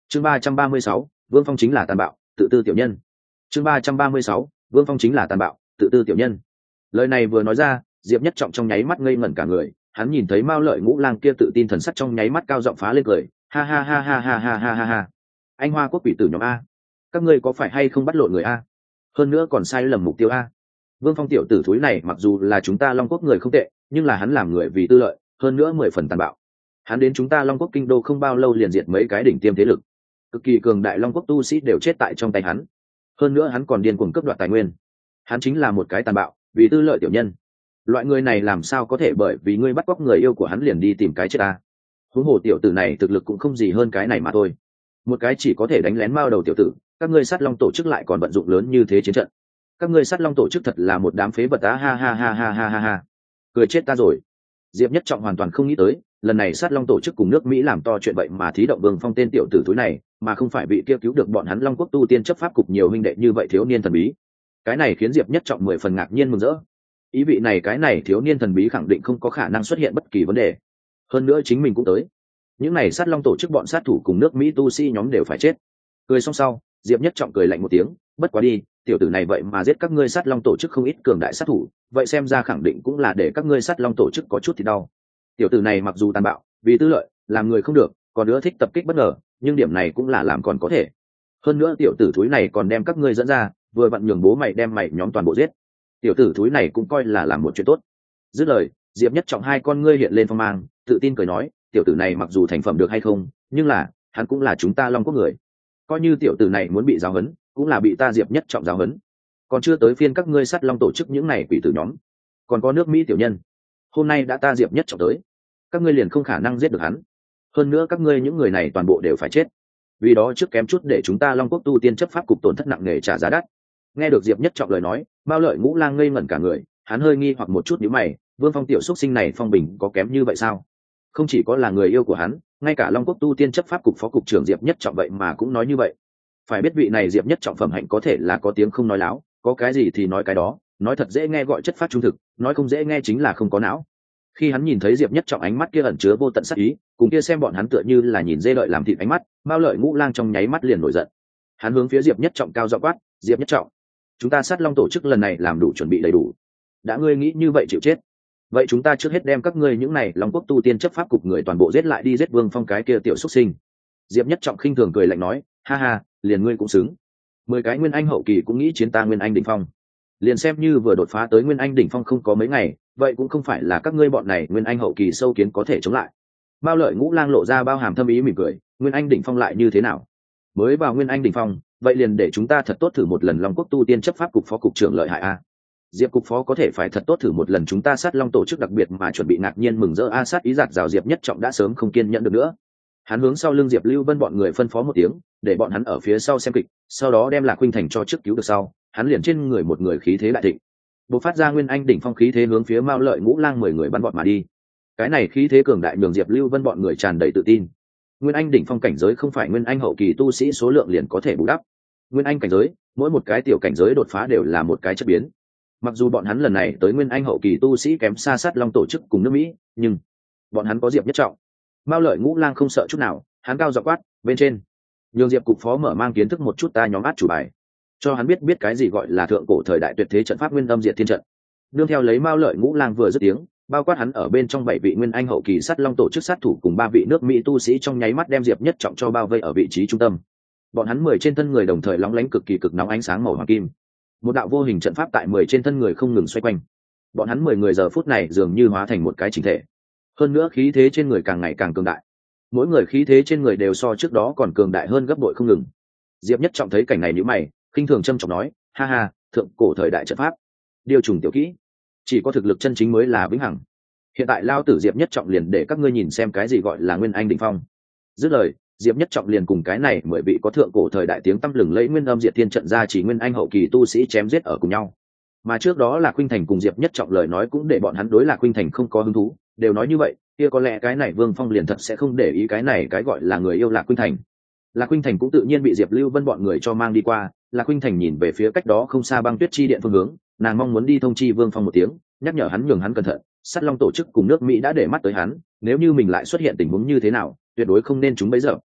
Chương 336, Vương Phong chính là tàn bạo, tự tư tiểu nhân. Chương 336, Vương Phong chính là tàn bạo, tự tư tiểu nhân. Lời này vừa nói ra, Diệp Nhất Trọng trong nháy mắt ngây ngẩn cả người, hắn nhìn thấy Mao Lợi Ngũ Lang kia tự tin thần sắc trong nháy mắt cao giọng phá lên cười, ha ha ha ha ha ha ha ha ha. Anh Hoa Quốc quỷ tử nhóm a, các ngươi có phải hay không bắt lộn người a? Hơn nữa còn sai lầm mục tiêu a. Vương Phong tiểu tử thúi này mặc dù là chúng ta Long Quốc người không tệ, nhưng là hắn làm người vì tư lợi, hơn nữa 10 phần tàn bạo. Hắn đến chúng ta Long Quốc kinh đô không bao lâu liền diệt mấy cái đỉnh tiêm thế lực, cực kỳ cường đại Long Quốc tu sĩ đều chết tại trong tay hắn. Hơn nữa hắn còn điên cuồng cướp đoạt tài nguyên. Hắn chính là một cái tàn bạo, vì tư lợi tiểu nhân. Loại người này làm sao có thể bởi vì ngươi bắt cóc người yêu của hắn liền đi tìm cái chết ta? Huống hồ tiểu tử này thực lực cũng không gì hơn cái này mà thôi. Một cái chỉ có thể đánh lén mao đầu tiểu tử, các ngươi sát long tổ chức lại còn vận dụng lớn như thế chiến trận. Các ngươi sát long tổ chức thật là một đám phế vật á, ha ha ha ha ha ha ha. Cười chết ta rồi. Diệp Nhất Trọng hoàn toàn không nghĩ tới, lần này sát long tổ chức cùng nước Mỹ làm to chuyện vậy mà thí động Vương Phong tên tiểu tử thúi này, mà không phải bị kia cứu được bọn hắn Long Quốc tu tiên chấp pháp cục nhiều huynh đệ như vậy thiếu niên thần bí. Cái này khiến Diệp Nhất Trọng 10 phần ngạc nhiên mừng rỡ. Ý vị này cái này thiếu niên thần bí khẳng định không có khả năng xuất hiện bất kỳ vấn đề. Hơn nữa chính mình cũng tới. Những này sát long tổ chức bọn sát thủ cùng nước Mỹ tu sĩ nhóm đều phải chết. Cười xong sau, Diệp Nhất Trọng cười lạnh một tiếng, bất quá đi, tiểu tử này vậy mà giết các ngươi sát long tổ chức không ít cường đại sát thủ, vậy xem ra khẳng định cũng là để các ngươi sát long tổ chức có chút thì đau. Tiểu tử này mặc dù tàn bạo, vì tư lợi, làm người không được, còn nữa thích tập kích bất ngờ, nhưng điểm này cũng là làm còn có thể. Hơn nữa tiểu tử thúi này còn đem các ngươi dẫn ra, vừa vặn nhường bố mày đem mày nhóm toàn bộ giết. Tiểu tử thúi này cũng coi là làm một chuyện tốt. Dứt lời, Diệp Nhất Trọng hai con ngươi hiện lên phong mang, tự tin cười nói, tiểu tử này mặc dù thành phẩm được hay không, nhưng là hắn cũng là chúng ta Long Quốc người. Coi như tiểu tử này muốn bị giáo huấn, cũng là bị ta Diệp Nhất Trọng giáo huấn. Còn chưa tới phiên các ngươi sát long tổ chức những này quỷ tử nhóm. Còn có nước Mỹ tiểu nhân, hôm nay đã ta Diệp Nhất Trọng tới, các ngươi liền không khả năng giết được hắn. Hơn nữa các ngươi những người này toàn bộ đều phải chết. Vì đó trước kém chút để chúng ta Long Quốc tu tiên chấp pháp cục tổn thất nặng nề trả giá đắt. Nghe được Diệp Nhất Trọng lời nói, Mao Lợi Ngũ Lang ngây ngẩn cả người, hắn hơi nghi hoặc một chút nhíu mày, Vương Phong tiểu xuất sinh này phong bình có kém như vậy sao? Không chỉ có là người yêu của hắn, ngay cả Long Quốc tu tiên chấp pháp cục phó cục trưởng Diệp Nhất Trọng vậy mà cũng nói như vậy. Phải biết vị này Diệp Nhất Trọng phẩm hạnh có thể là có tiếng không nói láo, có cái gì thì nói cái đó, nói thật dễ nghe gọi chất phát trung thực, nói không dễ nghe chính là không có não. Khi hắn nhìn thấy Diệp Nhất Trọng ánh mắt kia ẩn chứa vô tận sát ý, cùng kia xem bọn hắn tựa như là nhìn dê đợi làm thịt ánh mắt, Mao Lợi Ngũ Lang trong nháy mắt liền nổi giận. Hắn hướng phía Diệp Nhất Trọng cao giọng quát, Diệp Nhất Trọng, chúng ta sát long tổ chức lần này làm đủ chuẩn bị đầy đủ, đã ngươi nghĩ như vậy chịu chết, vậy chúng ta trước hết đem các ngươi những này Long Quốc tu tiên chấp pháp cục người toàn bộ giết lại đi, giết Vương Phong cái kia tiểu xuất sinh. Diệp Nhất Trọng khinh thường cười lạnh nói, ha ha, liền ngươi cũng xứng. 10 cái nguyên anh hậu kỳ cũng nghĩ chiến ta nguyên anh đỉnh phong, liền xem như vừa đột phá tới nguyên anh đỉnh phong không có mấy ngày, vậy cũng không phải là các ngươi bọn này nguyên anh hậu kỳ sâu kiến có thể chống lại. Mao Lợi Ngũ Lang lộ ra bao hàm thâm ý mỉm cười, nguyên anh đỉnh phong lại như thế nào? Mới vào nguyên anh đỉnh phong, vậy liền để chúng ta thật tốt thử một lần Long Quốc tu tiên chấp pháp cục phó cục trưởng lợi hại a. Diệp cục phó có thể phải thật tốt thử một lần chúng ta sát long tổ chức đặc biệt mà chuẩn bị ngạc nhiên mừng rỡ a. Sát ý giạt rào Diệp Nhất Trọng đã sớm không kiên nhẫn được nữa. Hắn hướng sau lưng Diệp Lưu Vân bọn người phân phó một tiếng, để bọn hắn ở phía sau xem kịch, sau đó đem Lạc Khuynh Thành cho trước cứu được sau, hắn liền trên người một người khí thế đại thịnh, bộc phát ra nguyên anh đỉnh phong khí thế hướng phía Mao Lợi Ngũ Lang 10 người bắn vọt mà đi. Cái này khí thế cường đại nhường Diệp Lưu Vân bọn người tràn đầy tự tin. Nguyên anh đỉnh phong cảnh giới không phải nguyên anh hậu kỳ tu sĩ số lượng liền có thể bù đắp. Nguyên anh cảnh giới, mỗi một cái tiểu cảnh giới đột phá đều là một cái chất biến. Mặc dù bọn hắn lần này tới nguyên anh hậu kỳ tu sĩ kém xa sát long tổ chức cùng nước Mỹ, nhưng bọn hắn có Diệp Nhất Trọng. Mao Lợi Ngũ Lang không sợ chút nào, hắn cao giọng quát, bên trên, nhường Diệp cục phó mở mang kiến thức một chút ta nhóm át chủ bài, cho hắn biết cái gì gọi là thượng cổ thời đại tuyệt thế trận pháp nguyên âm diệt thiên trận. Nương theo lấy Mao Lợi Ngũ Lang vừa dứt tiếng, bao quát hắn ở bên trong 7 vị nguyên anh hậu kỳ sát long tổ chức sát thủ cùng 3 vị nước Mỹ tu sĩ trong nháy mắt đem Diệp Nhất Trọng cho bao vây ở vị trí trung tâm. Bọn hắn 10 trên thân người đồng thời lóng lánh cực kỳ cực nóng ánh sáng màu hoàng kim. Một đạo vô hình trận pháp tại 10 trên thân người không ngừng xoay quanh. Bọn hắn 10 người giờ phút này dường như hóa thành một cái chỉnh thể. Hơn nữa khí thế trên người càng ngày càng cường đại. Mỗi người khí thế trên người đều so trước đó còn cường đại hơn gấp bội không ngừng. Diệp Nhất Trọng thấy cảnh này nhíu mày, khinh thường châm trọng nói, ha ha, thượng cổ thời đại trận pháp, điều trùng tiểu kỹ, chỉ có thực lực chân chính mới là vĩnh hằng. Hiện tại lao tử Diệp Nhất Trọng liền để các ngươi nhìn xem cái gì gọi là nguyên anh đỉnh phong. Dứt lời, Diệp Nhất Trọng liền cùng cái này 10 vị có thượng cổ thời đại tiếng tăm lừng lẫy nguyên âm diệt thiên trận ra chỉ nguyên anh hậu kỳ tu sĩ chém giết ở cùng nhau. Mà trước đó là Khuynh Thành cùng Diệp Nhất Trọng lời nói cũng để bọn hắn đối là Khuynh Thành không có hứng thú, đều nói như vậy, kia có lẽ cái này Vương Phong liền thật sẽ không để ý cái này cái gọi là người yêu Lạc Khuynh Thành. Lạc Khuynh Thành cũng tự nhiên bị Diệp Lưu Vân bọn người cho mang đi qua. Lạc Khuynh Thành nhìn về phía cách đó không xa băng tuyết chi điện phương hướng, nàng mong muốn đi thông chi Vương Phong một tiếng, nhắc nhở hắn nhường hắn cẩn thận, sát long tổ chức cùng nước Mỹ đã để mắt tới hắn, nếu như mình lại xuất hiện tình huống như thế nào, tuyệt đối không nên chúng bấy giờ.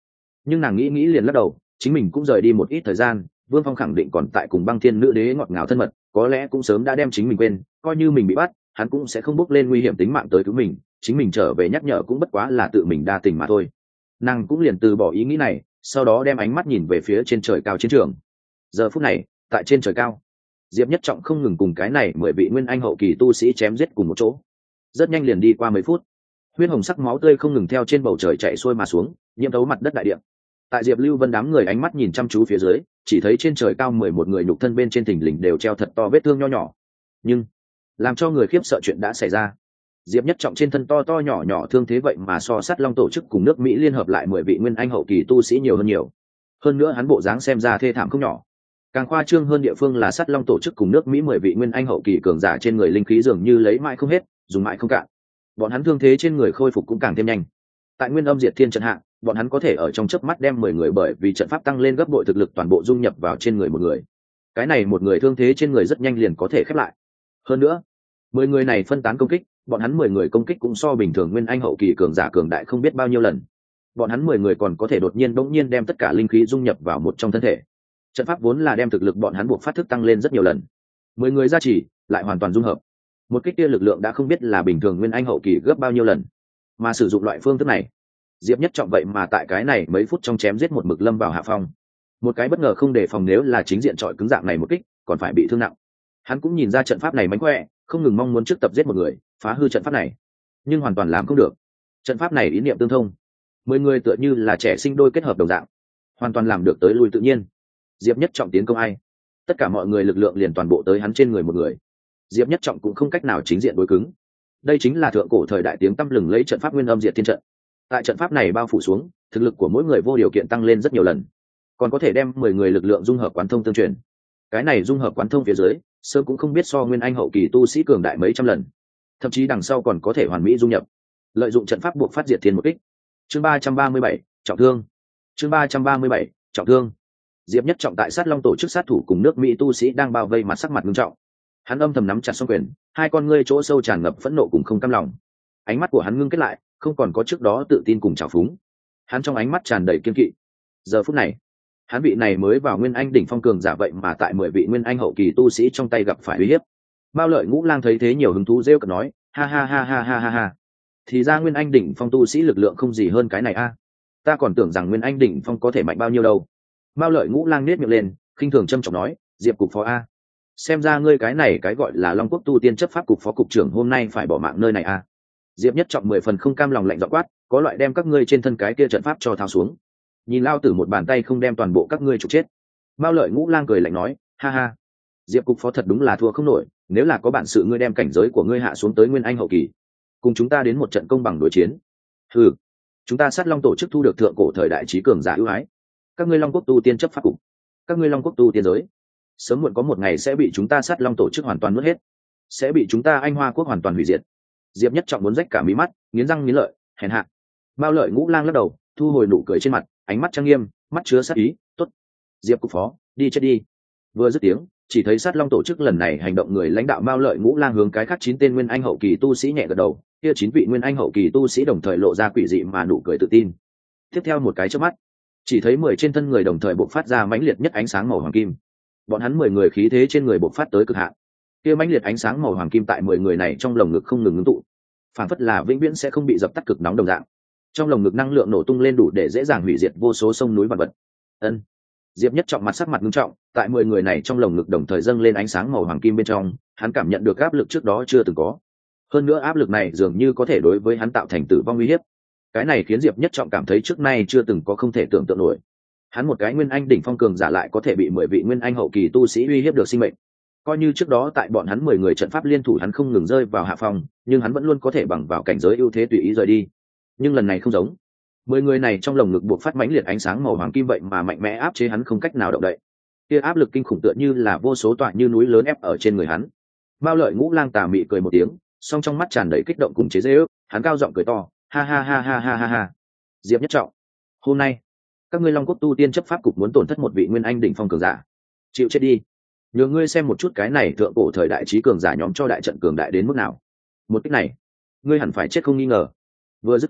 nhưng nàng nghĩ nghĩ liền lắc đầu, chính mình cũng rời đi một ít thời gian, Vương Phong khẳng định còn tại cùng Băng Thiên Nữ Đế ngọt ngào thân mật, có lẽ cũng sớm đã đem chính mình quên, coi như mình bị bắt, hắn cũng sẽ không bước lên nguy hiểm tính mạng tới cứu mình, chính mình trở về nhắc nhở cũng bất quá là tự mình đa tình mà thôi. Nàng cũng liền từ bỏ ý nghĩ này, sau đó đem ánh mắt nhìn về phía trên trời cao chiến trường. Giờ phút này, tại trên trời cao, Diệp Nhất Trọng không ngừng cùng cái này 10 vị nguyên anh hậu kỳ tu sĩ chém giết cùng một chỗ. Rất nhanh liền đi qua mấy phút, huyết hồng sắc máu tươi không ngừng theo trên bầu trời chạy xuôi mà xuống, nhiễm thấu mặt đất đại địa. Tại Diệp Lưu Vân đám người ánh mắt nhìn chăm chú phía dưới, chỉ thấy trên trời cao 11 người nhục thân bên trên thình lình đều treo thật to vết thương nho nhỏ. Nhưng làm cho người khiếp sợ chuyện đã xảy ra. Diệp Nhất Trọng trên thân to to nhỏ nhỏ thương thế vậy mà so Sắt Long tổ chức cùng nước Mỹ liên hợp lại 10 vị nguyên anh hậu kỳ tu sĩ nhiều hơn nhiều. Hơn nữa hắn bộ dáng xem ra thê thảm không nhỏ. Càng khoa trương hơn địa phương là Sắt Long tổ chức cùng nước Mỹ 10 vị nguyên anh hậu kỳ cường giả trên người linh khí dường như lấy mãi không hết, dùng mãi không cạn. Bọn hắn thương thế trên người khôi phục cũng càng thêm nhanh. Tại Nguyên Âm Diệt Thiên trận hạ, bọn hắn có thể ở trong chớp mắt đem 10 người bởi vì trận pháp tăng lên gấp bội thực lực toàn bộ dung nhập vào trên người một người. Cái này một người thương thế trên người rất nhanh liền có thể khép lại. Hơn nữa, 10 người này phân tán công kích, bọn hắn 10 người công kích cũng so bình thường nguyên anh hậu kỳ cường giả cường đại không biết bao nhiêu lần. Bọn hắn 10 người còn có thể đột nhiên bỗng nhiên đem tất cả linh khí dung nhập vào một trong thân thể. Trận pháp vốn là đem thực lực bọn hắn buộc phát thức tăng lên rất nhiều lần. 10 người gia trì, lại hoàn toàn dung hợp. Một kích kia lực lượng đã không biết là bình thường nguyên anh hậu kỳ gấp bao nhiêu lần. Mà sử dụng loại phương thức này, Diệp Nhất Trọng vậy mà tại cái này mấy phút trong chém giết một mực lâm vào hạ phong. Một cái bất ngờ không đề phòng nếu là chính diện trọi cứng dạng này một kích, còn phải bị thương nặng. Hắn cũng nhìn ra trận pháp này mánh khỏe, không ngừng mong muốn trước tập giết một người, phá hư trận pháp này, nhưng hoàn toàn làm không được. Trận pháp này ý niệm tương thông, 10 người tựa như là trẻ sinh đôi kết hợp đồng dạng, hoàn toàn làm được tới lui tự nhiên. Diệp Nhất Trọng tiến công ai, tất cả mọi người lực lượng liền toàn bộ tới hắn trên người một người. Diệp Nhất Trọng cũng không cách nào chính diện đối cứng. Đây chính là thượng cổ thời đại tiếng tăm lừng lấy trận pháp Nguyên Âm Diệt Thiên trận. Tại trận pháp này bao phủ xuống, thực lực của mỗi người vô điều kiện tăng lên rất nhiều lần, còn có thể đem 10 người lực lượng dung hợp quán thông tương truyền. Cái này dung hợp quán thông phía dưới, sớm cũng không biết so nguyên anh hậu kỳ tu sĩ cường đại mấy trăm lần, thậm chí đằng sau còn có thể hoàn mỹ dung nhập, lợi dụng trận pháp buộc phát diệt thiên một kích. Chương 337, trọng thương. Chương 337, trọng thương. Diệp Nhất Trọng tại Sát Long tổ chức sát thủ cùng nước Mỹ tu sĩ đang bao vây mặt sắc mặt nghiêm trọng. Hắn âm thầm nắm chặt song quyền, hai con ngươi chỗ sâu tràn ngập phẫn nộ cùng không cam lòng. Ánh mắt của hắn ngưng kết lại, không còn có trước đó tự tin cùng trào phúng. Hắn trong ánh mắt tràn đầy kiên kỵ. Giờ phút này, hắn vị này mới vào nguyên anh đỉnh phong cường giả vậy mà tại 10 vị nguyên anh hậu kỳ tu sĩ trong tay gặp phải uy hiếp. Mao Lợi Ngũ Lang thấy thế nhiều hứng thú rêu cợt nói, ha ha ha ha ha ha ha. Thì ra nguyên anh đỉnh phong tu sĩ lực lượng không gì hơn cái này a. Ta còn tưởng rằng nguyên anh đỉnh phong có thể mạnh bao nhiêu đâu. Mao Lợi Ngũ Lang nết miệng lên, khinh thường châm chọc nói, Diệp cục phó a, xem ra ngươi cái này cái gọi là Long Quốc tu tiên chấp pháp cục phó cục trưởng hôm nay phải bỏ mạng nơi này a. Diệp Nhất Trọng 10 phần không cam lòng lạnh giọng quát, có loại đem các ngươi trên thân cái kia trận pháp cho tháo xuống, nhìn lao tử một bàn tay không đem toàn bộ các ngươi trục chết. Mao Lợi Ngũ Lang cười lạnh nói, ha ha, Diệp cục phó thật đúng là thua không nổi, nếu là có bản sự ngươi đem cảnh giới của ngươi hạ xuống tới nguyên anh hậu kỳ, cùng chúng ta đến một trận công bằng đối chiến. Ừ, chúng ta Sát Long tổ chức thu được thượng cổ thời đại trí cường giả ưu ái, các ngươi Long Quốc tu tiên chấp pháp cục, các ngươi Long Quốc tu tiên giới, sớm muộn có một ngày sẽ bị chúng ta Sát Long tổ chức hoàn toàn nuốt hết, sẽ bị chúng ta Anh Hoa quốc hoàn toàn hủy diệt. Diệp Nhất Trọng muốn rách cả mí mắt, nghiến răng nghiến lợi, hèn hạ. Mao Lợi Ngũ Lang lắc đầu, thu hồi nụ cười trên mặt, ánh mắt trang nghiêm, mắt chứa sát ý. Tốt, Diệp cục phó, đi chết đi. Vừa dứt tiếng, chỉ thấy Sát Long tổ chức lần này hành động người lãnh đạo Mao Lợi Ngũ Lang hướng cái khác 9 tên nguyên anh hậu kỳ tu sĩ nhẹ gật đầu, kia 9 vị nguyên anh hậu kỳ tu sĩ đồng thời lộ ra quỷ dị mà nụ cười tự tin. Tiếp theo một cái chớp mắt, chỉ thấy 10 trên thân người đồng thời bộc phát ra mãnh liệt nhất ánh sáng màu hoàng kim. Bọn hắn 10 người khí thế trên người bộc phát tới cực hạn. Kia mãnh liệt ánh sáng màu hoàng kim tại 10 người này trong lồng ngực không ngừng ngưng tụ, phản phất là vĩnh viễn sẽ không bị dập tắt cực nóng đồng dạng. Trong lồng ngực năng lượng nổ tung lên đủ để dễ dàng hủy diệt vô số sông núi vạn vật. Ân. Diệp Nhất Trọng mặt sắc mặt nghiêm trọng, tại 10 người này trong lồng ngực đồng thời dâng lên ánh sáng màu hoàng kim bên trong, hắn cảm nhận được áp lực trước đó chưa từng có. Hơn nữa áp lực này dường như có thể đối với hắn tạo thành tử vong uy hiếp. Cái này khiến Diệp Nhất Trọng cảm thấy trước nay chưa từng có không thể tưởng tượng nổi. Hắn một cái nguyên anh đỉnh phong cường giả lại có thể bị 10 vị nguyên anh hậu kỳ tu sĩ uy hiếp được sinh mệnh. Coi như trước đó tại bọn hắn 10 người trận pháp liên thủ hắn không ngừng rơi vào hạ phong, nhưng hắn vẫn luôn có thể bằng vào cảnh giới ưu thế tùy ý rời đi. Nhưng lần này không giống, 10 người này trong lồng ngực buộc phát mãnh liệt ánh sáng màu hoàng kim vậy mà mạnh mẽ áp chế hắn không cách nào động đậy. Kia áp lực kinh khủng tựa như là vô số tọa như núi lớn ép ở trên người hắn. Mao Lợi Ngũ Lang tà mị cười một tiếng, song trong mắt tràn đầy kích động cùng chế giễu, hắn cao giọng cười to, ha ha ha ha ha ha ha. Diệp Nhất Trọng, hôm nay các ngươi Long Quốc tu tiên chấp pháp cục muốn tổn thất một vị nguyên anh đỉnh phong cường giả, chịu chết đi. Nhờ ngươi xem một chút cái này thượng cổ thời đại trí cường giả nhóm cho đại trận cường đại đến mức nào. Một cách này, ngươi hẳn phải chết không nghi ngờ. Vừa dứt tiếng,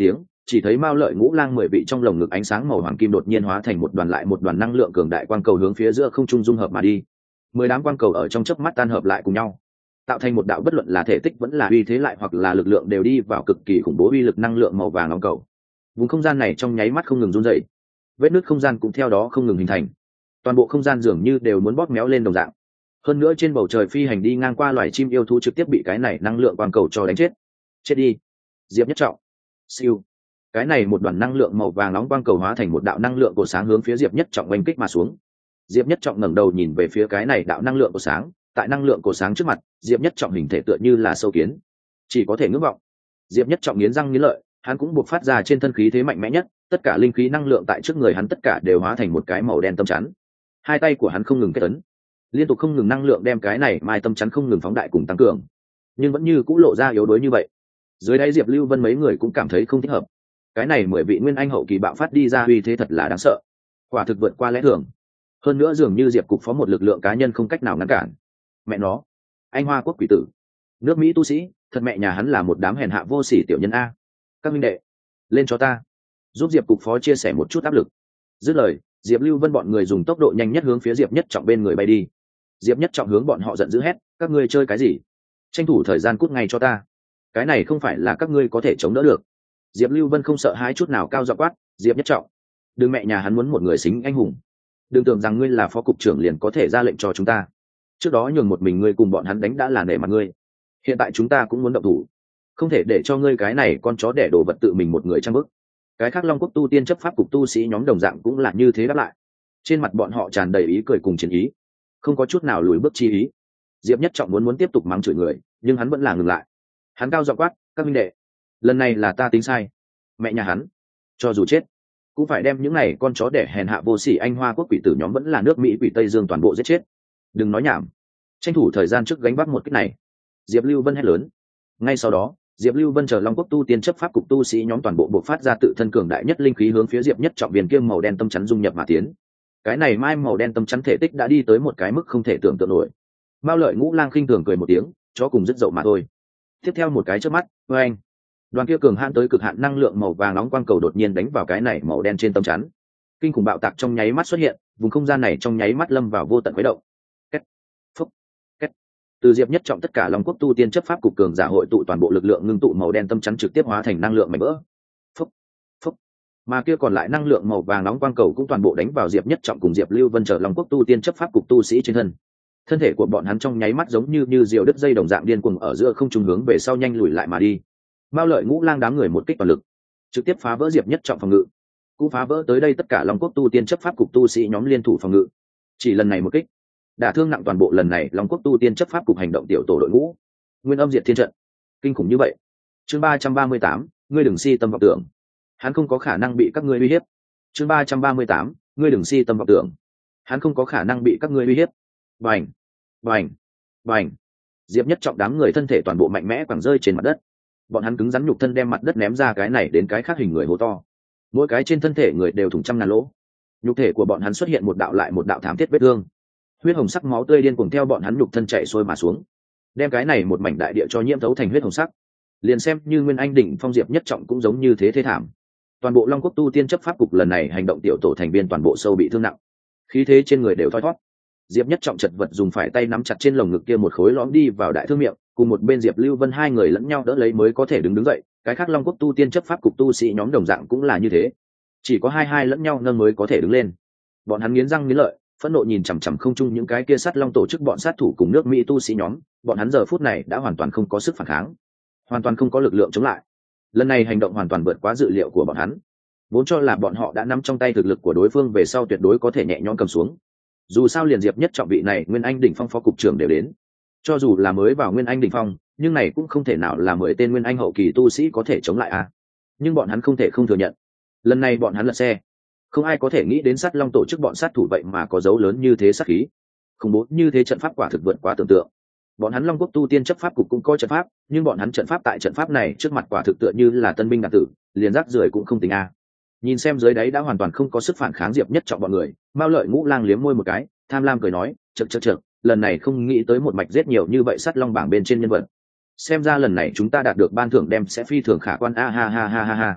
chỉ thấy Mao Lợi Ngũ Lang 10 vị trong lồng ngực ánh sáng màu hoàng kim đột nhiên hóa thành một đoàn lại một đoàn năng lượng cường đại quang cầu hướng phía giữa không trung dung hợp mà đi. 10 đám quang cầu ở trong chớp mắt tan hợp lại cùng nhau, tạo thành một đạo bất luận là thể tích vẫn là uy thế lại hoặc là lực lượng đều đi vào cực kỳ khủng bố uy lực năng lượng màu vàng nóng cầu. Vùng không gian này trong nháy mắt không ngừng rung rẩy, vết nứt không gian cũng theo đó không ngừng hình thành. Toàn bộ không gian dường như đều muốn bóp méo lên đồng dạng. Hơn nữa trên bầu trời phi hành đi ngang qua loài chim yêu thú trực tiếp bị cái này năng lượng quang cầu cho đánh chết. Chết đi. Diệp Nhất Trọng. Siêu. Cái này một đoàn năng lượng màu vàng nóng quang cầu hóa thành một đạo năng lượng của sáng hướng phía Diệp Nhất Trọng oanh kích mà xuống. Diệp Nhất Trọng ngẩng đầu nhìn về phía cái này đạo năng lượng của sáng, tại năng lượng của sáng trước mặt, Diệp Nhất Trọng hình thể tựa như là sâu kiến, chỉ có thể ngưỡng vọng. Diệp Nhất Trọng nghiến răng nghiến lợi, hắn cũng buộc phát ra trên thân khí thế mạnh mẽ nhất, tất cả linh khí năng lượng tại trước người hắn tất cả đều hóa thành một cái màu đen tâm chắn. Hai tay của hắn không ngừng kết ấn, liên tục không ngừng năng lượng đem cái này mai tâm chắn không ngừng phóng đại cùng tăng cường, nhưng vẫn như cũ lộ ra yếu đuối như vậy. Dưới đáy Diệp Lưu Vân mấy người cũng cảm thấy không thích hợp. Cái này 10 vị nguyên anh hậu kỳ bạo phát đi ra uy thế thật là đáng sợ, quả thực vượt qua lẽ thường. Hơn nữa dường như Diệp cục phó một lực lượng cá nhân không cách nào ngăn cản. Mẹ nó, anh Hoa Quốc quỷ tử, nước Mỹ tu sĩ, thật mẹ nhà hắn là một đám hèn hạ vô sỉ tiểu nhân a. Các minh đệ, lên cho ta, giúp Diệp cục phó chia sẻ một chút áp lực. Dứt lời, Diệp Lưu Vân bọn người dùng tốc độ nhanh nhất hướng phía Diệp Nhất Trọng bên người bay đi. Diệp Nhất Trọng hướng bọn họ giận dữ hét, các ngươi chơi cái gì? Tranh thủ thời gian cút ngay cho ta, cái này không phải là các ngươi có thể chống đỡ được. Diệp Lưu Vân không sợ hãi chút nào, cao giọng quát, Diệp Nhất Trọng, đừng mẹ nhà hắn muốn một người xính anh hùng, đừng tưởng rằng ngươi là phó cục trưởng liền có thể ra lệnh cho chúng ta. Trước đó nhường một mình ngươi cùng bọn hắn đánh đã là nể mặt ngươi, hiện tại chúng ta cũng muốn động thủ, không thể để cho ngươi cái này con chó đẻ đồ vật tự mình một người trang bức. Cái khác Long Quốc tu tiên chấp pháp cục tu sĩ nhóm đồng dạng cũng là như thế đáp lại, trên mặt bọn họ tràn đầy ý cười cùng chiến ý, không có chút nào lùi bước chi ý. Diệp Nhất Trọng muốn tiếp tục mắng chửi người, nhưng hắn vẫn là ngừng lại. Hắn cao giọng quát, các minh đệ, lần này là ta tính sai, mẹ nhà hắn cho dù chết cũng phải đem những này con chó đẻ hèn hạ vô sỉ anh Hoa Quốc quỷ tử nhóm vẫn là nước Mỹ quỷ Tây Dương toàn bộ giết chết. Đừng nói nhảm, tranh thủ thời gian trước gánh vác một kích này. Diệp Lưu Vân hét lớn. Ngay sau đó, Diệp Lưu Vân chờ Long Quốc tu tiên chấp pháp cục tu sĩ nhóm toàn bộ bộc phát ra tự thân cường đại nhất linh khí hướng phía Diệp Nhất Trọng viên kiêm màu đen tâm chắn dung nhập mà tiến. Cái này mai màu đen tâm chắn thể tích đã đi tới một cái mức không thể tưởng tượng nổi. Mao Lợi Ngũ Lang khinh thường cười một tiếng, chó cùng rất dậu mà thôi. Tiếp theo một cái chớp mắt, oeng, đoàn kia cường hãn tới cực hạn năng lượng màu vàng nóng quang cầu đột nhiên đánh vào cái này màu đen trên tâm chắn. Kinh khủng bạo tạc trong nháy mắt xuất hiện, vùng không gian này trong nháy mắt lâm vào vô tận khuấy động. Két, phúc, két. Từ Diệp Nhất Trọng tất cả Long Quốc tu tiên chấp pháp cục cường giả hội tụ toàn bộ lực lượng ngưng tụ màu đen tâm chắn trực tiếp hóa thành năng lượng mảnh vỡ. Phúc, phúc. Mà kia còn lại năng lượng màu vàng nóng quang cầu cũng toàn bộ đánh vào Diệp Nhất Trọng cùng Diệp Lưu Vân chờ Long Quốc tu tiên chấp pháp cục tu sĩ trên thân. Thân thể của bọn hắn trong nháy mắt giống như diều đứt dây đồng dạng điên cuồng ở giữa không trung hướng về sau nhanh lùi lại mà đi. Mao Lợi Ngũ Lang đám người một kích toàn lực, trực tiếp phá vỡ Diệp Nhất Trọng phòng ngự, cũng phá vỡ tới đây tất cả Long Quốc tu tiên chấp pháp cục tu sĩ nhóm liên thủ phòng ngự. Chỉ lần này một kích, đả thương nặng toàn bộ lần này Long Quốc tu tiên chấp pháp cục hành động tiểu tổ đội ngũ. Nguyên âm diệt thiên trận, kinh khủng như vậy. Chương 338, ngươi đừng si tâm vọng tưởng, hắn không có khả năng bị các ngươi uy hiếp. Chương 338, ngươi đừng si tâm vọng tưởng, hắn không có khả năng bị các ngươi uy hiếp. Bành, bành, bành. Diệp Nhất Trọng đám người thân thể toàn bộ mạnh mẽ quẳng rơi trên mặt đất. Bọn hắn cứng rắn nhục thân đem mặt đất ném ra cái này đến cái khác hình người hố to, mỗi cái trên thân thể người đều thủng trăm ngàn lỗ. Nhục thể của bọn hắn xuất hiện một đạo lại một đạo thảm thiết vết thương, huyết hồng sắc máu tươi điên cuồng theo bọn hắn nhục thân chảy xuôi mà xuống, đem cái này một mảnh đại địa cho nhiễm thấu thành huyết hồng sắc. Liền xem như Nguyên Anh đỉnh phong Diệp Nhất Trọng cũng giống như thế thê thảm. Toàn bộ Long Quốc tu tiên chấp pháp cục lần này hành động tiểu tổ thành viên toàn bộ sâu bị thương nặng, khí thế trên người đều thoi thoát. Diệp Nhất Trọng chật vật dùng phải tay nắm chặt trên lồng ngực kia một khối lõm đi vào đại thương miệng, cùng một bên Diệp Lưu Vân hai người lẫn nhau đỡ lấy mới có thể đứng dậy. Cái khác Long Quốc tu tiên chấp pháp cục tu sĩ nhóm đồng dạng cũng là như thế, chỉ có hai lẫn nhau nâng mới có thể đứng lên. Bọn hắn nghiến răng nghiến lợi, phẫn nộ nhìn chằm chằm không trung những cái kia sát long tổ chức bọn sát thủ cùng nước Mỹ tu sĩ nhóm. Bọn hắn giờ phút này đã hoàn toàn không có sức phản kháng, hoàn toàn không có lực lượng chống lại. Lần này hành động hoàn toàn vượt quá dự liệu của bọn hắn, vốn cho là bọn họ đã nắm trong tay thực lực của đối phương về sau tuyệt đối có thể nhẹ nhõm cầm xuống. Dù sao liền Diệp Nhất Trọng vị này Nguyên Anh đỉnh phong phó cục trưởng đều đến, cho dù là mới vào Nguyên Anh đỉnh phong, nhưng này cũng không thể nào là 10 tên Nguyên Anh hậu kỳ tu sĩ có thể chống lại a. Nhưng bọn hắn không thể không thừa nhận, lần này bọn hắn lật xe. Không ai có thể nghĩ đến sát long tổ chức bọn sát thủ vậy mà có dấu lớn như thế sát khí, khủng bố như thế, trận pháp quả thực vượt quá tưởng tượng. Bọn hắn Long Quốc tu tiên chấp pháp cục cũng có trận pháp, nhưng bọn hắn trận pháp tại trận pháp này trước mặt quả thực tựa như là tân binh đạn tử, liền rác rưởi cũng không tính a. Nhìn xem dưới đáy đã hoàn toàn không có sức phản kháng Diệp Nhất Trọng bọn người, Mao Lợi Ngũ Lang liếm môi một cái, tham lam cười nói, chậc, lần này không nghĩ tới một mạch giết nhiều như vậy sát long bảng bên trên nhân vật. Xem ra lần này chúng ta đạt được ban thưởng đem sẽ phi thường khả quan, a ha ha ha ha ha.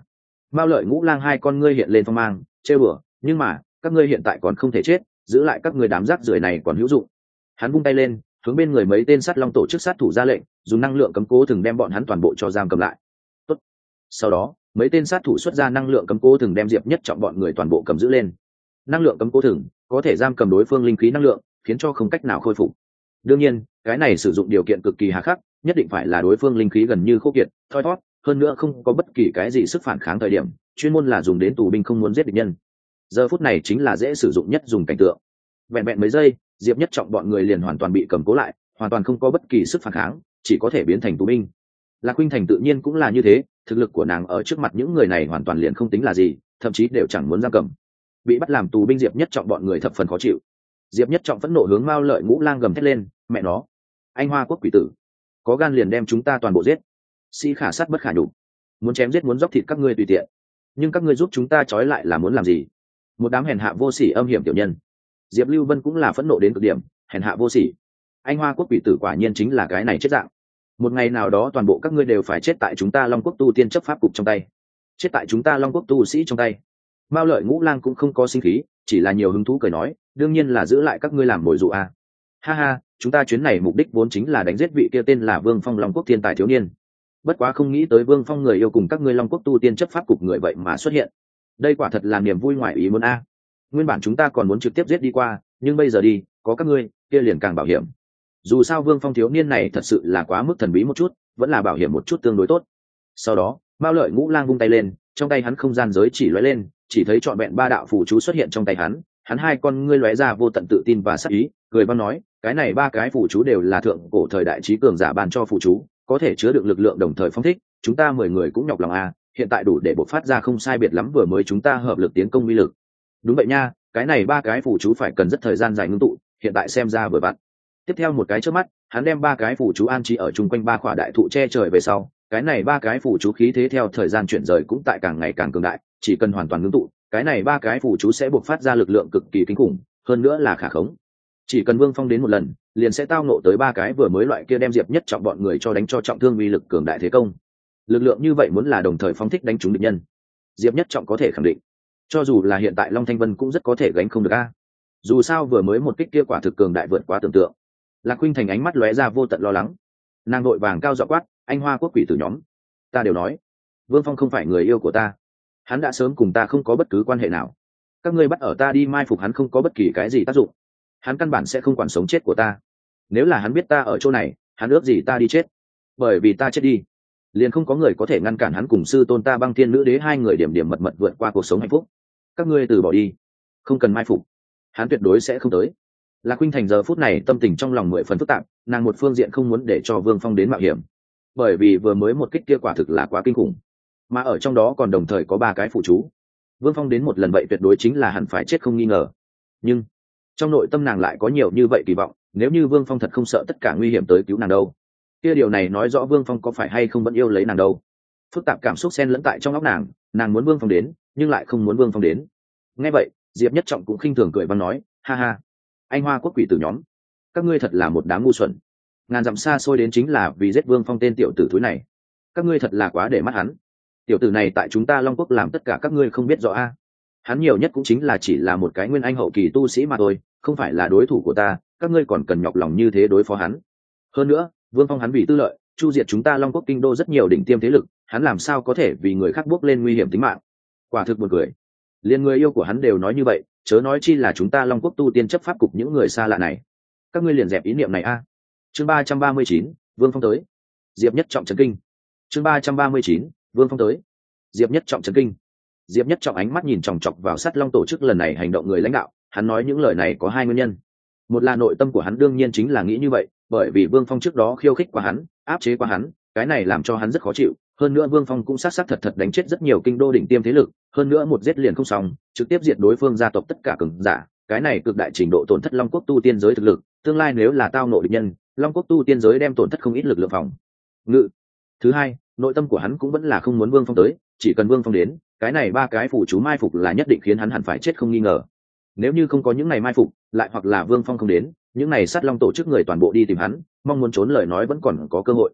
Mao Lợi Ngũ Lang hai con ngươi hiện lên phong mang, trêu đùa, nhưng mà các ngươi hiện tại còn không thể chết, giữ lại các ngươi đám rác rưởi này còn hữu dụng. Hắn vung tay lên, hướng bên người mấy tên sát long tổ chức sát thủ ra lệnh, dùng năng lượng cấm cố thường đem bọn hắn toàn bộ cho giam cầm lại. Tốt. Sau đó mấy tên sát thủ xuất ra năng lượng cấm cố thường đem Diệp Nhất Trọng bọn người toàn bộ cầm giữ lên. Năng lượng cấm cố thường có thể giam cầm đối phương linh khí năng lượng, khiến cho không cách nào khôi phục. Đương nhiên cái này sử dụng điều kiện cực kỳ hà khắc, nhất định phải là đối phương linh khí gần như khô kiệt, thoi thót, hơn nữa không có bất kỳ cái gì sức phản kháng thời điểm, chuyên môn là dùng đến tù binh không muốn giết địch nhân. Giờ phút này chính là dễ sử dụng nhất dùng cảnh tượng. Vẹn vẹn mấy giây, Diệp Nhất Trọng bọn người liền hoàn toàn bị cầm cố lại, hoàn toàn không có bất kỳ sức phản kháng, chỉ có thể biến thành tù binh. Lạc Khuynh Thành tự nhiên cũng là như thế, thực lực của nàng ở trước mặt những người này hoàn toàn liền không tính là gì, thậm chí đều chẳng muốn giam cầm. Bị bắt làm tù binh Diệp Nhất Trọng bọn người thập phần khó chịu. Diệp Nhất Trọng phẫn nộ hướng Mao Lợi Ngũ Lang gầm thét lên, mẹ nó, anh Hoa Quốc quỷ tử, có gan liền đem chúng ta toàn bộ giết, sĩ khả sát bất khả nhục, muốn chém giết muốn dốc thịt các ngươi tùy tiện, nhưng các ngươi giúp chúng ta trói lại là muốn làm gì? Một đám hèn hạ vô sỉ âm hiểm tiểu nhân. Diệp Lưu Vân cũng là phẫn nộ đến cực điểm, hèn hạ vô sỉ, anh Hoa Quốc quỷ tử quả nhiên chính là cái này chết dạng. Một ngày nào đó toàn bộ các ngươi đều phải chết tại chúng ta Long Quốc tu tiên chấp pháp cục trong tay, chết tại chúng ta Long Quốc tu sĩ trong tay. Mao Lợi Ngũ Lang cũng không có sinh khí, chỉ là nhiều hứng thú cười nói, đương nhiên là giữ lại các ngươi làm mồi dụ a. Ha ha, chúng ta chuyến này mục đích vốn chính là đánh giết vị kia tên là Vương Phong Long Quốc thiên tài thiếu niên. Bất quá không nghĩ tới Vương Phong người yêu cùng các ngươi Long Quốc tu tiên chấp pháp cục người vậy mà xuất hiện. Đây quả thật là niềm vui ngoài ý muốn a. Nguyên bản chúng ta còn muốn trực tiếp giết đi qua, nhưng bây giờ đi, có các ngươi, kia liền càng bảo hiểm. Dù sao Vương Phong thiếu niên này thật sự là quá mức thần bí một chút, vẫn là bảo hiểm một chút tương đối tốt. Sau đó, Mao Lợi Ngũ Lang vung tay lên, trong tay hắn không gian giới chỉ lóe lên, chỉ thấy trọn vẹn 3 đạo phù chú xuất hiện trong tay hắn hai con ngươi lóe ra vô tận tự tin và sắc ý, cười vang nói, cái này 3 cái phù chú đều là thượng cổ thời đại trí cường giả ban cho phù chú, có thể chứa được lực lượng đồng thời phong thích, chúng ta 10 người cũng nhọc lòng a, hiện tại đủ để bộc phát ra không sai biệt lắm vừa mới chúng ta hợp lực tiến công uy lực. Đúng vậy nha, cái này 3 cái phù chú phải cần rất thời gian dài ngưng tụ, hiện tại xem ra vừa vặn. Tiếp theo một cái chớp mắt, hắn đem 3 cái phù chú an trí ở chung quanh 3 khỏa đại thụ che trời về sau, cái này 3 cái phù chú khí thế theo thời gian chuyển rời cũng tại càng ngày càng cường đại, chỉ cần hoàn toàn ngưng tụ, cái này 3 cái phù chú sẽ bộc phát ra lực lượng cực kỳ kinh khủng, hơn nữa là khả khống. Chỉ cần Vương Phong đến một lần, liền sẽ tao nộ tới 3 cái vừa mới loại kia đem Diệp Nhất Trọng bọn người cho đánh cho trọng thương uy lực cường đại thế công. Lực lượng như vậy muốn là đồng thời phóng thích đánh trúng địch nhân, Diệp Nhất Trọng có thể khẳng định, cho dù là hiện tại Long Thanh Vân cũng rất có thể gánh không được a. Dù sao vừa mới một kích kia quả thực cường đại vượt quá tưởng tượng. Lạc Khuynh Thành ánh mắt lóe ra vô tận lo lắng, nàng đội vàng cao giọng quát, anh Hoa Quốc quỷ tử nhóm, ta đều nói, Vương Phong không phải người yêu của ta, hắn đã sớm cùng ta không có bất cứ quan hệ nào, các ngươi bắt ở ta đi mai phục hắn không có bất kỳ cái gì tác dụng, hắn căn bản sẽ không quản sống chết của ta. Nếu là hắn biết ta ở chỗ này, hắn ước gì ta đi chết, bởi vì ta chết đi, liền không có người có thể ngăn cản hắn cùng sư tôn ta Băng Thiên Nữ Đế 2 người điểm điểm mật mật vượt qua cuộc sống hạnh phúc. Các ngươi từ bỏ đi, không cần mai phục, hắn tuyệt đối sẽ không tới. Lạc Khuynh Thành giờ phút này tâm tình trong lòng 10 phần phức tạp, nàng một phương diện không muốn để cho Vương Phong đến mạo hiểm, bởi vì vừa mới một kích kia quả thực là quá kinh khủng, mà ở trong đó còn đồng thời có 3 cái phụ chú. Vương Phong đến một lần vậy tuyệt đối chính là hẳn phải chết không nghi ngờ. Nhưng trong nội tâm nàng lại có nhiều như vậy kỳ vọng, nếu như Vương Phong thật không sợ tất cả nguy hiểm tới cứu nàng đâu, kia điều này nói rõ Vương Phong có phải hay không vẫn yêu lấy nàng đâu. Phức tạp cảm xúc xen lẫn tại trong óc nàng muốn Vương Phong đến, nhưng lại không muốn Vương Phong đến. Nghe vậy, Diệp Nhất Trọng cũng khinh thường cười vang nói, ha ha, anh Hoa Quốc quỷ tử nhóm, các ngươi thật là một đám ngu xuẩn, ngàn dặm xa xôi đến chính là vì giết Vương Phong tên tiểu tử thúi này, các ngươi thật là quá để mắt hắn. Tiểu tử này tại chúng ta Long Quốc làm tất cả các ngươi không biết rõ a. Hắn nhiều nhất cũng chính là chỉ là một cái nguyên anh hậu kỳ tu sĩ mà thôi, không phải là đối thủ của ta, các ngươi còn cần nhọc lòng như thế đối phó hắn. Hơn nữa, Vương Phong hắn vì tư lợi, chu diệt chúng ta Long Quốc kinh đô rất nhiều đỉnh tiêm thế lực, hắn làm sao có thể vì người khác bước lên nguy hiểm tính mạng? Quả thực buồn cười. Liên người yêu của hắn đều nói như vậy, chớ nói chi là chúng ta Long Quốc tu tiên chấp pháp cục những người xa lạ này. Các ngươi liền dẹp ý niệm này a. Chương 339, Vương Phong tới. Diệp Nhất Trọng chấn kinh. Chương 339, Vương Phong tới. Diệp Nhất Trọng chấn kinh. Diệp Nhất Trọng ánh mắt nhìn chòng chọc vào Sắt Long tổ chức lần này hành động người lãnh đạo, hắn nói những lời này có 2 nguyên nhân. Một là nội tâm của hắn đương nhiên chính là nghĩ như vậy, bởi vì Vương Phong trước đó khiêu khích qua hắn, áp chế qua hắn, cái này làm cho hắn rất khó chịu. Hơn nữa Vương Phong cũng sát thật đánh chết rất nhiều kinh đô đỉnh tiêm thế lực, hơn nữa một giết liền không xong, trực tiếp diệt đối phương gia tộc tất cả cường giả, cái này cực đại trình độ tổn thất Long Quốc tu tiên giới thực lực, tương lai nếu là tao nộ địch nhân, Long Quốc tu tiên giới đem tổn thất không ít lực lượng phòng ngự. Thứ hai, nội tâm của hắn cũng vẫn là không muốn Vương Phong tới, chỉ cần Vương Phong đến, cái này 3 cái phù chú mai phục là nhất định khiến hắn hẳn phải chết không nghi ngờ. Nếu như không có những này mai phục, lại hoặc là Vương Phong không đến, những này Sắt Long tổ chức người toàn bộ đi tìm hắn, mong muốn trốn lời nói vẫn còn có cơ hội.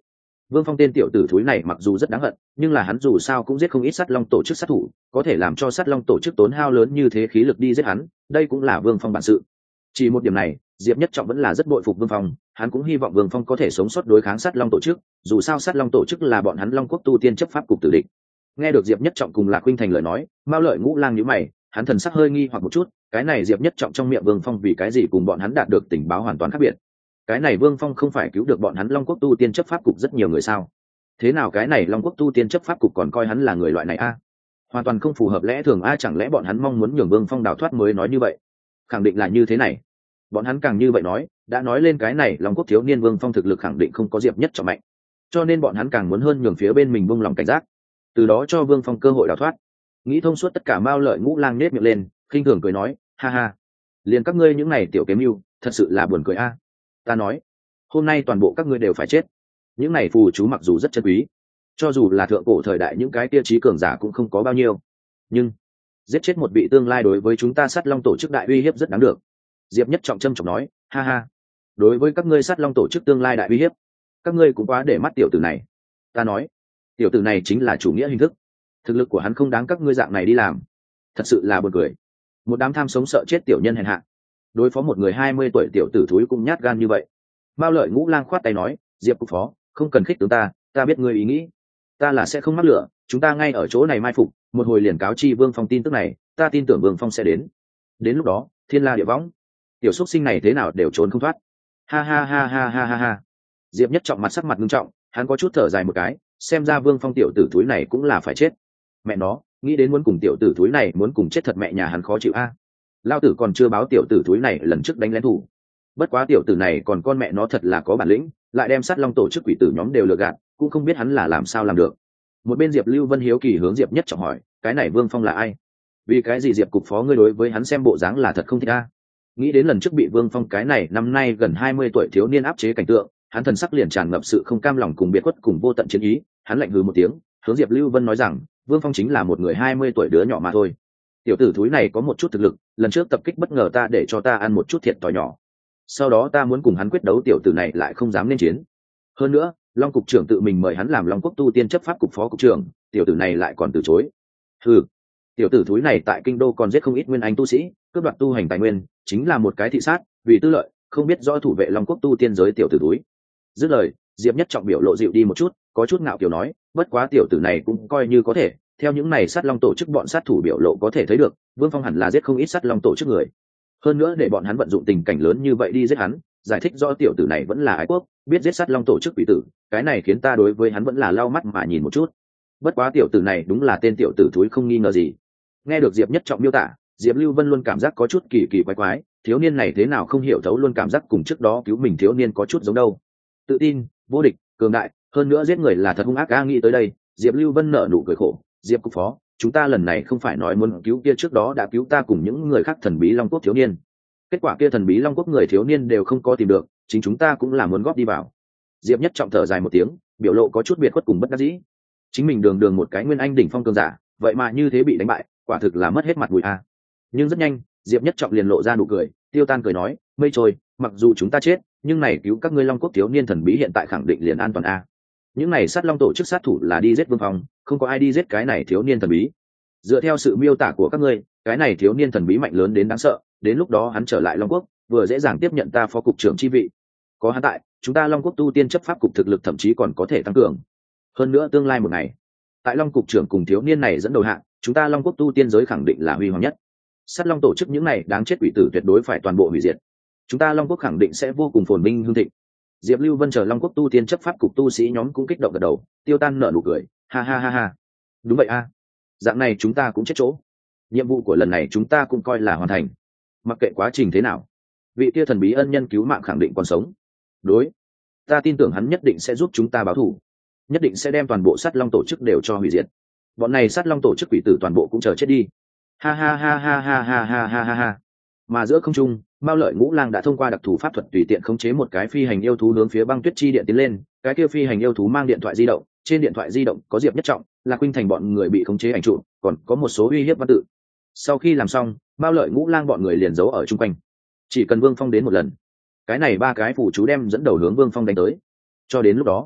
Vương Phong tên tiểu tử thúi này mặc dù rất đáng hận, nhưng là hắn dù sao cũng giết không ít Sắt Long tổ chức sát thủ, có thể làm cho Sắt Long tổ chức tốn hao lớn như thế khí lực đi giết hắn, đây cũng là Vương Phong bản sự. Chỉ một điểm này, Diệp Nhất Trọng vẫn là rất bội phục Vương Phong, hắn cũng hy vọng Vương Phong có thể sống sót đối kháng Sắt Long tổ chức, dù sao Sắt Long tổ chức là bọn hắn Long Quốc tu tiên chấp pháp cục tử địch. Nghe được Diệp Nhất Trọng cùng Lạc Khuynh Thành lời nói, Mao Lợi Ngũ Lang nhíu mày, hắn thần sắc hơi nghi hoặc một chút, cái này Diệp Nhất Trọng trong miệng Vương Phong vì cái gì cùng bọn hắn đạt được tình báo hoàn toàn khác biệt. Cái này Vương Phong không phải cứu được bọn hắn Long Quốc tu tiên chấp pháp cục rất nhiều người sao? Thế nào cái này Long Quốc tu tiên chấp pháp cục còn coi hắn là người loại này a? Hoàn toàn không phù hợp lẽ thường a, chẳng lẽ bọn hắn mong muốn nhường Vương Phong đào thoát mới nói như vậy? Khẳng định là như thế này. Bọn hắn càng như vậy nói, đã nói lên cái này Long Quốc thiếu niên Vương Phong thực lực khẳng định không có Diệp Nhất Trọng mạnh. Cho nên bọn hắn càng muốn hơn nhường phía bên mình buông lòng cảnh giác, từ đó cho Vương Phong cơ hội đào thoát. Nghĩ thông suốt tất cả, Mao Lợi Ngũ Lang nhếch miệng lên, khinh thường cười nói, ha ha, liền các ngươi những này tiểu kiếm mưu, thật sự là buồn cười a. Ta nói, hôm nay toàn bộ các ngươi đều phải chết. Những này phù chú mặc dù rất chân quý, cho dù là thượng cổ thời đại những cái tiêu chí cường giả cũng không có bao nhiêu, nhưng giết chết một vị tương lai đối với chúng ta Sắt Long tổ chức đại uy hiếp rất đáng được. Diệp Nhất Trọng trầm trọng nói, ha ha, đối với các ngươi Sắt Long tổ chức tương lai đại uy hiếp, các ngươi cũng quá để mắt tiểu tử này. Ta nói, tiểu tử này chính là chủ nghĩa hình thức, thực lực của hắn không đáng các ngươi dạng này đi làm, thật sự là buồn cười. Một đám tham sống sợ chết tiểu nhân hèn hạ, đối phó một người 20 tuổi tiểu tử thúi cũng nhát gan như vậy. Mao Lợi Ngũ Lang khoát tay nói, Diệp cục phó, không cần khích tướng ta biết ngươi ý nghĩ, ta là sẽ không mắc lửa, chúng ta ngay ở chỗ này mai phục, một hồi liền cáo chi Vương Phong tin tức này, ta tin tưởng Vương Phong sẽ đến lúc đó thiên la địa võng, tiểu xúc sinh này thế nào đều trốn không thoát. Ha ha ha ha ha ha ha. Diệp Nhất Trọng mặt sắc mặt nghiêm trọng, hắn có chút thở dài một cái, xem ra Vương Phong tiểu tử thúi này cũng là phải chết. Mẹ nó, nghĩ đến muốn cùng tiểu tử thúi này muốn cùng chết thật mẹ nhà hắn khó chịu a. Lao tử còn chưa báo tiểu tử thúi này lần trước đánh lén thủ, bất quá tiểu tử này còn con mẹ nó thật là có bản lĩnh, lại đem Sắt Long tổ chức quỷ tử nhóm đều lừa gạt, cũng không biết hắn là làm sao làm được. Một bên Diệp Lưu Vân hiếu kỳ hướng Diệp Nhất Trọng hỏi, cái này Vương Phong là ai? Vì cái gì Diệp cục phó ngươi đối với hắn xem bộ dáng là thật không thích a? Nghĩ đến lần trước bị Vương Phong cái này năm nay gần 20 tuổi thiếu niên áp chế cảnh tượng, hắn thần sắc liền tràn ngập sự không cam lòng cùng biệt khuất cùng vô tận chiến ý, hắn lạnh hừ một tiếng, hướng Diệp Lưu Vân nói rằng, Vương Phong chính là một người 20 tuổi đứa nhỏ mà thôi. Tiểu tử thúi này có một chút thực lực, lần trước tập kích bất ngờ ta để cho ta ăn một chút thiệt thòi nhỏ. Sau đó ta muốn cùng hắn quyết đấu, tiểu tử này lại không dám lên chiến. Hơn nữa, Long cục trưởng tự mình mời hắn làm Long Quốc tu tiên chấp pháp cục phó cục trưởng, tiểu tử này lại còn từ chối. Hừ, tiểu tử thúi này tại kinh đô còn giết không ít nguyên anh tu sĩ, cướp đoạt tu hành tài nguyên, chính là một cái thị sát, vì tư lợi, không biết rõ thủ vệ Long Quốc tu tiên giới tiểu tử thúi. Dứt lời, Diệp Nhất Trọng biểu lộ dịu đi một chút, có chút ngạo kiều nói, bất quá tiểu tử này cũng coi như có thể, theo những này Sắt Long tổ chức bọn sát thủ biểu lộ có thể thấy được, Vương Phong hẳn là giết không ít Sắt Long tổ chức người. Hơn nữa để bọn hắn vận dụng tình cảnh lớn như vậy đi giết hắn, giải thích rõ tiểu tử này vẫn là ái quốc, biết giết Sắt Long tổ chức quỷ tử, cái này khiến ta đối với hắn vẫn là lau mắt mà nhìn một chút. Bất quá tiểu tử này đúng là tên tiểu tử thúi không nghi ngờ gì. Nghe được Diệp Nhất Trọng miêu tả, Diệp Lưu Vân luôn cảm giác có chút kỳ kỳ quái quái, thiếu niên này thế nào không hiểu thấu, luôn cảm giác cùng trước đó cứu mình thiếu niên có chút giống đâu. Tự tin, vô địch, cường đại, hơn nữa giết người là thật hung ác a. Nghĩ tới đây, Diệp Lưu Vân nở nụ cười khổ, Diệp cục phó, chúng ta lần này không phải nói muốn cứu kia trước đó đã cứu ta cùng những người khác thần bí Long Quốc thiếu niên, kết quả kia thần bí Long Quốc người thiếu niên đều không có tìm được, chính chúng ta cũng là muốn góp đi vào. Diệp Nhất Trọng thở dài một tiếng, biểu lộ có chút biệt khuất cùng bất đắc dĩ. Chính mình đường đường một cái nguyên anh đỉnh phong cường giả, vậy mà như thế bị đánh bại, quả thực là mất hết mặt mũi a. Nhưng rất nhanh, Diệp Nhất Trọng liền lộ ra nụ cười, tiêu tan cười nói, mây trôi, mặc dù chúng ta chết, nhưng này cứu các ngươi Long Quốc thiếu niên thần bí hiện tại khẳng định liền an toàn a. Những này Sát Long tổ chức sát thủ là đi giết Vương Phong, không có ai đi giết cái này thiếu niên thần bí. Dựa theo sự miêu tả của các ngươi, cái này thiếu niên thần bí mạnh lớn đến đáng sợ, đến lúc đó hắn trở lại Long Quốc, vừa dễ dàng tiếp nhận ta phó cục trưởng chi vị. Có hắn tại, chúng ta Long Quốc tu tiên chấp pháp cục thực lực thậm chí còn có thể tăng cường. Hơn nữa tương lai một ngày, tại Long cục trưởng cùng thiếu niên này dẫn đầu hạng, chúng ta Long Quốc tu tiên giới khẳng định là huy hoàng nhất. Sát Long tổ chức những này đáng chết quỷ tử tuyệt đối phải toàn bộ hủy diệt. Chúng ta Long Quốc khẳng định sẽ vô cùng phồn vinh hưng thịnh. Diệp Lưu Vân chờ Long Quốc tu tiên chấp pháp cục tu sĩ nhóm cũng kích động gật đầu, tiêu tan nở nụ cười, ha ha ha ha. Đúng vậy a, dạng này chúng ta cũng chết chỗ. Nhiệm vụ của lần này chúng ta cũng coi là hoàn thành. Mặc kệ quá trình thế nào, vị kia thần bí ân nhân cứu mạng khẳng định còn sống. Đối, ta tin tưởng hắn nhất định sẽ giúp chúng ta báo thù, nhất định sẽ đem toàn bộ Sát Long tổ chức đều cho hủy diệt. Bọn này Sát Long tổ chức quỷ tử toàn bộ cũng chờ chết đi. Ha ha ha ha ha ha ha ha ha ha. Mà giữa không trung, Mao Lợi Ngũ Lang đã thông qua đặc thù pháp thuật tùy tiện khống chế một cái phi hành yêu thú hướng phía băng tuyết chi điện tiến lên. Cái kia phi hành yêu thú mang điện thoại di động, trên điện thoại di động có Diệp Nhất Trọng, Lạc Khuynh Thành bọn người bị khống chế ảnh trụ, còn có một số uy hiếp văn tự. Sau khi làm xong, Mao Lợi Ngũ Lang bọn người liền giấu ở chung quanh. Chỉ cần Vương Phong đến một lần, cái này ba cái phù chú đem dẫn đầu hướng Vương Phong đánh tới. Cho đến lúc đó,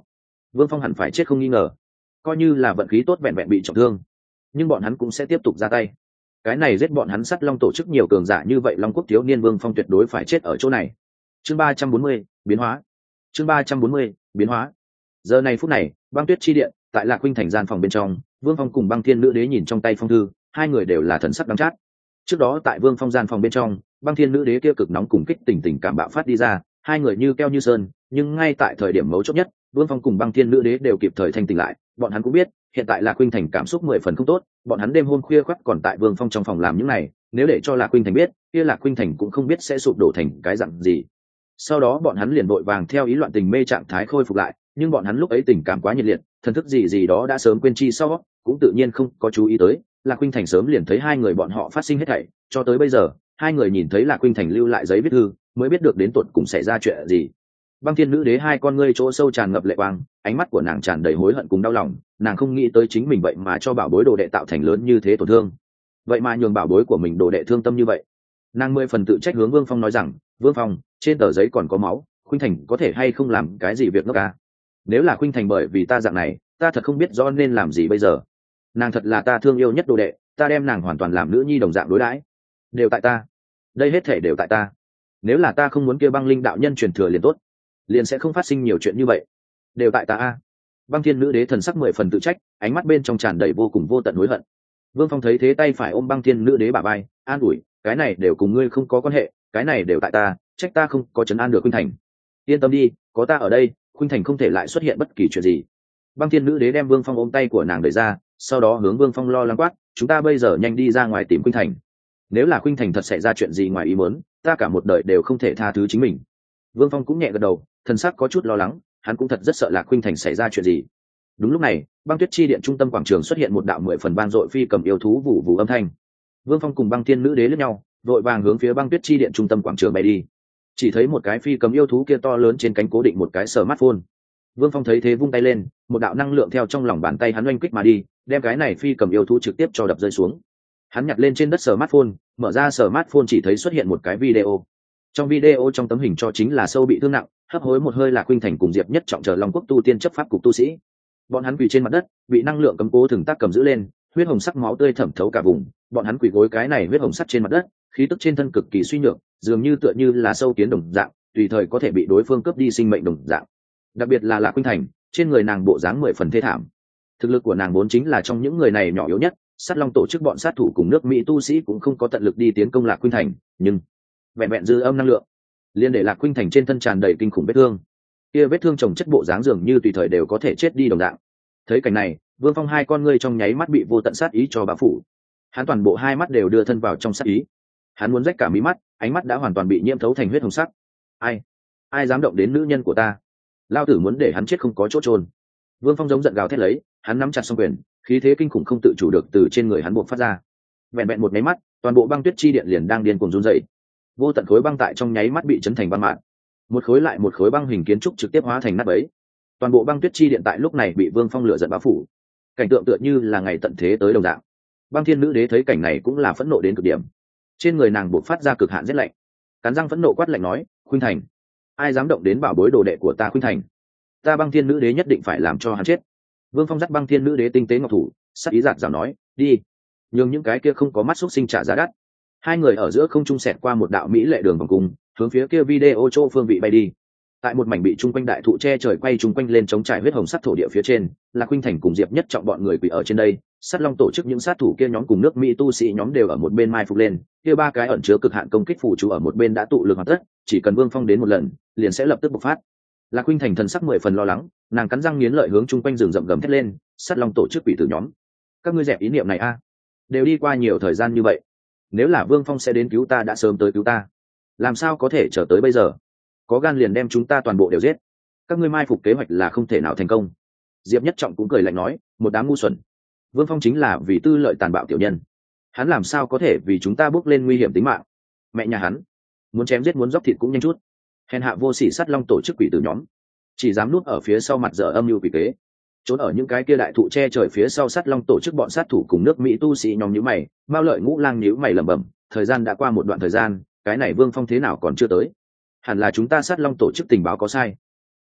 Vương Phong hẳn phải chết không nghi ngờ. Coi như là vận khí tốt vẹn vẹn bị trọng thương, nhưng bọn hắn cũng sẽ tiếp tục ra tay. Cái này giết bọn hắn Sắt Long tổ chức nhiều cường giả như vậy, Long Quốc thiếu niên Vương Phong tuyệt đối phải chết ở chỗ này. Chương 340, biến hóa. Chương 340, biến hóa. Giờ này phút này, Băng Tuyết chi điện, tại Lạc Huynh thành gian phòng bên trong, Vương Phong cùng Băng Thiên nữ đế nhìn trong tay phong thư, hai người đều là thần sắc đắng chát. Trước đó tại Vương Phong gian phòng bên trong, Băng Thiên nữ đế kia cực nóng cùng kích tình cảm bạo phát đi ra, hai người như keo như sơn, nhưng ngay tại thời điểm mấu chốt nhất, Vương Phong cùng Băng Thiên nữ đế đều kịp thời thanh tỉnh lại, bọn hắn cũng biết, hiện tại Lạc Huynh thành cảm xúc 10 phần không tốt, bọn hắn đêm hôm khuya khoắt còn tại Vương Phong trong phòng làm những này, nếu để cho Lạc Huynh thành biết, kia Lạc Huynh thành cũng không biết sẽ sụp đổ thành cái dạng gì. Sau đó bọn hắn liền vội vàng theo ý loạn tình mê trạng thái khôi phục lại, nhưng bọn hắn lúc ấy tình cảm quá nhiệt liệt, thần thức gì đó đã sớm quên chi sau, cũng tự nhiên không có chú ý tới. Lạc Huynh thành sớm liền thấy hai người bọn họ phát sinh hết thảy, cho tới bây giờ, hai người nhìn thấy Lạc Huynh thành lưu lại giấy viết thư, mới biết được đến tột cùng xảy ra chuyện gì. Băng Thiên nữ đế hai con ngươi chỗ sâu tràn ngập lệ quang, ánh mắt của nàng tràn đầy hối hận cùng đau lòng, nàng không nghĩ tới chính mình vậy mà cho bảo bối đồ đệ tạo thành lớn như thế tổn thương, vậy mà nhường bảo bối của mình đồ đệ thương tâm như vậy. Nàng 10 phần tự trách hướng Vương Phong nói rằng, Vương Phong, trên tờ giấy còn có máu, Khuynh Thành có thể hay không làm cái gì việc ngốc ca? Nếu là Khuynh Thành bởi vì ta dạng này, ta thật không biết rõ nên làm gì bây giờ. Nàng thật là ta thương yêu nhất đồ đệ, ta đem nàng hoàn toàn làm nữ nhi đồng dạng đối đãi, đều tại ta, đây hết thể đều tại ta. Nếu là ta không muốn kia Băng Linh đạo nhân truyền thừa liền tốt, liền sẽ không phát sinh nhiều chuyện như vậy, đều tại ta a. Băng Thiên nữ đế thần sắc 10 phần tự trách, ánh mắt bên trong tràn đầy vô cùng vô tận hối hận. Vương Phong thấy thế tay phải ôm Băng Thiên nữ đế bả vai, an ủi, cái này đều cùng ngươi không có quan hệ, cái này đều tại ta, trách ta không có trấn an được Khuynh Thành. Yên tâm đi, có ta ở đây, Khuynh Thành không thể lại xuất hiện bất kỳ chuyện gì. Băng Thiên nữ đế đem Vương Phong ôm tay của nàng đẩy ra, sau đó hướng Vương Phong lo lắng quát, chúng ta bây giờ nhanh đi ra ngoài tìm Khuynh Thành. Nếu là Khuynh Thành thật xảy ra chuyện gì ngoài ý muốn, ta cả một đời đều không thể tha thứ chính mình. Vương Phong cũng nhẹ gật đầu, thần sắc có chút lo lắng, hắn cũng thật rất sợ là Khuynh Thành xảy ra chuyện gì. Đúng lúc này, Băng Tuyết chi điện trung tâm quảng trường xuất hiện một đạo 10 phần vang dội phi cầm yêu thú vụ vụ âm thanh. Vương Phong cùng Băng Thiên nữ đế liếc nhau, vội vàng hướng phía Băng Tuyết chi điện trung tâm quảng trường bay đi. Chỉ thấy một cái phi cầm yêu thú kia to lớn trên cánh cố định một cái smartphone. Vương Phong thấy thế vung tay lên, một đạo năng lượng theo trong lòng bàn tay hắn oanh kích mà đi, đem cái này phi cầm yêu thú trực tiếp cho đập rơi xuống. Hắn nhặt lên trên đất smartphone, mở ra smartphone chỉ thấy xuất hiện một cái video. Trong video trong tấm hình cho chính là sâu bị thương nặng, hấp hối một hơi là Khuynh Thành cùng Diệp Nhất Trọng chờ Long Quốc tu tiên chấp pháp cục tu sĩ. Bọn hắn quỳ trên mặt đất, bị năng lượng cấm cố thường tác cầm giữ lên, huyết hồng sắc máu tươi thẩm thấu cả vùng. Bọn hắn quỳ gối cái này huyết hồng sắc trên mặt đất, khí tức trên thân cực kỳ suy nhược, dường như tựa như là sâu kiến đồng dạng, tùy thời có thể bị đối phương cướp đi sinh mệnh đồng dạng. Đặc biệt là Khuynh Thành, trên người nàng bộ dáng 10 phần thê thảm. Thực lực của nàng vốn chính là trong những người này nhỏ yếu nhất, Sát Long tổ chức bọn sát thủ cùng nước Mỹ tu sĩ cũng không có tận lực đi tiến công Lạc Khuynh Thành, nhưng vẹn vẹn dư âm năng lượng liên để Lạc Khuynh Thành trên thân tràn đầy kinh khủng vết thương, kia vết thương chồng chất bộ dáng dường như tùy thời đều có thể chết đi đồng dạng. Thấy cảnh này, Vương Phong hai con ngươi trong nháy mắt bị vô tận sát ý cho bao phủ, hắn toàn bộ hai mắt đều đưa thân vào trong sát ý, hắn muốn rách cả mí mắt, ánh mắt đã hoàn toàn bị nhiễm thấu thành huyết hồng sắc. Ai dám động đến nữ nhân của ta, lao tử muốn để hắn chết không có chỗ trôn. Vương Phong giống giận gào thét lấy, hắn nắm chặt song quyền, khí thế kinh khủng không tự chủ được từ trên người hắn buộc phát ra. Vẹn vẹn một máy mắt, toàn bộ Băng Tuyết chi điện liền đang điên cuồng run rẩy. Vô tận khối băng tại trong nháy mắt bị chấn thành băng mạn, một khối lại một khối băng hình kiến trúc trực tiếp hóa thành nát bấy. Toàn bộ Băng Tuyết chi điện tại lúc này bị Vương Phong lửa giận bao phủ, cảnh tượng tựa như là ngày tận thế tới đồng dạng. Băng Thiên nữ đế thấy cảnh này cũng là phẫn nộ đến cực điểm, trên người nàng buộc phát ra cực hạn rét lạnh, cắn răng phẫn nộ quát lạnh nói, Khuynh Thành, ai dám động đến bảo bối đồ đệ của ta Khuynh Thành, ta Băng Thiên nữ đế nhất định phải làm cho hắn chết. Vương Phong dắt Băng Thiên nữ đế tinh tế ngọc thủ, sắc ý giạt rào nói, đi, nhường những cái kia không có mắt xúc sinh trả giá đắt. Hai người ở giữa không trung xẹt qua một đạo mỹ lệ đường vòng cung, hướng phía kia video chỗ phương vị bay đi. Tại một mảnh bị trung quanh đại thụ che trời quay trung quanh lên chống trải huyết hồng sắc thổ địa phía trên, là Khuynh Thành cùng Diệp Nhất Trọng bọn người quỳ ở trên đây. Sát Long tổ chức những sát thủ kia nhóm cùng nước Mỹ tu sĩ nhóm đều ở một bên mai phục lên, kia ba cái ẩn chứa cực hạn công kích phù chú ở một bên đã tụ lực hoàn tất, chỉ cần Vương Phong đến một lần, liền sẽ lập tức bộc phát. Là Khuynh Thành thần sắc 10 phần lo lắng, nàng cắn răng nghiến lợi hướng trung quanh rừng rậm gầm thét lên, Sát Long tổ chức quỷ tử nhóm, các ngươi dẹp ý niệm này a, đều đi qua nhiều thời gian như vậy, nếu là Vương Phong sẽ đến cứu ta đã sớm tới cứu ta, làm sao có thể chờ tới bây giờ, có gan liền đem chúng ta toàn bộ đều giết, các ngươi mai phục kế hoạch là không thể nào thành công. Diệp Nhất Trọng cũng cười lạnh nói, một đám ngu xuẩn, Vương Phong chính là vì tư lợi tàn bạo tiểu nhân, hắn làm sao có thể vì chúng ta bước lên nguy hiểm tính mạng, mẹ nhà hắn, muốn chém giết muốn dốc thịt cũng nhanh chút, hèn hạ vô sỉ Sát Long tổ chức quỷ tử nhóm, chỉ dám núp ở phía sau mặt dở âm mưu quỷ kế, trốn ở những cái kia đại thụ che trời phía sau Sát Long tổ chức bọn sát thủ cùng nước Mỹ tu sĩ nhóm nhíu mày, Mao Lợi Ngũ Lang nhíu mày lẩm bẩm, thời gian đã qua một đoạn thời gian, cái này Vương Phong thế nào còn chưa tới, hẳn là chúng ta Sát Long tổ chức tình báo có sai,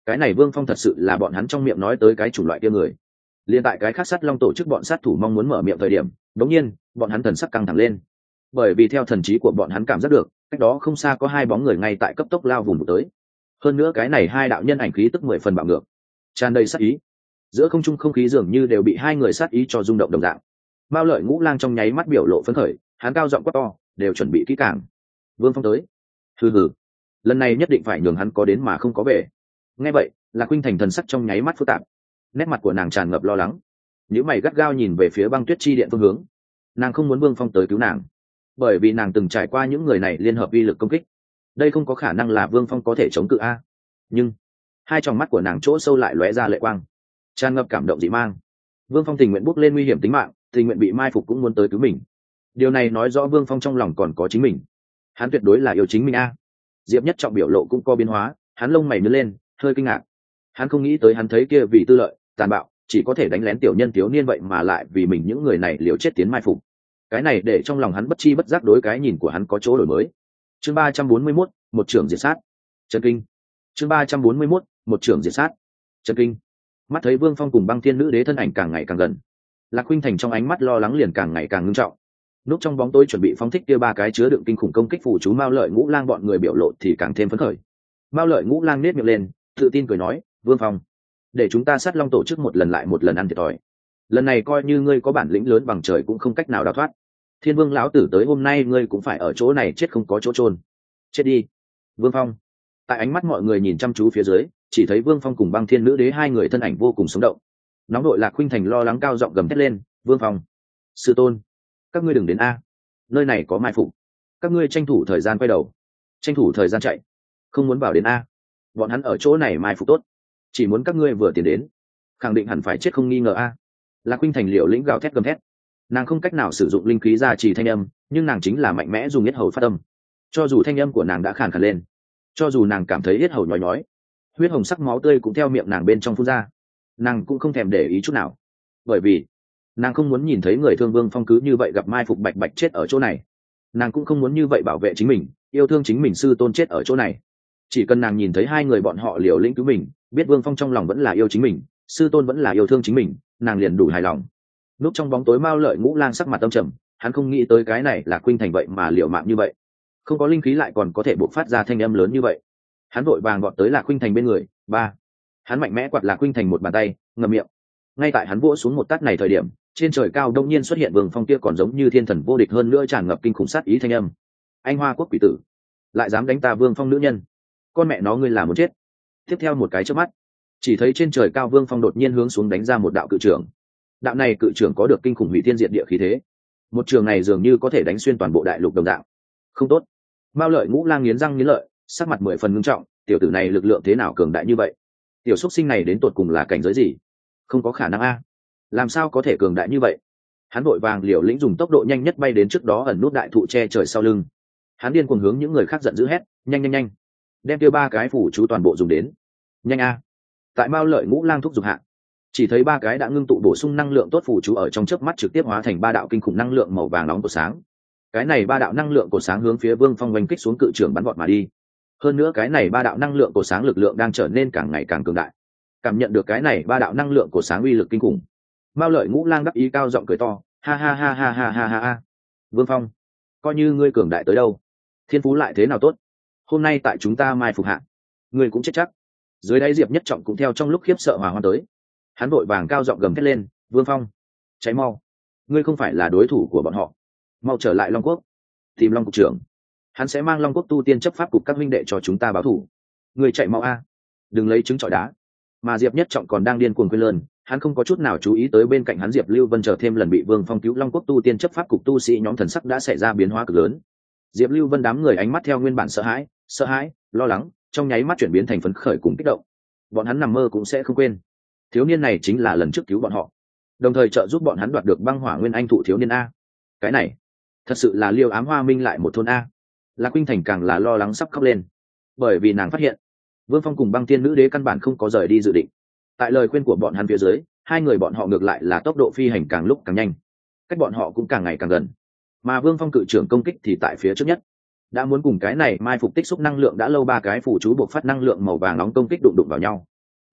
cái này Vương Phong thật sự là bọn hắn trong miệng nói tới cái chủng loại kia người. Liên tại cái khác sát long tổ chức bọn sát thủ mong muốn mở miệng thời điểm, đống nhiên bọn hắn thần sắc căng thẳng lên, bởi vì theo thần trí của bọn hắn cảm giác được cách đó không xa có hai bóng người ngay tại cấp tốc lao vùng tới. Hơn nữa cái này hai đạo nhân ảnh khí tức 10 phần bạo ngược, tràn đầy sát ý, giữa không trung không khí dường như đều bị hai người sát ý cho rung động đồng dạng. Mao Lợi Ngũ Lang trong nháy mắt biểu lộ phấn khởi, hắn cao giọng quát to, đều chuẩn bị kỹ càng. Vương Phong tới. Hừ hừ, lần này nhất định phải nhường hắn có đến mà không có về. Nghe vậy, Lạc Khuynh Thành thần sắc trong nháy mắt phức tạp, nét mặt của nàng tràn ngập lo lắng, những mày gắt gao nhìn về phía Băng Tuyết chi điện phương hướng. Nàng không muốn Vương Phong tới cứu nàng, bởi vì nàng từng trải qua những người này liên hợp uy lực công kích, đây không có khả năng là Vương Phong có thể chống cự a. Nhưng hai tròng mắt của nàng chỗ sâu lại lóe ra lệ quang, tràn ngập cảm động dị mang. Vương Phong tình nguyện bước lên nguy hiểm tính mạng, tình nguyện bị mai phục cũng muốn tới cứu mình. Điều này nói rõ Vương Phong trong lòng còn có chính mình, hắn tuyệt đối là yêu chính mình a. Diệp Nhất Trọng biểu lộ cũng có biến hóa, hắn lông mày nhướng lên, hơi kinh ngạc. Hắn không nghĩ tới hắn thấy kia vì tư lợi, tàn bạo, chỉ có thể đánh lén tiểu nhân thiếu niên vậy mà lại vì mình những người này liều chết tiến mai phục. Cái này để trong lòng hắn bất chi bất giác đối cái nhìn của hắn có chỗ đổi mới. Chương 341, một trưởng diệt sát. Chấn kinh. Chương 341, một trưởng diệt sát. Chấn kinh. Mắt thấy Vương Phong cùng Băng Thiên Nữ Đế thân ảnh càng ngày càng gần, Lạc Khuynh Thành trong ánh mắt lo lắng liền càng ngày càng ngưng trọng. Núp trong bóng tối chuẩn bị phóng thích kia ba cái chứa đựng kinh khủng công kích phù chú Mao Lợi Ngũ Lang bọn người biểu lộ thì càng thêm phấn khởi. Mao Lợi Ngũ Lang nhếch miệng lên, tự tin cười nói, "Vương Phong, để chúng ta sát long tổ chức một lần lại một lần ăn thiệt thòi. Lần này coi như ngươi có bản lĩnh lớn bằng trời cũng không cách nào đào thoát. Thiên Vương lão tử tới hôm nay ngươi cũng phải ở chỗ này chết không có chỗ chôn. Chết đi." Vương Phong. Tại ánh mắt mọi người nhìn chăm chú phía dưới, chỉ thấy Vương Phong cùng Băng Thiên Nữ Đế hai người thân ảnh vô cùng sống động. Nóng đội Lạc Khuynh Thành lo lắng cao giọng gầm thét lên, "Vương Phong, sư tôn, các ngươi đừng đến a, nơi này có mai phục, các ngươi tranh thủ thời gian quay đầu, tranh thủ thời gian chạy, không muốn vào đến a, bọn hắn ở chỗ này mai phục tốt, chỉ muốn các ngươi vừa tiến đến khẳng định hẳn phải chết không nghi ngờ a." Lạc Khuynh Thành liều lĩnh gào thét gầm thét, nàng không cách nào sử dụng linh khí gia trì thanh âm, nhưng nàng chính là mạnh mẽ dùng yết hầu phát âm. Cho dù thanh âm của nàng đã khàn khàn lên, cho dù nàng cảm thấy yết hầu nhói nhói, huyết hồng sắc máu tươi cũng theo miệng nàng bên trong phun ra, nàng cũng không thèm để ý chút nào, bởi vì nàng không muốn nhìn thấy người thương Vương Phong cứ như vậy gặp mai phục bạch bạch chết ở chỗ này. Nàng cũng không muốn như vậy bảo vệ chính mình, yêu thương chính mình sư tôn chết ở chỗ này. Chỉ cần nàng nhìn thấy hai người bọn họ liều lĩnh cứu mình, biết Vương Phong trong lòng vẫn là yêu chính mình, sư tôn vẫn là yêu thương chính mình, nàng liền đủ hài lòng. Núp trong bóng tối Mao Lợi Ngũ Lang sắc mặt âm trầm, hắn không nghĩ tới cái này là Khuynh Thành vậy mà liều mạng như vậy, không có linh khí lại còn có thể bộc phát ra thanh âm lớn như vậy. Hắn vội vàng gọn tới Lạc Khuynh Thành bên người, ba. Hắn mạnh mẽ quạt Lạc Khuynh Thành một bàn tay, ngậm miệng. Ngay tại hắn vỗ xuống một tát này thời điểm, trên trời cao đông nhiên xuất hiện Vương Phong kia còn giống như thiên thần vô địch hơn nữa tràn ngập kinh khủng sát ý thanh âm. "Anh Hoa Quốc quỷ tử, lại dám đánh ta Vương Phong nữ nhân, con mẹ nó ngươi là muốn chết." Tiếp theo một cái chớp mắt, chỉ thấy trên trời cao Vương Phong đột nhiên hướng xuống đánh ra một đạo cự trưởng. Đạo này cự trưởng có được kinh khủng hủy thiên diệt địa khí thế, một trường này dường như có thể đánh xuyên toàn bộ đại lục đồng dạng. Không tốt. Mao Lợi Ngũ Lang nghiến răng nghiến lợi, sắc mặt 10 phần ngưng trọng, tiểu tử này lực lượng thế nào cường đại như vậy? Tiểu xuất sinh này đến tột cùng là cảnh giới gì? Không có khả năng a, làm sao có thể cường đại như vậy? Hắn vội vàng liều lĩnh dùng tốc độ nhanh nhất bay đến trước đó ẩn nút đại thụ che trời sau lưng. Hắn điên cuồng hướng những người khác giận dữ hét, "Nhanh nhanh nhanh, đem kia ba cái phủ chú toàn bộ dùng đến. Nhanh a." Tại Mao Lợi Ngũ Lang thúc giục hạ, chỉ thấy ba cái đã ngưng tụ bổ sung năng lượng tốt phủ chú ở trong chớp mắt trực tiếp hóa thành ba đạo kinh khủng năng lượng màu vàng nóng của sáng. Cái này ba đạo năng lượng của sáng hướng phía Vương Phong oanh kích xuống cự trưởng bắn vọt mà đi. Hơn nữa cái này ba đạo năng lượng của sáng lực lượng đang trở nên càng ngày càng cường đại. Cảm nhận được cái này ba đạo năng lượng của sáng uy lực kinh khủng, Mao Lợi Ngũ Lang đắc ý cao giọng cười to, "Ha ha ha ha ha ha ha ha. Vương Phong, coi như ngươi cường đại tới đâu, thiên phú lại thế nào tốt, hôm nay tại chúng ta mai phục hạ, ngươi cũng chết chắc." Dưới đáy Diệp Nhất Trọng cũng theo trong lúc khiếp sợ hòa hoan tới. Hắn vội vàng cao giọng gầm thét lên, "Vương Phong, cháy mau, ngươi không phải là đối thủ của bọn họ, mau trở lại Long Quốc, tìm Long cục trưởng, hắn sẽ mang Long Quốc tu tiên chấp pháp cục các huynh đệ cho chúng ta báo thù. Ngươi chạy mau a, đừng lấy trứng trọi đá." Mà Diệp Nhất Trọng còn đang điên cuồng quên lơn, hắn không có chút nào chú ý tới bên cạnh hắn Diệp Lưu Vân chờ thêm lần bị Vương Phong cứu Long Quốc tu tiên chấp pháp cục tu sĩ nhóm thần sắc đã xảy ra biến hóa cực lớn. Diệp Lưu Vân đám người ánh mắt theo nguyên bản sợ hãi, lo lắng, trong nháy mắt chuyển biến thành phấn khởi cùng kích động. Bọn hắn nằm mơ cũng sẽ không quên, thiếu niên này chính là lần trước cứu bọn họ, đồng thời trợ giúp bọn hắn đoạt được băng hỏa nguyên anh thụ thiếu niên a. Cái này thật sự là Liêu Ám Hoa Minh lại một thôn a. Lạc Khuynh Thành càng là lo lắng sắp khóc lên, bởi vì nàng phát hiện Vương Phong cùng Băng Thiên Nữ Đế căn bản không có rời đi dự định. Tại lời khuyên của bọn hắn phía dưới, hai người bọn họ ngược lại là tốc độ phi hành càng lúc càng nhanh, cách bọn họ cũng càng ngày càng gần. Mà Vương Phong cự trưởng công kích thì tại phía trước nhất, đã muốn cùng cái này mai phục tích xúc năng lượng đã lâu ba cái phủ chú buộc phát năng lượng màu vàng nóng công kích đụng vào nhau.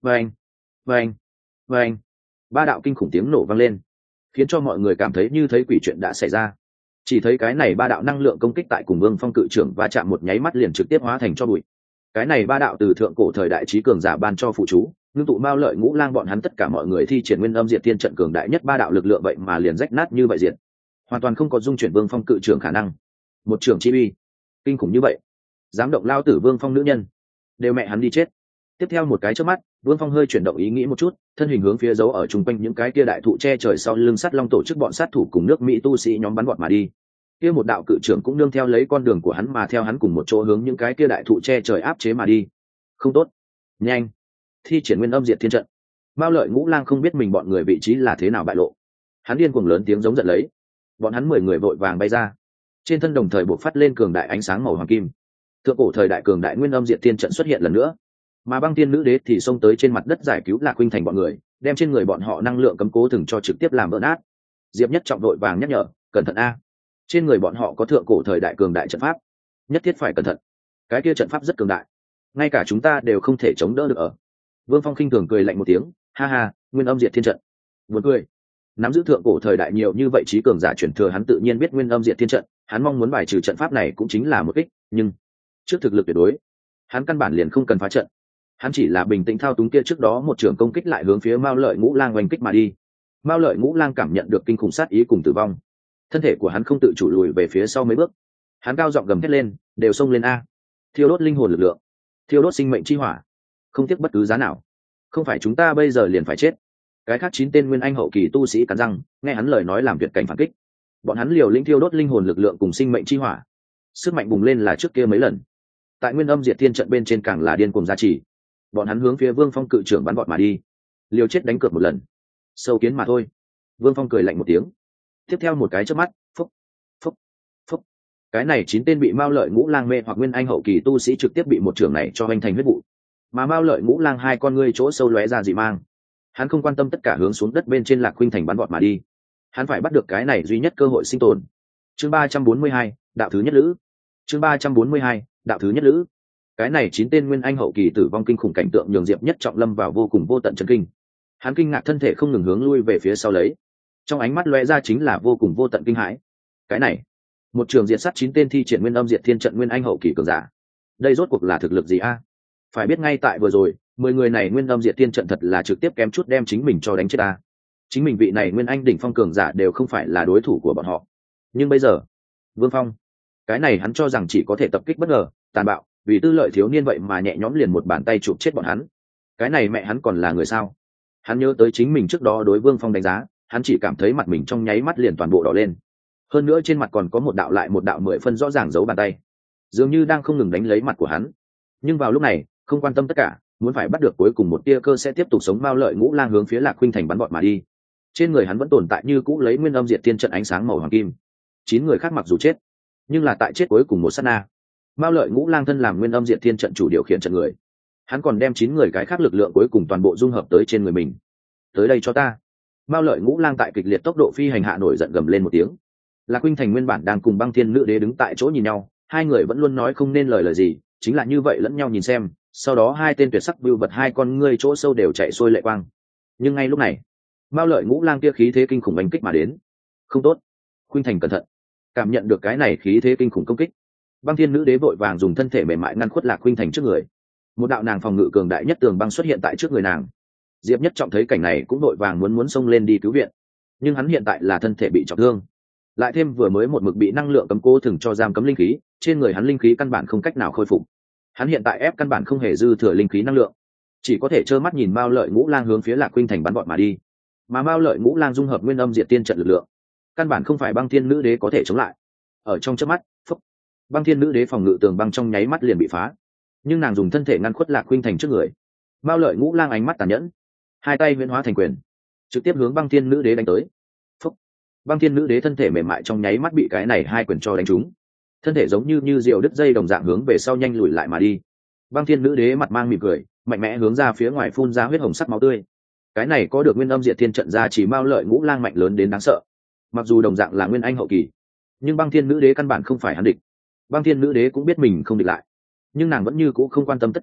vâng, vâng, vâng. Ba đạo kinh khủng tiếng nổ vang lên, khiến cho mọi người cảm thấy như thấy quỷ chuyện đã xảy ra. Chỉ thấy cái này ba đạo năng lượng công kích tại cùng Vương Phong cự trưởng va chạm một nháy mắt liền trực tiếp hóa thành cho bụi. Cái này ba đạo từ thượng cổ thời đại trí cường giả ban cho phụ chú, ngưng tụ Mao Lợi Ngũ Lang bọn hắn tất cả mọi người thi triển Nguyên Âm Diệt Tiên trận cường đại nhất ba đạo lực lượng vậy mà liền rách nát như vậy diệt. Hoàn toàn không có dung chuyển Vương Phong cự trưởng khả năng. Một trưởng chi uy kinh khủng như vậy, dám động lao tử Vương Phong nữ nhân, đều mẹ hắn đi chết. Tiếp theo một cái chớp mắt, Vương Phong hơi chuyển động ý nghĩ một chút, thân hình hướng phía dấu ở trung quanh những cái kia đại thụ che trời sau lưng Sắt Long tổ chức bọn sát thủ cùng nước Mỹ tu sĩ nhóm bắn vọt mà đi. Kia một đạo cự trưởng cũng nương theo lấy con đường của hắn mà theo hắn cùng một chỗ hướng những cái kia đại thụ che trời áp chế mà đi. Không tốt, nhanh, thi triển Nguyên Âm Diệt Thiên trận. Mao Lợi Ngũ Lang không biết mình bọn người vị trí là thế nào bại lộ, hắn điên cuồng lớn tiếng giống giận lấy. Bọn hắn 10 người vội vàng bay ra, trên thân đồng thời bộc phát lên cường đại ánh sáng màu hoàng kim. Thượng cổ thời đại cường đại Nguyên Âm Diệt Thiên trận xuất hiện lần nữa, mà Băng Tiên Nữ Đế thì xông tới trên mặt đất giải cứu Lạc Huynh Thành bọn người, đem trên người bọn họ năng lượng cấm cố thừng cho trực tiếp làm vỡ nát. Diệp Nhất Trọng đội vàng nhắc nhở, cẩn thận a, trên người bọn họ có thượng cổ thời đại cường đại trận pháp, nhất thiết phải cẩn thận. Cái kia trận pháp rất cường đại, ngay cả chúng ta đều không thể chống đỡ được ở. Vương Phong khinh thường cười lạnh một tiếng, ha ha, Nguyên Âm Diệt Thiên trận. Buồn cười. Nắm giữ thượng cổ thời đại nhiều như vậy trí cường giả chuyển thừa, hắn tự nhiên biết Nguyên Âm Diệt Thiên trận, hắn mong muốn bài trừ trận pháp này cũng chính là một kích, nhưng trước thực lực tuyệt đối, hắn căn bản liền không cần phá trận. Hắn chỉ là bình tĩnh thao túng kia trước đó một trường công kích lại hướng phía Mao Lợi Ngũ Lang oanh kích mà đi. Mao Lợi Ngũ Lang cảm nhận được kinh khủng sát ý cùng tử vong, thân thể của hắn không tự chủ lùi về phía sau mấy bước. Hắn cao giọng gầm thét lên, đều xông lên a, thiêu đốt linh hồn lực lượng, thiêu đốt sinh mệnh chi hỏa, không tiếc bất cứ giá nào, không phải chúng ta bây giờ liền phải chết. Cái khác 9 tên nguyên anh hậu kỳ tu sĩ cắn răng, nghe hắn lời nói làm tuyệt cảnh phản kích. Bọn hắn liều lĩnh thiêu đốt linh hồn lực lượng cùng sinh mệnh chi hỏa, sức mạnh bùng lên là trước kia mấy lần. Tại Nguyên Âm Diệt Thiên trận bên trên càng là điên cuồng gia trì. Bọn hắn hướng phía Vương Phong cự trưởng bắn bọn mà đi, liều chết đánh cược một lần, sâu kiến mà thôi. Vương Phong cười lạnh một tiếng, tiếp theo một cái chớp mắt, phúc phúc phúc, cái này 9 tên bị Mao Lợi Ngũ Lang mê hoặc nguyên anh hậu kỳ tu sĩ trực tiếp bị một trưởng này cho hoành thành huyết vụ. Mà Mao Lợi Ngũ Lang hai con ngươi chỗ sâu lóe ra dị mang, hắn không quan tâm tất cả hướng xuống đất bên trên Lạc Huynh Thành bắn bọn mà đi. Hắn phải bắt được cái này duy nhất cơ hội sinh tồn. Chương 342, đạo thứ nhất lữ. Chương 342, đạo thứ nhất lữ. Cái này 9 tên nguyên anh hậu kỳ tử vong kinh khủng cảnh tượng nhường Diệp Nhất Trọng lâm vào vô cùng vô tận chấn kinh. Hắn kinh ngạc thân thể không ngừng hướng lui về phía sau lấy, trong ánh mắt lóe ra chính là vô cùng vô tận kinh hãi. Cái này, một trường diệt sát 9 tên thi triển Nguyên Âm Diệt Thiên trận nguyên anh hậu kỳ cường giả, đây rốt cuộc là thực lực gì a? Phải biết ngay tại vừa rồi, 10 người này Nguyên Âm Diệt Thiên trận thật là trực tiếp kém chút đem chính mình cho đánh chết a. Chính mình vị này nguyên anh đỉnh phong cường giả đều không phải là đối thủ của bọn họ. Nhưng bây giờ, Vương Phong, cái này hắn cho rằng chỉ có thể tập kích bất ngờ, tàn bạo, vì tư lợi thiếu niên vậy mà nhẹ nhõm liền một bàn tay chụp chết bọn hắn. Cái này mẹ hắn còn là người sao? Hắn nhớ tới chính mình trước đó đối Vương Phong đánh giá, hắn chỉ cảm thấy mặt mình trong nháy mắt liền toàn bộ đỏ lên. Hơn nữa trên mặt còn có một đạo lại một đạo 10 phân rõ ràng dấu bàn tay, dường như đang không ngừng đánh lấy mặt của hắn. Nhưng vào lúc này, không quan tâm tất cả, muốn phải bắt được cuối cùng một tia cơ sẽ tiếp tục sống Mao Lợi Ngũ Lang hướng phía Lạc Huynh Thành bắn bọn mà đi. Trên người hắn vẫn tồn tại như cũ lấy Nguyên Âm Diệt Thiên trận ánh sáng màu hoàng kim. 9 người khác mặc dù chết, nhưng là tại chết cuối cùng một sát na, Mao Lợi Ngũ Lang thân làm Nguyên Âm Diệt Thiên trận chủ điều khiển trận người, hắn còn đem 9 người cái khác lực lượng cuối cùng toàn bộ dung hợp tới trên người mình. Tới đây cho ta! Mao Lợi Ngũ Lang tại kịch liệt tốc độ phi hành hạ nổi giận gầm lên một tiếng. Lạc Huynh Thành nguyên bản đang cùng Băng Thiên Nữ Đế đứng tại chỗ nhìn nhau, hai người vẫn luôn nói không nên lời gì, chính là như vậy lẫn nhau nhìn xem. Sau đó hai tên tuyệt sắc bưu vật hai con ngươi chỗ sâu đều chạy xuôi lệ quang. Nhưng ngay lúc này, Mao Lợi Ngũ Lang kia khí thế kinh khủng đánh kích mà đến. Không tốt, Huynh Thành cẩn thận! Cảm nhận được cái này khí thế kinh khủng công kích, Băng Thiên Nữ Đế vội vàng dùng thân thể mềm mại ngăn khuất Lạc Huynh Thành trước người. Một đạo nàng phòng ngự cường đại nhất tường băng xuất hiện tại trước người nàng. Diệp Nhất Trọng thấy cảnh này cũng vội vàng muốn xông lên đi cứu viện, nhưng hắn hiện tại là thân thể bị trọng thương, lại thêm vừa mới một mực bị năng lượng cấm cố thừng cho giam cấm linh khí, trên người hắn linh khí căn bản không cách nào khôi phục. Hắn hiện tại ép căn bản không hề dư thừa linh khí năng lượng, chỉ có thể trơ mắt nhìn Mao Lợi Ngũ Lang hướng phía Lạc Huynh Thành bắn bọn mà đi. Mà Mao Lợi Ngũ Lang dung hợp Nguyên Âm Diệt Tiên trận lực lượng, căn bản không phải Băng Thiên Nữ Đế có thể chống lại. Ở trong chớp mắt, phốc, Băng Thiên Nữ Đế phòng ngự tường băng trong nháy mắt liền bị phá, nhưng nàng dùng thân thể ngăn khuất Lạc Huynh Thành trước người. Mao Lợi Ngũ Lang ánh mắt tàn nhẫn, hai tay huyễn hóa thành quyền, trực tiếp hướng Băng Thiên Nữ Đế đánh tới. Phốc, Băng Thiên Nữ Đế thân thể mềm mại trong nháy mắt bị cái này hai quyền cho đánh trúng, thân thể giống như diều đứt dây đồng dạng hướng về sau nhanh lùi lại mà đi. Băng Thiên Nữ Đế mặt mang mỉm cười, mạnh mẽ hướng ra phía ngoài phun ra huyết hồng sắc máu tươi. Cái này có được Nguyên Âm Diệt Thiên trận ra chỉ Mao Lợi Ngũ Lang mạnh lớn đến đáng sợ. Mặc dù đồng dạng là nguyên anh hậu kỳ, nhưng Băng Thiên Nữ Đế căn bản không phải hắn địch. Băng Thiên Nữ Đế cũng biết mình không địch lại, nhưng nàng vẫn như cũ không quan tâm tất cả,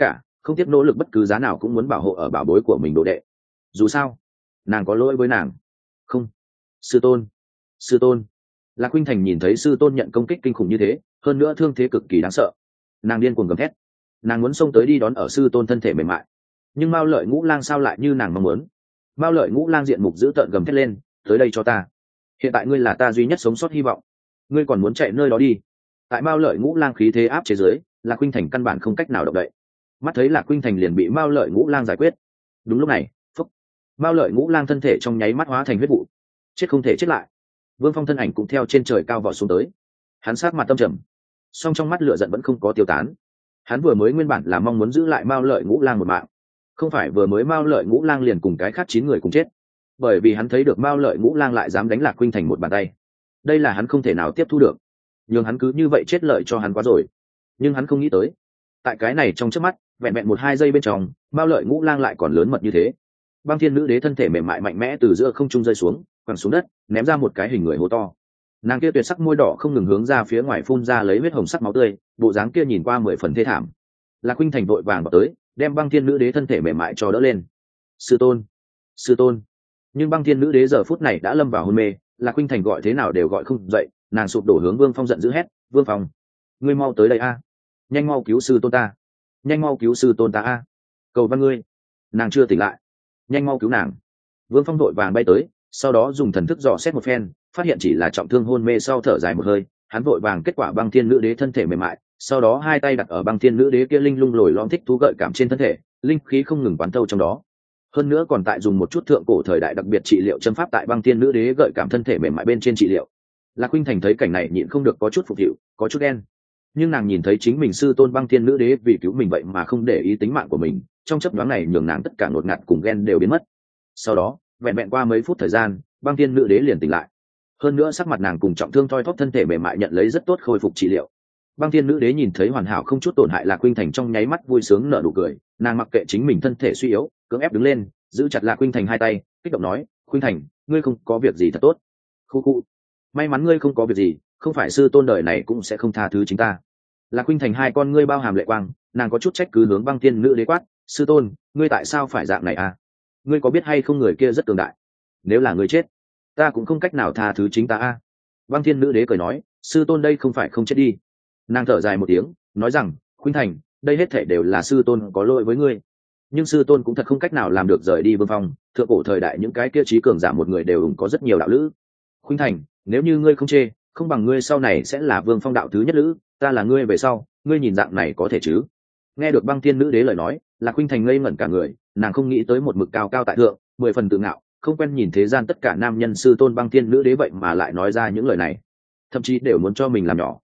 không tiếc nỗ lực bất cứ giá nào cũng muốn bảo hộ ở bảo bối của mình đồ đệ. Dù sao nàng có lỗi với nàng không? Sư tôn, sư tôn. Lạc Khuynh Thành nhìn thấy sư tôn nhận công kích kinh khủng như thế, hơn nữa thương thế cực kỳ đáng sợ, nàng điên cuồng gầm thét. Nàng muốn xông tới đi đón ở sư tôn thân thể mềm mại, nhưng Mao Lợi Ngũ Lang sao lại như nàng mong muốn. Mao Lợi Ngũ Lang diện mục dữ tợn gầm thét lên, tới đây cho ta, hiện tại ngươi là ta duy nhất sống sót hy vọng, ngươi còn muốn chạy nơi đó đi. Tại Mao Lợi Ngũ Lang khí thế áp chế dưới, Lạc Khuynh Thành căn bản không cách nào động đậy. Mắt thấy Lạc Khuynh Thành liền bị Mao Lợi Ngũ Lang giải quyết. Đúng lúc này, phúc, Mao Lợi Ngũ Lang thân thể trong nháy mắt hóa thành huyết vụ, chết không thể chết lại. Vương Phong thân ảnh cũng theo trên trời cao vọt xuống tới, hắn sát mặt tâm trầm, song trong mắt lửa giận vẫn không có tiêu tán. Hắn vừa mới nguyên bản là mong muốn giữ lại Mao Lợi Ngũ Lang một mạng, không phải vừa mới Mao Lợi Ngũ Lang liền cùng cái khác 9 người cùng chết, bởi vì hắn thấy được Mao Lợi Ngũ Lang lại dám đánh Lạc Khuynh Thành một bàn tay, đây là hắn không thể nào tiếp thu được. Nhưng hắn cứ như vậy chết lợi cho hắn quá rồi. Nhưng hắn không nghĩ tới, tại cái này trong chớp mắt, vẹn vẹn 1-2 giây bên trong, Mao Lợi Ngũ Lang lại còn lớn mật như thế. Băng Thiên Nữ Đế thân thể mềm mại mạnh mẽ từ giữa không trung rơi xuống, quẳng xuống đất, ném ra một cái hình người hố to. Nàng kia tuyệt sắc môi đỏ không ngừng hướng ra phía ngoài phun ra lấy huyết hồng sắc máu tươi, bộ dáng kia nhìn qua 10 phần thê thảm. Lạc Khuynh Thành vội vàng vào tới, đem Băng Thiên Nữ Đế thân thể mềm mại cho đỡ lên. Sư tôn, sư tôn. Nhưng Băng Thiên Nữ Đế giờ phút này đã lâm vào hôn mê, Lạc Khuynh Thành gọi thế nào đều gọi không dậy, nàng sụp đổ hướng Vương Phong giận dữ hét, Vương Phong, ngươi mau tới đây a, nhanh mau cứu sư tôn ta, nhanh mau cứu sư tôn ta a, cầu văn ngươi. Nàng chưa tỉnh lại, nhanh mau cứu nàng. Vương Phong đội vàng bay tới, sau đó dùng thần thức dò xét một phen, phát hiện chỉ là trọng thương hôn mê, sau thở dài một hơi, hắn vội vàng kết quả Băng Thiên Nữ Đế thân thể mềm mại, sau đó hai tay đặt ở Băng Thiên Nữ Đế kia linh lung lồi lõm thích thú gợi cảm trên thân thể, linh khí không ngừng quán thâu trong đó. Hơn nữa còn tại dùng một chút thượng cổ thời đại đặc biệt trị liệu châm pháp tại Băng Thiên Nữ Đế gợi cảm thân thể mềm mại bên trên trị liệu. Lạc Khuynh Thành thấy cảnh này nhịn không được có chút phục hiệu, có chút đen. Nhưng nàng nhìn thấy chính mình sư tôn Băng Thiên Nữ Đế vì cứu mình vậy mà không để ý tính mạng của mình, trong chớp nhoáng này nhường nàng tất cả ngột ngạt cùng ghen đều biến mất. Sau đó, vẹn vẹn qua mấy phút thời gian, Băng Thiên Nữ Đế liền tỉnh lại. Hơn nữa sắc mặt nàng cùng trọng thương thoi thóp thân thể mềm mại nhận lấy rất tốt khôi phục trị liệu. Băng Thiên Nữ Đế nhìn thấy hoàn hảo không chút tổn hại Lạc Khuynh Thành trong nháy mắt vui sướng nở nụ cười, nàng mặc kệ chính mình thân thể suy yếu, cưỡng ép đứng lên, giữ chặt Lạc Khuynh Thành hai tay, kích động nói, "Khuynh Thành, ngươi không có việc gì thật tốt." Khu khu, may mắn ngươi không có việc gì, không phải sư tôn đời này cũng sẽ không tha thứ chính ta. Lạc Khuynh Thành hai con ngươi bao hàm lệ quang, nàng có chút trách cứ hướng Băng Thiên Nữ Đế quát, "Sư tôn, ngươi tại sao phải dạng này à? Ngươi có biết hay không người kia rất cường đại, nếu là ngươi chết, ta cũng không cách nào tha thứ chính ta à?" Băng Thiên Nữ Đế cười nói, "Sư tôn đây không phải không chết đi." Nàng thở dài một tiếng, nói rằng, "Khuynh Thành, đây hết thể đều là sư tôn có lỗi với ngươi, nhưng sư tôn cũng thật không cách nào làm được rời đi Vương Phong, thượng cổ thời đại những cái kia trí cường giả một người đều có rất nhiều đạo lữ. Khuynh Thành, nếu như ngươi không chê, không bằng ngươi sau này sẽ là Vương Phong đạo thứ nhất lữ, ta là ngươi về sau, ngươi nhìn dạng này có thể chứ?" Nghe được Băng Thiên Nữ Đế lời nói, Lạc Khuynh Thành ngây ngẩn cả người, nàng không nghĩ tới một mực cao cao tại thượng, 10 phần tự ngạo, không quen nhìn thế gian tất cả nam nhân sư tôn Băng Thiên Nữ Đế vậy mà lại nói ra những lời này, thậm chí đều muốn cho mình làm nhỏ.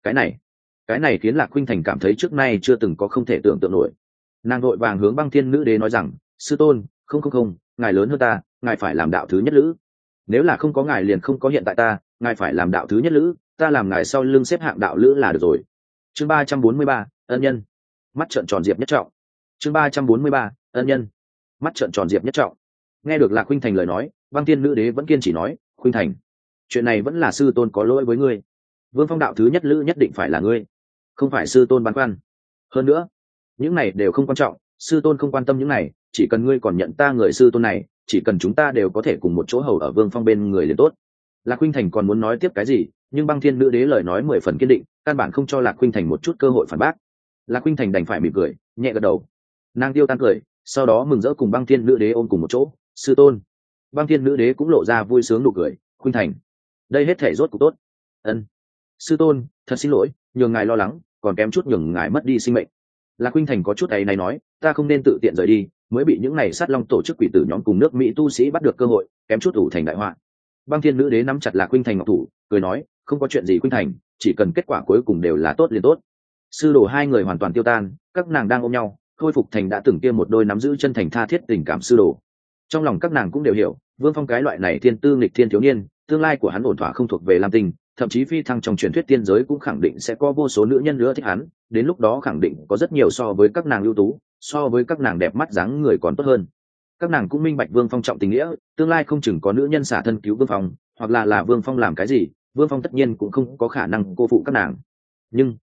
Cái này khiến Lạc Khuynh Thành cảm thấy trước nay chưa từng có không thể tưởng tượng nổi. Nàng vội vàng hướng Băng Thiên Nữ Đế nói rằng, "Sư tôn, không, ngài lớn hơn ta, ngài phải làm đạo thứ nhất lữ. Nếu là không có ngài liền không có hiện tại ta, ngài phải làm đạo thứ nhất lữ, ta làm ngài sau lưng xếp hạng đạo lữ là được rồi." Chương 343, ân nhân. Mắt trợn tròn Diệp Nhất Trọng. Chương 343, ân nhân. Mắt trợn tròn Diệp Nhất Trọng. Nghe được Lạc Khuynh Thành lời nói, Băng Thiên Nữ Đế vẫn kiên trì nói, "Khuynh Thành, chuyện này vẫn là sư tôn có lỗi với ngươi. Vương Phong đạo thứ nhất lữ nhất định phải là ngươi, không phải sư tôn băn khoăn. Hơn nữa, những này đều không quan trọng, sư tôn không quan tâm những này, chỉ cần ngươi còn nhận ta người sư tôn này, chỉ cần chúng ta đều có thể cùng một chỗ hầu ở Vương Phong bên người liền tốt." Lạc Khuynh Thành còn muốn nói tiếp cái gì, nhưng Băng Thiên Nữ Đế lời nói 10 phần kiên định, căn bản không cho Lạc Khuynh Thành một chút cơ hội phản bác. Lạc Khuynh Thành đành phải mỉm cười, nhẹ gật đầu. Nàng tiêu tan cười, sau đó mừng rỡ cùng Băng Thiên Nữ Đế ôm cùng một chỗ, "Sư tôn." Băng Thiên Nữ Đế cũng lộ ra vui sướng nụ cười, "Khuynh Thành, đây hết thể rốt cuộc tốt." "Ân, sư tôn, thật xin lỗi, nhường ngài lo lắng, còn kém chút nhường ngài mất đi sinh mệnh." Lạc Khuynh Thành có chút áy náy nói, "Ta không nên tự tiện rời đi, mới bị những này sát long tổ chức quỷ tử nhóm cùng nước Mỹ tu sĩ bắt được cơ hội, kém chút ủ thành đại họa." Băng Thiên Nữ Đế nắm chặt Lạc Khuynh Thành ngọc thủ, cười nói, "Không có chuyện gì Khuynh Thành, chỉ cần kết quả cuối cùng đều là tốt liền tốt." Sư đồ hai người hoàn toàn tiêu tan, các nàng đang ôm nhau, khôi phục thành đã từng kia một đôi nắm giữ chân thành tha thiết tình cảm sư đồ. Trong lòng các nàng cũng đều hiểu, Vương Phong cái loại này thiên tư nghịch thiên thiếu niên, tương lai của hắn ổn thỏa không thuộc về Lam Tinh, thậm chí phi thăng trong truyền thuyết tiên giới cũng khẳng định sẽ có vô số nữ nhân nữa thích hắn, đến lúc đó khẳng định có rất nhiều so với các nàng ưu tú, so với các nàng đẹp mắt dáng người còn tốt hơn. Các nàng cũng minh bạch Vương Phong trọng tình nghĩa, tương lai không chừng có nữ nhân xả thân cứu Vương Phong, hoặc là Vương Phong làm cái gì, Vương Phong tất nhiên cũng không có khả năng cô phụ các nàng. Nhưng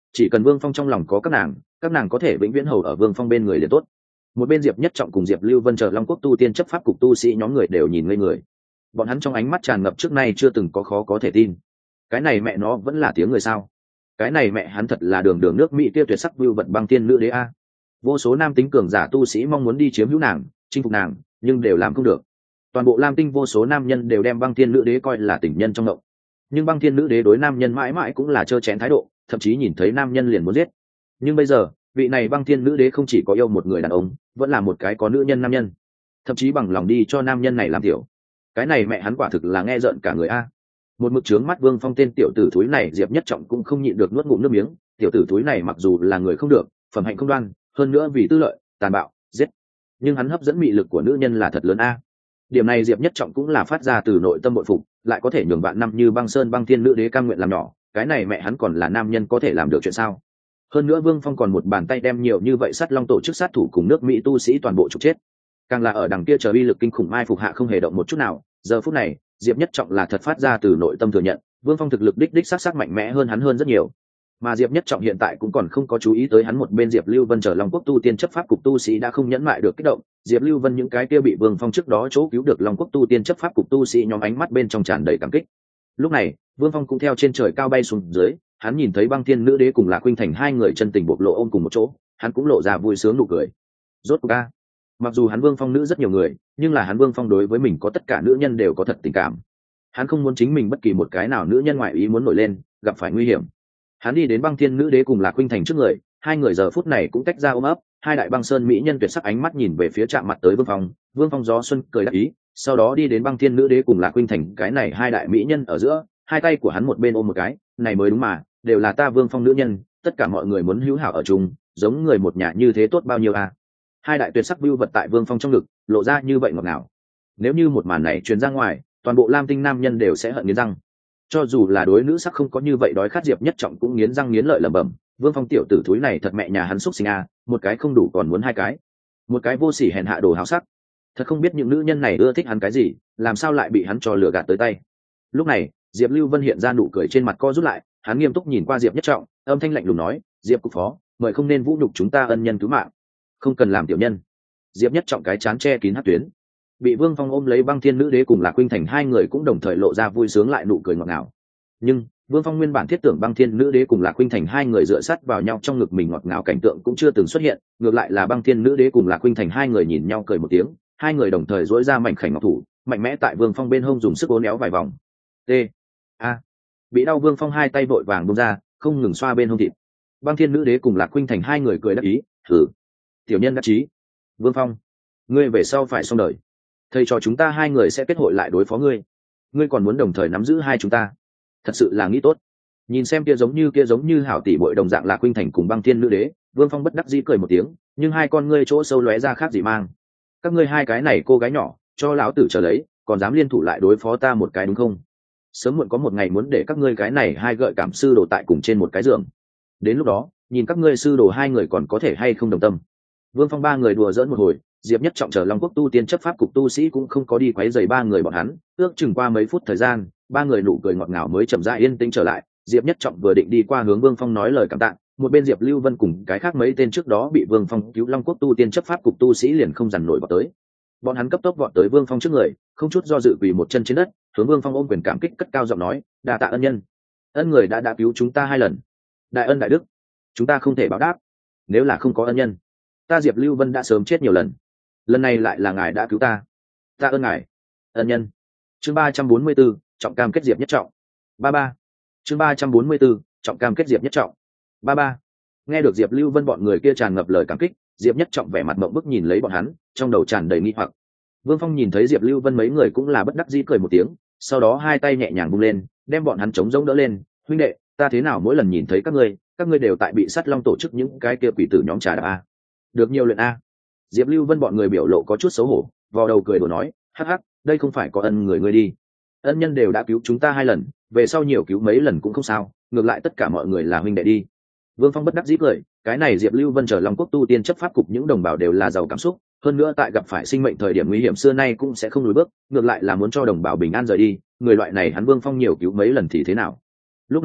chỉ cần Vương Phong trong lòng có các nàng có thể vĩnh viễn hầu ở Vương Phong bên người liền tốt. Một bên Diệp Nhất Trọng cùng Diệp Lưu Vân chờ Long Quốc tu tiên chấp pháp cục tu sĩ nhóm người đều nhìn ngây người. Bọn hắn trong ánh mắt tràn ngập trước nay chưa từng có khó có thể tin. Cái này mẹ nó vẫn là tiếng người sao? Cái này mẹ hắn thật là đường đường nước Mỹ kia tuyệt sắc vưu vật băng tiên nữ đế a. Vô số nam tính cường giả tu sĩ mong muốn đi chiếm hữu nàng, chinh phục nàng, nhưng đều làm không được. Toàn bộ Lam Tinh vô số nam nhân đều đem băng tiên nữ đế coi là tình nhân trong ngộng. Nhưng băng tiên nữ đế đối nam nhân mãi mãi cũng là trơ chén thái độ, thậm chí nhìn thấy nam nhân liền muốn giết. Nhưng bây giờ, vị này băng tiên nữ đế không chỉ có yêu một người đàn ông, vẫn là một cái có nữ nhân nam nhân, thậm chí bằng lòng đi cho nam nhân này làm tiểu. Cái này mẹ hắn quả thực là nghe rợn cả người a. Một mực trướng mắt Vương Phong tên tiểu tử thúi này, Diệp Nhất Trọng cũng không nhịn được nuốt ngụm nước miếng. Tiểu tử thúi này mặc dù là người không được, phẩm hạnh không đoan, hơn nữa vì tư lợi tàn bạo giết, nhưng hắn hấp dẫn mị lực của nữ nhân là thật lớn a. Điểm này Diệp Nhất Trọng cũng là phát ra từ nội tâm bội phục, lại có thể nhường vạn năm như băng sơn băng thiên nữ đế cam nguyện làm nhỏ, cái này mẹ hắn còn là nam nhân có thể làm được chuyện sao? Hơn nữa Vương Phong còn một bàn tay đem nhiều như vậy sát long tổ chức sát thủ cùng nước Mỹ tu sĩ toàn bộ trục chết, càng là ở đằng kia chờ uy lực kinh khủng mai phục hạ không hề động một chút nào. Giờ phút này Diệp Nhất Trọng là thật phát ra từ nội tâm thừa nhận, Vương Phong thực lực đích xác mạnh mẽ hơn hắn hơn rất nhiều. Mà Diệp Nhất Trọng hiện tại cũng còn không có chú ý tới hắn một bên Diệp Lưu Vân chờ Long Quốc tu tiên chấp pháp cục tu sĩ đã không nhẫn mại được kích động. Diệp Lưu Vân những cái kia bị Vương Phong trước đó chỗ cứu được Long Quốc tu tiên chấp pháp cục tu sĩ nhóm ánh mắt bên trong tràn đầy cảm kích. Lúc này Vương Phong cũng theo trên trời cao bay xuống dưới, hắn nhìn thấy băng thiên nữ đế cùng Lạc Khuynh Thành hai người chân tình bộc lộ ôm cùng một chỗ, hắn cũng lộ ra vui sướng nụ cười. Rốt cuộc a, mặc dù hắn Vương Phong nữ rất nhiều người, nhưng là hắn Vương Phong đối với mình có tất cả nữ nhân đều có thật tình cảm. Hắn không muốn chính mình bất kỳ một cái nào nữ nhân ngoại ý muốn nổi lên, gặp phải nguy hiểm. Hắn đi đến băng thiên nữ đế cùng Lạc Khuynh Thành trước người, hai người giờ phút này cũng tách ra ôm ấp, hai đại băng sơn mỹ nhân tuyệt sắc ánh mắt nhìn về phía chạm mặt tới Vương Phong. Vương Phong gió xuân cười đáp ý, sau đó đi đến băng thiên nữ đế cùng Lạc Khuynh Thành cái này hai đại mỹ nhân ở giữa, hai tay của hắn một bên ôm một cái, này mới đúng mà, đều là ta Vương Phong nữ nhân, tất cả mọi người muốn hữu hảo ở chung, giống người một nhà như thế tốt bao nhiêu à. Hai đại tuyệt sắc vưu vật tại Vương Phong trong ngực, lộ ra như vậy ngọt ngào. Nếu như một màn này truyền ra ngoài, toàn bộ Lam Tinh nam nhân đều sẽ hận nghiến răng. Cho dù là đối nữ sắc không có như vậy đói khát, Diệp Nhất Trọng cũng nghiến răng nghiến lợi lẩm bẩm, Vương Phong tiểu tử thúi này thật mẹ nhà hắn xúc sinh a, một cái không đủ còn muốn hai cái. Một cái vô sỉ hèn hạ đồ háo sắc. Thật không biết những nữ nhân này ưa thích hắn cái gì, làm sao lại bị hắn cho lừa gạt tới tay. Lúc này, Diệp Lưu Vân hiện ra nụ cười trên mặt co rút lại, hắn nghiêm túc nhìn qua Diệp Nhất Trọng, âm thanh lạnh lùng nói, Diệp cục phó, mời không nên vũ nhục chúng ta ân nhân cứu mạng. Không cần làm tiểu nhân. Diệp Nhất Trọng cái chán che kín hắc tuyến. Bị Vương Phong ôm lấy băng thiên nữ đế cùng Lạc Khuynh Thành hai người cũng đồng thời lộ ra vui sướng lại nụ cười ngọt ngào. Nhưng Vương Phong nguyên bản thiết tưởng băng thiên nữ đế cùng Lạc Khuynh Thành hai người dựa sát vào nhau trong ngực mình ngọt ngào cảnh tượng cũng chưa từng xuất hiện, ngược lại là băng thiên nữ đế cùng Lạc Khuynh Thành hai người nhìn nhau cười một tiếng, hai người đồng thời duỗi ra mảnh khảnh ngọc thủ, mạnh mẽ tại Vương Phong bên hông dùng sức uốn éo vài vòng. T. A. Bị đau Vương Phong hai tay vội vàng buông ra, không ngừng xoa bên hông thịt. Băng thiên nữ đế cùng Lạc Khuynh Thành hai người cười đáp ý, thử. Tiểu nhân đắc chí. Vương Phong, ngươi về sau phải xong đời. Thầy trò chúng ta hai người sẽ kết hội lại đối phó ngươi. Ngươi còn muốn đồng thời nắm giữ hai chúng ta, thật sự là nghĩ tốt. Nhìn xem kia giống như hảo tỷ bội đồng dạng Lạc Khuynh Thành cùng băng thiên nữ đế, Vương Phong bất đắc dĩ cười một tiếng, nhưng hai con ngươi chỗ sâu lóe ra khác gì mang. Các ngươi hai cái này cô gái nhỏ, cho lão tử chờ lấy, còn dám liên thủ lại đối phó ta một cái đúng không? Sớm muộn có một ngày muốn để các ngươi cái này hai gợi cảm sư đồ tại cùng trên một cái giường. Đến lúc đó, nhìn các ngươi sư đồ hai người còn có thể hay không đồng tâm. Vương Phong ba người đùa giỡn một hồi, Diệp Nhất Trọng chờ Long Quốc tu tiên chấp pháp cục tu sĩ cũng không có đi quấy rầy ba người bọn hắn, ước chừng qua mấy phút thời gian, ba người nụ cười ngọt ngào mới chậm rãi yên tĩnh trở lại. Diệp Nhất Trọng vừa định đi qua hướng Vương Phong nói lời cảm tạ, một bên Diệp Lưu Vân cùng cái khác mấy tên trước đó bị Vương Phong cứu Long Quốc tu tiên chấp pháp cục tu sĩ liền không dằn nổi vào tới. Bọn hắn cấp tốc vọt tới Vương Phong trước người, không chút do dự quỳ một chân trên đất, hướng Vương Phong ôm quyền cảm kích cất cao giọng nói, đa tạ ân nhân. Ân người đã cứu chúng ta hai lần, đại ân đại đức, chúng ta không thể báo đáp. Nếu là không có ân nhân, ta Diệp Lưu Vân đã sớm chết nhiều lần. Lần này lại là ngài đã cứu ta, ta ơn ngài ân nhân. Chương 344, trọng cam kết Diệp Nhất Trọng. 33. Chương 344, trọng cam kết Diệp Nhất Trọng. 33. Nghe được Diệp Lưu Vân bọn người kia tràn ngập lời cảm kích, Diệp Nhất Trọng vẻ mặt mộng bức nhìn lấy bọn hắn, trong đầu tràn đầy nghi hoặc. Vương Phong nhìn thấy Diệp Lưu Vân mấy người cũng là bất đắc dĩ cười một tiếng, sau đó hai tay nhẹ nhàng vung lên, đem bọn hắn chống rỗng đỡ lên. Huynh đệ, ta thế nào mỗi lần nhìn thấy các ngươi đều tại bị Sắt Long tổ chức những cái kia quỷ tử nhóm trà đạp a. Được nhiều luyện a. Diệp Lưu Vân bọn người biểu lộ có chút xấu hổ, vò đầu cười đùa nói, hắc hắc, đây không phải có ân người ngươi đi. Ân nhân đều đã cứu chúng ta hai lần, về sau nhiều cứu mấy lần cũng không sao, ngược lại tất cả mọi người là huynh đệ đi. Vương Phong bất đắc dĩ cười, cái này Diệp Lưu Vân chờ Long Quốc tu tiên chấp pháp cục những đồng bào đều là giàu cảm xúc, hơn nữa tại gặp phải sinh mệnh thời điểm nguy hiểm xưa nay cũng sẽ không lùi bước, ngược lại là muốn cho đồng bào bình an rời đi, người loại này hắn Vương Phong nhiều cứu mấy lần thì thế nào. Lúc này,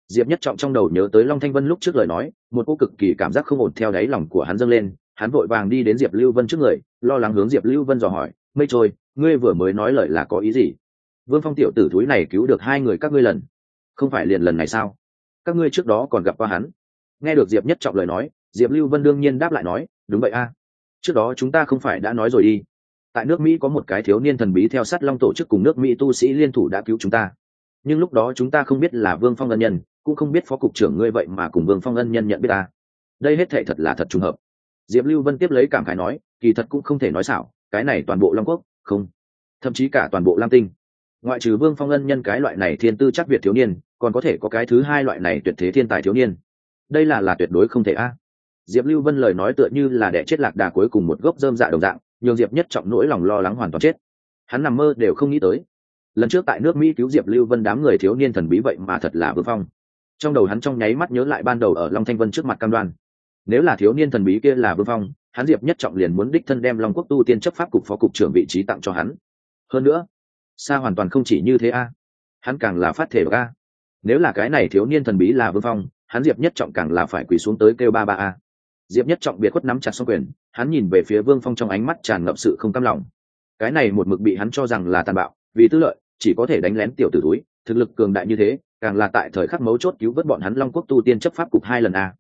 Diệp Nhất Trọng trong đầu nhớ tới Long Thanh Vân lúc trước lời nói, một cô cực kỳ cảm giác không ổn theo đáy lòng của hắn dâng lên. Hắn vội vàng đi đến Diệp Lưu Vân trước người, lo lắng hướng Diệp Lưu Vân dò hỏi, mây trôi, ngươi vừa mới nói lời là có ý gì? Vương Phong tiểu tử thúi này cứu được hai người các ngươi lần, không phải liền lần này sao? Các ngươi trước đó còn gặp qua hắn. Nghe được Diệp Nhất Trọng lời nói, Diệp Lưu Vân đương nhiên đáp lại nói, đúng vậy a. Trước đó chúng ta không phải đã nói rồi đi. Tại nước Mỹ có một cái thiếu niên thần bí theo sát Long tổ chức cùng nước Mỹ tu sĩ liên thủ đã cứu chúng ta. Nhưng lúc đó chúng ta không biết là Vương Phong ân nhân, cũng không biết phó cục trưởng ngươi vậy mà cùng Vương Phong ân nhân nhận biết ta. Đây hết thảy thật là thật trùng hợp. Diệp Lưu Vân tiếp lấy cảm khái nói, kỳ thật cũng không thể nói xảo, cái này toàn bộ Long Quốc, không, thậm chí cả toàn bộ Lam Tinh. Ngoại trừ Vương Phong ân nhân cái loại này thiên tư chắc Việt thiếu niên, còn có thể có cái thứ hai loại này tuyệt thế thiên tài thiếu niên. Đây là tuyệt đối không thể a. Diệp Lưu Vân lời nói tựa như là đẻ chết lạc đà cuối cùng một gốc rơm dạ đồng dạng, nhường Diệp Nhất Trọng nỗi lòng lo lắng hoàn toàn chết. Hắn nằm mơ đều không nghĩ tới, lần trước tại nước Mỹ cứu Diệp Lưu Vân đám người thiếu niên thần bí vậy mà thật là Vương Phong. Trong đầu hắn trong nháy mắt nhớ lại ban đầu ở Long Thanh Vân trước mặt cam đoan, nếu là thiếu niên thần bí kia là Vương Phong, hắn Diệp Nhất Trọng liền muốn đích thân đem Long Quốc tu tiên chấp pháp cục phó cục trưởng vị trí tặng cho hắn. Hơn nữa, xa hoàn toàn không chỉ như thế a, hắn càng là phát thể a. Nếu là cái này thiếu niên thần bí là Vương Phong, hắn Diệp Nhất Trọng càng là phải quỳ xuống tới kêu ba ba a. Diệp Nhất Trọng biệt khuất nắm chặt song quyền, hắn nhìn về phía Vương Phong trong ánh mắt tràn ngập sự không cam lòng. Cái này một mực bị hắn cho rằng là tàn bạo, vì tư lợi, chỉ có thể đánh lén tiểu tử túi, thực lực cường đại như thế, càng là tại thời khắc mấu chốt cứu vớt bọn hắn Long Quốc tu tiên chấp pháp cục 2 lần a.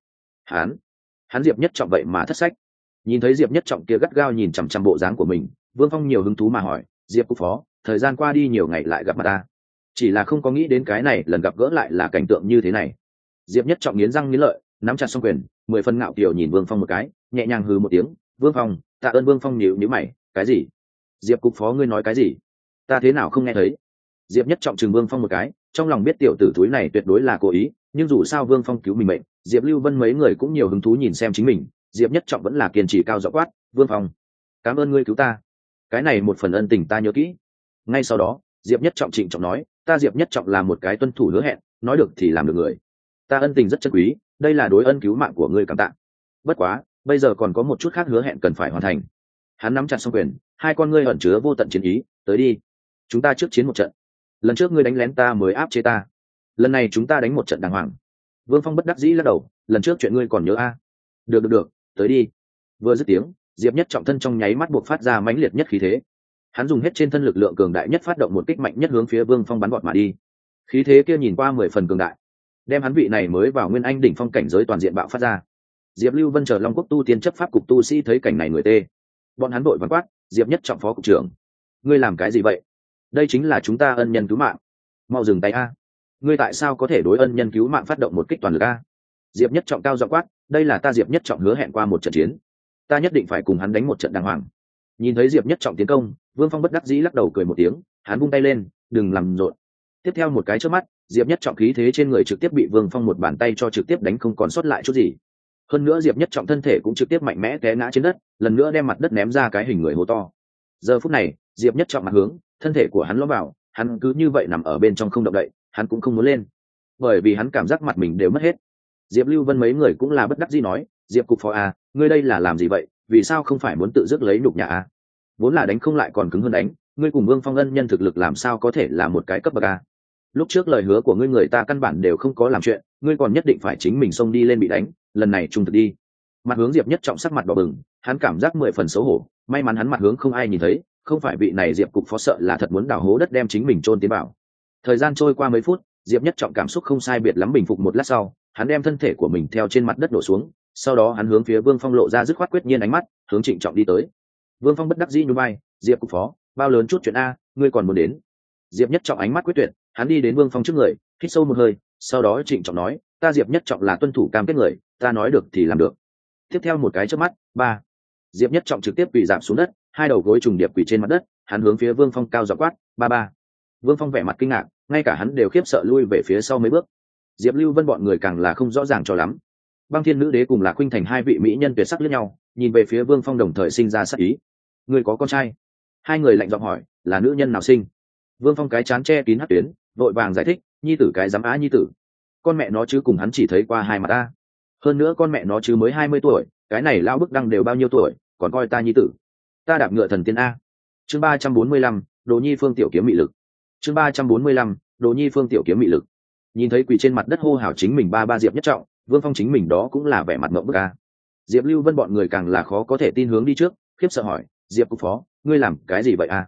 Hắn Diệp Nhất Trọng vậy mà thất sách. Nhìn thấy Diệp Nhất Trọng kia gắt gao nhìn chằm chằm bộ dáng của mình, Vương Phong nhiều hứng thú mà hỏi, Diệp cục phó, thời gian qua đi nhiều ngày lại gặp mặt ta, chỉ là không có nghĩ đến cái này lần gặp gỡ lại là cảnh tượng như thế này. Diệp Nhất Trọng nghiến răng nghiến lợi, nắm chặt song quyền, 10 phần ngạo kiều nhìn Vương Phong một cái, nhẹ nhàng hừ một tiếng, Vương Phong, tạ ơn. Vương Phong nhíu mày, cái gì? Diệp cục phó ngươi nói cái gì? Ta thế nào không nghe thấy? Diệp Nhất Trọng trừng Vương Phong một cái, trong lòng biết tiểu tử thúi này tuyệt đối là cố ý, nhưng dù sao Vương Phong cứu mình mệnh, Diệp Lưu Vân mấy người cũng nhiều hứng thú nhìn xem chính mình. Diệp Nhất Trọng vẫn là kiên trì cao giọng quát, Vương Phong, cảm ơn ngươi cứu ta, cái này một phần ân tình ta nhớ kỹ. Ngay sau đó, Diệp Nhất Trọng trịnh trọng nói, ta Diệp Nhất Trọng là một cái tuân thủ hứa hẹn, nói được thì làm được người, ta ân tình rất chân quý, đây là đối ân cứu mạng của ngươi cảm tạ. Bất quá, bây giờ còn có một chút khác hứa hẹn cần phải hoàn thành. Hắn nắm chặt song quyền, hai con ngươi ẩn chứa vô tận chiến ý, tới đi, chúng ta trước chiến một trận. Lần trước ngươi đánh lén ta mới áp chế ta, lần này chúng ta đánh một trận đàng hoàng. Vương Phong bất đắc dĩ lắc đầu, lần trước chuyện ngươi còn nhớ a? Được, tới đi. Vừa dứt tiếng, Diệp Nhất Trọng thân trong nháy mắt buộc phát ra mãnh liệt nhất khí thế. Hắn dùng hết trên thân lực lượng cường đại nhất phát động một kích mạnh nhất hướng phía Vương Phong bắn vọt mà đi. Khí thế kia nhìn qua 10 phần cường đại, đem hắn vị này mới vào nguyên anh đỉnh phong cảnh giới toàn diện bạo phát ra. Diệp Lưu Vân chờ Long Quốc tu tiên chấp pháp cục tu sĩ thấy cảnh này người tê. Bọn hắn vội vàng quát, Diệp Nhất Trọng phó cục trưởng, ngươi làm cái gì vậy? Đây chính là chúng ta ân nhân cứu mạng, mau dừng tay a. Ngươi tại sao có thể đối ân nhân cứu mạng phát động một kích toàn lực a? Diệp Nhất Trọng cao giọng quát, đây là ta Diệp Nhất Trọng hứa hẹn qua một trận chiến, ta nhất định phải cùng hắn đánh một trận đàng hoàng. Nhìn thấy Diệp Nhất Trọng tiến công, Vương Phong bất đắc dĩ lắc đầu cười một tiếng, hắn vung tay lên, đừng làm rộn. Tiếp theo một cái chớp mắt, Diệp Nhất Trọng khí thế trên người trực tiếp bị Vương Phong một bàn tay cho trực tiếp đánh không còn sót lại chút gì. Hơn nữa Diệp Nhất Trọng thân thể cũng trực tiếp mạnh mẽ té ngã trên đất, lần nữa đem mặt đất ném ra cái hình người hố to. Giờ phút này, Diệp Nhất Trọng mặt hướng, thân thể của hắn lõm vào, hắn cứ như vậy nằm ở bên trong không động đậy, hắn cũng không muốn lên, bởi vì hắn cảm giác mặt mình đều mất hết. Diệp Lưu Vân mấy người cũng là bất đắc dĩ nói, Diệp cục phó à, ngươi đây là làm gì vậy, vì sao không phải muốn tự dứt lấy nhục nhã à? Vốn là đánh không lại còn cứng hơn đánh, ngươi cùng Vương Phong ân nhân thực lực làm sao có thể là một cái cấp bậc à? Lúc trước lời hứa của ngươi người ta căn bản đều không có làm chuyện, ngươi còn nhất định phải chính mình xông đi lên bị đánh, lần này trung thực đi. Mặt hướng Diệp Nhất Trọng sắc mặt đỏ bừng, hắn cảm giác 10 phần xấu hổ, may mắn hắn mặt hướng không ai nhìn thấy, không phải vị này Diệp cục phó sợ là thật muốn đào hố đất đem chính mình chôn tiến vào. Thời gian trôi qua mấy phút, Diệp Nhất Trọng cảm xúc không sai biệt lắm bình phục một lát sau, hắn đem thân thể của mình theo trên mặt đất đổ xuống, sau đó hắn hướng phía Vương Phong lộ ra dứt khoát quyết nhiên ánh mắt, hướng trịnh trọng đi tới. Vương Phong bất đắc dĩ nhún vai, Diệp cục phó, bao lớn chút chuyện a, ngươi còn muốn đến? Diệp Nhất Trọng ánh mắt quyết tuyệt, hắn đi đến Vương Phong trước người, hít sâu một hơi, sau đó trịnh trọng nói, ta Diệp Nhất Trọng là tuân thủ cam kết người, ta nói được thì làm được. Tiếp theo một cái chớp mắt, ba. Diệp Nhất Trọng trực tiếp quỳ rạp xuống đất, hai đầu gối trùng điệp quỳ trên mặt đất, hắn hướng phía Vương Phong cao giọng quát, ba ba. Vương Phong vẻ mặt kinh ngạc, ngay cả hắn đều khiếp sợ lui về phía sau mấy bước. Diệp Lưu Vân bọn người càng là không rõ ràng cho lắm. Băng Thiên Nữ Đế cùng Lạc Khuynh Thành hai vị mỹ nhân tuyệt sắc liếc nhau, nhìn về phía Vương Phong đồng thời sinh ra sắc ý. Người có con trai? Hai người lạnh giọng hỏi, là nữ nhân nào sinh? Vương Phong cái chán che kín hắc tuyến, vội vàng giải thích, nhi tử cái dám á nhi tử, con mẹ nó chứ cùng hắn chỉ thấy qua hai mặt ta. Hơn nữa con mẹ nó chứ mới 20 tuổi, cái này lao bức đăng đều bao nhiêu tuổi, còn coi ta nhi tử. Ta đạp ngựa thần tiên a. Chương 345, Đồ Nhi Phương tiểu kiếm mị lực. Chương 345, Đồ Nhi Phương tiểu kiếm mị lực. Nhìn thấy quỳ trên mặt đất hô hào chính mình ba ba Diệp Nhất Trọng, Vương Phong chính mình đó cũng là vẻ mặt ngậm bức a. Diệp Lưu Vân bọn người càng là khó có thể tin hướng đi trước, khiếp sợ hỏi, Diệp cục phó, ngươi làm cái gì vậy a?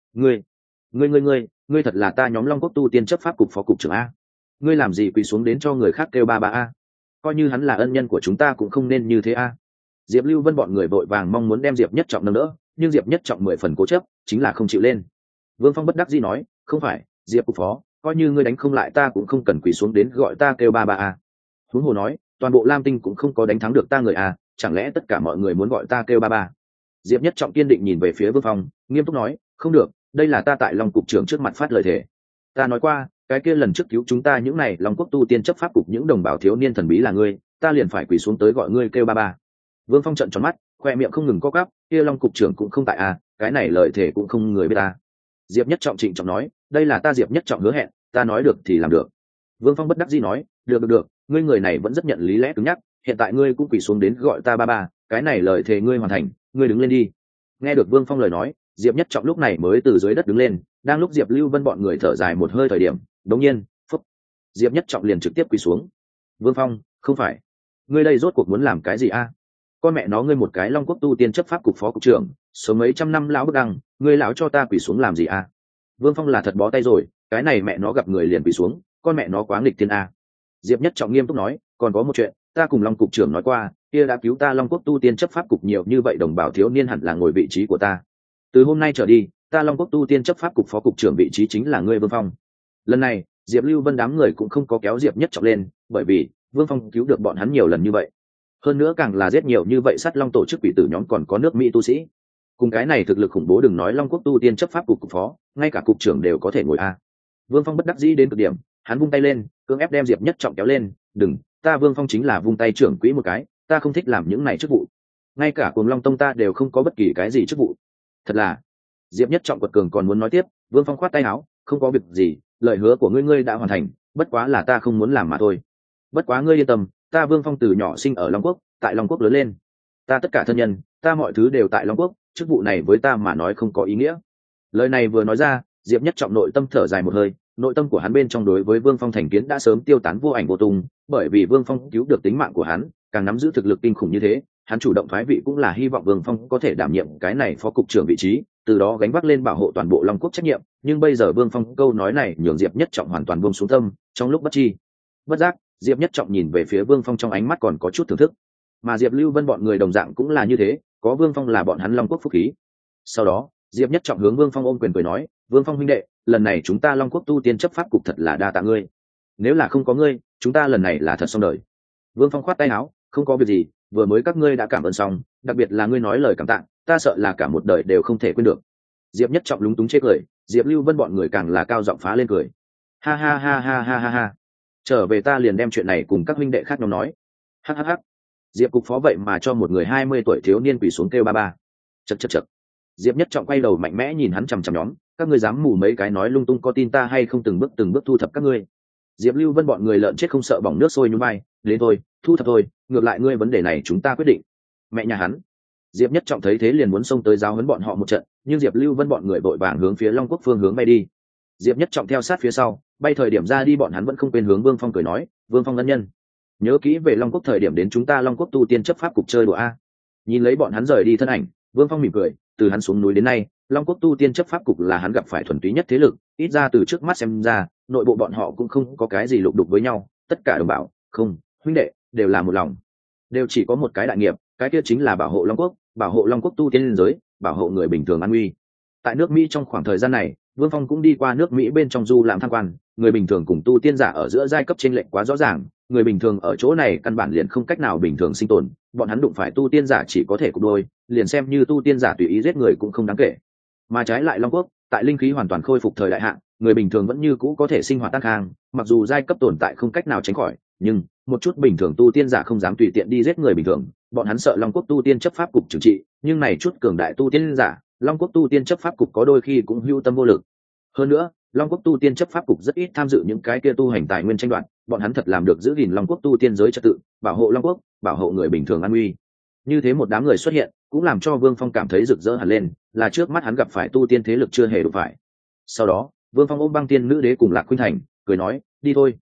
Ngươi thật là ta nhóm Long Quốc tu tiên chấp pháp cục phó cục trưởng a? Ngươi làm gì quỳ xuống đến cho người khác kêu ba ba a? Coi như hắn là ân nhân của chúng ta cũng không nên như thế a. Diệp Lưu Vân bọn người vội vàng mong muốn đem Diệp Nhất Trọng nâng đỡ, nhưng Diệp Nhất Trọng 10 phần cố chấp, chính là không chịu lên. Vương Phong bất đắc dĩ nói, không phải, Diệp cục phó, coi như ngươi đánh không lại ta cũng không cần quỳ xuống đến gọi ta kêu ba ba a. Huống hồ nói, toàn bộ Lam Tinh cũng không có đánh thắng được ta người a, chẳng lẽ tất cả mọi người muốn gọi ta kêu ba ba? Diệp Nhất Trọng kiên định nhìn về phía Vương Phong, nghiêm túc nói, không được, đây là ta tại Long cục trưởng trước mặt phát lời thề. Ta nói qua, cái kia lần trước cứu chúng ta những này Long Quốc tu tiên chấp pháp cục những đồng bào thiếu niên thần bí là ngươi, ta liền phải quỳ xuống tới gọi ngươi kêu ba ba. Vương Phong trợn tròn mắt, khoe miệng không ngừng co quắp, kia Long cục trưởng cũng không tại à, cái này lời thề cũng không người biết ta. Diệp Nhất Trọng trịnh trọng nói, đây là ta Diệp Nhất Trọng hứa hẹn, ta nói được thì làm được. Vương Phong bất đắc dĩ nói, được, ngươi người này vẫn rất nhận lý lẽ cứng nhắc, hiện tại ngươi cũng quỳ xuống đến gọi ta ba ba, cái này lời thề ngươi hoàn thành, ngươi đứng lên đi. Nghe được Vương Phong lời nói, Diệp Nhất Trọng lúc này mới từ dưới đất đứng lên, đang lúc Diệp Lưu Vân bọn người thở dài một hơi thời điểm, đột nhiên, phúc, Diệp Nhất Trọng liền trực tiếp quỳ xuống. Vương Phong, không phải, ngươi đây rốt cuộc muốn làm cái gì a? Con mẹ nó ngươi một cái Long Quốc tu tiên chấp pháp cục phó cục trưởng, sống mấy trăm năm lão bức đăng, ngươi lão cho ta quỳ xuống làm gì a? Vương Phong là thật bó tay rồi, cái này mẹ nó gặp người liền quỳ xuống, con mẹ nó quá nghịch thiên a. Diệp Nhất Trọng nghiêm túc nói, còn có một chuyện, ta cùng Long cục trưởng nói qua, kia đã cứu ta Long Quốc tu tiên chấp pháp cục nhiều như vậy đồng bào thiếu niên hẳn là ngồi vị trí của ta. Từ hôm nay trở đi, ta Long Quốc tu tiên chấp pháp cục phó cục trưởng vị trí chính là ngươi Vương Phong. Lần này, Diệp Lưu Vân đám người cũng không có kéo Diệp Nhất Trọng lên, bởi vì Vương Phong cứu được bọn hắn nhiều lần như vậy, hơn nữa càng là giết nhiều như vậy sát long tổ chức quỷ tử nhóm còn có nước Mỹ tu sĩ, cùng cái này thực lực khủng bố đừng nói Long Quốc tu tiên chấp pháp cục phó, ngay cả cục trưởng đều có thể ngồi a. Vương Phong bất đắc dĩ đến cực điểm, hắn vung tay lên, cưỡng ép đem Diệp Nhất Trọng kéo lên, đừng, ta Vương Phong chính là vung tay trưởng quỹ một cái, ta không thích làm những này chức vụ, ngay cả Cuồng Long Tông ta đều không có bất kỳ cái gì chức vụ. Thật là, Diệp Nhất Trọng quật cường còn muốn nói tiếp, Vương Phong khoát tay áo, không có việc gì, lời hứa của ngươi đã hoàn thành, bất quá là ta không muốn làm mà thôi. Bất quá ngươi yên tâm, ta Vương Phong từ nhỏ sinh ở Long Quốc, tại Long Quốc lớn lên, ta tất cả thân nhân, ta mọi thứ đều tại Long Quốc, chức vụ này với ta mà nói không có ý nghĩa. Lời này vừa nói ra, Diệp Nhất Trọng nội tâm thở dài một hơi, nội tâm của hắn bên trong đối với Vương Phong thành kiến đã sớm tiêu tán vô ảnh vô tung, bởi vì Vương Phong cứu được tính mạng của hắn, càng nắm giữ thực lực kinh khủng như thế, hắn chủ động phái vị cũng là hy vọng Vương Phong có thể đảm nhiệm cái này phó cục trưởng vị trí, từ đó gánh vác lên bảo hộ toàn bộ Long Quốc trách nhiệm. Nhưng bây giờ Vương Phong câu nói này nhường Diệp Nhất Trọng hoàn toàn buông xuống tâm, trong lúc bất chi bất giác, Diệp Nhất Trọng nhìn về phía Vương Phong trong ánh mắt còn có chút thưởng thức, mà Diệp Lưu Vân bọn người đồng dạng cũng là như thế, có Vương Phong là bọn hắn Long Quốc phúc khí. Sau đó, Diệp Nhất Trọng hướng Vương Phong ôm quyền cười nói, Vương Phong huynh đệ, lần này chúng ta Long Quốc tu tiên chấp pháp cục thật là đa tạ ngươi, nếu là không có ngươi, chúng ta lần này là thật xong đời. Vương Phong khoát tay áo, không có việc gì, vừa mới các ngươi đã cảm ơn xong, đặc biệt là ngươi nói lời cảm tạ, ta sợ là cả một đời đều không thể quên được. Diệp Nhất Trọng lúng túng chế cười, Diệp Lưu Vân bọn người càng là cao giọng phá lên cười, ha ha ha ha ha ha ha, trở về ta liền đem chuyện này cùng các huynh đệ khác nhóm nói, hắc hắc hắc. Diệp cục phó vậy mà cho một người 20 tuổi thiếu niên quỳ xuống kêu ba ba, chật. Diệp Nhất Trọng quay đầu mạnh mẽ nhìn hắn chằm chằm nhóm, các ngươi dám mù mấy cái nói lung tung có tin ta hay không, từng bước thu thập các ngươi. Diệp Lưu Vân bọn người lợn chết không sợ bỏng nước sôi nhún vai, đến thôi, thu thập thôi, ngược lại ngươi vấn đề này chúng ta quyết định. Mẹ nhà hắn. Diệp Nhất Trọng thấy thế liền muốn xông tới giáo huấn bọn họ một trận, nhưng Diệp Lưu Vân bọn người vội vàng hướng phía Long Quốc phương hướng bay đi. Diệp Nhất Trọng theo sát phía sau, bay thời điểm ra đi bọn hắn vẫn không quên hướng Vương Phong cười nói, Vương Phong ân nhân, nhớ kỹ về Long Quốc thời điểm đến chúng ta Long Quốc tu tiên chấp pháp cục chơi đùa a. Nhìn lấy bọn hắn rời đi thân ảnh, Vương Phong mỉm cười, từ hắn xuống núi đến nay, Long Quốc tu tiên chấp pháp cục là hắn gặp phải thuần túy nhất thế lực, ít ra từ trước mắt xem ra, nội bộ bọn họ cũng không có cái gì lục đục với nhau, tất cả đồng bào, không, huynh đệ, đều là một lòng, đều chỉ có một cái đại nghiệp, cái kia chính là bảo hộ Long Quốc, bảo hộ Long Quốc tu tiên liên giới, bảo hộ người bình thường an nguy. Tại nước Mỹ trong khoảng thời gian này, Vương Phong cũng đi qua nước Mỹ bên trong du làm tham quan, người bình thường cùng tu tiên giả ở giữa giai cấp chênh lệch quá rõ ràng, người bình thường ở chỗ này căn bản liền không cách nào bình thường sinh tồn, bọn hắn đụng phải tu tiên giả chỉ có thể cục đôi, liền xem như tu tiên giả tùy ý giết người cũng không đáng kể. Mà trái lại Long Quốc, tại linh khí hoàn toàn khôi phục thời đại hạn, người bình thường vẫn như cũ có thể sinh hoạt tác hàng, mặc dù giai cấp tồn tại không cách nào tránh khỏi, nhưng một chút bình thường tu tiên giả không dám tùy tiện đi giết người bình thường, bọn hắn sợ Long Quốc tu tiên chấp pháp cục trừng trị, nhưng này chút cường đại tu tiên giả, Long Quốc tu tiên chấp pháp cục có đôi khi cũng hữu tâm vô lực. Hơn nữa, Long Quốc tu tiên chấp pháp cục rất ít tham dự những cái kia tu hành tài nguyên tranh đoạt, bọn hắn thật làm được giữ gìn Long Quốc tu tiên giới trật tự, bảo hộ Long Quốc, bảo hộ người bình thường an nguy. Như thế một đám người xuất hiện, cũng làm cho Vương Phong cảm thấy rực rỡ hẳn lên, là trước mắt hắn gặp phải tu tiên thế lực chưa hề đụng phải. Sau đó, Vương Phong ôm Băng Tiên Nữ Đế cùng Lạc Khuynh Thành, cười nói, đi thôi,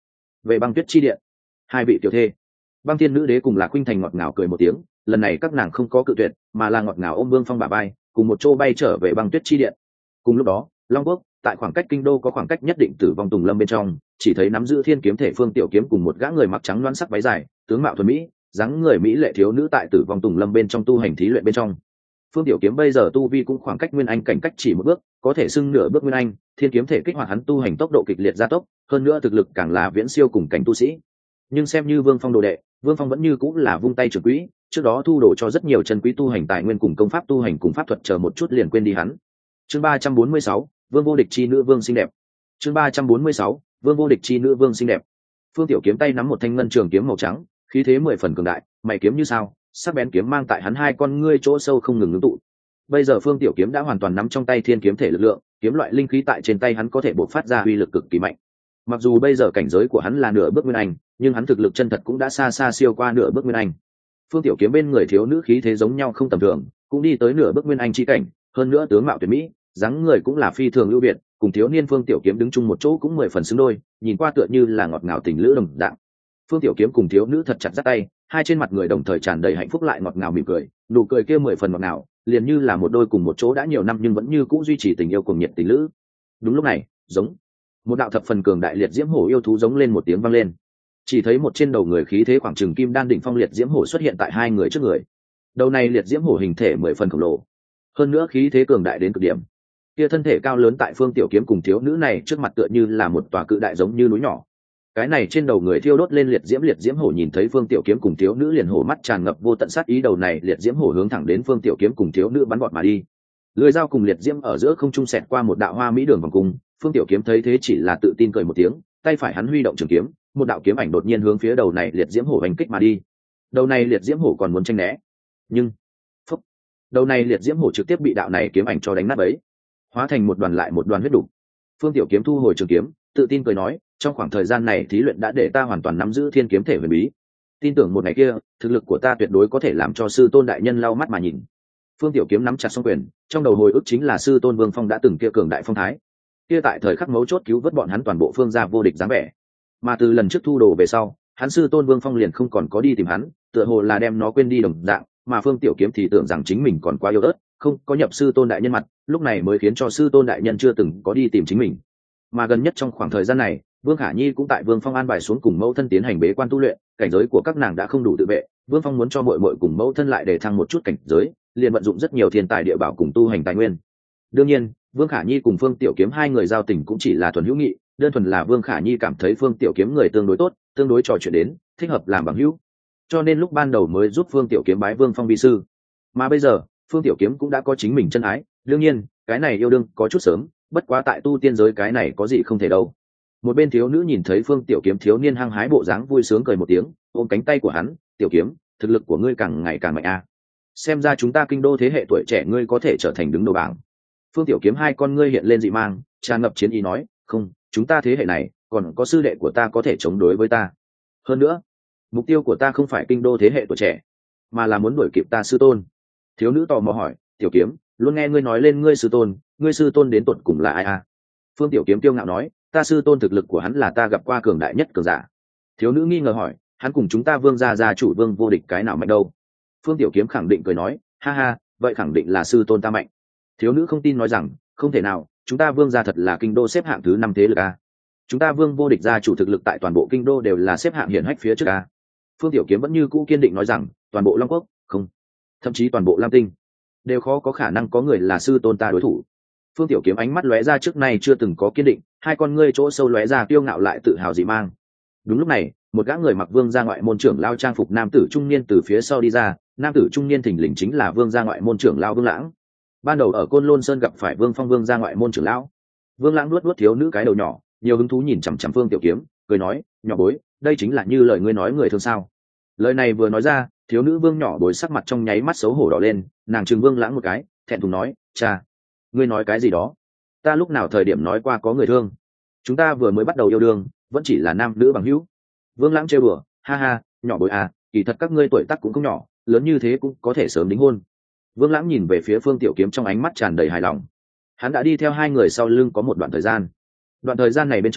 về băng tuyết chi điện. Hai vị tiểu thê, Băng Thiên Nữ Đế cùng Lạc Khuynh Thành ngọt ngào cười một tiếng, lần này các nàng không có cự tuyệt, mà là ngọt ngào ôm Vương Phong bả vai, cùng một chỗ bay trở về băng tuyết chi điện. Cùng lúc đó, Long Quốc, tại khoảng cách kinh đô có khoảng cách nhất định Tử Vong Tùng Lâm bên trong, chỉ thấy nắm giữ thiên kiếm thể Phương Tiểu Kiếm cùng một gã người mặc trắng loãng sắc váy dài, tướng mạo thuần mỹ, dáng người mỹ lệ thiếu nữ tại Tử Vong Tùng Lâm bên trong tu hành thí luyện bên trong. Phương Tiểu Kiếm bây giờ tu vi cũng khoảng cách Nguyên Anh cảnh cách chỉ một bước, có thể xưng nửa bước Nguyên Anh, thiên kiếm thể kích hoạt hắn tu hành tốc độ kịch liệt gia tốc, hơn nữa thực lực càng là viễn siêu cùng cảnh tu sĩ. Nhưng xem như Vương Phong đồ đệ, Vương Phong vẫn như cũng là vung tay trưởng quỹ, trước đó thu đồ cho rất nhiều chân quý tu hành tài nguyên cùng công pháp tu hành cùng pháp thuật chờ một chút liền quên đi hắn. Chương 346, Vương vô địch chi nữ vương xinh đẹp. Chương 346, Vương vô địch chi nữ vương xinh đẹp. Phương Tiểu Kiếm tay nắm một thanh ngân trường kiếm màu trắng, khí thế 10 phần cường đại, mày kiếm như sao, sắc bén kiếm mang tại hắn hai con ngươi chỗ sâu không ngừng ngưng tụ. Bây giờ Phương Tiểu Kiếm đã hoàn toàn nắm trong tay thiên kiếm thể lực lượng, kiếm loại linh khí tại trên tay hắn có thể bộc phát ra uy lực cực kỳ mạnh. Mặc dù bây giờ cảnh giới của hắn là nửa bước Nguyên Anh, nhưng hắn thực lực chân thật cũng đã xa xa siêu qua nửa bước Nguyên Anh. Phương Tiểu Kiếm bên người thiếu nữ khí thế giống nhau không tầm thường, cũng đi tới nửa bước Nguyên Anh chi cảnh, hơn nữa tướng mạo tuyệt mỹ, dáng người cũng là phi thường ưu việt, cùng thiếu niên Phương Tiểu Kiếm đứng chung một chỗ cũng 10 phần xứng đôi, nhìn qua tựa như là ngọt ngào tình lữ đồng dạng. Phương Tiểu Kiếm cùng thiếu nữ thật chặt giắt tay, hai trên mặt người đồng thời tràn đầy hạnh phúc lại ngọt ngào mỉm cười, nụ cười kia 10 phần ngọt ngào, liền như là một đôi cùng một chỗ đã nhiều năm nhưng vẫn như cũ duy trì tình yêu cùng nhiệt tình lữ. Đúng lúc này, giống một đạo thập phần cường đại liệt diễm hổ yêu thú giống lên một tiếng vang lên. Chỉ thấy một trên đầu người khí thế khoảng chừng kim đan đỉnh phong liệt diễm hổ xuất hiện tại hai người trước người. Đầu này liệt diễm hổ hình thể 10 phần khổng lồ, hơn nữa khí thế cường đại đến cực điểm. Kia thân thể cao lớn tại Phương Tiểu Kiếm cùng thiếu nữ này trước mặt tựa như là một tòa cự đại giống như núi nhỏ. Cái này trên đầu người thiêu đốt lên liệt diễm hổ nhìn thấy Phương Tiểu Kiếm cùng thiếu nữ liền hổ mắt tràn ngập vô tận sát ý, đầu này liệt diễm hổ hướng thẳng đến Phương Tiểu Kiếm cùng thiếu nữ bắn vọt mà đi. Lưỡi dao cùng liệt diễm ở giữa không trung xẹt qua một đạo hoa mỹ đường vòng cung, Phương Tiểu Kiếm thấy thế chỉ là tự tin cười một tiếng, tay phải hắn huy động trường kiếm, một đạo kiếm ảnh đột nhiên hướng phía đầu này liệt diễm hổ đánh kích mà đi. Đầu này liệt diễm hổ còn muốn tranh né, nhưng phốc, đầu này liệt diễm hổ trực tiếp bị đạo này kiếm ảnh cho đánh nát bấy, hóa thành một đoàn lại một đoàn huyết đủ. Phương Tiểu Kiếm thu hồi trường kiếm, tự tin cười nói, trong khoảng thời gian này thí luyện đã để ta hoàn toàn nắm giữ thiên kiếm thể huyền bí, tin tưởng một ngày kia thực lực của ta tuyệt đối có thể làm cho sư tôn đại nhân lau mắt mà nhìn. Phương Tiểu Kiếm nắm chặt song quyền, trong đầu hồi ức chính là sư tôn Vương Phong đã từng kia cường đại phong thái, kia tại thời khắc mấu chốt cứu vớt bọn hắn toàn bộ Phương gia vô địch dáng vẻ. Mà từ lần trước thu đồ về sau, hắn sư tôn Vương Phong liền không còn có đi tìm hắn, tựa hồ là đem nó quên đi đồng dạng, mà Phương Tiểu Kiếm thì tưởng rằng chính mình còn quá yếu ớt, không có nhập sư tôn đại nhân mặt, lúc này mới khiến cho sư tôn đại nhân chưa từng có đi tìm chính mình. Mà gần nhất trong khoảng thời gian này, Vương Khả Nhi cũng tại Vương Phong an bài xuống cùng mẫu thân tiến hành bế quan tu luyện, cảnh giới của các nàng đã không đủ tự vệ, Vương Phong muốn cho muội muội cùng mẫu thân lại để thăng một chút cảnh giới, liền vận dụng rất nhiều thiên tài địa bảo cùng tu hành tài nguyên. Đương nhiên, Vương Khả Nhi cùng Phương Tiểu Kiếm hai người giao tình cũng chỉ là thuần hữu nghị, đơn thuần là Vương Khả Nhi cảm thấy Phương Tiểu Kiếm người tương đối tốt, tương đối trò chuyện đến, thích hợp làm bằng hữu, cho nên lúc ban đầu mới giúp Phương Tiểu Kiếm bái Vương Phong vi sư. Mà bây giờ, Phương Tiểu Kiếm cũng đã có chính mình chân ái, đương nhiên, cái này yêu đương có chút sớm, bất quá tại tu tiên giới cái này có gì không thể đâu. Một bên thiếu nữ nhìn thấy Phương Tiểu Kiếm thiếu niên hăng hái bộ dáng vui sướng cười một tiếng, ôm cánh tay của hắn, "Tiểu Kiếm, thực lực của ngươi càng ngày càng mạnh a. Xem ra chúng ta kinh đô thế hệ tuổi trẻ ngươi có thể trở thành đứng đầu bảng." Phương Tiểu Kiếm hai con ngươi hiện lên dị mang, tràn ngập chiến ý nói, "Không, chúng ta thế hệ này, còn có sư đệ của ta có thể chống đối với ta. Hơn nữa, mục tiêu của ta không phải kinh đô thế hệ tuổi trẻ, mà là muốn đuổi kịp ta sư tôn." Thiếu nữ tò mò hỏi, "Tiểu Kiếm, luôn nghe ngươi nói lên ngươi sư tôn đến tuột cùng là ai a?" Phương Tiểu Kiếm kiêu ngạo nói, "Ta sư tôn thực lực của hắn là ta gặp qua cường đại nhất cường giả." Thiếu nữ nghi ngờ hỏi, "Hắn cùng chúng ta Vương gia gia chủ Vương vô địch cái nào mạnh đâu?" Phương Tiểu Kiếm khẳng định cười nói, "Ha ha, vậy khẳng định là sư tôn ta mạnh." Thiếu nữ không tin nói rằng, "Không thể nào, chúng ta Vương gia thật là kinh đô xếp hạng thứ 5 thế lực a. Chúng ta Vương vô địch gia chủ thực lực tại toàn bộ kinh đô đều là xếp hạng hiển hách phía trước a." Phương Tiểu Kiếm vẫn như cũ kiên định nói rằng, toàn bộ Long Quốc, không, thậm chí toàn bộ Lam Tinh đều khó có khả năng có người là sư tôn ta đối thủ. Phương Tiểu Kiếm ánh mắt lóe ra trước nay chưa từng có kiên định, hai con ngươi chỗ sâu lóe ra kiêu ngạo lại tự hào dị mang. Đúng lúc này, một gã người mặc Vương gia ngoại môn trưởng lao trang phục nam tử trung niên từ phía sau đi ra, nam tử trung niên thình lình chính là Vương gia ngoại môn trưởng lao Vương Lãng. Ban đầu ở Côn Lôn Sơn gặp phải Vương Phong Vương gia ngoại môn trưởng lão. Vương Lãng nuốt thiếu nữ cái đầu nhỏ, nhiều hứng thú nhìn chằm chằm Phương Tiểu Kiếm, cười nói, "Nhỏ bối, đây chính là như lời ngươi nói người thương sao?" Lời này vừa nói ra, thiếu nữ Vương nhỏ bối sắc mặt trong nháy mắt xấu hổ đỏ lên, nàng trừng Vương Lãng một cái, thẹn thùng nói, "Cha, ngươi nói cái gì đó? Ta lúc nào thời điểm nói qua có người thương? Chúng ta vừa mới bắt đầu yêu đương, vẫn chỉ là nam nữ bằng hữu." Vương Lãng trêu đùa, "Ha ha, nhỏ bối à, kỳ thật các ngươi tuổi tác cũng không nhỏ, lớn như thế cũng có thể sớm đính hôn." Vương Lãng nhìn về phía Phương Tiểu Kiếm trong ánh mắt tràn đầy hài lòng. Hắn đã đi theo hai người sau lưng có một đoạn thời gian. Đoạn thời gian này bên trong,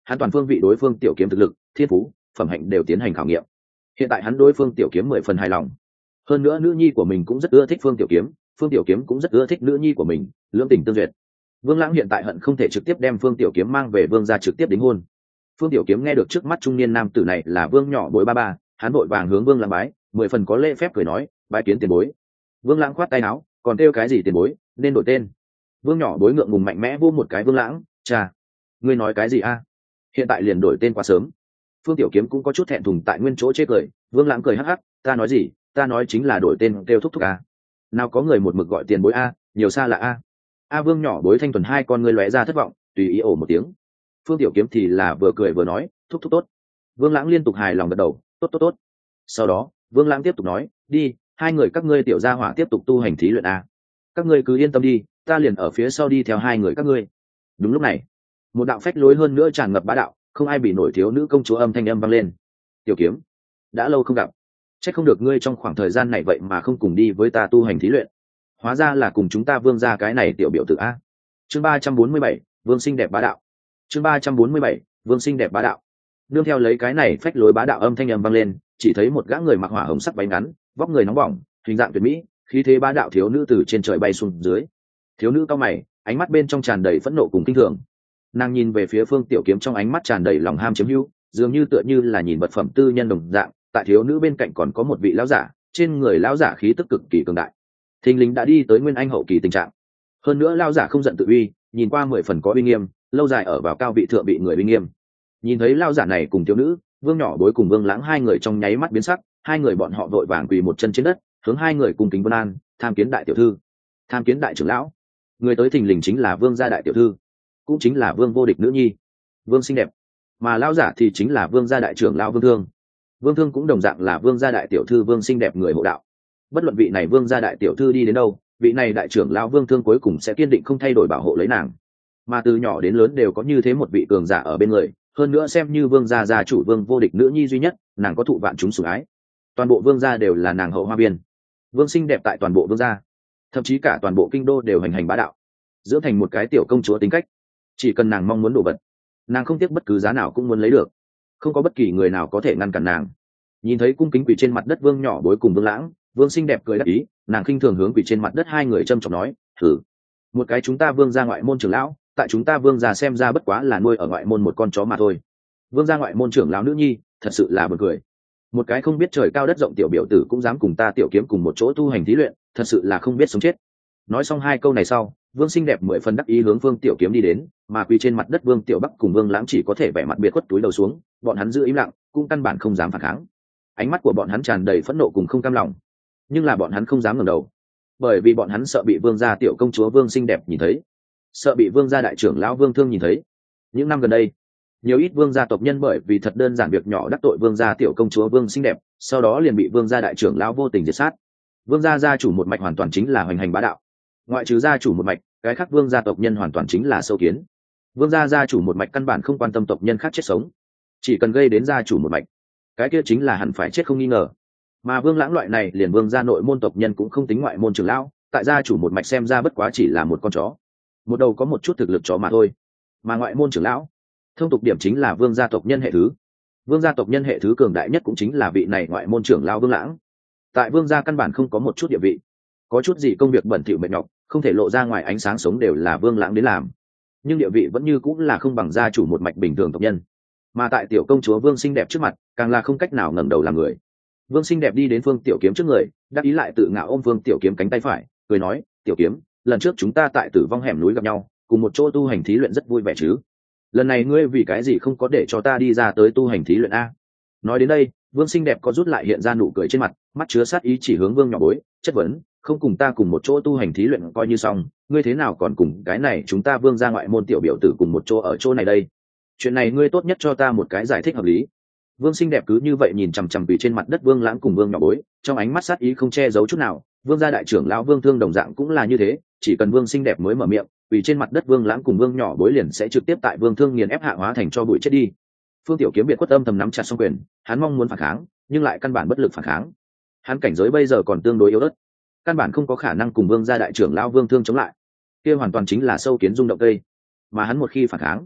hắn toàn phương vị đối phương tiểu kiếm thực lực, thiên phú, phẩm hạnh đều tiến hành khảo nghiệm. Hiện tại hắn đối phương tiểu kiếm 10 phần hài lòng. Hơn nữa nữ nhi của mình cũng rất ưa thích phương tiểu kiếm, phương tiểu kiếm cũng rất ưa thích nữ nhi của mình, lưỡng tình tương duyệt. Vương Lãng hiện tại hận không thể trực tiếp đem phương tiểu kiếm mang về vương gia trực tiếp đính hôn. Phương tiểu kiếm nghe được trước mắt trung niên nam tử này là Vương nhỏ bối ba ba, hắn vội vàng hướng Vương Lãng bái, 10 phần có lễ phép cười nói, bái kiến tiền bối. Vương Lãng khoát tay áo, còn kêu cái gì tiền bối, nên đổi tên. Vương nhỏ bối ngượng ngùng mạnh mẽ vô một cái Vương Lãng, cha, ngươi nói cái gì a? Hiện tại liền đổi tên quá sớm. Phương tiểu kiếm cũng có chút thẹn thùng tại nguyên chỗ chê cười. Vương Lãng cười hắc hắc, ta nói gì, ta nói chính là đổi tên kêu thúc thúc a. Nào có người một mực gọi tiền bối a, nhiều xa lạ a. A Vương nhỏ bối thanh thuần hai con ngươi lóe ra thất vọng, tùy ý ồ một tiếng. Phương tiểu kiếm thì là vừa cười vừa nói, thúc thúc tốt. Vương Lãng liên tục hài lòng gật đầu, tốt tốt tốt. Sau đó Vương Lãng tiếp tục nói, đi, hai người các ngươi tiểu gia hỏa tiếp tục tu hành thí luyện a. Các ngươi cứ yên tâm đi, ta liền ở phía sau đi theo hai người các ngươi. Đúng lúc này, một đạo phách lối hơn nữa tràn ngập bá đạo, không ai bị nổi thiếu nữ công chúa âm thanh âm vang lên. Tiểu kiếm, đã lâu không gặp, chắc không được ngươi trong khoảng thời gian này vậy mà không cùng đi với ta tu hành thí luyện, hóa ra là cùng chúng ta vương ra cái này tiểu biểu tử a. Chương 347, vương xinh đẹp bá đạo. Chương 347, vương xinh đẹp bá đạo. Nương theo lấy cái này phách lối bá đạo âm thanh âm vang lên, chỉ thấy một gã người mặc hỏa hồng sắc váy ngắn, vóc người nóng bỏng, hình dạng tuyệt mỹ, khí thế bá đạo thiếu nữ từ trên trời bay xuống dưới. Thiếu nữ cao mày, ánh mắt bên trong tràn đầy phẫn nộ cùng kinh thường. Nàng nhìn về phía phương tiểu kiếm trong ánh mắt tràn đầy lòng ham chiếm hữu, dường như tựa như là nhìn vật phẩm tư nhân đồng dạng. Tại thiếu nữ bên cạnh còn có một vị lão giả, trên người lão giả khí tức cực kỳ cường đại, thình lình đã đi tới nguyên anh hậu kỳ tình trạng. Hơn nữa lão giả không giận tự uy, nhìn qua 10 phần có uy nghiêm, lâu dài ở vào cao vị thượng bị người uy nghiêm. Nhìn thấy lão giả này cùng thiếu nữ, Vương nhỏ bối cùng Vương Lãng hai người trong nháy mắt biến sắc, hai người bọn họ vội vàng quỳ một chân trên đất, hướng hai người cùng kính vân an, tham kiến đại tiểu thư, tham kiến đại trưởng lão. Người tới thình lình chính là Vương gia đại tiểu thư, cũng chính là Vương vô địch nữ nhi, Vương xinh đẹp, mà lão giả thì chính là Vương gia đại trưởng lão Vương Thương. Vương Thương cũng đồng dạng là Vương gia đại tiểu thư Vương xinh đẹp người hộ đạo. Bất luận vị này Vương gia đại tiểu thư đi đến đâu, vị này đại trưởng lão Vương Thương cuối cùng sẽ kiên định không thay đổi bảo hộ lấy nàng. Mà từ nhỏ đến lớn đều có như thế một vị cường giả ở bên người, hơn nữa xem như Vương gia gia chủ Vương vô địch nữ nhi duy nhất, nàng có thụ vạn chúng sủng ái. Toàn bộ Vương gia đều là nàng hậu hoa viên. Vương xinh đẹp tại toàn bộ Vương gia, thậm chí cả toàn bộ kinh đô đều hành hành bá đạo, dưỡng thành một cái tiểu công chúa tính cách. Chỉ cần nàng mong muốn đồ vật, nàng không tiếc bất cứ giá nào cũng muốn lấy được, không có bất kỳ người nào có thể ngăn cản nàng. Nhìn thấy cung kính quỳ trên mặt đất Vương nhỏ bối cùng Vương Lãng, Vương xinh đẹp cười đáp ý, nàng khinh thường hướng quỳ trên mặt đất hai người trâm trọng nói, thử một cái chúng ta Vương gia ngoại môn trưởng lão, tại chúng ta Vương gia xem ra bất quá là nuôi ở ngoại môn một con chó mà thôi. Vương gia ngoại môn trưởng lão nữ nhi, thật sự là buồn cười. Một cái không biết trời cao đất rộng tiểu biểu tử cũng dám cùng ta tiểu kiếm cùng một chỗ tu hành thí luyện, thật sự là không biết sống chết. Nói xong hai câu này sau, Vương xinh đẹp 10 phần đắc ý hướng Vương tiểu kiếm đi đến, mà quỳ trên mặt đất Vương tiểu bắc cùng Vương Lãng chỉ có thể vẻ mặt biệt khuất túi đầu xuống, bọn hắn giữ im lặng, cũng căn bản không dám phản kháng. Ánh mắt của bọn hắn tràn đầy phẫn nộ cùng không cam lòng, nhưng là bọn hắn không dám ngẩng đầu, bởi vì bọn hắn sợ bị Vương gia tiểu công chúa Vương xinh đẹp nhìn thấy, sợ bị Vương gia đại trưởng lão Vương Thương nhìn thấy. Những năm gần đây, nhiều ít Vương gia tộc nhân bởi vì thật đơn giản việc nhỏ đắc tội Vương gia tiểu công chúa Vương xinh đẹp, sau đó liền bị Vương gia đại trưởng lão vô tình diệt sát. Vương gia gia chủ một mạch hoàn toàn chính là hoành hành bá đạo, ngoại trừ gia chủ một mạch, cái khác Vương gia tộc nhân hoàn toàn chính là sâu kiến. Vương gia gia chủ một mạch căn bản không quan tâm tộc nhân khác chết sống, chỉ cần gây đến gia chủ một mạch, cái kia chính là hẳn phải chết không nghi ngờ. Mà Vương Lãng loại này liền Vương gia nội môn tộc nhân cũng không tính ngoại môn trưởng lão, tại gia chủ một mạch xem ra bất quá chỉ là một con chó, một đầu có một chút thực lực chó mà thôi. Mà ngoại môn trưởng lão, thông tục điểm chính là Vương gia tộc nhân hệ thứ. Vương gia tộc nhân hệ thứ cường đại nhất cũng chính là vị này ngoại môn trưởng lão Vương Lãng. Tại Vương gia căn bản không có một chút địa vị, có chút gì công việc bẩn thỉu mệt nhọc, không thể lộ ra ngoài ánh sáng sống đều là Vương Lãng đến làm, nhưng địa vị vẫn như cũng là không bằng gia chủ một mạch bình thường tộc nhân. Mà tại tiểu công chúa Vương xinh đẹp trước mặt, càng là không cách nào ngẩng đầu làm người. Vương xinh đẹp đi đến Phương tiểu kiếm trước người, đáp ý lại tự ngạo ôm Phương tiểu kiếm cánh tay phải, cười nói, tiểu kiếm, lần trước chúng ta tại Tử Vong hẻm núi gặp nhau, cùng một chỗ tu hành thí luyện rất vui vẻ chứ. Lần này ngươi vì cái gì không có để cho ta đi ra tới tu hành thí luyện a? Nói đến đây, Vương xinh đẹp có rút lại hiện ra nụ cười trên mặt, mắt chứa sát ý chỉ hướng Vương nhỏ bối, chất vấn, không cùng ta cùng một chỗ tu hành thí luyện coi như xong, ngươi thế nào còn cùng cái này chúng ta Vương gia ngoại môn tiểu biểu tử cùng một chỗ ở chỗ này đây? Chuyện này ngươi tốt nhất cho ta một cái giải thích hợp lý. Vương xinh đẹp cứ như vậy nhìn chằm chằm vì trên mặt đất Vương Lãng cùng Vương nhỏ bối, trong ánh mắt sát ý không che giấu chút nào. Vương gia đại trưởng lão Vương Thương đồng dạng cũng là như thế, chỉ cần Vương xinh đẹp mới mở miệng, vì trên mặt đất Vương Lãng cùng Vương nhỏ bối liền sẽ trực tiếp tại Vương Thương nghiền ép hạ hóa thành cho bụi chết đi. Phương tiểu kiếm biệt quất âm thầm nắm chặt song quyền, hắn mong muốn phản kháng, nhưng lại căn bản bất lực phản kháng. Hắn cảnh giới bây giờ còn tương đối yếu ớt, căn bản không có khả năng cùng Vương gia đại trưởng lão Vương Thương chống lại. Kia hoàn toàn chính là sâu kiến rung động cây, mà hắn một khi phản kháng,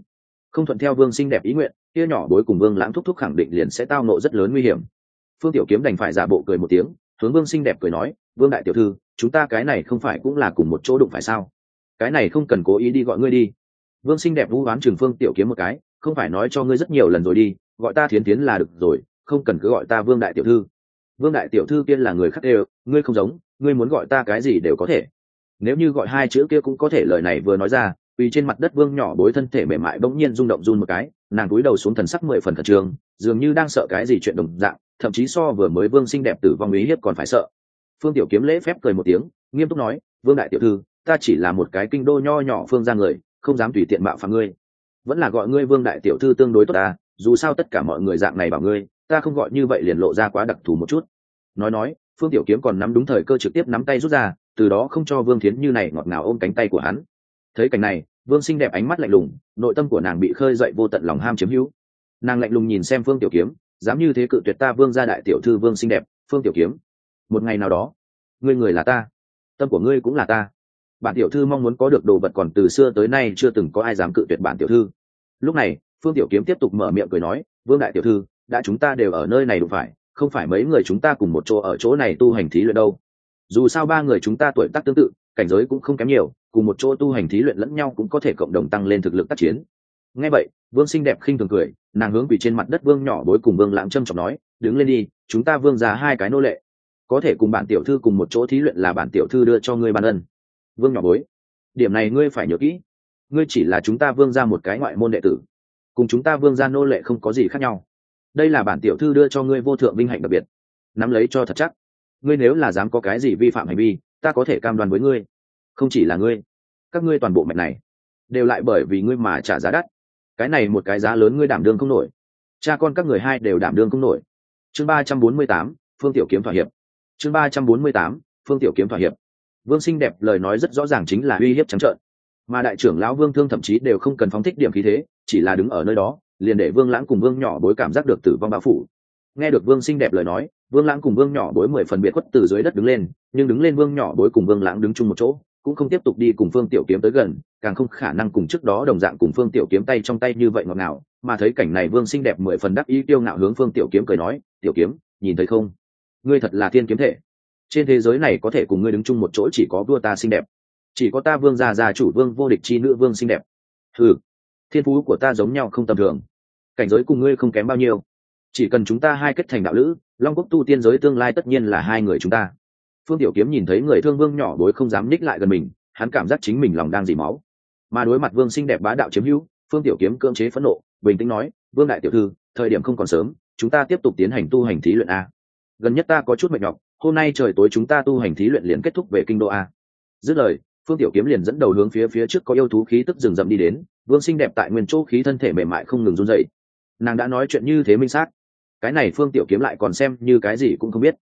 không thuận theo vương xinh đẹp ý nguyện, kia nhỏ bối cùng vương lãng thúc thúc khẳng định liền sẽ tao nộ rất lớn nguy hiểm. Phương Tiểu Kiếm đành phải giả bộ cười một tiếng, hướng vương xinh đẹp cười nói, vương đại tiểu thư, chúng ta cái này không phải cũng là cùng một chỗ đụng phải sao? Cái này không cần cố ý đi gọi ngươi đi. Vương xinh đẹp vũ đoán chừng Phương Tiểu Kiếm một cái, không phải nói cho ngươi rất nhiều lần rồi đi, gọi ta Thiến Thiến là được rồi, không cần cứ gọi ta vương đại tiểu thư. Vương đại tiểu thư kia là người khác đều, ngươi không giống, ngươi muốn gọi ta cái gì đều có thể. Nếu như gọi hai chữ kia cũng có thể. Lời này vừa nói ra, vì trên mặt đất vương nhỏ bối thân thể mềm mại bỗng nhiên rung động run một cái, nàng cúi đầu xuống thần sắc 10 phần khẩn trương, dường như đang sợ cái gì chuyện đồng dạng, thậm chí so vừa mới vương xinh đẹp tử vong ý hiếp còn phải sợ. Phương Tiểu Kiếm lễ phép cười một tiếng, nghiêm túc nói, vương đại tiểu thư, ta chỉ là một cái kinh đô nho nhỏ phương ra người, không dám tùy tiện mạo phạm ngươi, vẫn là gọi ngươi vương đại tiểu thư tương đối tốt ta, dù sao tất cả mọi người dạng này bảo ngươi, ta không gọi như vậy liền lộ ra quá đặc thù một chút. Nói, Phương Tiểu Kiếm còn nắm đúng thời cơ trực tiếp nắm tay rút ra, từ đó không cho Vương Thiến Như này ngọt ngào ôm cánh tay của hắn. Thấy cảnh này, Vương xinh đẹp ánh mắt lạnh lùng, nội tâm của nàng bị khơi dậy vô tận lòng ham chiếm hữu. Nàng lạnh lùng nhìn xem Phương Tiểu Kiếm, dám như thế cự tuyệt ta Vương gia đại tiểu thư Vương xinh đẹp. Phương Tiểu Kiếm, một ngày nào đó, ngươi người là ta, tâm của ngươi cũng là ta. Bản tiểu thư mong muốn có được đồ vật còn từ xưa tới nay chưa từng có ai dám cự tuyệt bản tiểu thư. Lúc này, Phương Tiểu Kiếm tiếp tục mở miệng cười nói, Vương đại tiểu thư, đã chúng ta đều ở nơi này đụng phải, không phải mấy người chúng ta cùng một chỗ ở chỗ này tu hành thí luyện đâu. Dù sao ba người chúng ta tuổi tác tương tự, cảnh giới cũng không kém nhiều, cùng một chỗ tu hành thí luyện lẫn nhau cũng có thể cộng đồng tăng lên thực lực tác chiến. Nghe vậy, Vương xinh đẹp khinh thường cười, nàng hướng quỳ trên mặt đất Vương nhỏ bối cùng Vương Lãng trâm trọng nói, đứng lên đi, chúng ta Vương gia hai cái nô lệ, có thể cùng bản tiểu thư cùng một chỗ thí luyện là bản tiểu thư đưa cho ngươi ban ân. Vương nhỏ bối, điểm này ngươi phải nhớ kỹ, ngươi chỉ là chúng ta Vương gia một cái ngoại môn đệ tử, cùng chúng ta Vương gia nô lệ không có gì khác nhau. Đây là bản tiểu thư đưa cho ngươi vô thượng vinh hạnh đặc biệt, nắm lấy cho thật chắc. Ngươi nếu là dám có cái gì vi phạm hành vi, ta có thể cam đoan với ngươi, không chỉ là ngươi, các ngươi toàn bộ mạch này đều lại bởi vì ngươi mà trả giá đắt. Cái này một cái giá lớn ngươi đảm đương không nổi, cha con các người hai đều đảm đương không nổi. Chương 348, Phương Tiểu Kiếm thỏa hiệp. Chương 348, Phương Tiểu Kiếm thỏa hiệp. Vương xinh đẹp lời nói rất rõ ràng chính là uy hiếp trắng trợn, mà đại trưởng lão Vương Thương thậm chí đều không cần phóng thích điểm khí thế, chỉ là đứng ở nơi đó liền để Vương Lãng cùng Vương nhỏ bối cảm giác được tử vong bao phủ. Nghe được Vương xinh đẹp lời nói, Vương Lãng cùng Vương nhỏ bối 10 phần biệt khuất từ dưới đất đứng lên, nhưng đứng lên Vương nhỏ bối cùng Vương Lãng đứng chung một chỗ, cũng không tiếp tục đi cùng Phương Tiểu Kiếm tới gần, càng không khả năng cùng trước đó đồng dạng cùng Phương Tiểu Kiếm tay trong tay như vậy ngọt ngào. Mà thấy cảnh này, Vương xinh đẹp 10 phần đắc ý kiêu ngạo hướng Phương Tiểu Kiếm cười nói, Tiểu Kiếm, nhìn thấy không, ngươi thật là thiên kiếm thể, trên thế giới này có thể cùng ngươi đứng chung một chỗ chỉ có vua ta xinh đẹp, chỉ có ta Vương gia chủ Vương vô địch chi nữ Vương xinh đẹp. Ừ, thiên phú của ta giống nhau không tầm thường, cảnh giới cùng ngươi không kém bao nhiêu, chỉ cần chúng ta hai kết thành đạo lữ, Long Quốc tu tiên giới tương lai tất nhiên là hai người chúng ta. Phương Tiểu Kiếm nhìn thấy người thương Vương nhỏ bối không dám ních lại gần mình, hắn cảm giác chính mình lòng đang dỉ máu. Mà đối mặt Vương xinh đẹp bá đạo chiếm hữu, Phương Tiểu Kiếm cưỡng chế phẫn nộ, bình tĩnh nói, Vương đại tiểu thư, thời điểm không còn sớm, chúng ta tiếp tục tiến hành tu hành thí luyện a. Gần nhất ta có chút mệt nhọc, hôm nay trời tối chúng ta tu hành thí luyện liền kết thúc về kinh đô a. Dứt lời, Phương Tiểu Kiếm liền dẫn đầu hướng phía trước có yêu thú khí tức rừng rậm đi đến. Vương xinh đẹp tại nguyên chỗ khí thân thể mềm mại không ngừng run rẩy. Nàng đã nói chuyện như thế minh xác, cái này Phương Tiểu Kiếm lại còn xem như cái gì cũng không biết.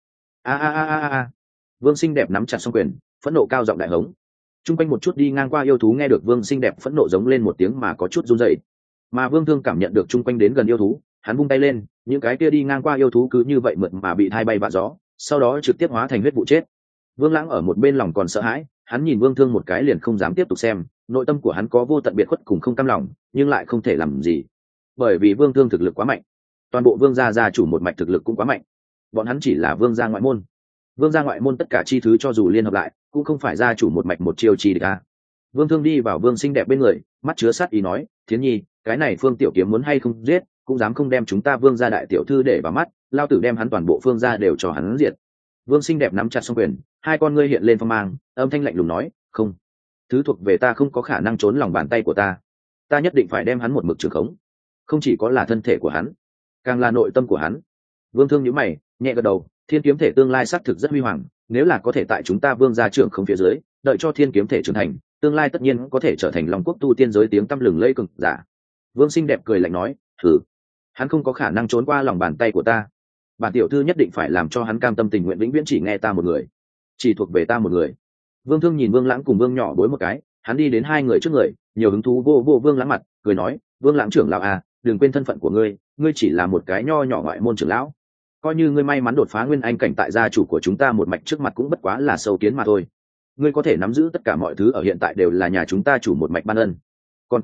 A. Vương xinh đẹp nắm chặt song quyền, phẫn nộ cao giọng đại hống. Trung quanh một chút đi ngang qua yêu thú nghe được Vương xinh đẹp phẫn nộ giống lên một tiếng mà có chút run rẩy. Mà Vương Thương cảm nhận được trung quanh đến gần yêu thú, hắn vung tay lên, những cái kia đi ngang qua yêu thú cứ như vậy mượt mà bị thay bay vạ gió, sau đó trực tiếp hóa thành huyết vụ chết. Vương Lãng ở một bên lòng còn sợ hãi, hắn nhìn Vương Thương một cái liền không dám tiếp tục xem, nội tâm của hắn có vô tận biệt khuất cùng không cam lòng, nhưng lại không thể làm gì, bởi vì Vương Thương thực lực quá mạnh, toàn bộ Vương gia chủ một mạch thực lực cũng quá mạnh, bọn hắn chỉ là Vương gia ngoại môn. Vương gia ngoại môn tất cả chi thứ cho dù liên hợp lại, cũng không phải gia chủ một mạch một chiêu chi địch a. Vương Thương đi vào Vương xinh đẹp bên người, mắt chứa sát ý nói, Thiến Nhi, cái này Phương Tiểu Kiếm muốn hay không giết, cũng dám không đem chúng ta Vương gia đại tiểu thư để vào mắt, lao tử đem hắn toàn bộ Phương gia đều cho hắn diệt. Vương xinh đẹp nắm chặt song quyền, hai con ngươi hiện lên phong mang, âm thanh lạnh lùng nói, không, thứ thuộc về ta không có khả năng trốn lòng bàn tay của ta, ta nhất định phải đem hắn một mực trường khống, không chỉ có là thân thể của hắn, càng là nội tâm của hắn. Vương Thương nhíu mày, nhẹ gật đầu, thiên kiếm thể tương lai xác thực rất huy hoàng, nếu là có thể tại chúng ta Vương gia trưởng không phía dưới, đợi cho thiên kiếm thể trưởng thành, tương lai tất nhiên có thể trở thành Long Quốc tu tiên giới tiếng tăm lừng lẫy cực giả. Vương xinh đẹp cười lạnh nói, thử, hắn không có khả năng trốn qua lòng bàn tay của ta, bản tiểu thư nhất định phải làm cho hắn cam tâm tình nguyện vĩnh viễn chỉ nghe ta một người, chỉ thuộc về ta một người. Vương Thương nhìn Vương Lãng cùng Vương nhỏ bối một cái, hắn đi đến hai người trước người, nhiều hứng thú vô Vương Lãng mặt, cười nói, Vương Lãng trưởng lão à, đừng quên thân phận của ngươi, ngươi chỉ là một cái nho nhỏ ngoại môn trưởng lão, coi như ngươi may mắn đột phá nguyên anh cảnh tại gia chủ của chúng ta một mạch trước mặt cũng bất quá là sâu kiến mà thôi. Ngươi có thể nắm giữ tất cả mọi thứ ở hiện tại đều là nhà chúng ta chủ một mạch ban ân. Còn có,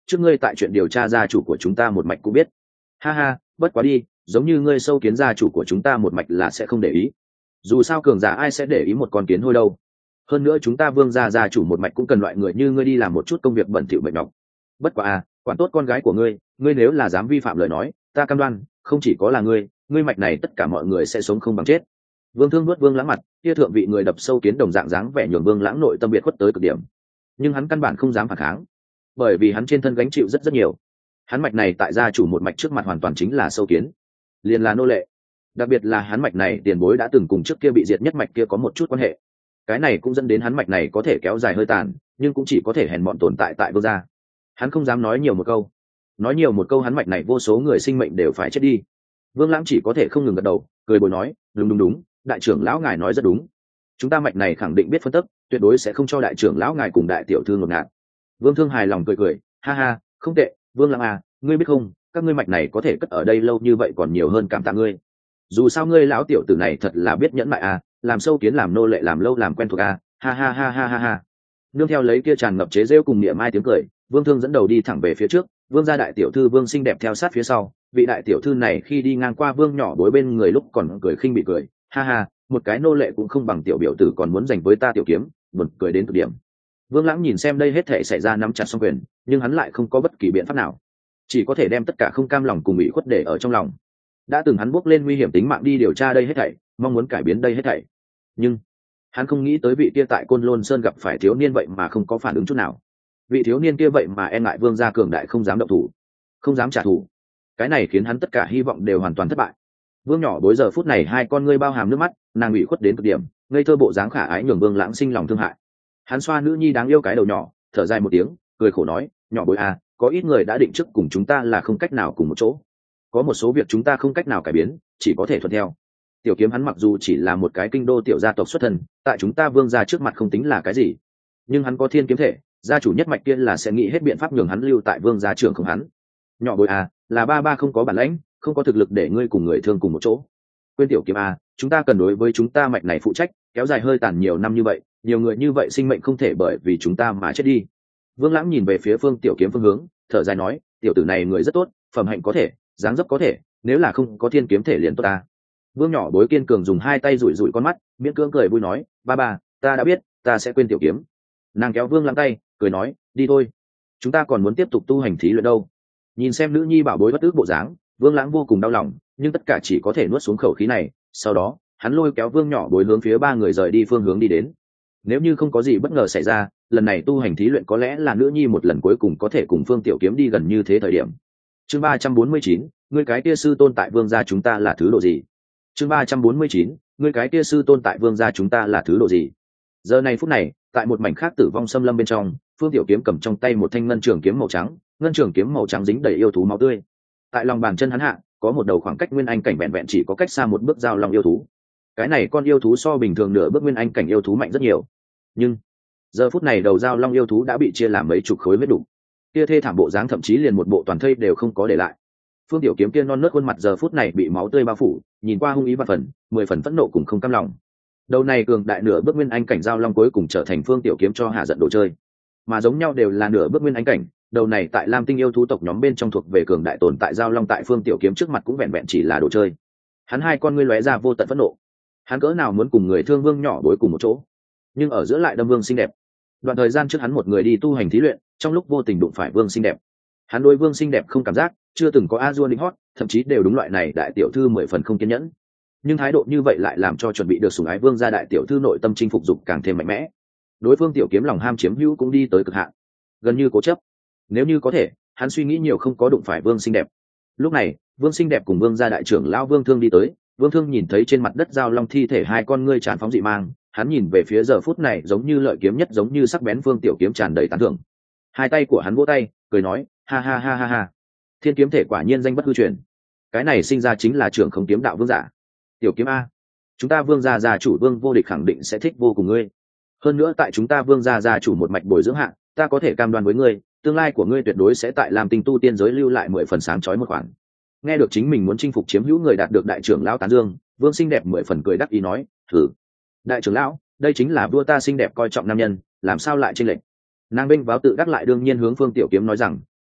trước ngươi tại chuyện điều tra gia chủ của chúng ta một mạch cũng biết. Ha ha, bất quá đi, giống như ngươi sâu kiến gia chủ của chúng ta một mạch là sẽ không để ý. Dù sao cường giả ai sẽ để ý một con kiến hôi đâu. Hơn nữa chúng ta Vương gia chủ một mạch cũng cần loại người như ngươi đi làm một chút công việc bẩn thỉu mệt nhọc. Bất quá à, quản tốt con gái của ngươi, ngươi nếu là dám vi phạm lời nói, ta cam đoan, không chỉ có là ngươi mạch này tất cả mọi người sẽ sống không bằng chết. Vương Thương nuốt Vương Lãng mặt, kia thượng vị người đập sâu kiến đồng dạng dáng vẻ nhường Vương Lãng nội tâm biệt khuất tới cực điểm. Nhưng hắn căn bản không dám phản kháng, bởi vì hắn trên thân gánh chịu rất nhiều. Hắn mạch này tại gia chủ một mạch trước mặt hoàn toàn chính là sâu kiến, liền là nô lệ. Đặc biệt là hắn mạch này tiền bối đã từng cùng trước kia bị diệt nhất mạch kia có một chút quan hệ. Cái này cũng dẫn đến hắn mạch này có thể kéo dài hơi tàn, nhưng cũng chỉ có thể hèn mọn tồn tại tại Vương gia. Hắn không dám nói nhiều một câu, nói nhiều một câu hắn mạch này vô số người sinh mệnh đều phải chết đi. Vương Lãng chỉ có thể không ngừng gật đầu, cười bồi nói, đúng, đại trưởng lão ngài nói rất đúng. Chúng ta mạch này khẳng định biết phân tích, tuyệt đối sẽ không cho đại trưởng lão ngài cùng đại tiểu thư ngột ngạt. Vương Thương hài lòng cười, ha ha, không tệ, Vương Lãng à, ngươi biết không, các ngươi mạch này có thể cất ở đây lâu như vậy còn nhiều hơn cảm tạ ngươi. Dù sao ngươi lão tiểu tử này thật là biết nhẫn nại à, làm sâu kiến làm nô lệ làm lâu làm quen thuộc à, ha ha ha ha ha ha. Nương theo lấy kia tràn ngập chế giễu cùng niệm ai tiếng cười, Vương Thương dẫn đầu đi thẳng về phía trước, Vương gia đại tiểu thư Vương xinh đẹp theo sát phía sau. Vị đại tiểu thư này khi đi ngang qua Vương nhỏ bối bên người lúc còn cười khinh bị cười, ha ha, một cái nô lệ cũng không bằng tiểu biểu tử còn muốn giành với ta tiểu kiếm, buồn cười đến cực điểm. Vương Lãng nhìn xem đây hết thảy xảy ra nắm chặt song quyền, nhưng hắn lại không có bất kỳ biện pháp nào, chỉ có thể đem tất cả không cam lòng cùng ủy khuất để ở trong lòng. Đã từng hắn bước lên nguy hiểm tính mạng đi điều tra đây hết thảy, mong muốn cải biến đây hết thảy, nhưng hắn không nghĩ tới vị kia tại Côn Lôn Sơn gặp phải thiếu niên vậy mà không có phản ứng chút nào. Vị thiếu niên kia vậy mà e ngại Vương gia cường đại không dám động thủ, không dám trả thù. Cái này khiến hắn tất cả hy vọng đều hoàn toàn thất bại. Vương nhỏ bối giờ phút này hai con ngươi bao hàm nước mắt, nàng ủy khuất đến cực điểm, ngây thơ bộ dáng khả ái nhường Vương Lãng sinh lòng thương hại. Hắn xoa nữ nhi đáng yêu cái đầu nhỏ, thở dài một tiếng, cười khổ nói, nhỏ bối à, có ít người đã định trước cùng chúng ta là không cách nào cùng một chỗ, có một số việc chúng ta không cách nào cải biến, chỉ có thể thuận theo. Tiểu kiếm hắn mặc dù chỉ là một cái kinh đô tiểu gia tộc xuất thân, tại chúng ta Vương gia trước mặt không tính là cái gì, nhưng hắn có thiên kiếm thể, gia chủ nhất mạch kia là sẽ nghĩ hết biện pháp nhường hắn lưu tại Vương gia trưởng không hắn. Nhỏ bối à, là ba không có bản lãnh, không có thực lực để ngươi cùng người thương cùng một chỗ. Quên tiểu kiếm à, chúng ta cần đối với chúng ta mạch này phụ trách, kéo dài hơi tàn nhiều năm như vậy, nhiều người như vậy sinh mệnh không thể bởi vì chúng ta mà chết đi. Vương Lãng nhìn về phía Phương Tiểu Kiếm phương hướng, thở dài nói, tiểu tử này người rất tốt, phẩm hạnh có thể, dáng dấp có thể, nếu là không có thiên kiếm thể liền tốt ta. Vương nhỏ bối kiên cường dùng hai tay rủi rủi con mắt, miễn cưỡng cười vui nói, ba, ta đã biết, ta sẽ quên Tiểu Kiếm. Nàng kéo Vương Lãng tay, cười nói, đi thôi, chúng ta còn muốn tiếp tục tu hành thí luyện đâu. Nhìn xem nữ nhi bảo bối bất ức bộ dáng, Vương Lãng vô cùng đau lòng, nhưng tất cả chỉ có thể nuốt xuống khẩu khí này. Sau đó hắn lôi kéo Vương nhỏ bối hướng phía ba người rời đi phương hướng đi đến. Nếu như không có gì bất ngờ xảy ra, lần này tu hành thí luyện có lẽ là nữ nhi một lần cuối cùng có thể cùng Phương Tiểu Kiếm đi gần như thế thời điểm. Chương 349, ngươi cái kia sư tôn tại Vương gia chúng ta là thứ độ gì? Chương 349, ngươi cái kia sư tôn tại Vương gia chúng ta là thứ độ gì? Giờ này phút này, tại một mảnh khác tử vong xâm lâm bên trong, Phương Tiểu Kiếm cầm trong tay một thanh ngân trường kiếm màu trắng, ngân trường kiếm màu trắng dính đầy yêu thú máu tươi. Tại lòng bàn chân hắn hạ, có một đầu khoảng cách nguyên anh cảnh vẹn vẹn chỉ có cách xa một bước giao long yêu thú. Cái này con yêu thú so bình thường nửa bước nguyên anh cảnh yêu thú mạnh rất nhiều, nhưng giờ phút này đầu giao long yêu thú đã bị chia làm mấy chục khối vết đục, kia thê thảm bộ dáng thậm chí liền một bộ toàn thây đều không có để lại. Phương Tiểu Kiếm kia non nớt khuôn mặt giờ phút này bị máu tươi bao phủ, nhìn qua hung ý và phần 10 phần phẫn nộ cùng không cam lòng. Đầu này cường đại nửa bước nguyên anh cảnh giao long cuối cùng trở thành Phương Tiểu Kiếm cho hạ giận đồ chơi, mà giống nhau đều là nửa bước nguyên anh cảnh. Đầu này tại Lam Tinh yêu thú tộc nhóm bên trong thuộc về cường đại tồn tại giao long tại Phương Tiểu Kiếm trước mặt cũng vẹn vẹn chỉ là đồ chơi. Hắn hai con ngươi lóe ra vô tận phẫn nộ. Hắn cỡ nào muốn cùng người thương Vương nhỏ đối cùng một chỗ, nhưng ở giữa lại đâm Vương xinh đẹp. Đoạn thời gian trước hắn một người đi tu hành thí luyện, trong lúc vô tình đụng phải Vương xinh đẹp. Hắn đối Vương xinh đẹp không cảm giác, chưa từng có A-dua đính hót, thậm chí đều đúng loại này đại tiểu thư 10 phần không kiên nhẫn. Nhưng thái độ như vậy lại làm cho chuẩn bị được sủng ái Vương gia đại tiểu thư nội tâm chinh phục dục càng thêm mạnh mẽ. Đối Phương Tiểu Kiếm lòng ham chiếm hữu cũng đi tới cực hạn, gần như cố chấp. Nếu như có thể, hắn suy nghĩ nhiều không có đụng phải Vương xinh đẹp. Lúc này, Vương xinh đẹp cùng Vương gia đại trưởng lão Vương Thương đi tới. Vương Thương nhìn thấy trên mặt đất giao long thi thể hai con ngươi tràn phóng dị mang, hắn nhìn về phía giờ phút này giống như lợi kiếm nhất giống như sắc bén Phương Tiểu Kiếm tràn đầy tán thưởng. Hai tay của hắn vỗ tay, cười nói, ha ha ha ha ha, thiên kiếm thể quả nhiên danh bất hư truyền. Cái này sinh ra chính là trưởng không kiếm đạo vương giả. Tiểu Kiếm a, chúng ta Vương gia gia chủ Vương vô địch khẳng định sẽ thích vô cùng ngươi. Hơn nữa tại chúng ta Vương gia gia chủ một mạch bồi dưỡng hạng, ta có thể cam đoan với ngươi, tương lai của ngươi tuyệt đối sẽ tại Lam Tinh tu tiên giới lưu lại 10 phần sáng chói một khoản. Nghe được chính mình muốn chinh phục chiếm hữu người đạt được đại trưởng lão tán dương, Vương xinh đẹp 10 phần cười đắc ý nói, thử, đại trưởng lão, đây chính là vua ta xinh đẹp coi trọng nam nhân, làm sao lại chênh lệch. Nàng bênh váo tự đắc lại đương nhiên hướng Phương Tiểu Kiếm nói rằng,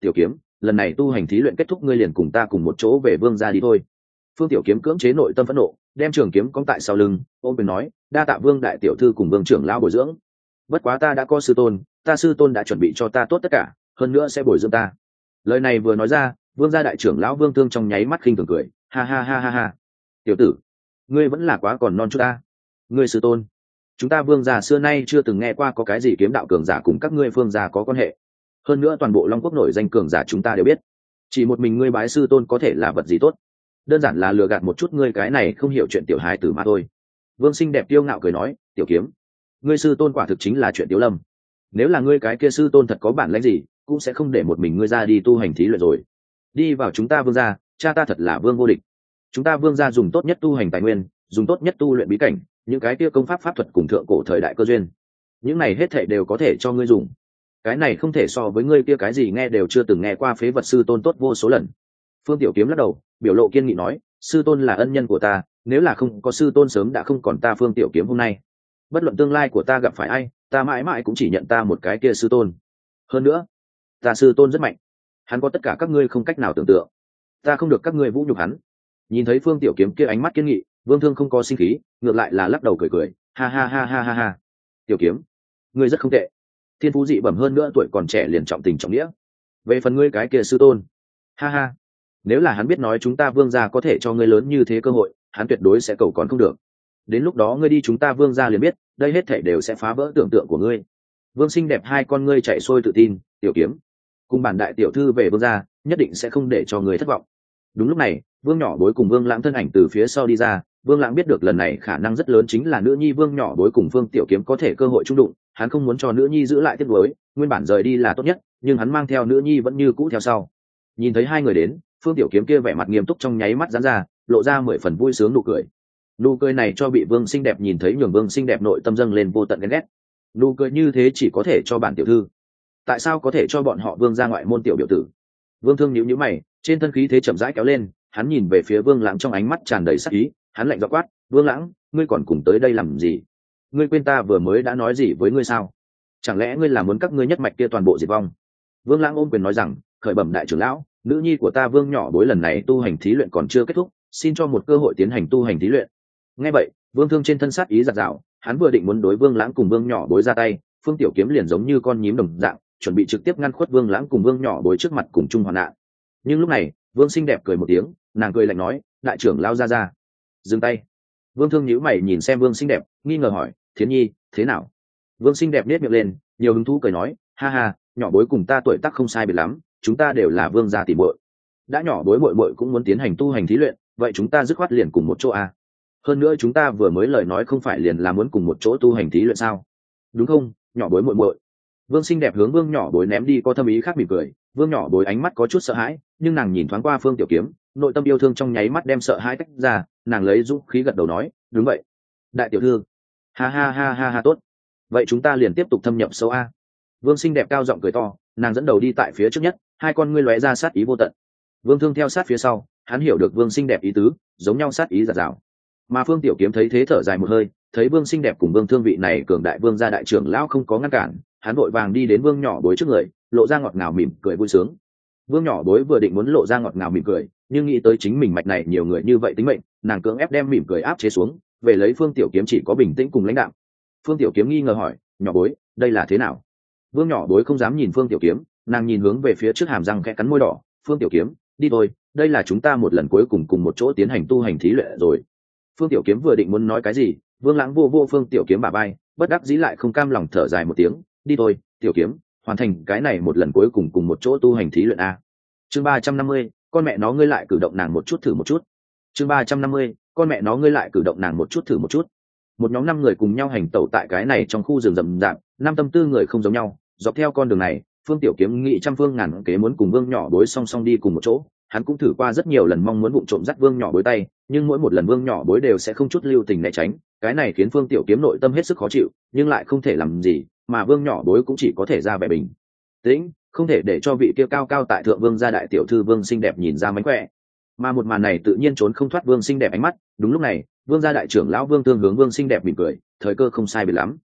tiểu kiếm, lần này tu hành thí luyện kết thúc ngươi liền cùng ta cùng một chỗ về vương gia đi thôi. Phương Tiểu Kiếm cưỡng chế nội tâm phẫn nộ, đem trường kiếm cong tại sau lưng, ôm quyền nói, đa tạ Vương đại tiểu thư cùng Vương trưởng lão bồi dưỡng. Bất quá ta đã có sư tôn, ta sư tôn đã chuẩn bị cho ta tốt tất cả, hơn nữa sẽ bồi dưỡng ta. Lời này vừa nói ra, Vương gia đại trưởng lão Vương Thương trong nháy mắt khinh thường cười, ha ha ha ha ha. Tiểu tử, ngươi vẫn là quá còn non chút ta. Ngươi sư tôn, chúng ta Vương gia xưa nay chưa từng nghe qua có cái gì kiếm đạo cường giả cùng các ngươi Vương gia có quan hệ. Hơn nữa toàn bộ Long Quốc nổi danh cường giả chúng ta đều biết, chỉ một mình ngươi bái sư tôn có thể là vật gì tốt? Đơn giản là lừa gạt một chút ngươi cái này không hiểu chuyện tiểu hài tử mà thôi. Vương Xinh đẹp tiêu ngạo cười nói, tiểu kiếm, ngươi sư tôn quả thực chính là chuyện tiểu lâm. Nếu là ngươi cái kia sư tôn thật có bản lĩnh gì, cũng sẽ không để một mình ngươi ra đi tu hành thí luyện rồi. Đi vào chúng ta Vương gia, cha ta thật là vương vô địch. Chúng ta Vương gia dùng tốt nhất tu hành tài nguyên, dùng tốt nhất tu luyện bí cảnh, những cái kia công pháp pháp thuật cùng thượng cổ thời đại cơ duyên, những này hết thảy đều có thể cho ngươi dùng. Cái này không thể so với ngươi kia cái gì nghe đều chưa từng nghe qua phế vật sư tôn tốt vô số lần. Phương Tiểu Kiếm lắc đầu, biểu lộ kiên nghị nói, sư tôn là ân nhân của ta, nếu là không có sư tôn sớm đã không còn ta Phương Tiểu Kiếm hôm nay. Bất luận tương lai của ta gặp phải ai, ta mãi mãi cũng chỉ nhận ta một cái kia sư tôn. Hơn nữa, ta sư tôn rất mạnh, hắn có tất cả các ngươi không cách nào tưởng tượng, ta không được các ngươi vũ nhục hắn. Nhìn thấy Phương Tiểu Kiếm kia ánh mắt kiên nghị, Vương Thương không có sinh khí, ngược lại là lắc đầu cười cười, ha ha ha ha ha ha. Tiểu Kiếm, ngươi rất không tệ, thiên phú dị bẩm, hơn nữa tuổi còn trẻ liền trọng tình trọng nghĩa. Về phần ngươi cái kia sư tôn, ha ha, nếu là hắn biết nói chúng ta Vương gia có thể cho ngươi lớn như thế cơ hội, hắn tuyệt đối sẽ cầu còn không được. Đến lúc đó ngươi đi chúng ta Vương gia liền biết, đây hết thảy đều sẽ phá vỡ tưởng tượng của ngươi. Vương Xinh đẹp hai con ngươi chạy sôi tự tin, Tiểu Kiếm, cùng bản đại tiểu thư về Vương gia, nhất định sẽ không để cho ngươi thất vọng. Đúng lúc này, Vương Nhỏ Bối cùng Vương Lãng thân ảnh từ phía sau đi ra. Vương Lãng biết được lần này khả năng rất lớn chính là nữ nhi Vương Nhỏ Bối cùng Phương Tiểu Kiếm có thể cơ hội chung đụng, hắn không muốn cho nữ nhi giữ lại tiếc nuối, nguyên bản rời đi là tốt nhất, nhưng hắn mang theo nữ nhi vẫn như cũ theo sau. Nhìn thấy hai người đến, Phương Tiểu Kiếm kia vẻ mặt nghiêm túc trong nháy mắt giãn ra, lộ ra 10 phần vui sướng nụ cười. Nụ cười này cho bị Vương Xinh đẹp nhìn thấy nhường Vương Xinh đẹp nội tâm dâng lên vô tận ghen ghét. Nụ cười như thế chỉ có thể cho bản tiểu thư, tại sao có thể cho bọn họ Vương gia ngoại môn tiểu biểu tử? Vương Thương nhíu nhíu mày, trên thân khí thế chậm rãi kéo lên, hắn nhìn về phía Vương Lãng trong ánh mắt tràn đầy sắc ý, hắn lạnh giọng quát, "Vương Lãng, ngươi còn cùng tới đây làm gì? Ngươi quên ta vừa mới đã nói gì với ngươi sao? Chẳng lẽ ngươi là muốn các ngươi nhất mạch kia toàn bộ diệt vong?" Vương Lãng ôm quyền nói rằng, "Khởi bẩm đại trưởng lão, nữ nhi của ta Vương Nhỏ Bối lần này tu hành thí luyện còn chưa kết thúc, xin cho một cơ hội tiến hành tu hành thí luyện." Nghe vậy, Vương Thương trên thân sát ý giật giảo, hắn vừa định muốn đối Vương Lãng cùng Vương Nhỏ Bối ra tay, Phương Tiểu Kiếm liền giống như con nhím đồng dạng, chuẩn bị trực tiếp ngăn khuất Vương Lãng cùng Vương Nhỏ Bối trước mặt cùng chung hoạn nạn. Nhưng lúc này, Vương Xinh đẹp cười một tiếng, nàng cười lạnh nói, "Đại trưởng lão ra. Dừng tay." Vương Thương nhíu mày nhìn xem Vương Xinh đẹp, nghi ngờ hỏi, "Thiến Nhi, thế nào?" Vương Xinh đẹp nét miệng lên, nhiều hứng thú cười nói, "Ha ha, Nhỏ Bối cùng ta tuổi tác không sai biệt lắm, chúng ta đều là Vương gia tỷ muội. Đã Nhỏ Bối muội muội cũng muốn tiến hành tu hành thí luyện, vậy chúng ta dứt khoát liền cùng một chỗ à? Hơn nữa chúng ta vừa mới lời nói không phải liền là muốn cùng một chỗ tu hành thí luyện sao? Đúng không, Nhỏ Bối muội muội?" Vương Xinh đẹp hướng Vương Nhỏ Bối ném đi có thâm ý khác mỉm cười. Vương Nhỏ Bối ánh mắt có chút sợ hãi, nhưng nàng nhìn thoáng qua Phương Tiểu Kiếm, nội tâm yêu thương trong nháy mắt đem sợ hãi tách ra, nàng lấy dũng khí gật đầu nói, "Đúng vậy, đại tiểu thư." Ha ha ha ha ha, tốt. Vậy chúng ta liền tiếp tục thâm nhập sâu a. Vương Xinh đẹp cao giọng cười to, nàng dẫn đầu đi tại phía trước nhất, hai con ngươi lóe ra sát ý vô tận. Vương Thương theo sát phía sau, hắn hiểu được Vương Xinh đẹp ý tứ, giống nhau sát ý giật giảo. Mà Phương Tiểu Kiếm thấy thế thở dài một hơi, thấy Vương Xinh đẹp cùng Vương Thương vị này cường đại vương gia đại trưởng lão không có ngăn cản, hắn vội vàng đi đến Vương Nhỏ Bối trước người, lộ ra ngọt ngào mỉm cười vui sướng. Vương Nhỏ Bối vừa định muốn lộ ra ngọt ngào mỉm cười, nhưng nghĩ tới chính mình mạch này nhiều người như vậy tính mệnh, nàng cưỡng ép đem mỉm cười áp chế xuống, về lấy Phương Tiểu Kiếm chỉ có bình tĩnh cùng lãnh đạm. Phương Tiểu Kiếm nghi ngờ hỏi, "Nhỏ Bối, đây là thế nào?" Vương Nhỏ Bối không dám nhìn Phương Tiểu Kiếm, nàng nhìn hướng về phía trước hàm răng khẽ cắn môi đỏ, "Phương Tiểu Kiếm, đi thôi, đây là chúng ta một lần cuối cùng cùng một chỗ tiến hành tu hành thí luyện rồi." Phương Tiểu Kiếm vừa định muốn nói cái gì, Vương Lãng vô Phương Tiểu Kiếm bả vai, bất đắc dĩ lại không cam lòng thở dài một tiếng, "Đi thôi, Tiểu Kiếm, hoàn thành cái này một lần cuối cùng cùng một chỗ tu hành thí luyện a." Chương 350, con mẹ nó ngươi lại cử động nàng một chút thử một chút. Chương 350, con mẹ nó ngươi lại cử động nàng một chút thử một chút. Một nhóm 5 người cùng nhau hành tẩu tại cái này trong khu rừng rậm rạp, năm tâm tư người không giống nhau, dọc theo con đường này, Phương Tiểu Kiếm nghĩ trăm phương ngàn kế muốn cùng Vương Nhỏ Bối song song đi cùng một chỗ, hắn cũng thử qua rất nhiều lần mong muốn vụng trộm dắt Vương Nhỏ Bối tay, nhưng mỗi một lần Vương Nhỏ Bối đều sẽ không chút lưu tình né tránh, cái này khiến Phương Tiểu Kiếm nội tâm hết sức khó chịu, nhưng lại không thể làm gì, mà Vương Nhỏ Bối cũng chỉ có thể ra vẻ bình tĩnh, không thể để cho vị kia cao cao tại thượng Vương gia đại tiểu thư Vương xinh đẹp nhìn ra mánh khỏe. Mà một màn này tự nhiên trốn không thoát Vương xinh đẹp ánh mắt. Đúng lúc này, Vương gia đại trưởng lão Vương Thương hướng Vương xinh đẹp mỉm cười, thời cơ không sai biệt lắm.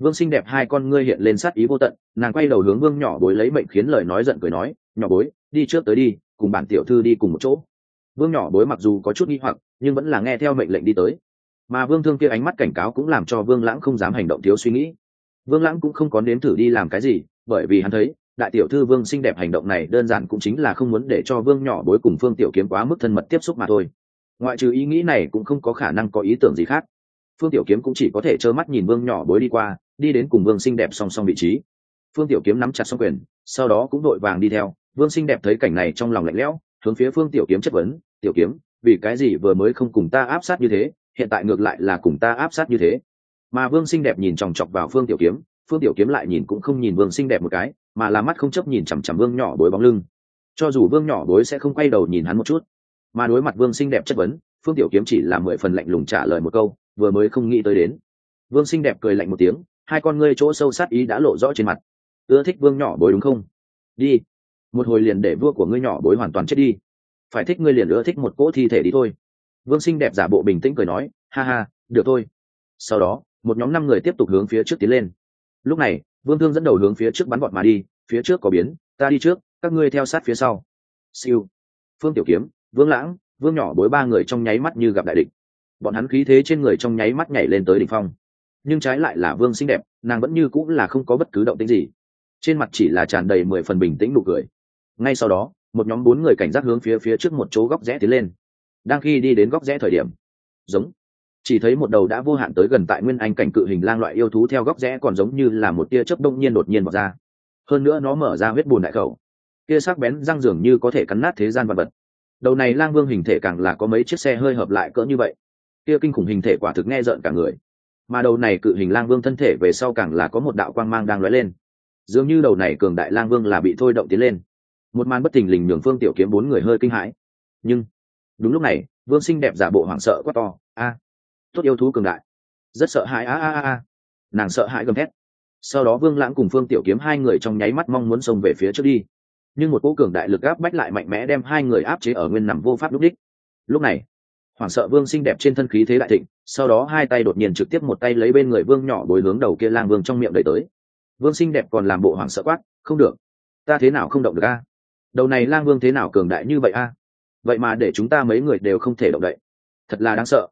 Vương xinh đẹp hai con ngươi hiện lên sát ý vô tận, nàng quay đầu hướng Vương nhỏ bối lấy mệnh khiến lời nói giận cười nói, nhỏ bối đi trước tới đi, cùng bản tiểu thư đi cùng một chỗ. Vương nhỏ bối mặc dù có chút nghi hoặc nhưng vẫn là nghe theo mệnh lệnh đi tới, mà Vương Thương kia ánh mắt cảnh cáo cũng làm cho Vương Lãng không dám hành động thiếu suy nghĩ. Vương Lãng cũng không có nếm thử đi làm cái gì, bởi vì hắn thấy đại tiểu thư Vương xinh đẹp hành động này đơn giản cũng chính là không muốn để cho Vương nhỏ bối cùng Phương Tiểu Kiếm quá mức thân mật tiếp xúc mà thôi. Ngoại trừ ý nghĩ này cũng không có khả năng có ý tưởng gì khác. Phương Tiểu Kiếm cũng chỉ có thể trơ mắt nhìn Vương nhỏ bối đi qua, đi đến cùng Vương xinh đẹp song song vị trí. Phương Tiểu Kiếm nắm chặt song quyền, sau đó cũng đội vàng đi theo. Vương xinh đẹp thấy cảnh này trong lòng lạnh lẽo, hướng phía Phương Tiểu Kiếm chất vấn, "Tiểu Kiếm, vì cái gì vừa mới không cùng ta áp sát như thế, hiện tại ngược lại là cùng ta áp sát như thế?" Mà Vương xinh đẹp nhìn chòng chọc vào Phương Tiểu Kiếm, Phương Tiểu Kiếm lại nhìn cũng không nhìn Vương xinh đẹp một cái, mà là mắt không chấp nhìn chằm chằm Vương nhỏ bối bóng lưng. Cho dù Vương nhỏ bối sẽ không quay đầu nhìn hắn một chút, mà đối mặt Vương xinh đẹp chất vấn, Phương Tiểu Kiếm chỉ là 10 phần lạnh lùng trả lời một câu, vừa mới không nghĩ tới đến. Vương xinh đẹp cười lạnh một tiếng, hai con ngươi chỗ sâu sát ý đã lộ rõ trên mặt. "Ưa thích Vương nhỏ bối đúng không? Đi, một hồi liền để vua của ngươi nhỏ bối hoàn toàn chết đi. Phải thích ngươi liền ưa thích một cỗ thi thể đi thôi." Vương xinh đẹp giả bộ bình tĩnh cười nói, "Ha ha, được thôi." Sau đó một nhóm 5 người tiếp tục hướng phía trước tiến lên. Lúc này Vương Thương dẫn đầu hướng phía trước bắn vọt mà đi, phía trước có biến, ta đi trước, các ngươi theo sát phía sau. Siêu. Phương Tiểu Kiếm, Vương Lãng, Vương nhỏ bối 3 người trong nháy mắt như gặp đại địch. Bọn hắn khí thế trên người trong nháy mắt nhảy lên tới đỉnh phong. Nhưng trái lại là Vương xinh đẹp, nàng vẫn như cũng là không có bất cứ động tĩnh gì, trên mặt chỉ là tràn đầy 10 phần bình tĩnh nụ cười. Ngay sau đó một nhóm 4 người cảnh giác hướng phía trước một chỗ góc rẽ tiến lên. Đang khi đi đến góc rẽ thời điểm, giống chỉ thấy một đầu đã vô hạn tới gần tại nguyên anh cảnh cự hình lang loại yêu thú theo góc rẽ còn giống như là một tia chớp đông nhiên đột nhiên bộc ra. Hơn nữa nó mở ra huyết bùn đại khẩu, kia sắc bén răng dường như có thể cắn nát thế gian vật vật. Đầu này lang vương hình thể càng là có mấy chiếc xe hơi hợp lại cỡ như vậy, kia kinh khủng hình thể quả thực nghe rợn cả người. Mà đầu này cự hình lang vương thân thể về sau càng là có một đạo quang mang đang lóe lên, dường như đầu này cường đại lang vương là bị thôi động tiến lên. Một màn bất thình lình nhường Phương Tiểu Kiếm 4 người hơi kinh hãi. Nhưng đúng lúc này Vương xinh đẹp giả bộ hoảng sợ quát to, "A, tốt yêu thú cường đại!" Rất sợ hãi, a. Nàng sợ hãi gầm thét. Sau đó Vương Lãng cùng Phương Tiểu Kiếm 2 người trong nháy mắt mong muốn xông về phía trước đi, nhưng một cỗ cường đại lực áp bách lại mạnh mẽ đem 2 người áp chế ở nguyên nằm vô pháp lúc đích. Lúc này hoảng sợ Vương xinh đẹp trên thân khí thế đại thịnh, sau đó hai tay đột nhiên trực tiếp một tay lấy bên người Vương nhỏ bối hướng đầu kia lang vương trong miệng đẩy tới. Vương xinh đẹp còn làm bộ hoảng sợ quát, "Không được, ta thế nào không động được a? Đầu này lang vương thế nào cường đại như vậy a? Vậy mà để chúng ta mấy người đều không thể động đậy, thật là đáng sợ."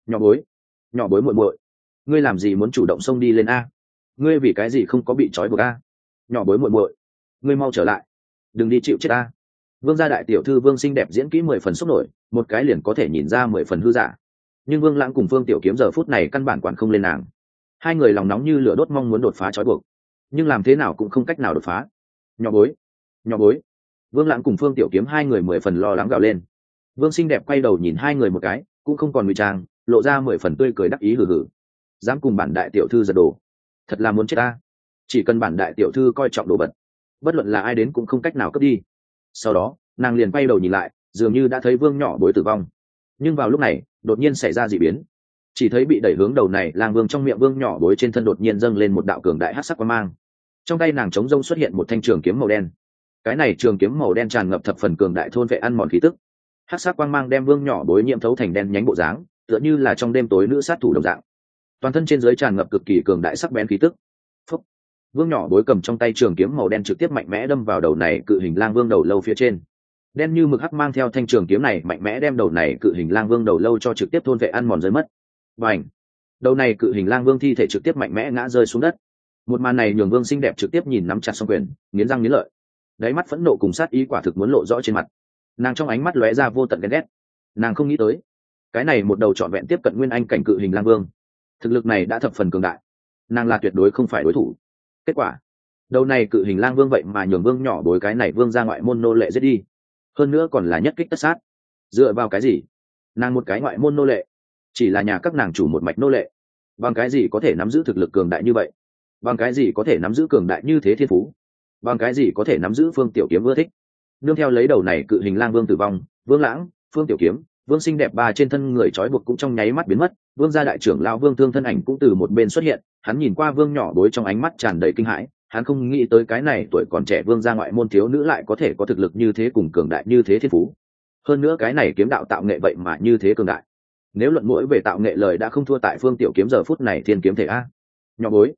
Nhỏ bối muội muội, ngươi làm gì muốn chủ động xông đi lên a? Ngươi vì cái gì không có bị trói buộc a? Nhỏ bối muội muội, ngươi mau trở lại, đừng đi chịu chết a. Vương gia đại tiểu thư Vương xinh đẹp diễn kỹ 10 phần sốc nổi, một cái liền có thể nhìn ra 10 phần hư giả. Nhưng Vương Lãng cùng Phương Tiểu Kiếm giờ phút này căn bản quản không lên nàng. 2 người lòng nóng như lửa đốt mong muốn đột phá trói buộc, nhưng làm thế nào cũng không cách nào đột phá. Nhỏ bối. Vương Lãng cùng Phương Tiểu Kiếm 2 người 10 phần lo lắng gào lên. Vương xinh đẹp quay đầu nhìn 2 người một cái, cũng không còn ngụy trang, lộ ra 10 phần tươi cười đắc ý hừ hừ. Dám cùng bản đại tiểu thư giật đồ, thật là muốn chết ta. Chỉ cần bản đại tiểu thư coi trọng đồ vật, bất luận là ai đến cũng không cách nào cướp đi. Sau đó nàng liền quay đầu nhìn lại, dường như đã thấy Vương nhỏ bối tử vong. Nhưng vào lúc này đột nhiên xảy ra dị biến, chỉ thấy bị đẩy hướng đầu này lang vương trong miệng Vương nhỏ bối trên thân đột nhiên dâng lên một đạo cường đại hắc sắc quang mang. Trong tay nàng trống rông xuất hiện một thanh trường kiếm màu đen. Cái này trường kiếm màu đen tràn ngập thập phần cường đại thôn vệ ăn mòn khí tức. Hắc sắc quang mang đem Vương nhỏ bối nhiễm thấu thành đen nhánh bộ dáng, tựa như là trong đêm tối nữ sát thủ đồng dạng. Toàn thân trên dưới tràn ngập cực kỳ cường đại sắc bén khí tức. Phúc. Vương nhỏ bối cầm trong tay trường kiếm màu đen trực tiếp mạnh mẽ đâm vào đầu này cự hình lang vương đầu lâu phía trên. Đen như mực hắc mang theo thanh trường kiếm này mạnh mẽ đem đầu này cự hình lang vương đầu lâu cho trực tiếp thôn vệ ăn mòn rơi mất. Bành! Đầu này cự hình lang vương thi thể trực tiếp mạnh mẽ ngã rơi xuống đất. Một màn này nhường Vương xinh đẹp trực tiếp nhìn nắm chặt song quyền, nghiến răng nghiến lợi. Đáy mắt phẫn nộ cùng sát ý quả thực muốn lộ rõ trên mặt. Nàng trong ánh mắt lóe ra vô tận ghen ghét. Nàng không nghĩ tới, cái này một đầu trọn vẹn tiếp cận nguyên anh cảnh cự hình lang vương, thực lực này đã thập phần cường đại, nàng là tuyệt đối không phải đối thủ. Kết quả, đầu này cự hình lang vương vậy mà nhường Vương nhỏ bối cái này vương ra ngoại môn nô lệ giết đi, hơn nữa còn là nhất kích tất sát. Dựa vào cái gì? Nàng một cái ngoại môn nô lệ, chỉ là nhà các nàng chủ một mạch nô lệ, bằng cái gì có thể nắm giữ thực lực cường đại như vậy? Bằng cái gì có thể nắm giữ cường đại như thế thiên phú? Bằng cái gì có thể nắm giữ Phương Tiểu Kiếm ưa thích? Nương theo lấy đầu này cự hình lang vương tử vong, Vương Lãng, Phương Tiểu Kiếm, Vương xinh đẹp ba trên thân người trói buộc cũng trong nháy mắt biến mất. Vương gia đại trưởng lão Vương Thương thân ảnh cũng từ một bên xuất hiện, hắn nhìn qua Vương nhỏ bối trong ánh mắt tràn đầy kinh hãi. Hắn không nghĩ tới cái này tuổi còn trẻ Vương gia ngoại môn thiếu nữ lại có thể có thực lực như thế cùng cường đại như thế thiên phú. Hơn nữa cái này kiếm đạo tạo nghệ vậy mà như thế cường đại. Nếu luận mũi về tạo nghệ lời đã không thua tại Phương Tiểu Kiếm giờ phút này thiên kiếm thể a. Nhỏ bối,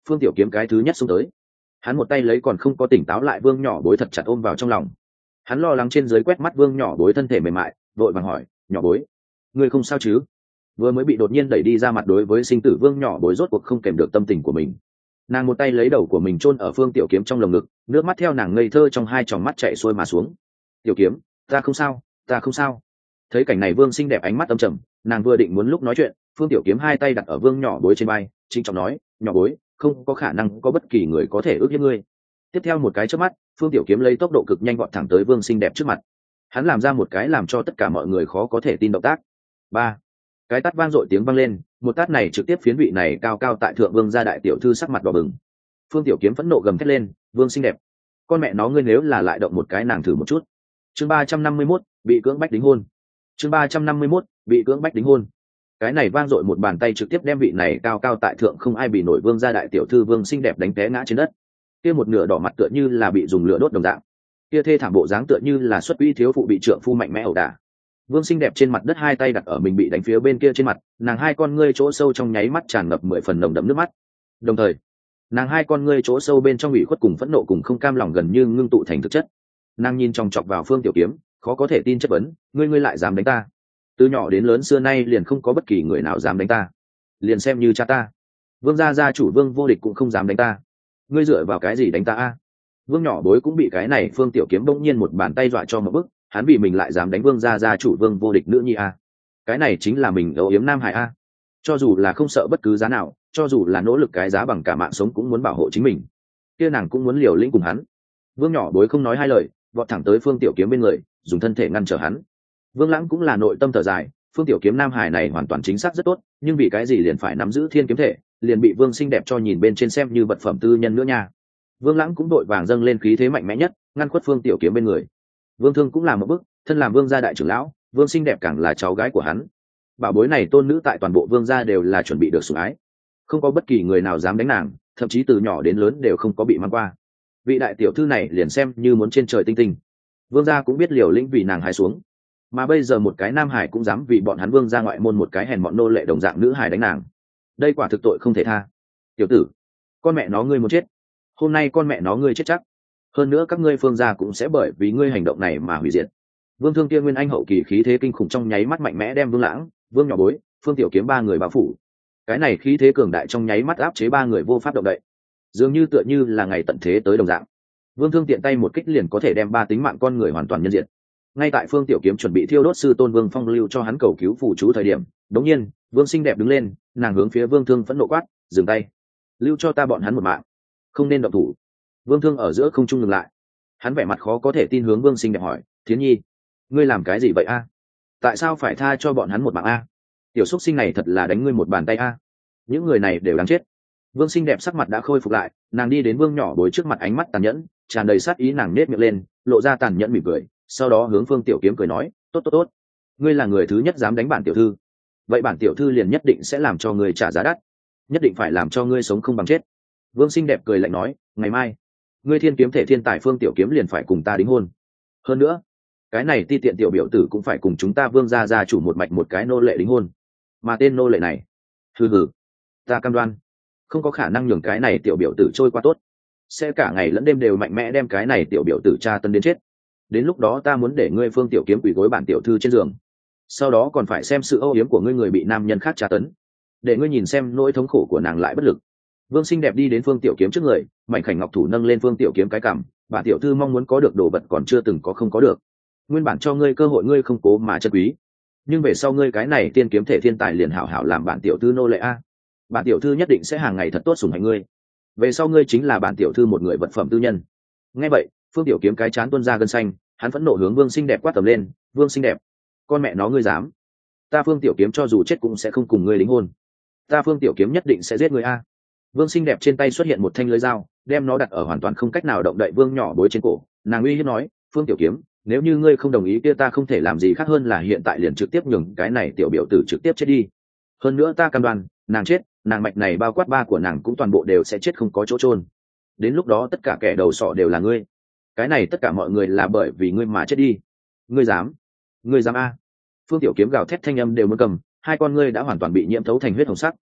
Phương Tiểu Kiếm cái thứ nhất xông tới. Hắn một tay lấy còn không có tỉnh táo lại Vương Nhỏ Bối thật chặt ôm vào trong lòng. Hắn lo lắng trên dưới quét mắt Vương Nhỏ Bối thân thể mềm mại, vội vàng hỏi, "Nhỏ Bối, ngươi không sao chứ?" Vừa mới bị đột nhiên đẩy đi ra mặt đối với sinh tử Vương Nhỏ Bối rốt cuộc không kèm được tâm tình của mình. Nàng một tay lấy đầu của mình chôn ở Phương Tiểu Kiếm trong lồng ngực, nước mắt theo nàng ngây thơ trong hai tròng mắt chảy xuôi mà xuống. "Tiểu Kiếm, ta không sao, ta không sao." Thấy cảnh này Vương xinh đẹp ánh mắt âm trầm, nàng vừa định muốn lúc nói chuyện, Phương Tiểu Kiếm hai tay đặt ở Vương Nhỏ Bối trên vai, trịnh trọng nói, "Nhỏ Bối, không có khả năng có bất kỳ người có thể ước hiếp ngươi." Tiếp theo một cái chớp mắt, Phương Tiểu Kiếm lấy tốc độ cực nhanh vọt thẳng tới Vương xinh đẹp trước mặt. Hắn làm ra một cái làm cho tất cả mọi người khó có thể tin động tác. Ba, cái tát vang dội tiếng vang lên, một tát này trực tiếp phiến vị này cao cao tại thượng Vương gia đại tiểu thư sắc mặt đỏ bừng. Phương Tiểu Kiếm phẫn nộ gầm thét lên, "Vương xinh đẹp, con mẹ nó ngươi nếu là lại động một cái nàng thử một chút." Chương 351, bị cưỡng bách đính hôn. Chương 351, bị cưỡng bách đính hôn. Cái này vang dội một bàn tay trực tiếp đem vị này cao cao tại thượng không ai bị nổi Vương gia đại tiểu thư Vương xinh đẹp đánh té ngã trên đất. Kia một nửa đỏ mặt tựa như là bị dùng lửa đốt đồng dạng. Kia thê thảm bộ dáng tựa như là xuất uy thiếu phụ bị trượng phu mạnh mẽ ẩu đả. Vương xinh đẹp trên mặt đất hai tay đặt ở mình bị đánh phía bên kia trên mặt, nàng hai con ngươi chỗ sâu trong nháy mắt tràn ngập 10 phần nồng đậm nước mắt. Đồng thời, nàng hai con ngươi chỗ sâu bên trong ủy khuất cùng phẫn nộ cùng không cam lòng gần như ngưng tụ thành thực chất. Nàng nhìn chòng chọc vào Phương Tiểu Kiếm, khó có thể tin chất vấn, ngươi lại dám đánh ta? Từ nhỏ đến lớn xưa nay liền không có bất kỳ người nào dám đánh ta, liền xem như cha ta Vương gia gia chủ Vương Vô Địch cũng không dám đánh ta, ngươi dựa vào cái gì đánh ta a? Vương Nhỏ Bối cũng bị cái này Phương Tiểu Kiếm bỗng nhiên một bàn tay dọa cho một bức, hắn vì mình lại dám đánh Vương gia gia chủ Vương Vô Địch nữ nhi a? Cái này chính là mình âu yếm Nam Hải a? Cho dù là không sợ bất cứ giá nào, cho dù là nỗ lực cái giá bằng cả mạng sống cũng muốn bảo hộ chính mình, kia nàng cũng muốn liều lĩnh cùng hắn. Vương Nhỏ Bối không nói hai lời, vọt thẳng tới Phương Tiểu Kiếm bên người, dùng thân thể ngăn trở hắn. Vương Lãng cũng là nội tâm thở dài, Phương Tiểu Kiếm Nam Hải này hoàn toàn chính xác rất tốt, nhưng vì cái gì liền phải nắm giữ thiên kiếm thể, liền bị Vương xinh đẹp cho nhìn bên trên xem như vật phẩm tư nhân nữa nha. Vương Lãng cũng đội vàng dâng lên khí thế mạnh mẽ nhất, ngăn khuất Phương Tiểu Kiếm bên người. Vương Thương cũng làm một bước, thân làm Vương gia đại trưởng lão, Vương xinh đẹp càng là cháu gái của hắn. Bảo bối này tôn nữ tại toàn bộ Vương gia đều là chuẩn bị được sủng ái, không có bất kỳ người nào dám đánh nàng, thậm chí từ nhỏ đến lớn đều không có bị mang qua. Vị đại tiểu thư này liền xem như muốn trên trời tinh tinh, Vương gia cũng biết liều lĩnh vì nàng hái xuống. Mà bây giờ một cái nam hải cũng dám vì bọn hắn Vương gia ngoại môn một cái hèn bọn nô lệ đồng dạng nữ hải đánh nàng, đây quả thực tội không thể tha. Tiểu tử, con mẹ nó ngươi muốn chết, hôm nay con mẹ nó ngươi chết chắc. Hơn nữa các ngươi Phương gia cũng sẽ bởi vì ngươi hành động này mà hủy diệt. Vương Thương kia nguyên anh hậu kỳ khí thế kinh khủng trong nháy mắt mạnh mẽ đem Vương Lãng, Vương Nhỏ Bối, Phương Tiểu Kiếm ba người bao phủ. Cái này khí thế cường đại trong nháy mắt áp chế ba người vô pháp động đậy, dường như tựa như là ngày tận thế tới đồng dạng. Vương Thương tiện tay một kích liền có thể đem ba tính mạng con người hoàn toàn nhân diệt. Ngay tại Phương Tiểu Kiếm chuẩn bị thiêu đốt sư tôn Vương Phong lưu cho hắn cầu cứu phù chú thời điểm, đống nhiên Vương xinh đẹp đứng lên, nàng hướng phía Vương Thương phẫn nộ quát, dừng tay, lưu cho ta bọn hắn một mạng, không nên động thủ. Vương Thương ở giữa không trung ngừng lại, hắn vẻ mặt khó có thể tin hướng Vương xinh đẹp hỏi, Thiến Nhi, ngươi làm cái gì vậy a? Tại sao phải tha cho bọn hắn một mạng a? Tiểu xúc sinh này thật là đánh ngươi một bàn tay a. Những người này đều đáng chết. Vương xinh đẹp sắc mặt đã khôi phục lại, nàng đi đến Vương Nhỏ Bối trước mặt, ánh mắt tàn nhẫn tràn đầy sát ý, nàng nết miệng lên lộ ra tàn nhẫn mỉm cười, sau đó hướng Phương Tiểu Kiếm cười nói, tốt tốt tốt, ngươi là người thứ nhất dám đánh bản tiểu thư, vậy bản tiểu thư liền nhất định sẽ làm cho ngươi trả giá đắt, nhất định phải làm cho ngươi sống không bằng chết. Vương xinh đẹp cười lạnh nói, ngày mai ngươi thiên kiếm thể thiên tài Phương Tiểu Kiếm liền phải cùng ta đính hôn, hơn nữa cái này ti tiện tiểu biểu tử cũng phải cùng chúng ta Vương gia gia chủ một mạch một cái nô lệ đính hôn, mà tên nô lệ này, hừ, ta cam đoan không có khả năng nhường cái này tiểu biểu tử trôi qua tốt, sẽ cả ngày lẫn đêm đều mạnh mẽ đem cái này tiểu biểu tử tra tấn đến chết. Đến lúc đó ta muốn để ngươi Phương Tiểu Kiếm quỳ gối bản tiểu thư trên giường, sau đó còn phải xem sự âu yếm của ngươi người bị nam nhân khác tra tấn, để ngươi nhìn xem nỗi thống khổ của nàng lại bất lực. Vương xinh đẹp đi đến Phương Tiểu Kiếm trước người, mảnh khảnh ngọc thủ nâng lên Phương Tiểu Kiếm cái cằm, bản tiểu thư mong muốn có được đồ vật còn chưa từng có không có được, nguyên bản cho ngươi cơ hội ngươi không cố mà chân quý, nhưng về sau ngươi cái này tiên kiếm thể thiên tài liền hảo hảo làm bản tiểu thư nô lệ a. Bản tiểu thư nhất định sẽ hàng ngày thật tốt sủng hạnh ngươi, về sau ngươi chính là bản tiểu thư một người vật phẩm tư nhân. Nghe vậy Phương Tiểu Kiếm cái chán tuôn ra gân xanh, hắn phẫn nộ hướng Vương xinh đẹp quát tầm lên, Vương xinh đẹp, con mẹ nó ngươi dám, ta Phương Tiểu Kiếm cho dù chết cũng sẽ không cùng ngươi đính hôn, ta Phương Tiểu Kiếm nhất định sẽ giết ngươi a. Vương xinh đẹp trên tay xuất hiện một thanh lưỡi dao, đem nó đặt ở hoàn toàn không cách nào động đậy Vương Nhỏ Bối trên cổ, nàng uy hiếp nói, Phương Tiểu Kiếm, nếu như ngươi không đồng ý kia ta không thể làm gì khác hơn là hiện tại liền trực tiếp nhường cái này tiểu biểu tử trực tiếp chết đi. Hơn nữa ta cam đoan, nàng chết, nàng mạch này bao quát ba của nàng cũng toàn bộ đều sẽ chết không có chỗ chôn. Đến lúc đó tất cả kẻ đầu sọ đều là ngươi, cái này tất cả mọi người là bởi vì ngươi mà chết đi. Ngươi dám a. Phương Tiểu Kiếm gào thét thanh âm đều muốn cầm, hai con ngươi đã hoàn toàn bị nhiễm thấu thành huyết hồng sắc.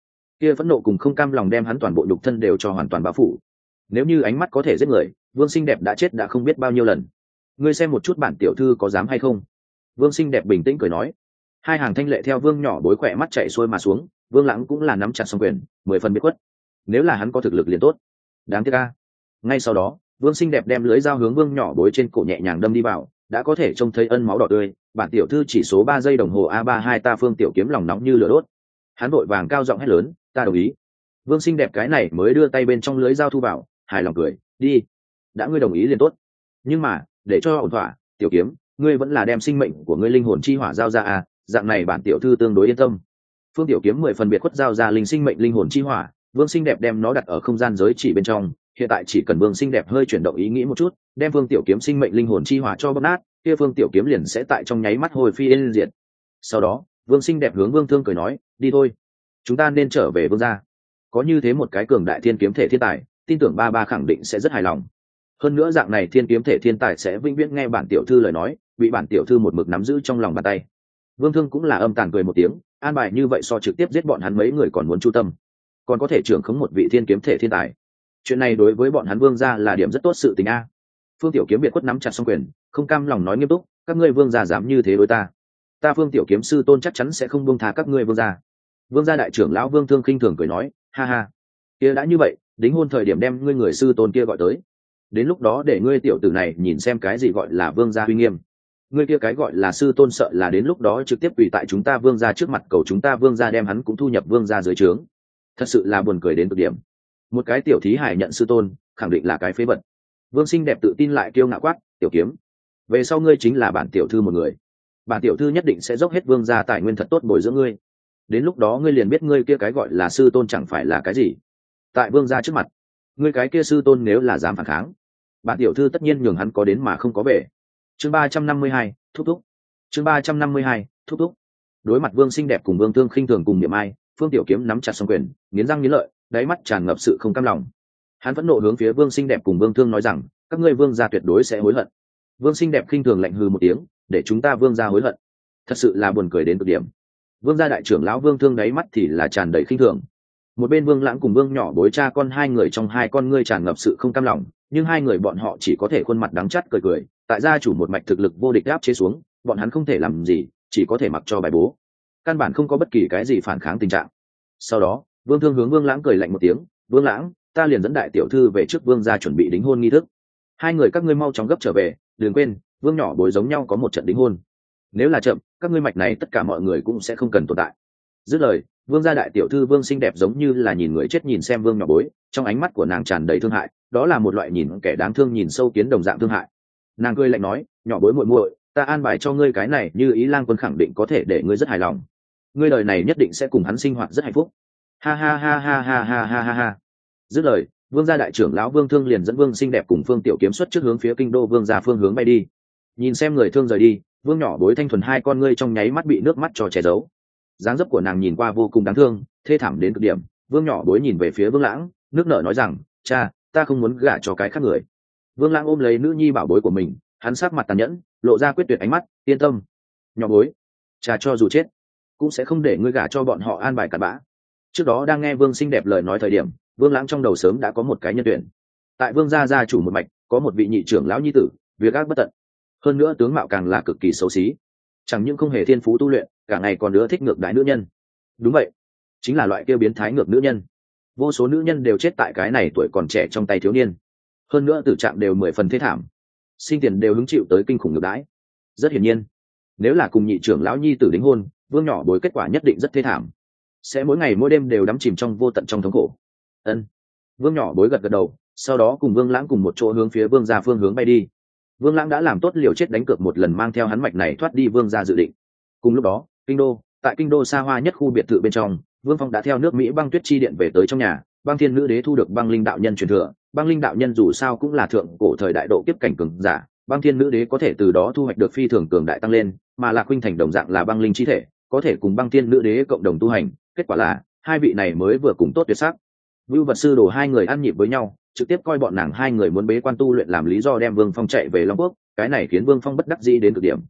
kia phẫn nộ cùng không cam lòng đem hắn toàn bộ nhục thân đều cho hoàn toàn bao phủ. Nếu như ánh mắt có thể giết người, Vương xinh đẹp đã chết đã không biết bao nhiêu lần. Ngươi xem một chút bản tiểu thư có dám hay không? Vương xinh đẹp bình tĩnh cười nói. Hai hàng thanh lệ theo Vương nhỏ bối khỏe mắt chạy xuôi mà xuống, Vương Lãng cũng là nắm chặt song quyền, 10 phần biết quất. Nếu là hắn có thực lực liền tốt. Đáng tiếc a. Ngay sau đó, Vương xinh đẹp đem lưới dao hướng Vương nhỏ bối trên cổ nhẹ nhàng đâm đi vào, đã có thể trông thấy ân máu đỏ tươi. Bản tiểu thư chỉ số 3 giây đồng hồ A32 ta Phương tiểu kiếm lòng nóng như lửa đốt. Hắn vội vàng cao giọng hét lớn, ta đồng ý. Vương xinh đẹp cái này mới đưa tay bên trong lưới dao thu vào, hài lòng cười, đi. Đã ngươi đồng ý liền tốt. Nhưng mà, để cho ổn thỏa, tiểu kiếm, ngươi vẫn là đem sinh mệnh của ngươi linh hồn chi hỏa giao ra à, dạng này bản tiểu thư tương đối yên tâm. Phương tiểu kiếm 10 phần biệt khuất giao ra linh sinh mệnh linh hồn chi hỏa, Vương xinh đẹp đem nó đặt ở không gian giới chỉ bên trong, hiện tại chỉ cần Vương xinh đẹp hơi chuyển động ý nghĩ một chút, đem Phương tiểu kiếm sinh mệnh linh hồn chi hỏa cho bóp nát, kia Phương tiểu kiếm liền sẽ tại trong nháy mắt hồi phi yên diệt. Sau đó, Vương xinh đẹp hướng Vương Thương cười nói, đi thôi, chúng ta nên trở về Vương gia. Có như thế một cái cường đại thiên kiếm thể thiên tài, tin tưởng ba ba khẳng định sẽ rất hài lòng. Hơn nữa dạng này thiên kiếm thể thiên tài sẽ vĩnh viễn nghe bản tiểu thư lời nói, bị bản tiểu thư một mực nắm giữ trong lòng bàn tay. Vương Thương cũng là âm tàn cười một tiếng, an bài như vậy so trực tiếp giết bọn hắn mấy người còn muốn chu tâm, còn có thể trưởng khống một vị thiên kiếm thể thiên tài. Chuyện này đối với bọn hắn Vương gia là điểm rất tốt sự tình a. Phương tiểu kiếm biệt quất nắm chặt song quyền, không cam lòng nói nghiêm túc, các ngươi Vương gia dám như thế đối ta, ta Phương tiểu kiếm sư tôn chắc chắn sẽ không buông tha các ngươi Vương gia. Vương gia đại trưởng lão Vương Thương khinh thường cười nói, ha ha, kia đã như vậy, đính hôn thời điểm đem ngươi người sư tôn kia gọi tới, đến lúc đó để ngươi tiểu tử này nhìn xem cái gì gọi là Vương gia uy nghiêm. Ngươi kia cái gọi là sư tôn sợ là đến lúc đó trực tiếp quỳ tại chúng ta Vương gia trước mặt cầu chúng ta Vương gia đem hắn cũng thu nhập Vương gia dưới trướng. Thật sự là buồn cười đến cực điểm. Một cái tiểu thí hải nhận sư tôn, khẳng định là cái phế vật. Vương xinh đẹp tự tin lại kiêu ngạo quát, tiểu kiếm, về sau ngươi chính là bản tiểu thư một người, bản tiểu thư nhất định sẽ dốc hết Vương gia tài nguyên thật tốt bồi dưỡng ngươi, đến lúc đó ngươi liền biết ngươi kia cái gọi là sư tôn chẳng phải là cái gì. Tại Vương gia trước mặt, ngươi cái kia sư tôn nếu là dám phản kháng, bản tiểu thư tất nhiên nhường hắn có đến mà không có về. Chương 352, thúc thúc. Chương 352, thúc thúc. Đối mặt Vương xinh đẹp cùng Vương Thương khinh thường cùng niệm ai, Phương tiểu kiếm nắm chặt song quyền, nghiến răng nghiến lợi, đáy mắt tràn ngập sự không cam lòng. Hắn phẫn nộ hướng phía Vương xinh đẹp cùng Vương Thương nói rằng, các ngươi Vương gia tuyệt đối sẽ hối hận. Vương xinh đẹp khinh thường lạnh hừ một tiếng, để chúng ta Vương gia hối hận. Thật sự là buồn cười đến cực điểm. Vương gia đại trưởng lão Vương Thương đáy mắt thì là tràn đầy khinh thường. Một bên Vương Lãng cùng Vương nhỏ bối cha con hai người trong hai con ngươi tràn ngập sự không cam lòng, nhưng hai người bọn họ chỉ có thể khuôn mặt đắng chắt cười cười, tại gia chủ một mạch thực lực vô địch áp chế xuống, bọn hắn không thể làm gì, chỉ có thể mặc cho bài bố, căn bản không có bất kỳ cái gì phản kháng tình trạng. Sau đó, Vương Thương hướng Vương Lãng cười lạnh một tiếng, Vương Lãng, ta liền dẫn đại tiểu thư về trước Vương gia chuẩn bị đính hôn nghi thức, hai người các ngươi mau chóng gấp trở về, đừng quên, Vương nhỏ bối giống nhau có một trận đính hôn, nếu là chậm, các ngươi mạch này tất cả mọi người cũng sẽ không cần tồn tại. Dứt lời, Vương gia đại tiểu thư Vương xinh đẹp giống như là nhìn người chết nhìn xem Vương nhỏ bối, trong ánh mắt của nàng tràn đầy thương hại, đó là một loại nhìn kẻ đáng thương nhìn sâu kiến đồng dạng thương hại. Nàng cười lạnh nói, nhỏ bối muội muội, ta an bài cho ngươi cái này như ý lang quân khẳng định có thể để ngươi rất hài lòng, ngươi đời này nhất định sẽ cùng hắn sinh hoạt rất hạnh phúc. Ha ha ha ha ha ha ha ha ha. Dứt lời, Vương gia đại trưởng lão Vương Thương liền dẫn Vương xinh đẹp cùng Phương tiểu kiếm xuất trước hướng phía kinh đô Vương gia phương hướng bay đi. Nhìn xem người thương rời đi, Vương nhỏ bối thanh thuần hai con ngươi trong nháy mắt bị nước mắt cho che giấu. Dáng dấp của nàng nhìn qua vô cùng đáng thương, thê thảm đến cực điểm. Vương nhỏ bối nhìn về phía Vương Lãng, nước nở nói rằng, cha, ta không muốn gả cho cái khác người. Vương Lãng ôm lấy nữ nhi bảo bối của mình, hắn sắc mặt tàn nhẫn, lộ ra quyết tuyệt ánh mắt, yên tâm, nhỏ bối, cha cho dù chết cũng sẽ không để ngươi gả cho bọn họ an bài cặn bã. Trước đó đang nghe Vương xinh đẹp lời nói thời điểm, Vương Lãng trong đầu sớm đã có một cái nhân tuyển. Tại Vương gia gia chủ một mạch, có một vị nhị trưởng lão nhi tử, việc ác bất tận, hơn nữa tướng mạo càng là cực kỳ xấu xí, chẳng những không hề thiên phú tu luyện, cả ngày còn nữa thích ngược đãi nữ nhân. Đúng vậy, chính là loại kêu biến thái ngược nữ nhân. Vô số nữ nhân đều chết tại cái này tuổi còn trẻ trong tay thiếu niên, hơn nữa tử trạng đều 10 phần thê thảm, sinh tiền đều hứng chịu tới kinh khủng ngược đãi. Rất hiển nhiên, nếu là cùng nhị trưởng lão nhi tử đính hôn, Vương nhỏ bối kết quả nhất định rất thê thảm, sẽ mỗi ngày mỗi đêm đều đắm chìm trong vô tận trong thống khổ. Ân. Vương nhỏ bối gật gật đầu, sau đó cùng Vương Lãng cùng một chỗ hướng phía Vương gia phương hướng bay đi. Vương Lãng đã làm tốt liều chết đánh cược một lần mang theo hắn mạch này thoát đi Vương gia dự định. Cùng lúc đó, tại kinh đô xa hoa nhất khu biệt thự bên trong, Vương Phong đã theo nước Mỹ băng tuyết chi điện về tới trong nhà. Băng Thiên Nữ Đế thu được băng linh đạo nhân truyền thừa, băng linh đạo nhân dù sao cũng là thượng cổ thời đại độ kiếp cảnh cường giả, băng Thiên Nữ Đế có thể từ đó thu hoạch được phi thường cường đại tăng lên, mà Lạc Khuynh Thành đồng dạng là băng linh chi thể, có thể cùng băng Thiên Nữ Đế cộng đồng tu hành. Kết quả là hai vị này mới vừa cùng tốt tuyệt sắc. Vưu Vật Sư Đồ hai người ăn nhịp với nhau, trực tiếp coi bọn nàng hai người muốn bế quan tu luyện làm lý do đem Vương Phong chạy về Long Quốc, cái này khiến Vương Phong bất đắc dĩ đến cực điểm.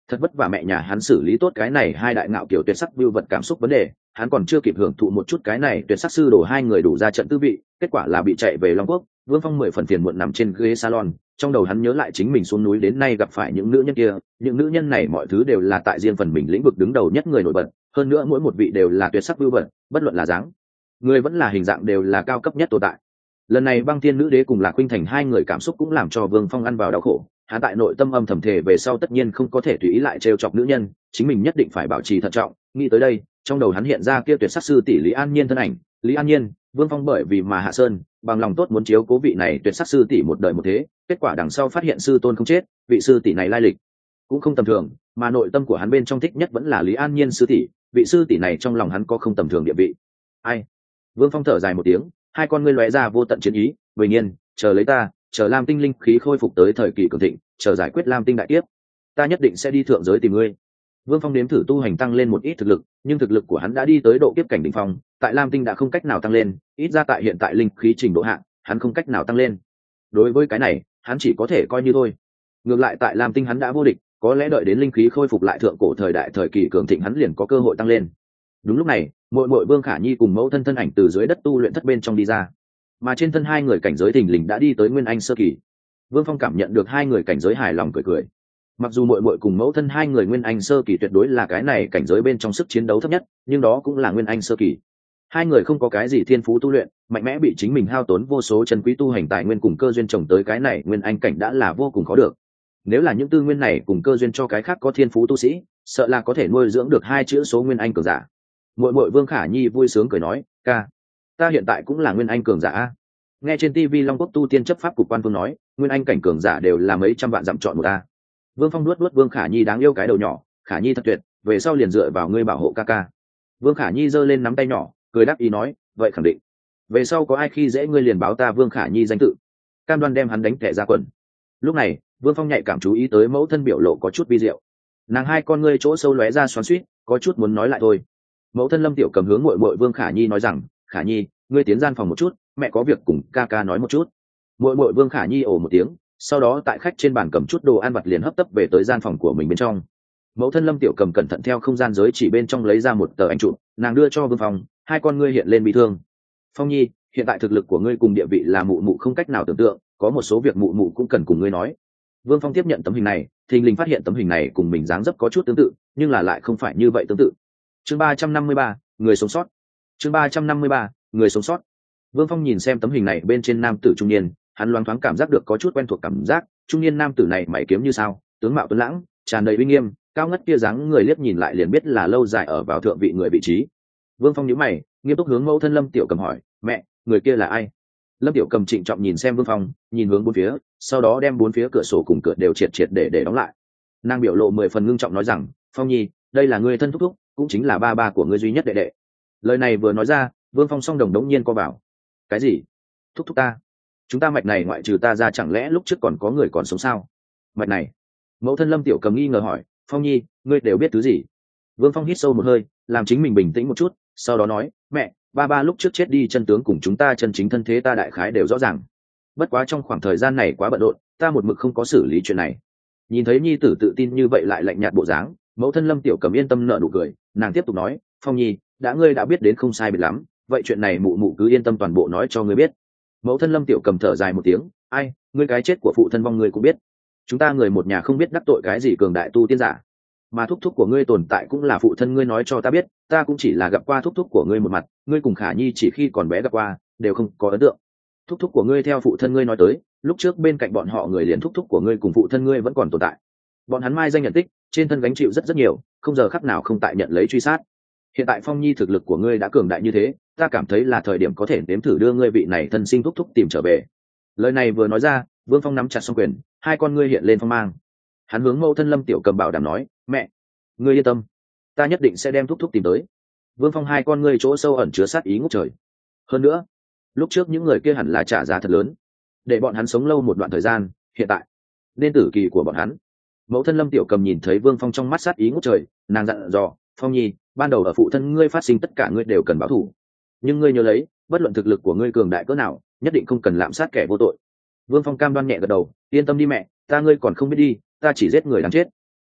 Thật vất vả mẹ nhà hắn xử lý tốt cái này hai đại ngạo kiểu tuyệt sắc vưu vật cảm xúc vấn đề, hắn còn chưa kịp hưởng thụ một chút cái này tuyệt sắc sư đồ hai người đủ ra trận tư vị, kết quả là bị chạy về Long Quốc. Vương Phong 10 phần phiền muộn nằm trên ghế salon, trong đầu hắn nhớ lại chính mình xuống núi đến nay gặp phải những nữ nhân kia, những nữ nhân này mọi thứ đều là tại riêng phần mình lĩnh vực đứng đầu nhất người nổi bật, hơn nữa mỗi một vị đều là tuyệt sắc vưu vật, bất luận là dáng người vẫn là hình dạng đều là cao cấp nhất tồn tại. Lần này Băng Thiên Nữ Đế cùng Lạc Khuynh Thành hai người cảm xúc cũng làm cho Vương Phong ăn vào đau khổ. Hắn tại nội tâm âm thầm thề về sau tất nhiên không có thể tùy ý lại trêu chọc nữ nhân, chính mình nhất định phải bảo trì thận trọng. Nghĩ tới đây, trong đầu hắn hiện ra kia tuyệt sắc sư tỷ Lý An Nhiên thân ảnh. Lý An Nhiên, Vương Phong bởi vì mà hạ sơn, bằng lòng tốt muốn chiếu cố vị này tuyệt sắc sư tỷ một đời một thế, kết quả đằng sau phát hiện sư tôn không chết, vị sư tỷ này lai lịch cũng không tầm thường, mà nội tâm của hắn bên trong thích nhất vẫn là Lý An Nhiên sư tỷ, vị sư tỷ này trong lòng hắn có không tầm thường địa vị. Ai? Vương Phong thở dài một tiếng, hai con ngươi lóe ra vô tận chiến ý. Bình nhiên, chờ lấy ta, chờ Lam Tinh linh khí khôi phục tới thời kỳ cường thịnh, chờ giải quyết Lam Tinh đại kiếp, ta nhất định sẽ đi thượng giới tìm ngươi. Vương Phong nếm thử tu hành tăng lên một ít thực lực, nhưng thực lực của hắn đã đi tới độ kiếp cảnh đỉnh phong, tại Lam Tinh đã không cách nào tăng lên, ít ra tại hiện tại linh khí trình độ hạng, hắn không cách nào tăng lên. Đối với cái này, hắn chỉ có thể coi như thôi. Ngược lại tại Lam Tinh hắn đã vô địch, có lẽ đợi đến linh khí khôi phục lại thượng cổ thời đại thời kỳ cường thịnh hắn liền có cơ hội tăng lên. Đúng lúc này, muội Vương Khả Nhi cùng mẫu thân thân ảnh từ dưới đất tu luyện thất bên trong đi ra, mà trên thân hai người cảnh giới thình lình đã đi tới Nguyên Anh sơ kỳ. Vương Phong cảm nhận được hai người cảnh giới hài lòng cười cười. Mặc dù muội cùng mẫu thân hai người Nguyên Anh sơ kỳ tuyệt đối là cái này cảnh giới bên trong sức chiến đấu thấp nhất, nhưng đó cũng là Nguyên Anh sơ kỳ. Hai người không có cái gì thiên phú tu luyện, mạnh mẽ bị chính mình hao tốn vô số chân quý tu hành tài nguyên cùng cơ duyên trồng tới cái này Nguyên Anh cảnh đã là vô cùng khó được. Nếu là những tư nguyên này cùng cơ duyên cho cái khác có thiên phú tu sĩ, sợ là có thể nuôi dưỡng được hai chữ số Nguyên Anh cường giả. Muội Vương Khả Nhi vui sướng cười nói, ca, ta hiện tại cũng là Nguyên Anh cường giả. Nghe trên TV Long Quốc tu tiên chấp pháp cục quan vương nói, Nguyên Anh cảnh cường giả đều là mấy trăm vạn dặm chọn một a. Vương Phong nuốt Vương Khả Nhi đáng yêu cái đầu nhỏ, Khả Nhi thật tuyệt, về sau liền dựa vào ngươi bảo hộ ca ca. Vương Khả Nhi giơ lên nắm tay nhỏ, cười đáp ý nói, vậy khẳng định. Về sau có ai khi dễ ngươi liền báo ta Vương Khả Nhi danh tự. Cam đoan đem hắn đánh tẻ ra quần. Lúc này, Vương Phong nhạy cảm chú ý tới mẫu thân biểu lộ có chút vi diệu. Nàng hai con ngươi chỗ sâu lóe ra xoắn xuýt, có chút muốn nói lại thôi. Mẫu thân Lâm Tiểu Cầm hướng muội Vương Khả Nhi nói rằng, Khả Nhi, ngươi tiến gian phòng một chút, mẹ có việc cùng ca ca nói một chút. Muội Vương Khả Nhi ồ một tiếng, sau đó tại khách trên bàn cầm chút đồ ăn vặt liền hấp tấp về tới gian phòng của mình bên trong. Mẫu thân Lâm Tiểu Cầm cẩn thận theo không gian giới chỉ bên trong lấy ra một tờ ảnh chụp, nàng đưa cho Vương Phong, hai con ngươi hiện lên bị thương. Phong Nhi, hiện tại thực lực của ngươi cùng địa vị là mụ không cách nào tưởng tượng, có một số việc mụ cũng cần cùng ngươi nói. Vương Phong tiếp nhận tấm hình này, thình lình phát hiện tấm hình này cùng mình dáng dấp có chút tương tự, nhưng là lại không phải như vậy tương tự. Chương 353, người sống sót. Chương 353, người sống sót. Vương Phong nhìn xem tấm hình này bên trên nam tử trung niên, hắn loáng thoáng cảm giác được có chút quen thuộc cảm giác, trung niên nam tử này mày kiếm như sao, tướng mạo tuấn lãng, tràn đầy uy nghiêm, cao ngất kia dáng người liếc nhìn lại liền biết là lâu dài ở vào thượng vị người vị trí. Vương Phong nhíu mày, nghiêm túc hướng mẫu thân Lâm Tiểu Cầm hỏi, mẹ, người kia là ai? Lâm Tiểu Cầm trịnh trọng nhìn xem Vương Phong, nhìn hướng bốn phía, sau đó đem bốn phía cửa sổ cùng cửa đều triệt để đóng lại. Nàng biểu lộ 10 phần ngưng trọng nói rằng, Phong Nhi, đây là người thân thúc thúc, cũng chính là ba của người duy nhất đệ đệ. Lời này vừa nói ra, Vương Phong song đồng đống nhiên co vào. Cái gì? Thúc thúc ta? Chúng ta mạch này ngoại trừ ta ra chẳng lẽ lúc trước còn có người còn sống sao? Mạch này? Mẫu thân Lâm Tiểu Cầm nghi ngờ hỏi, Phong Nhi, ngươi đều biết thứ gì? Vương Phong hít sâu một hơi, làm chính mình bình tĩnh một chút, sau đó nói, mẹ, ba lúc trước chết đi chân tướng cùng chúng ta chân chính thân thế ta đại khái đều rõ ràng. Bất quá trong khoảng thời gian này quá bận rộn, ta một mực không có xử lý chuyện này. Nhìn thấy nhi tử tự tin như vậy lại lạnh nhạt bộ dáng, mẫu thân Lâm Tiểu Cầm yên tâm nở nụ cười, nàng tiếp tục nói, Phong Nhi, ngươi đã biết đến không sai biệt lắm, vậy chuyện này mụ cứ yên tâm toàn bộ nói cho ngươi biết. Mẫu thân Lâm Tiểu Cầm thở dài một tiếng, ai, ngươi cái chết của phụ thân vong ngươi cũng biết, chúng ta người một nhà không biết đắc tội cái gì cường đại tu tiên giả, mà thúc thúc của ngươi tồn tại cũng là phụ thân ngươi nói cho ta biết, ta cũng chỉ là gặp qua thúc thúc của ngươi một mặt, ngươi cùng Khả Nhi chỉ khi còn bé gặp qua, đều không có ấn tượng. Thúc thúc của ngươi theo phụ thân ngươi nói tới, lúc trước bên cạnh bọn họ người liền thúc thúc của ngươi cùng phụ thân ngươi vẫn còn tồn tại, bọn hắn mai danh nhận tích, trên thân gánh chịu rất nhiều, không giờ khắc nào không tại nhận lấy truy sát. Hiện tại Phong Nhi thực lực của ngươi đã cường đại như thế, ta cảm thấy là thời điểm có thể nếm thử đưa ngươi vị này thân sinh thúc thúc tìm trở về. Lời này vừa nói ra, Vương Phong nắm chặt song quyền, hai con ngươi hiện lên phong mang. Hắn hướng mẫu thân Lâm Tiểu Cầm bảo đảm nói, mẹ, ngươi yên tâm, ta nhất định sẽ đem thúc thúc tìm tới. Vương Phong hai con ngươi chỗ sâu ẩn chứa sát ý ngút trời. Hơn nữa, lúc trước những người kia hẳn là trả giá thật lớn, để bọn hắn sống lâu một đoạn thời gian, hiện tại nên tử kỳ của bọn hắn. Mẫu thân Lâm Tiểu Cầm nhìn thấy Vương Phong trong mắt sát ý ngút trời, nàng dặn dò, Phong Nhi, ban đầu ở phụ thân ngươi phát sinh tất cả ngươi đều cần báo thù, nhưng ngươi nhớ lấy, bất luận thực lực của ngươi cường đại cỡ nào, nhất định không cần lạm sát kẻ vô tội. Vương Phong cam đoan nhẹ gật đầu, yên tâm đi mẹ, ngươi còn không biết đi, ta chỉ giết người đáng chết.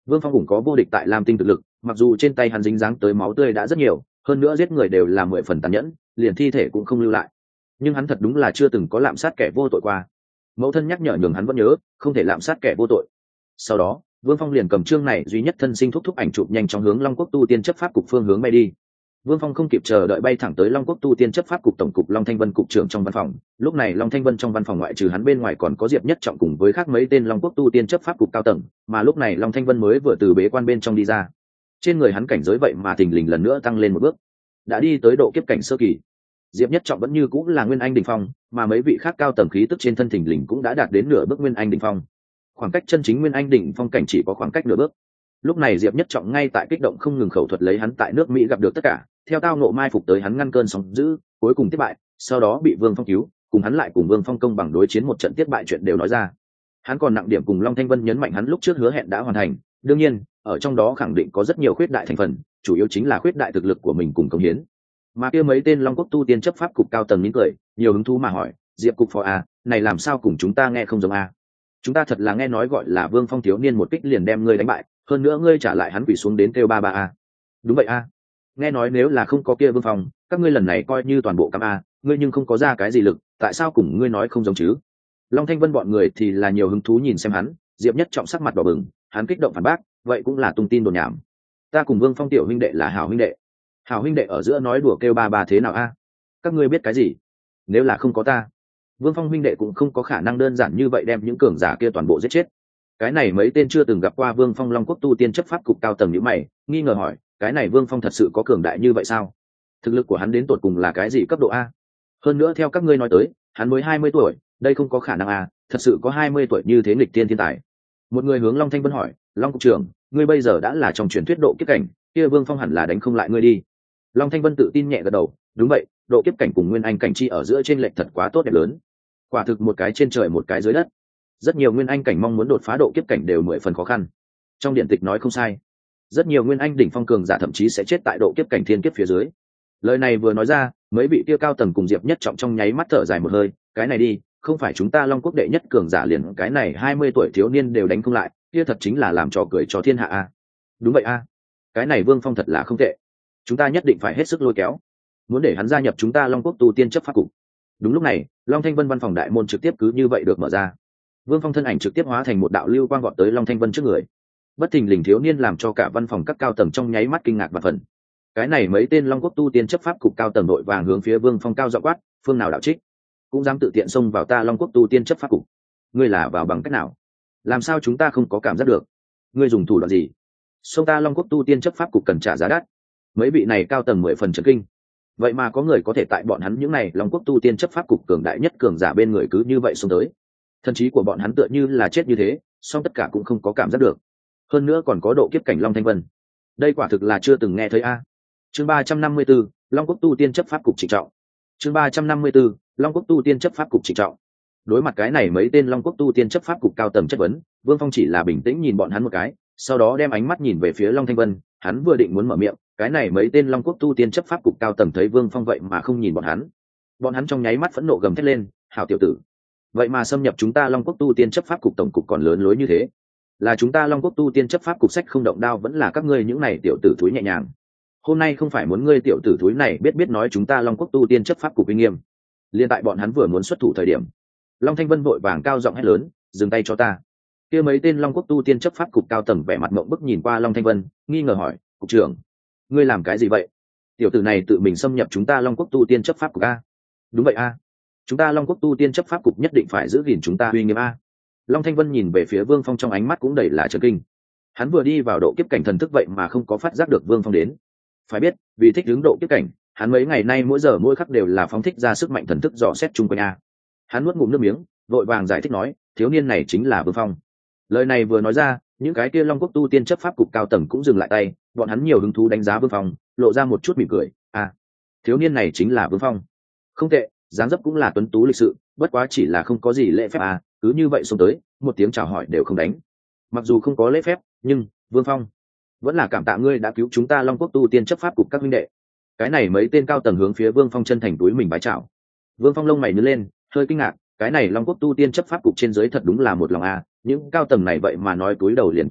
Vương Phong cũng có vô địch tại Lam Tinh thực lực, mặc dù trên tay hắn dính dáng tới máu tươi đã rất nhiều, hơn nữa giết người đều là 10 phần tàn nhẫn, liền thi thể cũng không lưu lại, nhưng hắn thật đúng là chưa từng có lạm sát kẻ vô tội qua. Mẫu thân nhắc nhở nhường hắn vẫn nhớ không thể lạm sát kẻ vô tội. Sau đó Vương Phong liền cầm chương này duy nhất thân sinh thúc ảnh chụp nhanh chóng hướng Long Quốc tu tiên chấp pháp cục phương hướng bay đi. Vương Phong không kịp chờ đợi bay thẳng tới Long Quốc tu tiên chấp pháp cục tổng cục Long Thanh Vân cục trưởng trong văn phòng. Lúc này Long Thanh Vân trong văn phòng ngoại trừ hắn bên ngoài còn có Diệp Nhất Trọng cùng với khác mấy tên Long Quốc tu tiên chấp pháp cục cao tầng, mà lúc này Long Thanh Vân mới vừa từ bế quan bên trong đi ra. Trên người hắn cảnh giới vậy mà thình lình lần nữa tăng lên một bước, đã đi tới độ kiếp cảnh sơ kỳ. Diệp Nhất Trọng vẫn như cũng là Nguyên Anh đỉnh phong, mà mấy vị khác cao tầng khí tức trên thân thình lình cũng đã đạt đến nửa bước Nguyên Anh đỉnh phong. Khoảng cách chân chính Nguyên Anh đỉnh phong cảnh chỉ có khoảng cách nửa bước. Lúc này Diệp Nhất Trọng ngay tại kích động không ngừng khẩu thuật lấy hắn tại nước Mỹ gặp được tất cả, theo tao ngộ mai phục tới hắn ngăn cơn sóng dữ, cuối cùng thất bại, sau đó bị Vương Phong cứu, cùng hắn lại cùng Vương Phong công bằng đối chiến một trận thất bại chuyện đều nói ra. Hắn còn nặng điểm cùng Long Thanh Vân nhấn mạnh hắn lúc trước hứa hẹn đã hoàn thành, đương nhiên, ở trong đó khẳng định có rất nhiều khuyết đại thành phần, chủ yếu chính là khuyết đại thực lực của mình cùng công hiến. Mà kia mấy tên Long Quốc tu tiên chấp pháp cục cao tầng mỉm cười, nhiều hứng thú mà hỏi, Diệp cục phó a, này làm sao cùng chúng ta nghe không giống a? Chúng ta thật là nghe nói gọi là Vương Phong thiếu niên một kích liền đem ngươi đánh bại, hơn nữa ngươi trả lại hắn quỳ xuống đến kêu ba ba a. Đúng vậy a. Nghe nói nếu là không có kia Vương Phong, các ngươi lần này coi như toàn bộ cam a, ngươi nhưng không có ra cái gì lực, tại sao cùng ngươi nói không giống chứ? Long Thanh Vân bọn người thì là nhiều hứng thú nhìn xem hắn, Diệp Nhất Trọng sắc mặt đỏ bừng, hắn kích động phản bác, vậy cũng là tung tin đồn nhảm. Ta cùng Vương Phong tiểu huynh đệ là hảo huynh đệ. Hảo huynh đệ ở giữa nói đùa kêu ba ba thế nào a? Các ngươi biết cái gì? Nếu là không có ta, Vương Phong huynh đệ cũng không có khả năng đơn giản như vậy đem những cường giả kia toàn bộ giết chết. Cái này mấy tên chưa từng gặp qua Vương Phong Long Quốc tu tiên chấp pháp cục cao tầng như mày, nghi ngờ hỏi, cái này Vương Phong thật sự có cường đại như vậy sao? Thực lực của hắn đến tột cùng là cái gì cấp độ a? Hơn nữa theo các ngươi nói tới, hắn mới 20 tuổi, đây không có khả năng a, thật sự có 20 tuổi như thế nghịch tiên thiên tài. Một người hướng Long Thanh Vân hỏi, Long cục trưởng, ngươi bây giờ đã là trong truyền thuyết độ kiếp cảnh, kia Vương Phong hẳn là đánh không lại ngươi đi. Long Thanh Vân tự tin nhẹ gật đầu, đúng vậy, độ kiếp cảnh cùng Nguyên Anh cảnh chi ở giữa trên lệch thật quá tốt đẹp lớn. Quả thực một cái trên trời một cái dưới đất. Rất nhiều Nguyên Anh cảnh mong muốn đột phá độ kiếp cảnh đều 10 phần khó khăn. Trong điện tịch nói không sai, rất nhiều Nguyên Anh đỉnh phong cường giả thậm chí sẽ chết tại độ kiếp cảnh thiên kiếp phía dưới. Lời này vừa nói ra, mấy vị kia cao tầng cùng Diệp Nhất Trọng trong nháy mắt thở dài một hơi, cái này đi, không phải chúng ta Long Quốc đệ nhất cường giả liền cái này 20 tuổi thiếu niên đều đánh không lại, kia thật chính là làm trò cười cho thiên hạ a. Đúng vậy a, cái này Vương Phong thật là không tệ, chúng ta nhất định phải hết sức lôi kéo, muốn để hắn gia nhập chúng ta Long Quốc tu tiên chấp pháp cục. Đúng lúc này, Long Thanh Vân văn phòng đại môn trực tiếp cứ như vậy được mở ra. Vương Phong thân ảnh trực tiếp hóa thành một đạo lưu quang vọt tới Long Thanh Vân trước người. Bất thình lình thiếu niên làm cho cả văn phòng các cao tầng trong nháy mắt kinh ngạc và phần. Cái này mấy tên Long Quốc tu tiên chấp pháp cục cao tầng đội vàng hướng phía Vương Phong cao giọng quát, phương nào đạo trích, cũng dám tự tiện xông vào ta Long Quốc tu tiên chấp pháp cục. Ngươi là vào bằng cách nào? Làm sao chúng ta không có cảm giác được? Ngươi dùng thủ đoạn gì? Xông ta Long Quốc tu tiên chấp pháp cục cần trả giá đắt. Mấy vị này cao tầng 10 phần chấn kinh. Vậy mà có người có thể tại bọn hắn những này Long Quốc tu tiên chấp pháp cục cường đại nhất cường giả bên người cứ như vậy xông tới. Thần trí của bọn hắn tựa như là chết như thế, song tất cả cũng không có cảm giác được. Hơn nữa còn có độ kiếp cảnh Long Thanh Vân. Đây quả thực là chưa từng nghe thấy a. Chương 354, Long Quốc tu tiên chấp pháp cục trịnh trọng. Chương 354, Long Quốc tu tiên chấp pháp cục trịnh trọng. Đối mặt cái này mấy tên Long Quốc tu tiên chấp pháp cục cao tầng chất vấn, Vương Phong chỉ là bình tĩnh nhìn bọn hắn một cái, sau đó đem ánh mắt nhìn về phía Long Thanh Vân, hắn vừa định muốn mở miệng, cái này mấy tên Long Quốc tu tiên chấp pháp cục cao tầng thấy Vương Phong vậy mà không nhìn bọn hắn trong nháy mắt phẫn nộ gầm thét lên, hảo tiểu tử, vậy mà xâm nhập chúng ta Long Quốc tu tiên chấp pháp cục tổng cục còn lớn lối như thế, là chúng ta Long Quốc tu tiên chấp pháp cục sách không động đao vẫn là các ngươi những này tiểu tử thúi nhẹ nhàng. Hôm nay không phải muốn ngươi tiểu tử thúi này biết nói chúng ta Long Quốc tu tiên chấp pháp cục uy nghiêm. Liên tại bọn hắn vừa muốn xuất thủ thời điểm, Long Thanh Vân vội vàng cao giọng hét lớn, dừng tay cho ta. Kia mấy tên Long Quốc tu tiên chấp pháp cục cao tầng vẻ mặt mộng bức nhìn qua Long Thanh Vân, nghi ngờ hỏi, cục trưởng, ngươi làm cái gì vậy? Tiểu tử này tự mình xâm nhập chúng ta Long Quốc tu tiên chấp pháp cục a? Đúng vậy a, chúng ta Long Quốc tu tiên chấp pháp cục nhất định phải giữ gìn chúng ta uy nghiêm a. Long Thanh Vân nhìn về phía Vương Phong trong ánh mắt cũng đầy là chấn kinh. Hắn vừa đi vào độ kiếp cảnh thần thức vậy mà không có phát giác được Vương Phong đến. Phải biết, vì thích ứng độ kiếp cảnh, hắn mấy ngày nay mỗi giờ mỗi khắc đều là phóng thích ra sức mạnh thần thức dò xét chung quanh a. Hắn nuốt ngụm nước miếng, vội vàng giải thích nói, thiếu niên này chính là Vương Phong. Lời này vừa nói ra, những cái kia Long Quốc tu tiên chấp pháp cục cao tầng cũng dừng lại tay, bọn hắn nhiều hứng thú đánh giá Vương Phong, lộ ra một chút mỉm cười, à, thiếu niên này chính là Vương Phong. Không tệ, dáng dấp cũng là tuấn tú lịch sự, bất quá chỉ là không có gì lễ phép à, cứ như vậy xông tới, một tiếng chào hỏi đều không đánh. Mặc dù không có lễ phép, nhưng Vương Phong, vẫn là cảm tạ ngươi đã cứu chúng ta Long Quốc tu tiên chấp pháp cục các huynh đệ. Cái này mấy tên cao tầng hướng phía Vương Phong chân thành túi mình bái chào. Vương Phong lông mày nhướng lên, hơi kinh ngạc, cái này Long Quốc tu tiên chấp pháp cục trên dưới thật đúng là một lòng à, những cao tầng này vậy mà nói túi đầu liền túi đầu,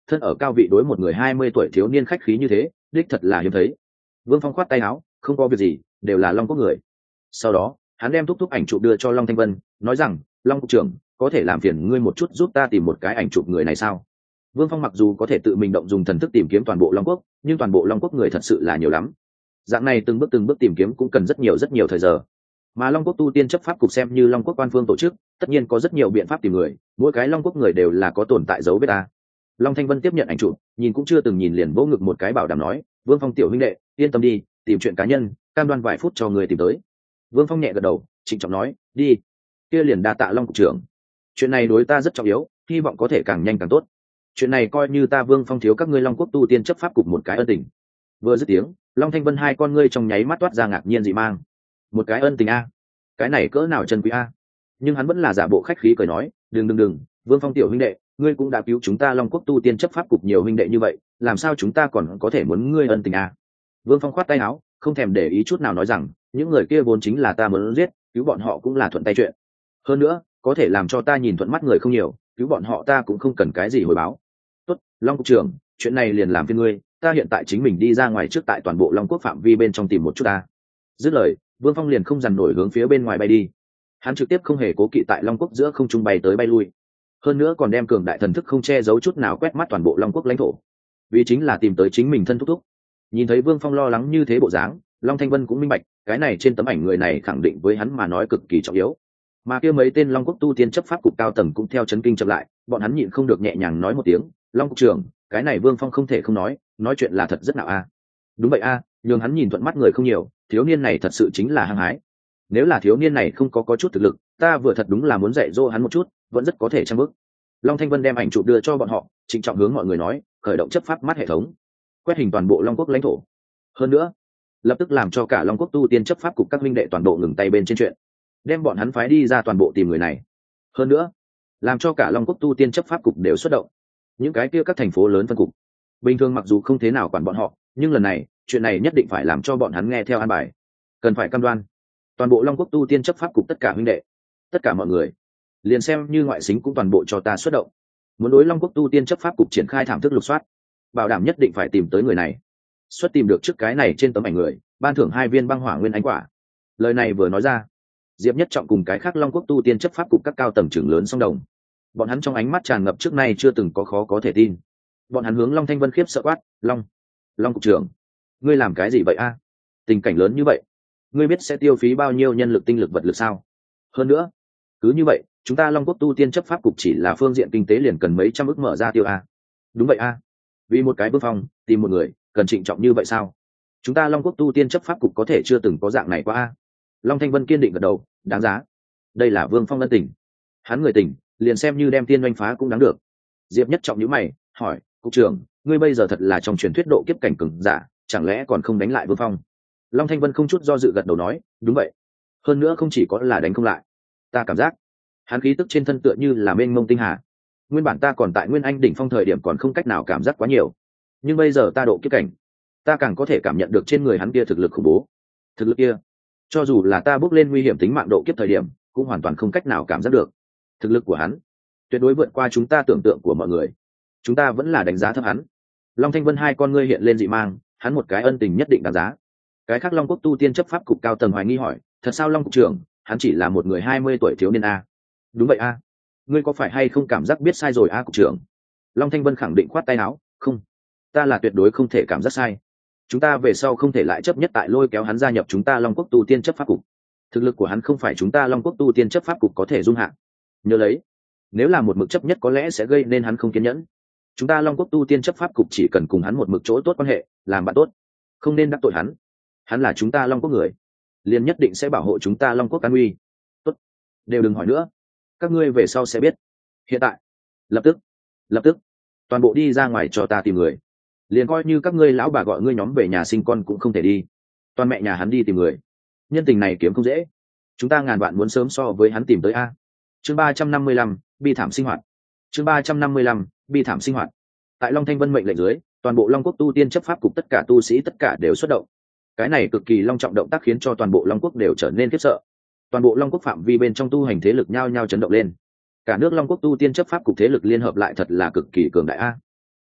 thân ở cao vị đối một người 20 tuổi thiếu niên khách khí như thế, đích thật là hiếm thấy. Vương Phong khoát tay áo, không có việc gì, đều là Long Quốc người. Sau đó hắn đem thúc ảnh chụp đưa cho Long Thanh Vân, nói rằng Long cục trưởng, có thể làm phiền ngươi một chút giúp ta tìm một cái ảnh chụp người này sao? Vương Phong mặc dù có thể tự mình động dùng thần thức tìm kiếm toàn bộ Long Quốc, nhưng toàn bộ Long Quốc người thật sự là nhiều lắm. Dạng này từng bước tìm kiếm cũng cần rất nhiều thời giờ. Mà Long Quốc tu tiên chấp pháp cục xem như Long Quốc quan phương tổ chức, tất nhiên có rất nhiều biện pháp tìm người, mỗi cái Long Quốc người đều là có tồn tại dấu vết ta. Long Thanh Vân tiếp nhận ảnh chụp, nhìn cũng chưa từng nhìn liền vỗ ngực một cái bảo đảm nói, Vương Phong tiểu huynh đệ, yên tâm đi, tìm chuyện cá nhân, cam đoan vài phút cho người tìm tới. Vương Phong nhẹ gật đầu, trịnh trọng nói, đi. Kia liền đa tạ Long cục trưởng. Chuyện này đối ta rất trọng yếu, hy vọng có thể càng nhanh càng tốt. Chuyện này coi như ta Vương Phong thiếu các ngươi Long Quốc tu tiên chấp pháp cục một cái ân tình. Vừa dứt tiếng, Long Thanh Vân hai con ngươi trong nháy mắt toát ra ngạc nhiên dị mang. Một cái ân tình a? Cái này cỡ nào chân quý a? Nhưng hắn vẫn là giả bộ khách khí cười nói, đừng, Vương Phong tiểu huynh đệ, ngươi cũng đã cứu chúng ta Long Quốc tu tiên chấp pháp cục nhiều huynh đệ như vậy, làm sao chúng ta còn có thể muốn ngươi ân tình a? Vương Phong khoát tay áo, không thèm để ý chút nào nói rằng, những người kia vốn chính là ta muốn giết, cứu bọn họ cũng là thuận tay chuyện. Hơn nữa, có thể làm cho ta nhìn thuận mắt người không nhiều, cứu bọn họ ta cũng không cần cái gì hồi báo. Tốt, Long cục trưởng, chuyện này liền làm phiền ngươi, ta hiện tại chính mình đi ra ngoài trước tại toàn bộ Long Quốc phạm vi bên trong tìm một chút ta. Dứt lời, Vương Phong liền không dằn nổi hướng phía bên ngoài bay đi. Hắn trực tiếp không hề cố kỵ tại Long Quốc giữa không trung bay tới bay lui, hơn nữa còn đem cường đại thần thức không che giấu chút nào quét mắt toàn bộ Long Quốc lãnh thổ, vì chính là tìm tới chính mình thân thúc thúc. Nhìn thấy Vương Phong lo lắng như thế bộ dáng, Long Thanh Vân cũng minh bạch, cái này trên tấm ảnh người này khẳng định với hắn mà nói cực kỳ trọng yếu. Mà kia mấy tên Long Quốc tu tiên chấp pháp cục cao tầng cũng theo chấn kinh chậm lại, bọn hắn nhịn không được nhẹ nhàng nói một tiếng, Long cục trưởng, cái này Vương Phong không thể không nói chuyện là thật rất nào a. Đúng vậy a, nhường hắn nhìn thuận mắt người không nhiều, thiếu niên này thật sự chính là hăng hái. Nếu là thiếu niên này không có chút thực lực, ta vừa thật đúng là muốn dạy dỗ hắn một chút, vẫn rất có thể trang bước. Long Thanh Vân đem ảnh chụp đưa cho bọn họ, trịnh trọng hướng mọi người nói, khởi động chấp pháp mắt hệ thống, quét hình toàn bộ Long Quốc lãnh thổ. Hơn nữa, lập tức làm cho cả Long Quốc tu tiên chấp pháp cục các huynh đệ toàn bộ ngừng tay bên trên chuyện, đem bọn hắn phái đi ra toàn bộ tìm người này. Hơn nữa, làm cho cả Long Quốc tu tiên chấp pháp cục đều xuất động. Những cái kia các thành phố lớn phân cục, bình thường mặc dù không thế nào quản bọn họ, nhưng lần này, chuyện này nhất định phải làm cho bọn hắn nghe theo an bài. Cần phải cam đoan, toàn bộ Long Quốc tu tiên chấp pháp cục tất cả huynh đệ, tất cả mọi người, liền xem như ngoại xính cũng toàn bộ cho ta xuất động. Muốn đối Long Quốc tu tiên chấp pháp cục triển khai thảm thức lục soát, bảo đảm nhất định phải tìm tới người này. Xuất tìm được trước cái này trên tấm ảnh người, ban thưởng 2 viên băng hỏa nguyên ánh quả. Lời này vừa nói ra, Diệp Nhất Trọng cùng cái khác Long Quốc tu tiên chấp pháp cục các cao tầng trưởng lớn song đồng. Bọn hắn trong ánh mắt tràn ngập trước nay chưa từng có khó có thể tin. Bọn hắn hướng Long Thanh Vân khiếp sợ quát, Long cục trưởng, ngươi làm cái gì vậy a? Tình cảnh lớn như vậy, ngươi biết sẽ tiêu phí bao nhiêu nhân lực tinh lực vật lực sao? Hơn nữa, cứ như vậy, chúng ta Long Quốc tu tiên chấp pháp cục chỉ là phương diện kinh tế liền cần mấy trăm ức mở ra tiêu a. Đúng vậy a, vì một cái Vương Phong tìm một người cần trịnh trọng như vậy sao? Chúng ta Long Quốc tu tiên chấp pháp cục có thể chưa từng có dạng này qua a. Long Thanh Vân kiên định gật đầu, đáng giá. Đây là Vương Phong ân tình, hắn người tình, liền xem như đem tiên oanh phá cũng đáng được. Diệp Nhất Trọng nhíu mày, hỏi, cục trưởng, ngươi bây giờ thật là trong truyền thuyết độ kiếp cảnh cường giả, chẳng lẽ còn không đánh lại Vương Phong? Long Thanh Vân không chút do dự gật đầu nói, đúng vậy. Hơn nữa không chỉ có là đánh không lại, ta cảm giác hắn khí tức trên thân tựa như là mênh mông tinh hà. Nguyên bản ta còn tại Nguyên Anh đỉnh phong thời điểm còn không cách nào cảm giác quá nhiều, nhưng bây giờ ta độ kiếp cảnh, ta càng có thể cảm nhận được trên người hắn kia thực lực khủng bố. Thực lực kia, cho dù là ta bước lên nguy hiểm tính mạng độ kiếp thời điểm, cũng hoàn toàn không cách nào cảm giác được. Thực lực của hắn tuyệt đối vượt qua chúng ta tưởng tượng của mọi người. Chúng ta vẫn là đánh giá thấp hắn. Long Thanh Vân hai con ngươi hiện lên dị mang, hắn một cái ân tình nhất định đáng giá. Cái khác Long Quốc tu tiên chấp pháp cục cao tầng hoài nghi hỏi, thật sao Long cục trưởng, hắn chỉ là một người 20 tuổi thiếu niên a? Đúng vậy a. Ngươi có phải hay không cảm giác biết sai rồi a cục trưởng? Long Thanh Vân khẳng định khoát tay áo, không, ta là tuyệt đối không thể cảm giác sai. Chúng ta về sau không thể lại chấp nhất tại lôi kéo hắn gia nhập chúng ta Long Quốc tu tiên chấp pháp cục. Thực lực của hắn không phải chúng ta Long Quốc tu tiên chấp pháp cục có thể dung hạ. Nhớ lấy, nếu là một mực chấp nhất có lẽ sẽ gây nên hắn không kiên nhẫn. Chúng ta Long Quốc tu tiên chấp pháp cục chỉ cần cùng hắn một mực chỗ tốt quan hệ, làm bạn tốt, không nên đắc tội hắn. Hắn là chúng ta Long Quốc người, liền nhất định sẽ bảo hộ chúng ta Long Quốc an uy. Tốt, đều đừng hỏi nữa, các ngươi về sau sẽ biết. Hiện tại, lập tức, toàn bộ đi ra ngoài cho ta tìm người. Liền coi như các ngươi lão bà gọi ngươi nhóm về nhà sinh con cũng không thể đi. Toàn mẹ nhà hắn đi tìm người, nhân tình này kiếm không dễ. Chúng ta ngàn vạn muốn sớm so với hắn tìm tới a. Chương 355, bi thảm sinh hoạt. Chương 355, bi thảm sinh hoạt. Tại Long Thanh Vân mệnh lệnh dưới, toàn bộ Long Quốc tu tiên chấp pháp cục tất cả tu sĩ tất cả đều xuất động. Cái này cực kỳ long trọng động tác khiến cho toàn bộ Long Quốc đều trở nên khiếp sợ. Toàn bộ Long Quốc phạm vi bên trong tu hành thế lực nhao nhao chấn động lên. Cả nước Long Quốc tu tiên chấp pháp cục thế lực liên hợp lại thật là cực kỳ cường đại a.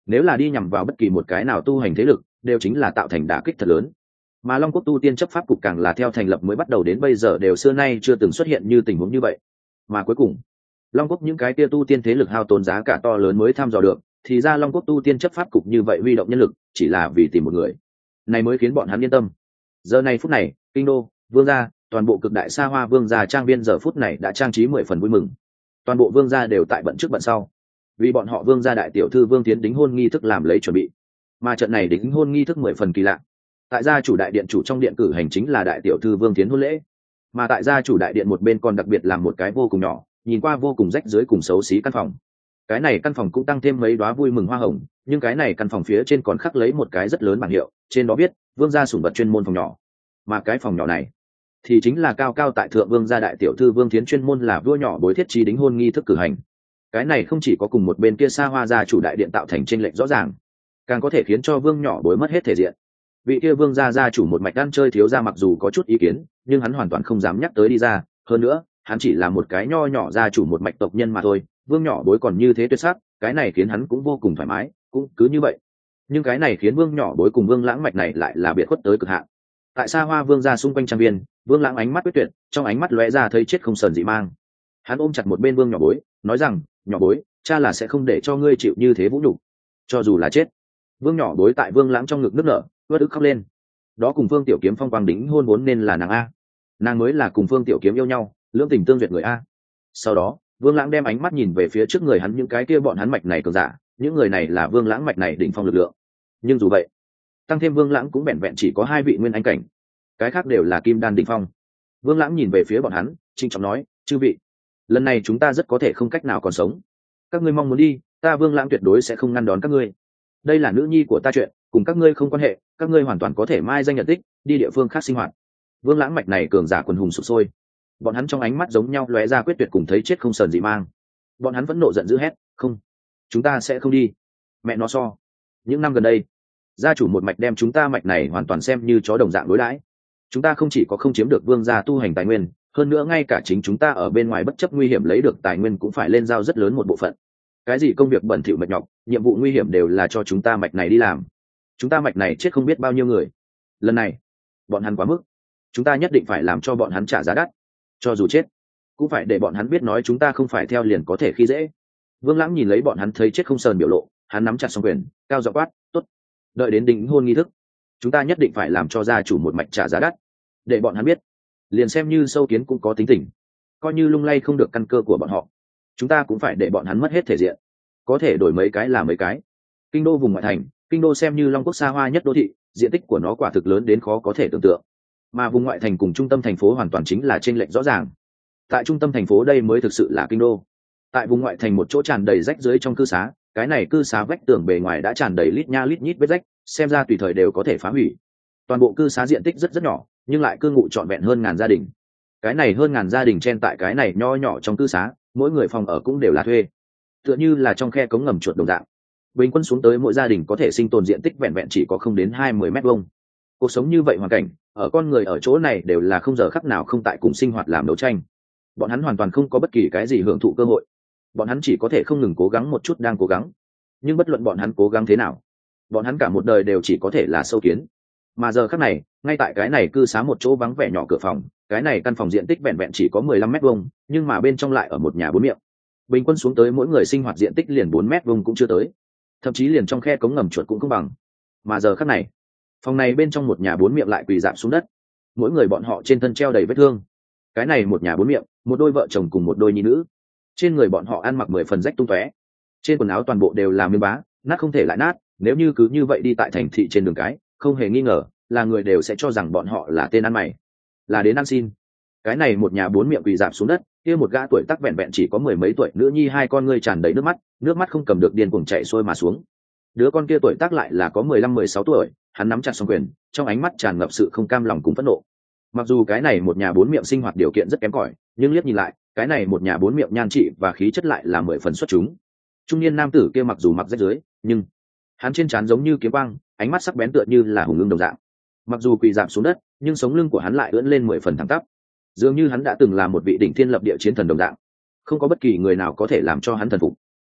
nếu là đi nhằm vào bất kỳ một cái nào tu hành thế lực đều chính là tạo thành đả kích thật lớn. Mà Long Quốc tu tiên chấp pháp cục càng là theo thành lập mới bắt đầu đến bây giờ đều xưa nay chưa từng xuất hiện như tình huống như vậy. Mà cuối cùng Long Quốc những cái kia tu tiên thế lực hao tốn giá cả to lớn mới thăm dò được, thì ra Long Quốc tu tiên chấp pháp cục như vậy huy động nhân lực chỉ là vì tìm một người này mới khiến bọn hắn yên tâm. Giờ này phút này, kinh đô, vương gia, toàn bộ cực đại xa hoa vương gia trang viên giờ phút này đã trang trí 10 phần vui mừng. Toàn bộ vương gia đều tại bận trước bận sau, vì bọn họ vương gia đại tiểu thư Vương Tiến đính hôn nghi thức làm lấy chuẩn bị. Mà trận này đính hôn nghi thức 10 phần kỳ lạ. Tại gia chủ đại điện chủ trong điện cử hành chính là đại tiểu thư Vương Tiến hôn lễ, mà tại gia chủ đại điện một bên còn đặc biệt làm một cái vô cùng nhỏ, nhìn qua vô cùng rách rưới cùng xấu xí căn phòng. Cái này căn phòng cũng tăng thêm mấy đóa vui mừng hoa hồng, nhưng cái này căn phòng phía trên còn khắc lấy một cái rất lớn bảng hiệu, trên đó viết vương gia sủng vật chuyên môn phòng nhỏ. Mà cái phòng nhỏ này thì chính là cao cao tại thượng vương gia đại tiểu thư Vương Thiến chuyên môn là vua nhỏ bối thiết trí đính hôn nghi thức cử hành. Cái này không chỉ có cùng một bên kia xa hoa gia chủ đại điện tạo thành chênh lệch rõ ràng, càng có thể khiến cho vương nhỏ bối mất hết thể diện. Vị kia vương gia chủ một mạch ăn chơi thiếu gia mặc dù có chút ý kiến, nhưng hắn hoàn toàn không dám nhắc tới đi ra, hơn nữa hắn chỉ là một cái nho nhỏ gia chủ một mạch tộc nhân mà thôi, vương nhỏ bối còn như thế tuyệt sắc, cái này khiến hắn cũng vô cùng thoải mái, cũng cứ như vậy. Nhưng cái này khiến vương nhỏ bối cùng vương lãng mạch này lại là biệt khuất tới cực hạn. Tại xa hoa vương gia xung quanh trang viên, vương lãng ánh mắt quyết tuyệt, trong ánh mắt lóe ra thấy chết không sờn dị mang. Hắn ôm chặt một bên vương nhỏ bối, nói rằng, nhỏ bối, cha là sẽ không để cho ngươi chịu như thế vũ nhục, cho dù là chết. Vương nhỏ bối tại vương lãng trong ngực nức nở, uất ức khóc lên. Đó cùng Phương Tiểu Kiếm phong quang đính hôn vốn nên là nàng a, nàng mới là cùng Phương Tiểu Kiếm yêu nhau, lưỡng tình tương duyệt người a. Sau đó vương lãng đem ánh mắt nhìn về phía trước người hắn những cái kia bọn hắn mạch này cường giả, những người này là vương lãng mạch này đỉnh phong lực lượng. Nhưng dù vậy, tăng thêm vương lãng cũng vẹn vẹn chỉ có 2 vị nguyên anh cảnh, cái khác đều là kim đan đỉnh phong. Vương lãng nhìn về phía bọn hắn, trịnh trọng nói, chư vị, lần này chúng ta rất có thể không cách nào còn sống. Các ngươi mong muốn đi, ta vương lãng tuyệt đối sẽ không ngăn đón các ngươi. Đây là nữ nhi của ta chuyện, cùng các ngươi không quan hệ, các ngươi hoàn toàn có thể mai danh nhận tích, đi địa phương khác sinh hoạt. Vương lãng mạch này cường giả quần hùng sục sôi, bọn hắn trong ánh mắt giống nhau lóe ra quyết tuyệt cùng thấy chết không sờn dị mang. Bọn hắn vẫn nộ giận dữ hét, không, chúng ta sẽ không đi. Mẹ nó so, những năm gần đây gia chủ một mạch đem chúng ta mạch này hoàn toàn xem như chó đồng dạng đối đãi. Chúng ta không chỉ có không chiếm được vương gia tu hành tài nguyên, hơn nữa ngay cả chính chúng ta ở bên ngoài bất chấp nguy hiểm lấy được tài nguyên cũng phải lên giao rất lớn một bộ phận. Cái gì công việc bẩn thỉu mệt nhọc, nhiệm vụ nguy hiểm đều là cho chúng ta mạch này đi làm. Chúng ta mạch này chết không biết bao nhiêu người, lần này bọn hắn quá mức, chúng ta nhất định phải làm cho bọn hắn trả giá đắt, cho dù chết cũng phải để bọn hắn biết nói chúng ta không phải theo liền có thể khi dễ. Vương lãng nhìn lấy bọn hắn thấy chết không sờn biểu lộ, hắn nắm chặt song quyền, cao giọng quát, tốt, đợi đến đính hôn nghi thức chúng ta nhất định phải làm cho gia chủ một mạch trả giá đắt, để bọn hắn biết liền xem như sâu kiến cũng có tính tình, coi như lung lay không được căn cơ của bọn họ, chúng ta cũng phải để bọn hắn mất hết thể diện, có thể đổi mấy cái là mấy cái. Kinh đô vùng ngoại thành, kinh đô xem như Long Quốc xa hoa nhất đô thị, diện tích của nó quả thực lớn đến khó có thể tưởng tượng, mà vùng ngoại thành cùng trung tâm thành phố hoàn toàn chính là chênh lệch rõ ràng. Tại trung tâm thành phố đây mới thực sự là kinh đô, tại vùng ngoại thành một chỗ tràn đầy rách rưới trong cư xá, cái này cư xá vách tường bề ngoài đã tràn đầy lít nha lít nhít vết rách, xem ra tùy thời đều có thể phá hủy. Toàn bộ cư xá diện tích rất nhỏ, nhưng lại cư ngụ trọn vẹn hơn 1000 gia đình. Cái này hơn 1000 gia đình chen tại cái này nho nhỏ trong cư xá, mỗi người phòng ở cũng đều là thuê, tựa như là trong khe cống ngầm chuột đồng dạng. Bình quân xuống tới mỗi gia đình có thể sinh tồn diện tích vẹn vẹn chỉ có không đến 20 mét vuông. Cuộc sống như vậy hoàn cảnh, ở con người ở chỗ này đều là không giờ khắc nào không tại cùng sinh hoạt làm đấu tranh. Bọn hắn hoàn toàn không có bất kỳ cái gì hưởng thụ cơ hội, bọn hắn chỉ có thể không ngừng cố gắng một chút đang cố gắng. Nhưng bất luận bọn hắn cố gắng thế nào, bọn hắn cả một đời đều chỉ có thể là sâu kiến. Mà giờ khắc này, ngay tại cái này cư xá một chỗ vắng vẻ nhỏ cửa phòng, cái này căn phòng diện tích vẹn vẹn chỉ có 15 mét vuông, nhưng mà bên trong lại ở một nhà 4 miệng. Bình quân xuống tới mỗi người sinh hoạt diện tích liền 4 mét vuông cũng chưa tới, thậm chí liền trong khe cống ngầm chuột cũng không bằng. Mà giờ khắc này, phòng này bên trong một nhà 4 miệng lại quỳ rạp xuống đất, mỗi người bọn họ trên thân treo đầy vết thương. Cái này một nhà 4 miệng, một đôi vợ chồng cùng một đôi nhi nữ, trên người bọn họ ăn mặc 10 phần rách tung tóe, trên quần áo toàn bộ đều là miếng bá, nát không thể lại nát. Nếu như cứ như vậy đi tại thành thị trên đường cái, không hề nghi ngờ là người đều sẽ cho rằng bọn họ là tên ăn mày, là đến ăn xin. Cái này một nhà 4 miệng quỳ rạp xuống đất, kia một gã tuổi tác vẹn vẹn chỉ có 10 mấy tuổi nữ nhi, hai con ngươi tràn đầy nước mắt không cầm được điên cuồng chảy xuôi mà xuống. Đứa con kia tuổi tác lại là có 15-16 tuổi, hắn nắm chặt song quyền, trong ánh mắt tràn ngập sự không cam lòng cùng phẫn nộ. Mặc dù cái này một nhà 4 miệng sinh hoạt điều kiện rất kém cỏi, nhưng liếc nhìn lại, cái này một nhà 4 miệng nhan trị và khí chất lại là 10 phần xuất chúng. Trung niên nam tử kia mặc dù mặc rách rưới, nhưng hắn trên trán giống như kiếm quang, ánh mắt sắc bén tựa như là hùng ưng đồng dạng. Mặc dù quỳ rạp xuống đất, nhưng sống lưng của hắn lại ưỡn lên 10 phần thẳng tắp, dường như hắn đã từng là một vị đỉnh thiên lập địa chiến thần đồng dạng, không có bất kỳ người nào có thể làm cho hắn thần phục.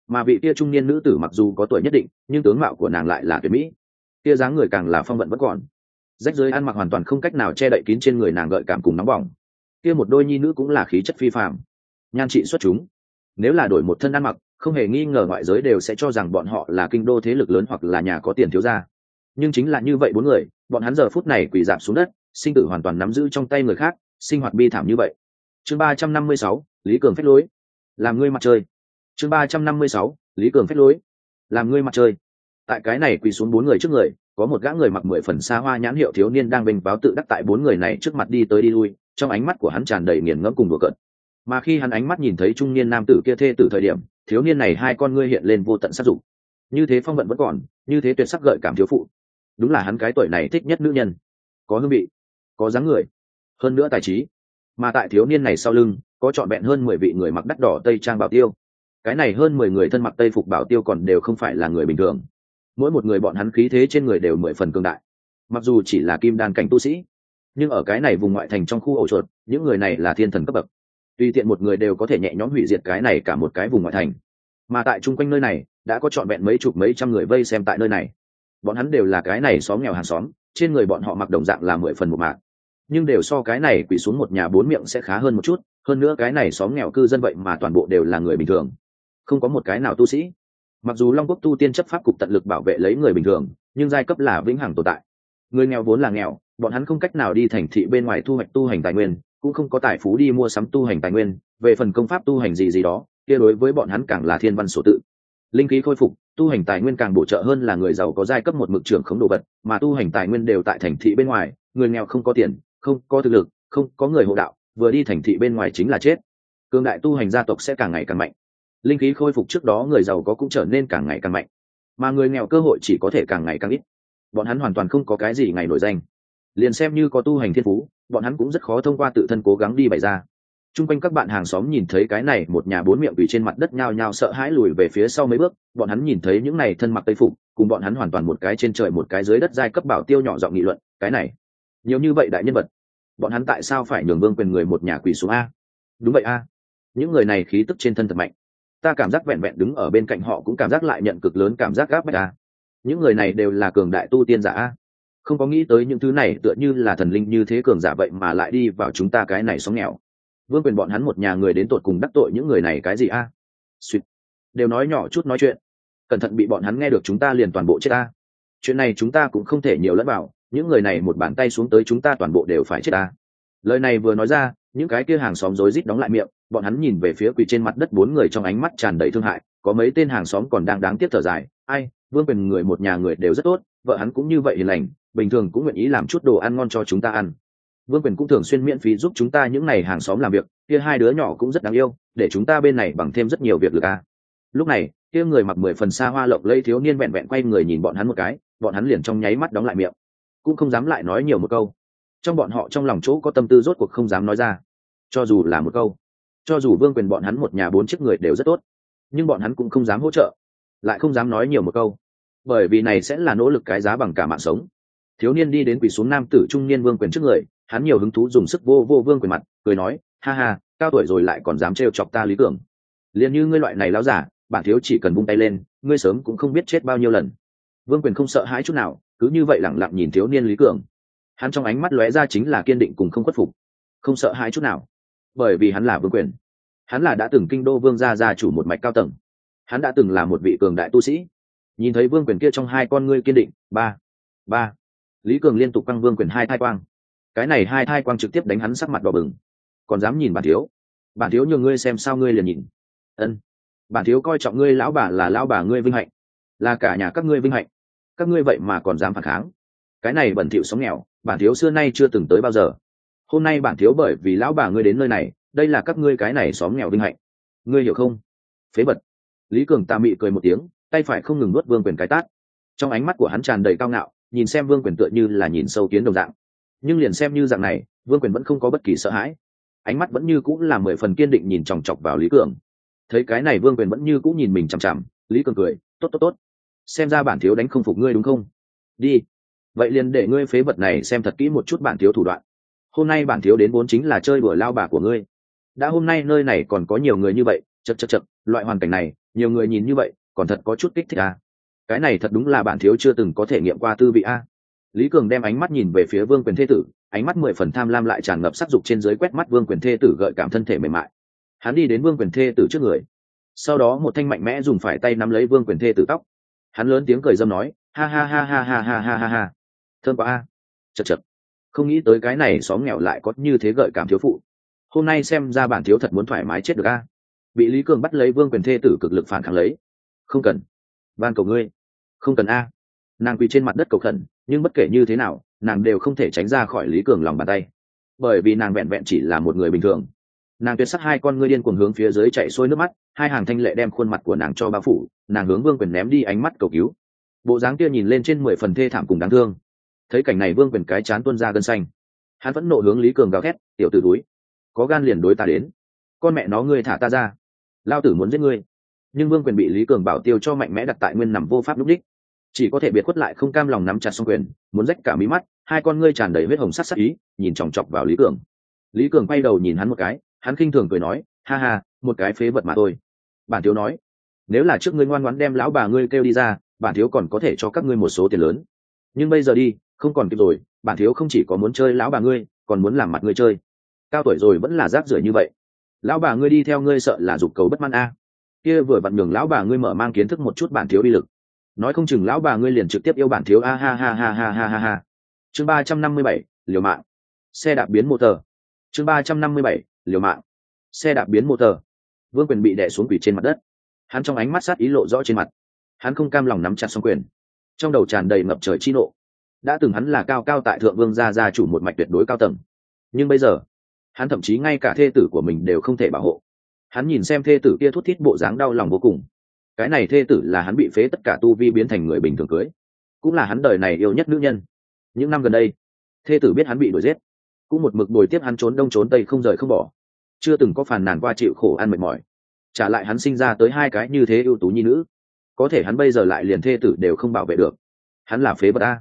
mà vị kia trung niên nữ tử mặc dù có tuổi nhất định nhưng tướng mạo của nàng lại là tuyệt mỹ, kia dáng người càng là phong vận vẫn còn, rách rưới ăn mặc hoàn toàn không cách nào che đậy kín trên người nàng gợi cảm cùng nóng bỏng. Kia một đôi nhi nữ cũng là khí chất phi phàm, nhan trị xuất chúng. Nếu là đổi một thân ăn mặc, không hề nghi ngờ ngoại giới đều sẽ cho rằng bọn họ là kinh đô thế lực lớn hoặc là nhà có tiền thiếu gia. Nhưng chính là như vậy bốn người, bọn hắn giờ phút này quỳ rạp xuống đất, sinh tử hoàn toàn nắm giữ trong tay người khác, sinh hoạt bi thảm như vậy. Chương 356, Lý Cường phách lối. Làm ngươi mặt trời. Chương 356, Lý Cường phách lối. Làm ngươi mặt trời. Tại cái này quỳ xuống bốn người trước người, có một gã người mặc 10 phần xa hoa nhãn hiệu thiếu niên đang bình báo tự đắc tại bốn người này trước mặt đi tới đi lui, trong ánh mắt của hắn tràn đầy nghiền ngẫm cùng đùa cợt. Mà khi hắn ánh mắt nhìn thấy trung niên nam tử kia thê tử thời điểm, thiếu niên này hai con ngươi hiện lên vô tận sát dục. Như thế phong vận vẫn còn, như thế tuyệt sắc gợi cảm thiếu phụ. Đúng là hắn cái tuổi này thích nhất nữ nhân, có hương vị, có dáng người, hơn nữa tài trí. Mà tại thiếu niên này sau lưng, có trọn vẹn hơn 10 vị người mặc đắt đỏ tây trang bảo tiêu. Cái này hơn 10 người thân mặc tây phục bảo tiêu còn đều không phải là người bình thường. Mỗi một người bọn hắn khí thế trên người đều 10 phần cường đại. Mặc dù chỉ là kim đan cảnh tu sĩ, nhưng ở cái này vùng ngoại thành trong khu ổ chuột, những người này là thiên thần cấp bậc. Tùy tiện một người đều có thể nhẹ nhõm hủy diệt cái này cả một cái vùng ngoại thành. Mà tại chung quanh nơi này, đã có trọn vẹn mấy chục mấy trăm người vây xem tại nơi này. Bọn hắn đều là cái này xóm nghèo hàng xóm, trên người bọn họ mặc đồng dạng là 10 phần một mạc, nhưng đều so cái này quỳ xuống một nhà bốn miệng sẽ khá hơn một chút. Hơn nữa cái này xóm nghèo cư dân vậy mà toàn bộ đều là người bình thường, không có một cái nào tu sĩ. Mặc dù Long Quốc tu tiên chấp pháp cục tận lực bảo vệ lấy người bình thường, nhưng giai cấp là vĩnh hằng tồn tại. Người nghèo vốn là nghèo, bọn hắn không cách nào đi thành thị bên ngoài thu hoạch tu hành tài nguyên, cũng không có tài phú đi mua sắm tu hành tài nguyên. Về phần công pháp tu hành gì gì đó, kia đối với bọn hắn càng là thiên văn số tự. Linh khí khôi phục, tu hành tài nguyên càng bổ trợ hơn là người giàu có giai cấp một mực trưởng khống đồ vật, mà tu hành tài nguyên đều tại thành thị bên ngoài. Người nghèo không có tiền, không có thực lực, không có người hộ đạo, vừa đi thành thị bên ngoài chính là chết. Cường đại tu hành gia tộc sẽ càng ngày càng mạnh. Linh khí khôi phục trước đó người giàu có cũng trở nên càng ngày càng mạnh, mà người nghèo cơ hội chỉ có thể càng ngày càng ít. Bọn hắn hoàn toàn không có cái gì ngày nổi danh, liền xem như có tu hành thiên phú, bọn hắn cũng rất khó thông qua tự thân cố gắng đi bày ra. Trung quanh các bạn hàng xóm nhìn thấy cái này một nhà bốn miệng quỳ trên mặt đất nhao nhao sợ hãi lùi về phía sau mấy bước. Bọn hắn nhìn thấy những này thân mặc tây phục, cùng bọn hắn hoàn toàn một cái trên trời một cái dưới đất giai cấp bảo tiêu nhỏ giọng nghị luận, cái này nhiều như vậy đại nhân vật, bọn hắn tại sao phải nhường vương quyền người một nhà quỳ xuống a? Đúng vậy a, những người này khí tức trên thân thật mạnh, ta cảm giác vẹn vẹn đứng ở bên cạnh họ cũng cảm giác lại nhận cực lớn cảm giác gáp bách a. Những người này đều là cường đại tu tiên giả a, không có nghĩ tới những thứ này tựa như là thần linh như thế cường giả vậy mà lại đi vào chúng ta cái này xóm nghèo. Vương quyền bọn hắn một nhà người đến tột cùng đắc tội những người này cái gì a? Suýt, đều nói nhỏ chút nói chuyện, cẩn thận bị bọn hắn nghe được chúng ta liền toàn bộ chết a. Chuyện này chúng ta cũng không thể nhiều lẫn vào, những người này một bàn tay xuống tới chúng ta toàn bộ đều phải chết a. Lời này vừa nói ra, những cái kia hàng xóm rối rít đóng lại miệng, bọn hắn nhìn về phía quỳ trên mặt đất bốn người trong ánh mắt tràn đầy thương hại. Có mấy tên hàng xóm còn đang đáng tiếc thở dài, ai, Vương quyền người một nhà người đều rất tốt, vợ hắn cũng như vậy hiền lành, bình thường cũng nguyện ý làm chút đồ ăn ngon cho chúng ta ăn. Vương quyền cũng thường xuyên miễn phí giúp chúng ta những này hàng xóm làm việc, kia hai đứa nhỏ cũng rất đáng yêu, để chúng ta bên này bằng thêm rất nhiều việc được a. Lúc này, kia người mặc 10 phần xa hoa lộng lẫy thiếu niên vẹn vẹn quay người nhìn bọn hắn một cái, bọn hắn liền trong nháy mắt đóng lại miệng, cũng không dám lại nói nhiều một câu. Trong bọn họ trong lòng chỗ có tâm tư rốt cuộc không dám nói ra, cho dù là một câu. Cho dù Vương quyền bọn hắn một nhà bốn chiếc người đều rất tốt, nhưng bọn hắn cũng không dám hỗ trợ, lại không dám nói nhiều một câu, bởi vì này sẽ là nỗ lực cái giá bằng cả mạng sống. Thiếu niên đi đến quỳ xuống nam tử trung niên Vương quyền trước người, hắn nhiều hứng thú dùng sức vô vô Vương quyền mặt, cười nói, ha ha, cao tuổi rồi lại còn dám trêu chọc ta Lý Cường. Liền như ngươi loại này láo giả, bản thiếu chỉ cần vung tay lên, ngươi sớm cũng không biết chết bao nhiêu lần. Vương quyền không sợ hãi chút nào, cứ như vậy lẳng lặng nhìn thiếu niên Lý Cường. Hắn trong ánh mắt lóe ra chính là kiên định cùng không khuất phục, không sợ hãi chút nào, bởi vì hắn là Vương quyền. Hắn là đã từng kinh đô vương gia chủ một mạch cao tầng, hắn đã từng là một vị cường đại tu sĩ. Nhìn thấy Vương quyền kia trong hai con ngươi kiên định, ba Lý Cường liên tục quăng Vương quyền hai thai quang. Cái này hai thai quang trực tiếp đánh hắn sắc mặt đỏ bừng. Còn dám nhìn bản thiếu nhường ngươi xem sao ngươi liền nhìn. Ân, bản thiếu coi trọng ngươi lão bà là lão bà ngươi vinh hạnh, là cả nhà các ngươi vinh hạnh, các ngươi vậy mà còn dám phản kháng. Cái này bẩn thỉu sống nghèo, bản thiếu xưa nay chưa từng tới bao giờ. Hôm nay bản thiếu bởi vì lão bà ngươi đến nơi này, đây là các ngươi cái này xóm nghèo vinh hạnh, ngươi hiểu không? Phế vật. Lý Cường tà mị cười một tiếng, tay phải không ngừng nuốt Vương quyền cái tát. Trong ánh mắt của hắn tràn đầy cao ngạo, nhìn xem Vương quyền tựa như là nhìn sâu kiến đồng dạng. Nhưng liền xem như dạng này, Vương quyền vẫn không có bất kỳ sợ hãi, ánh mắt vẫn như cũng là 10 phần kiên định nhìn chòng chọc vào Lý Cường. Thấy cái này Vương quyền vẫn như cũng nhìn mình chằm chằm, Lý Cường cười, tốt, xem ra bản thiếu đánh không phục ngươi đúng không? Đi, vậy liền để ngươi phế vật này xem thật kỹ một chút bản thiếu thủ đoạn. Hôm nay bản thiếu đến vốn chính là chơi đùa lao bà của ngươi. Đã hôm nay nơi này còn có nhiều người như vậy, chật, loại hoàn cảnh này, nhiều người nhìn như vậy còn thật có chút kích thích à. Cái này thật đúng là bản thiếu chưa từng có thể nghiệm qua tư vị a. Lý Cường đem ánh mắt nhìn về phía Vương Quyền thê tử, ánh mắt 10 phần tham lam lại tràn ngập sắc dục trên dưới, quét mắt Vương Quyền thê tử gợi cảm thân thể mềm mại. Hắn đi đến Vương Quyền thê tử trước người, sau đó một thanh mạnh mẽ dùng phải tay nắm lấy Vương Quyền thê tử tóc. Hắn lớn tiếng cười dâm nói, ha ha ha ha ha ha ha ha ha, thơm quá a. Chậc chậc, không nghĩ tới cái này xóm nghèo lại có như thế gợi cảm thiếu phụ. Hôm nay xem ra bản thiếu thật muốn thoải mái chết được a. Bị Lý Cường bắt lấy Vương Quyền thê tử cực lực phản kháng lấy. Không cần, van cầu ngươi, không cần a. Nàng quỳ trên mặt đất cầu khẩn, nhưng bất kể như thế nào nàng đều không thể tránh ra khỏi Lý Cường lòng bàn tay, bởi vì nàng vẹn vẹn chỉ là một người bình thường. Nàng tuyệt sắc hai con ngươi điên cuồng hướng phía dưới chạy xuôi nước mắt, hai hàng thanh lệ đem khuôn mặt của nàng cho bao phủ. Nàng hướng Vương Quyền ném đi ánh mắt cầu cứu, bộ dáng kia nhìn lên trên 10 phần thê thảm cùng đáng thương. Thấy cảnh này Vương Quyền cái chán tuôn ra gân xanh, hắn vẫn nộ hướng Lý Cường gào thét, tiểu tử túi, có gan liền đối ta đến, con mẹ nó ngươi thả ta ra, lao tử muốn giết ngươi. Nhưng Vương Quyền bị Lý Cường bảo tiêu cho mạnh mẽ đặt tại nguyên nằm vô pháp lúc đích, chỉ có thể biệt khuất lại không cam lòng nắm chặt song quyền, muốn rách cả mí mắt, hai con ngươi tràn đầy huyết hồng sắc sắc ý, nhìn chòng chọc vào Lý Cường. Lý Cường quay đầu nhìn hắn một cái, hắn khinh thường cười nói, ha ha, một cái phế vật mà thôi. Bản thiếu nói, nếu là trước ngươi ngoan ngoãn đem lão bà ngươi kêu đi ra, bản thiếu còn có thể cho các ngươi một số tiền lớn, nhưng bây giờ đi, không còn kịp rồi. Bản thiếu không chỉ có muốn chơi lão bà ngươi, còn muốn làm mặt ngươi chơi. Cao tuổi rồi vẫn là rác rưởi như vậy, lão bà ngươi đi theo ngươi sợ là dục cầu bất mãn a. Kia vừa vặn nhường lão bà ngươi mở mang kiến thức một chút bản thiếu uy lực, nói không chừng lão bà ngươi liền trực tiếp yêu bản thiếu a ha ha ha ha ha ha ha. Chương 357, liều mạng. Xe đạp biến motor. Chương 357, liều mạng. Xe đạp biến motor. Vương Quyền bị đè xuống quỳ trên mặt đất, hắn trong ánh mắt sát ý lộ rõ trên mặt, hắn không cam lòng nắm chặt song quyền, trong đầu tràn đầy ngập trời chi nộ. Đã từng hắn là cao cao tại thượng vương gia chủ một mạch tuyệt đối cao tầng, nhưng bây giờ hắn thậm chí ngay cả thê tử của mình đều không thể bảo hộ. Hắn nhìn xem thê tử kia thút thít bộ dáng đau lòng vô cùng. Cái này thê tử là hắn bị phế tất cả tu vi biến thành người bình thường cưới, cũng là hắn đời này yêu nhất nữ nhân. Những năm gần đây thê tử biết hắn bị đuổi giết, cũng một mực bồi tiếp hắn trốn đông trốn tây không rời không bỏ, chưa từng có phàn nàn qua chịu khổ ăn mệt mỏi. Trả lại hắn sinh ra tới hai cái như thế ưu tú nhi nữ, có thể hắn bây giờ lại liền thê tử đều không bảo vệ được. Hắn là phế vật a.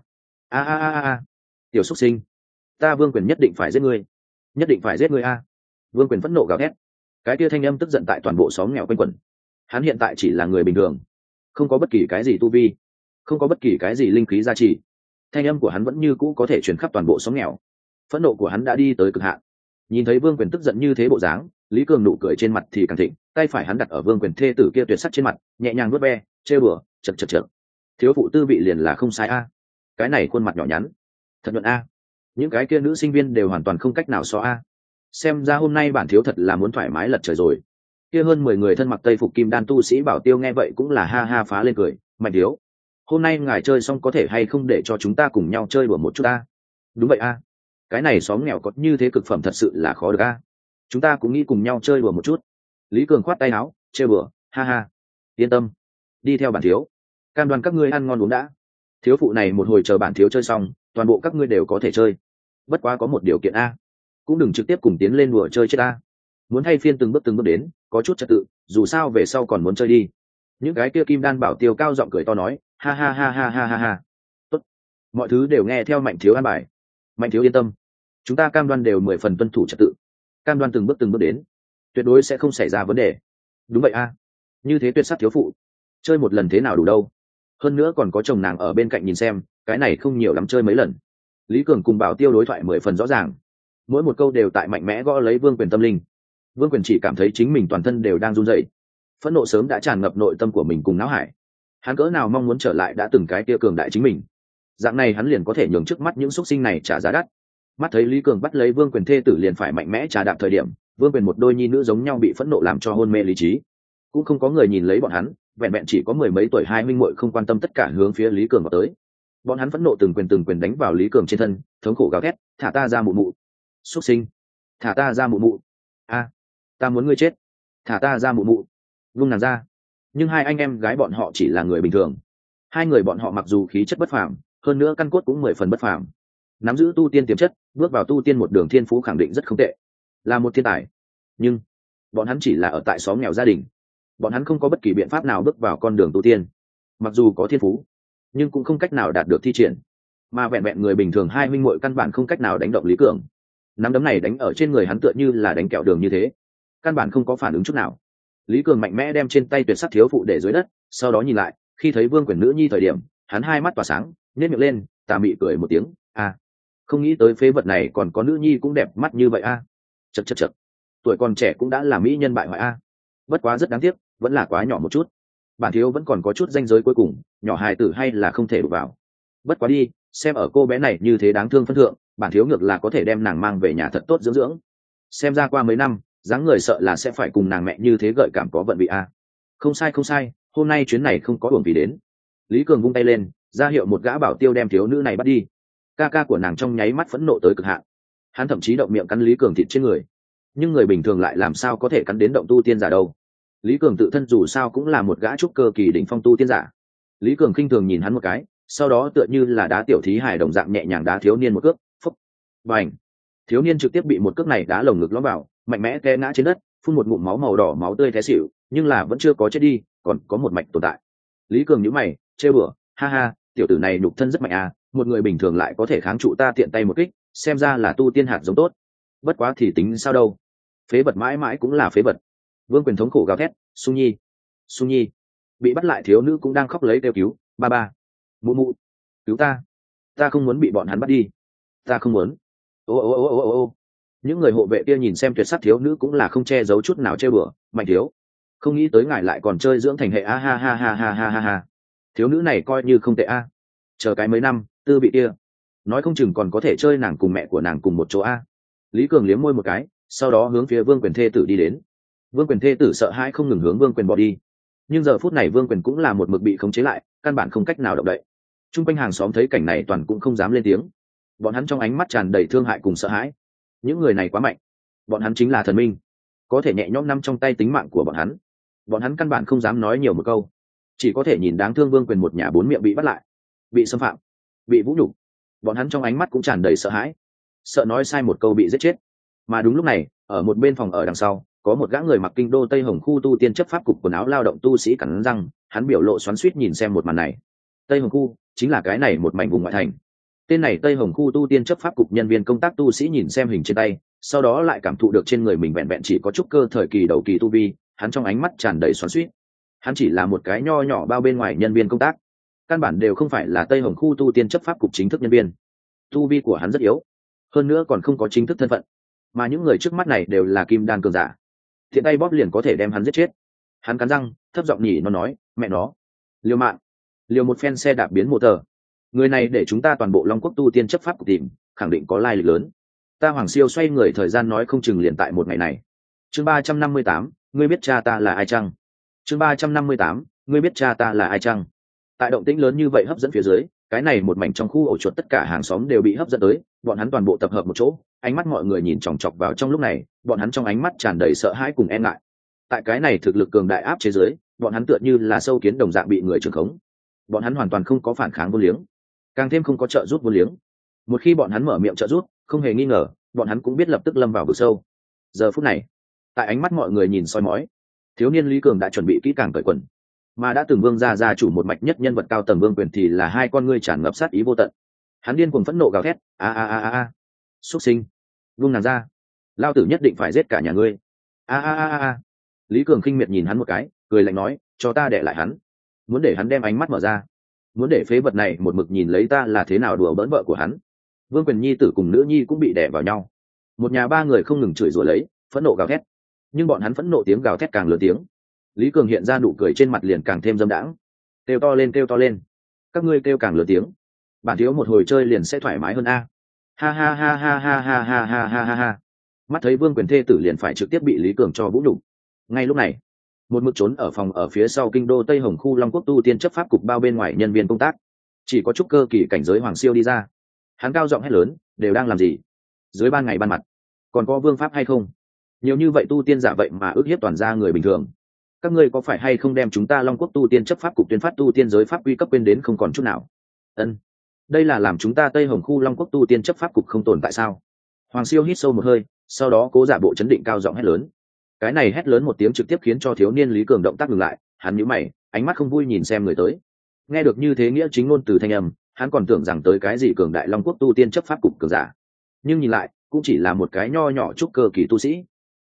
A. Tiểu xuất sinh, ta Vương Quyền nhất định phải giết ngươi, nhất định phải giết ngươi a. Vương Quyền phẫn nộ gào thét, cái kia thanh âm tức giận tại toàn bộ xóm nghèo quanh quẩn. Hắn hiện tại chỉ là người bình thường, không có bất kỳ cái gì tu vi, không có bất kỳ cái gì linh khí gia trì, thanh âm của hắn vẫn như cũ có thể truyền khắp toàn bộ xóm nghèo. Phẫn nộ của hắn đã đi tới cực hạn. Nhìn thấy Vương Quyền tức giận như thế bộ dáng, Lý Cường nụ cười trên mặt thì càng thịnh, tay phải hắn đặt ở Vương Quyền thê tử kia tuyệt sắc trên mặt, nhẹ nhàng vuốt ve, trêu đùa, chật chật chật. Thiếu phụ tư vị liền là không sai a. Cái này khuôn mặt nhỏ nhắn, thật nhuận a. Những cái kia nữ sinh viên đều hoàn toàn không cách nào so a. Xem ra hôm nay bản thiếu thật là muốn thoải mái lật trời rồi. Kia hơn 10 người thân mặc tây phục kim đan tu sĩ bảo tiêu nghe vậy cũng là ha ha phá lên cười, Mạnh thiếu, hôm nay ngài chơi xong có thể hay không để cho chúng ta cùng nhau chơi đùa một chút a? Đúng vậy a, cái này xóm nghèo có như thế cực phẩm thật sự là khó được a. Chúng ta cũng nghĩ cùng nhau chơi đùa một chút. Lý Cường khoát tay áo, chơi bừa, ha ha. Yên tâm, đi theo bản thiếu, cam đoan các ngươi ăn ngon uống đã. Thiếu phụ này một hồi chờ bản thiếu chơi xong, toàn bộ các ngươi đều có thể chơi. Bất quá có một điều kiện a, cũng đừng trực tiếp cùng tiến lên đùa chơi chết a. Muốn thay phiên từng bước đến, có chút trật tự, dù sao về sau còn muốn chơi đi. Những cái kia kim đan bảo tiêu cao giọng cười to nói, ha ha ha ha ha ha ha. Tốt, mọi thứ đều nghe theo Mạnh thiếu an bài. Mạnh thiếu yên tâm, chúng ta cam đoan đều 10 phần tuân thủ trật tự, cam đoan từng bước đến, tuyệt đối sẽ không xảy ra vấn đề. Đúng vậy a, như thế tuyệt sắc thiếu phụ, chơi một lần thế nào đủ đâu. Hơn nữa còn có chồng nàng ở bên cạnh nhìn xem, cái này không nhiều lắm chơi mấy lần. Lý Cường cùng bảo tiêu đối thoại 10 phần rõ ràng, mỗi một câu đều tại mạnh mẽ gõ lấy Vương Quyền tâm linh. Vương Quyền chỉ cảm thấy chính mình toàn thân đều đang run rẩy, phẫn nộ sớm đã tràn ngập nội tâm của mình cùng não hải. Hắn cỡ nào mong muốn trở lại đã từng cái kia cường đại chính mình, dạng này hắn liền có thể nhường trước mắt những xuất sinh này trả giá đắt. Mắt thấy Lý Cường bắt lấy Vương Quyền thê tử liền phải mạnh mẽ trà đạp thời điểm, Vương Quyền một đôi nhi nữ giống nhau bị phẫn nộ làm cho hôn mê lý trí, cũng không có người nhìn lấy bọn hắn, vẹn vẹn chỉ có 10 mấy tuổi hai huynh muội không quan tâm, tất cả hướng phía Lý Cường vào tới. Bọn hắn phẫn nộ từng quyền đánh vào Lý Cường trên thân, thống khổ gào thét, thả ta ra mụ mụ, xuất sinh, thả ta ra mụ mụ, a, ta muốn ngươi chết, thả ta ra mụ mụ, vung nàng ra. Nhưng hai anh em gái bọn họ chỉ là người bình thường, hai người bọn họ mặc dù khí chất bất phàm, hơn nữa căn cốt cũng 10 phần bất phàm, nắm giữ tu tiên tiềm chất, bước vào tu tiên một đường thiên phú khẳng định rất không tệ, là một thiên tài. Nhưng bọn hắn chỉ là ở tại xóm nghèo gia đình, bọn hắn không có bất kỳ biện pháp nào bước vào con đường tu tiên. Mặc dù có thiên phú, nhưng cũng không cách nào đạt được thi triển, mà vẹn vẹn người bình thường hai huynh muội căn bản không cách nào đánh động Lý Cường. Nắm đấm này đánh ở trên người hắn tựa như là đánh kẹo đường như thế, căn bản không có phản ứng chút nào. Lý Cường mạnh mẽ đem trên tay tuyệt sắc thiếu phụ để dưới đất, sau đó nhìn lại, khi thấy Vương Quyền nữ nhi thời điểm, hắn hai mắt tỏa sáng, nhếch miệng lên, tà mị cười một tiếng, không nghĩ tới phế vật này còn có nữ nhi cũng đẹp mắt như vậy chậc chậc chậc, tuổi còn trẻ cũng đã là mỹ nhân bại hoại bất quá rất đáng tiếc, vẫn là quá nhỏ một chút. Bản thiếu vẫn còn có chút ranh giới cuối cùng, nhỏ hài tử hay là không thể đụng vào. Bất quá đi, xem ở cô bé này như thế đáng thương phân thượng, bản thiếu ngược là có thể đem nàng mang về nhà thật tốt dưỡng dưỡng. Xem ra qua mấy năm, dáng người sợ là sẽ phải cùng nàng mẹ như thế gợi cảm có vận vị Không sai không sai, hôm nay chuyến này không có uổng vì đến. Lý Cường vung tay lên, ra hiệu một gã bảo tiêu đem thiếu nữ này bắt đi. Ca ca của nàng trong nháy mắt phẫn nộ tới cực hạn, hắn thậm chí động miệng cắn Lý Cường thịt trên người. Nhưng người bình thường lại làm sao có thể cắn đến động tu tiên giả đâu. Lý Cường tự thân dù sao cũng là một gã trúc cơ kỳ đỉnh phong tu tiên giả. Lý Cường khinh thường nhìn hắn một cái, sau đó tựa như là đá tiểu thí hài đồng dạng nhẹ nhàng đá thiếu niên một cước, phúc, bành. Thiếu niên trực tiếp bị một cước này đá lồng ngực lõm vào, mạnh mẽ té ngã trên đất, phun một ngụm máu màu đỏ máu tươi té xỉu, nhưng là vẫn chưa có chết đi, còn có một mạch tồn tại. Lý Cường nhíu mày, trêu đùa, ha ha, tiểu tử này nhục thân rất mạnh một người bình thường lại có thể kháng trụ ta tiện tay một kích, xem ra là tu tiên hạt giống tốt. Bất quá thì tính sao đâu, phế vật mãi mãi cũng là phế vật. Vương Quyền thống khổ gào thét, Sung Nhi, Sung Nhi. Bị bắt lại thiếu nữ cũng đang khóc lấy kêu cứu, ba ba, mụ mụ, cứu ta không muốn bị bọn hắn bắt đi, ta không muốn. Ô. Những người hộ vệ kia nhìn xem tuyệt sắc thiếu nữ cũng là không che giấu chút nào trêu bừa, Mạnh thiếu, không nghĩ tới ngài lại còn chơi dưỡng thành hệ ha. Thiếu nữ này coi như không tệ chờ cái mấy năm, tư bị kia, nói không chừng còn có thể chơi nàng cùng mẹ của nàng cùng một chỗ Lý Cường liếm môi một cái, sau đó hướng phía Vương Quyền thê tử đi đến. Vương Quyền thê tử sợ hãi không ngừng hướng Vương Quyền bỏ đi, nhưng giờ phút này Vương Quyền cũng là một mực bị khống chế lại, căn bản không cách nào động đậy. Trung quanh hàng xóm thấy cảnh này toàn cũng không dám lên tiếng, bọn hắn trong ánh mắt tràn đầy thương hại cùng sợ hãi. Những người này quá mạnh, bọn hắn chính là thần minh, có thể nhẹ nhõm nắm trong tay tính mạng của bọn hắn căn bản không dám nói nhiều một câu, chỉ có thể nhìn đáng thương Vương Quyền một nhà bốn miệng bị bắt lại, bị xâm phạm, bị vũ nhục. Bọn hắn trong ánh mắt cũng tràn đầy sợ hãi, sợ nói sai một câu bị giết chết. Mà đúng lúc này, ở một bên phòng ở đằng sau, có một gã người mặc kinh đô Tây Hồng khu tu tiên chấp pháp cục quần áo lao động tu sĩ cắn răng, hắn biểu lộ xoắn xuýt nhìn xem một màn này. Tây Hồng khu chính là cái này một mảnh vùng ngoại thành. Tên này Tây Hồng khu tu tiên chấp pháp cục nhân viên công tác tu sĩ nhìn xem hình trên tay, sau đó lại cảm thụ được trên người mình vẹn vẹn chỉ có chút cơ thời kỳ đầu kỳ tu vi, hắn trong ánh mắt tràn đầy xoắn xuýt. Hắn chỉ là một cái nho nhỏ bao bên ngoài nhân viên công tác, căn bản đều không phải là Tây Hồng khu tu tiên chấp pháp cục chính thức nhân viên. Tu vi của hắn rất yếu, hơn nữa còn không có chính thức thân phận, mà những người trước mắt này đều là kim đan cường giả, thiện tay bóp liền có thể đem hắn giết chết. Hắn cắn răng thấp giọng nhỉ nó nói, mẹ nó, liều mạng, liều một phen xe đạp biến mô tờ, người này để chúng ta toàn bộ Long Quốc tu tiên chấp pháp cục tìm, khẳng định có lai lịch lớn. Ta Hoàng Siêu xoay người thời gian nói không chừng liền tại một ngày này. Chương 358, ngươi biết cha ta là ai chăng? Chương 358, ngươi biết cha ta là ai chăng? Tại động tĩnh lớn như vậy hấp dẫn phía dưới, cái này một mảnh trong khu ổ chuột tất cả hàng xóm đều bị hấp dẫn tới, bọn hắn toàn bộ tập hợp một chỗ, ánh mắt mọi người nhìn chòng chọc vào. Trong lúc này, bọn hắn trong ánh mắt tràn đầy sợ hãi cùng e ngại. Tại cái này thực lực cường đại áp chế dưới, bọn hắn tựa như là sâu kiến đồng dạng bị người trưởng khống. Bọn hắn hoàn toàn không có phản kháng vô liếng, càng thêm không có trợ giúp vô liếng. Một khi bọn hắn mở miệng trợ giúp, không hề nghi ngờ, bọn hắn cũng biết lập tức lâm vào vực sâu. Giờ phút này, tại ánh mắt mọi người nhìn soi mói, thiếu niên Lý Cường đã chuẩn bị kỹ càng cởi quần, mà đã từng Vương gia chủ một mạch nhất nhân vật cao tầng Vương Quyền thì là hai con ngươi tràn ngập sát ý vô tận. Hắn điên cuồng phẫn nộ gào thét, xuất sinh, vung nàng ra, lao tử nhất định phải giết cả nhà ngươi. Lý Cường khinh miệt nhìn hắn một cái, cười lạnh nói, cho ta để lại hắn, muốn để hắn đem ánh mắt mở ra, muốn để phế vật này một mực nhìn lấy ta là thế nào đùa bỡn vợ của hắn. Vương Quyền nhi tử cùng nữ nhi cũng bị đè vào nhau, một nhà ba người không ngừng chửi rủa lấy, phẫn nộ gào thét. Nhưng bọn hắn phẫn nộ tiếng gào thét càng lớn tiếng, Lý Cường hiện ra nụ cười trên mặt liền càng thêm dâm đãng, kêu to lên, các ngươi kêu càng lớn tiếng, bản thiếu một hồi chơi liền sẽ thoải mái hơn ha. Mắt thấy Vương Quyền thê tử liền phải trực tiếp bị Lý Cường cho vũ nhục. Ngay lúc này, một mực trốn ở phòng ở phía sau kinh đô Tây Hồng khu Long Quốc tu tiên chấp pháp cục bao bên ngoài nhân viên công tác, chỉ có chút cơ kỳ cảnh giới Hoàng Siêu đi ra. Hắn cao giọng hét lớn, đều đang làm gì? Dưới ban ngày ban mặt, còn có vương pháp hay không? Nhiều như vậy tu tiên giả vậy mà ức hiếp toàn gia người bình thường. Các ngươi có phải hay không đem chúng ta Long Quốc tu tiên chấp pháp cục tuyên phát tu tiên giới pháp quy cấp quên đến không còn chút nào? Ân, đây là làm chúng ta Tây Hồng khu Long Quốc tu tiên chấp pháp cục không tồn tại sao? Hoàng Siêu hít sâu một hơi, sau đó cố giả bộ chấn định cao giọng hét lớn. Cái này hét lớn một tiếng trực tiếp khiến cho thiếu niên Lý Cường động tác ngừng lại, hắn nhíu mày, ánh mắt không vui nhìn xem người tới. Nghe được như thế nghĩa chính ngôn từ thanh âm, hắn còn tưởng rằng tới cái gì cường đại Long Quốc tu tiên chấp pháp cục cường giả, nhưng nhìn lại cũng chỉ là một cái nho nhỏ trúc cơ kỳ tu sĩ.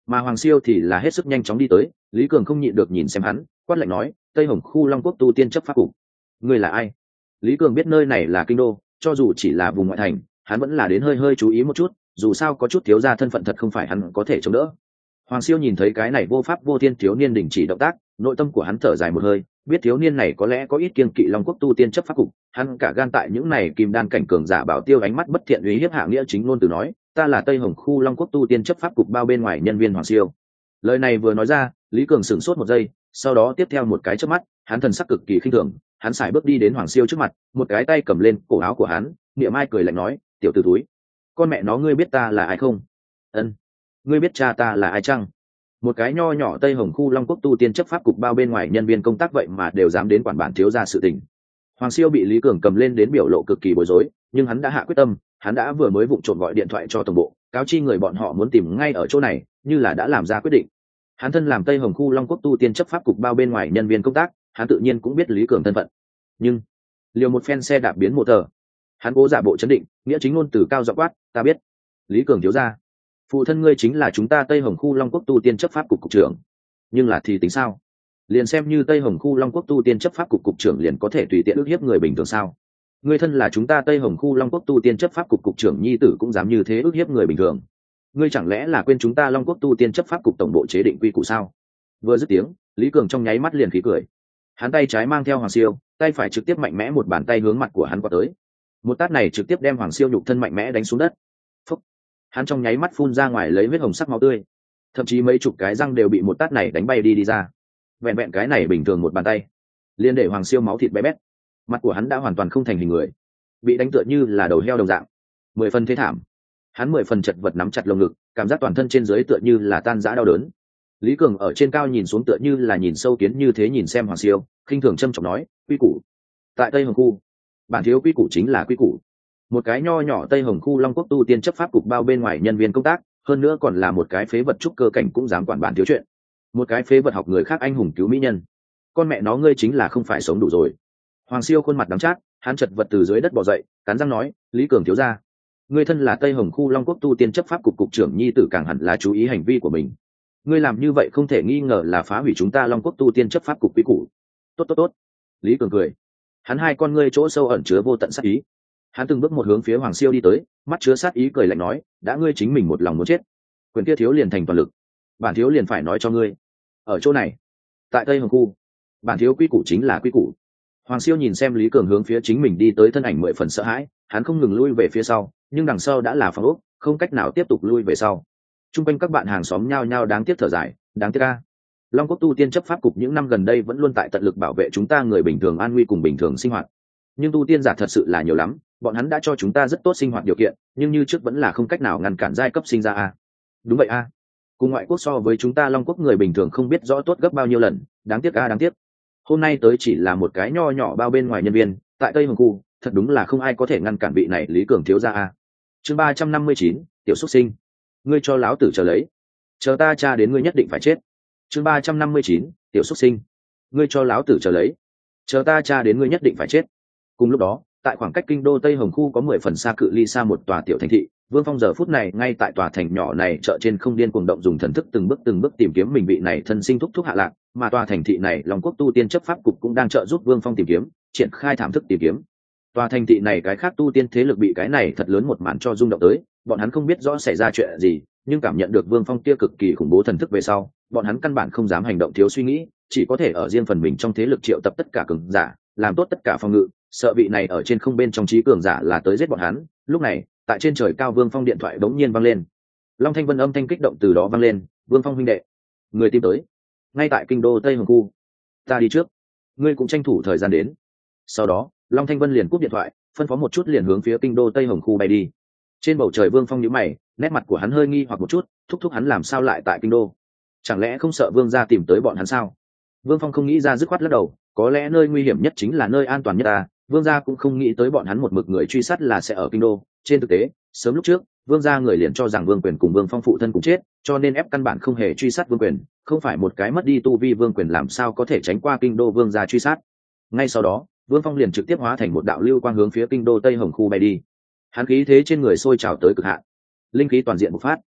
mà Hoàng Siêu thì là hết sức nhanh chóng đi tới. Lý Cường không nhịn được nhìn xem hắn, quát lạnh nói: Tây Hồng khu Long Quốc tu tiên chấp pháp cục, ngươi là ai? Lý Cường biết nơi này là kinh đô, cho dù chỉ là vùng ngoại thành, hắn vẫn là đến hơi hơi chú ý một chút, dù sao có chút thiếu gia thân phận thật không phải hắn có thể chống đỡ. Hoàng Siêu nhìn thấy cái này vô pháp vô thiên thiếu niên đình chỉ động tác, nội tâm của hắn thở dài một hơi, biết thiếu niên này có lẽ có ít kiêng kỵ Long Quốc tu tiên chấp pháp cục, hắn cả gan tại những này kim đan cảnh cường giả bảo tiêu ánh mắt bất thiện uy hiếp Hạ Nghĩa chính ngôn từ nói: ta là Tây Hồng khu Long Quốc tu tiên chấp pháp cục bao bên ngoài nhân viên Hoàng Siêu. Lời này vừa nói ra, Lý Cường sửng sốt một giây, sau đó tiếp theo một cái chớp mắt, hắn thần sắc cực kỳ khinh thường, hắn sải bước đi đến Hoàng Siêu trước mặt, một cái tay cầm lên cổ áo của hắn, niệm ai cười lạnh nói: tiểu tử túi, con mẹ nó ngươi biết ta là ai không? Ân, ngươi biết cha ta là ai chăng? Một cái nho nhỏ Tây Hồng khu Long Quốc tu tiên chấp pháp cục bao bên ngoài nhân viên công tác vậy mà đều dám đến quản bản thiếu gia sự tình. Hoàng Siêu bị Lý Cường cầm lên đến biểu lộ cực kỳ bối rối, nhưng hắn đã hạ quyết tâm, hắn đã vừa mới vụng trộm gọi điện thoại cho tổng bộ, cáo chi người bọn họ muốn tìm ngay ở chỗ này, như là đã làm ra quyết định. Hắn thân làm Tây Hồng khu Long Quốc tu tiên chấp pháp cục bao bên ngoài nhân viên công tác, hắn tự nhiên cũng biết Lý Cường thân phận. Nhưng liều một phen xe đạp biến một tờ, hắn cố giả bộ chấn định, nghĩa chính ngôn từ cao giọng quát: ta biết. Lý Cường thiếu gia, phụ thân ngươi chính là chúng ta Tây Hồng khu Long Quốc tu tiên chấp pháp cục cục trưởng. Nhưng là thì tính sao? Liền xem như Tây Hồng khu Long Quốc tu tiên chấp pháp cục cục trưởng liền có thể tùy tiện ức hiếp người bình thường sao? Ngươi thân là chúng ta Tây Hồng khu Long Quốc tu tiên chấp pháp cục cục trưởng nhi tử cũng dám như thế ức hiếp người bình thường? Ngươi chẳng lẽ là quên chúng ta Long Quốc tu tiên chấp pháp cục tổng bộ chế định quy củ sao? Vừa dứt tiếng, Lý Cường trong nháy mắt liền khí cười. Hắn tay trái mang theo Hoàng Siêu, tay phải trực tiếp mạnh mẽ một bàn tay hướng mặt của hắn qua tới. Một tát này trực tiếp đem Hoàng Siêu nhục thân mạnh mẽ đánh xuống đất. Phúc! Hắn trong nháy mắt phun ra ngoài lấy huyết hồng sắc máu tươi, thậm chí mấy chục cái răng đều bị một tát này đánh bay đi ra. Vẹn vẹn cái này bình thường một bàn tay liền để Hoàng Siêu máu thịt bé bét, mặt của hắn đã hoàn toàn không thành hình người, bị đánh tựa như là đầu heo đồng dạng, 10 phần thế thảm. Hắn 10 phần chật vật nắm chặt lồng ngực, cảm giác toàn thân trên dưới tựa như là tan rã đau đớn. Lý Cường ở trên cao nhìn xuống tựa như là nhìn sâu kiến như thế nhìn xem Hoàng Siêu, khinh thường châm trọng nói: quy củ tại Tây Hồng khu, bản thiếu quy củ chính là quy củ. Một cái nho nhỏ Tây Hồng khu Long Quốc tu tiên chấp pháp cục bao bên ngoài nhân viên công tác, hơn nữa còn là một cái phế vật trúc cơ cảnh cũng dám quản bản thiếu chuyện. Một cái phế vật học người khác anh hùng cứu mỹ nhân, con mẹ nó ngươi chính là không phải sống đủ rồi. Hoàng Siêu khuôn mặt đắng chát, hắn chật vật từ dưới đất bò dậy, cắn răng nói: Lý Cường thiếu gia, ngươi thân là Tây Hồng khu Long Quốc tu tiên chấp pháp cục cục trưởng nhi tử càng hẳn là chú ý hành vi của mình. Ngươi làm như vậy không thể nghi ngờ là phá hủy chúng ta Long Quốc tu tiên chấp pháp cục quy củ. Tốt. Lý Cường cười, hắn hai con ngươi chỗ sâu ẩn chứa vô tận sát ý. Hắn từng bước một hướng phía Hoàng Siêu đi tới, mắt chứa sát ý cười lạnh nói: đã ngươi chính mình một lòng muốn chết, quyền kia thiếu liền thành toàn lực, bản thiếu liền phải nói cho ngươi, ở chỗ này, tại Tây Hồng khu, bản thiếu quy củ chính là quy củ. Hoàng Siêu nhìn xem Lý Cường hướng phía chính mình đi tới, thân ảnh 10 phần sợ hãi, hắn không ngừng lui về phía sau, nhưng đằng sau đã là phòng ốc, không cách nào tiếp tục lui về sau. Trung quanh các bạn hàng xóm nhao nhao đáng tiếc thở dài, đáng tiếc a. Long Quốc tu tiên chấp pháp cục những năm gần đây vẫn luôn tại tận lực bảo vệ chúng ta người bình thường an nguy cùng bình thường sinh hoạt, nhưng tu tiên giả thật sự là nhiều lắm, bọn hắn đã cho chúng ta rất tốt sinh hoạt điều kiện, nhưng như trước vẫn là không cách nào ngăn cản giai cấp sinh ra a. Đúng vậy a, cùng ngoại quốc so với chúng ta Long Quốc người bình thường không biết rõ tốt gấp bao nhiêu lần, đáng tiếc a, đáng tiếc. Hôm nay tới chỉ là một cái nho nhỏ bao bên ngoài nhân viên, tại Tây Hồng khu, thật đúng là không ai có thể ngăn cản vị này Lý Cường thiếu gia a. Chương 359, tiểu xuất sinh, ngươi cho láo tử chờ lấy, chờ ta tra đến ngươi nhất định phải chết. Chương 359, tiểu xuất sinh, ngươi cho láo tử chờ lấy, chờ ta tra đến ngươi nhất định phải chết. Cùng lúc đó, tại khoảng cách kinh đô Tây Hồng khu có 10 phần xa cự ly xa một tòa tiểu thành thị, Vương Phong giờ phút này ngay tại tòa thành nhỏ này chợ trên không điên cuồng động dùng thần thức từng bước tìm kiếm mình vị này thân sinh thúc thúc hạ lạc, mà tòa thành thị này Long Quốc tu tiên chấp pháp cục cũng đang trợ giúp Vương Phong tìm kiếm, triển khai thảm thức tìm kiếm. Tòa thành thị này cái khác tu tiên thế lực bị cái này thật lớn một màn cho rung động tới, bọn hắn không biết rõ xảy ra chuyện gì, nhưng cảm nhận được Vương Phong kia cực kỳ khủng bố thần thức về sau, bọn hắn căn bản không dám hành động thiếu suy nghĩ, chỉ có thể ở riêng phần mình trong thế lực triệu tập tất cả cường giả, làm tốt tất cả phòng ngự, sợ vị này ở trên không bên trong trí cường giả là tới giết bọn hắn. Lúc này, tại trên trời cao Vương Phong điện thoại bỗng nhiên vang lên. Long Thanh Vân âm thanh kích động từ đó vang lên: Vương Phong huynh đệ, người tìm tới, ngay tại kinh đô Tây Hồng khu, ta đi trước, ngươi cũng tranh thủ thời gian đến. Sau đó, Long Thanh Vân liền cúp điện thoại, phân phó một chút liền hướng phía kinh đô Tây Hồng khu bay đi. Trên bầu trời Vương Phong nhíu mày, nét mặt của hắn hơi nghi hoặc một chút, thúc hắn làm sao lại tại kinh đô? Chẳng lẽ không sợ Vương gia tìm tới bọn hắn sao? Vương Phong không nghĩ ra, dứt khoát lắc đầu, có lẽ nơi nguy hiểm nhất chính là nơi an toàn nhất ta. Vương gia cũng không nghĩ tới bọn hắn một mực người truy sát là sẽ ở kinh đô. Trên thực tế, sớm lúc trước, Vương gia người liền cho rằng Vương Quyền cùng Vương Phong phụ thân cũng chết, cho nên ép căn bản không hề truy sát Vương Quyền, không phải một cái mất đi tu vi Vương Quyền làm sao có thể tránh qua kinh đô Vương gia truy sát. Ngay sau đó, Vương Phong liền trực tiếp hóa thành một đạo lưu quang hướng phía kinh đô Tây Hồng khu bay đi. Hắn khí thế trên người sôi trào tới cực hạn, linh khí toàn diện bộc phát.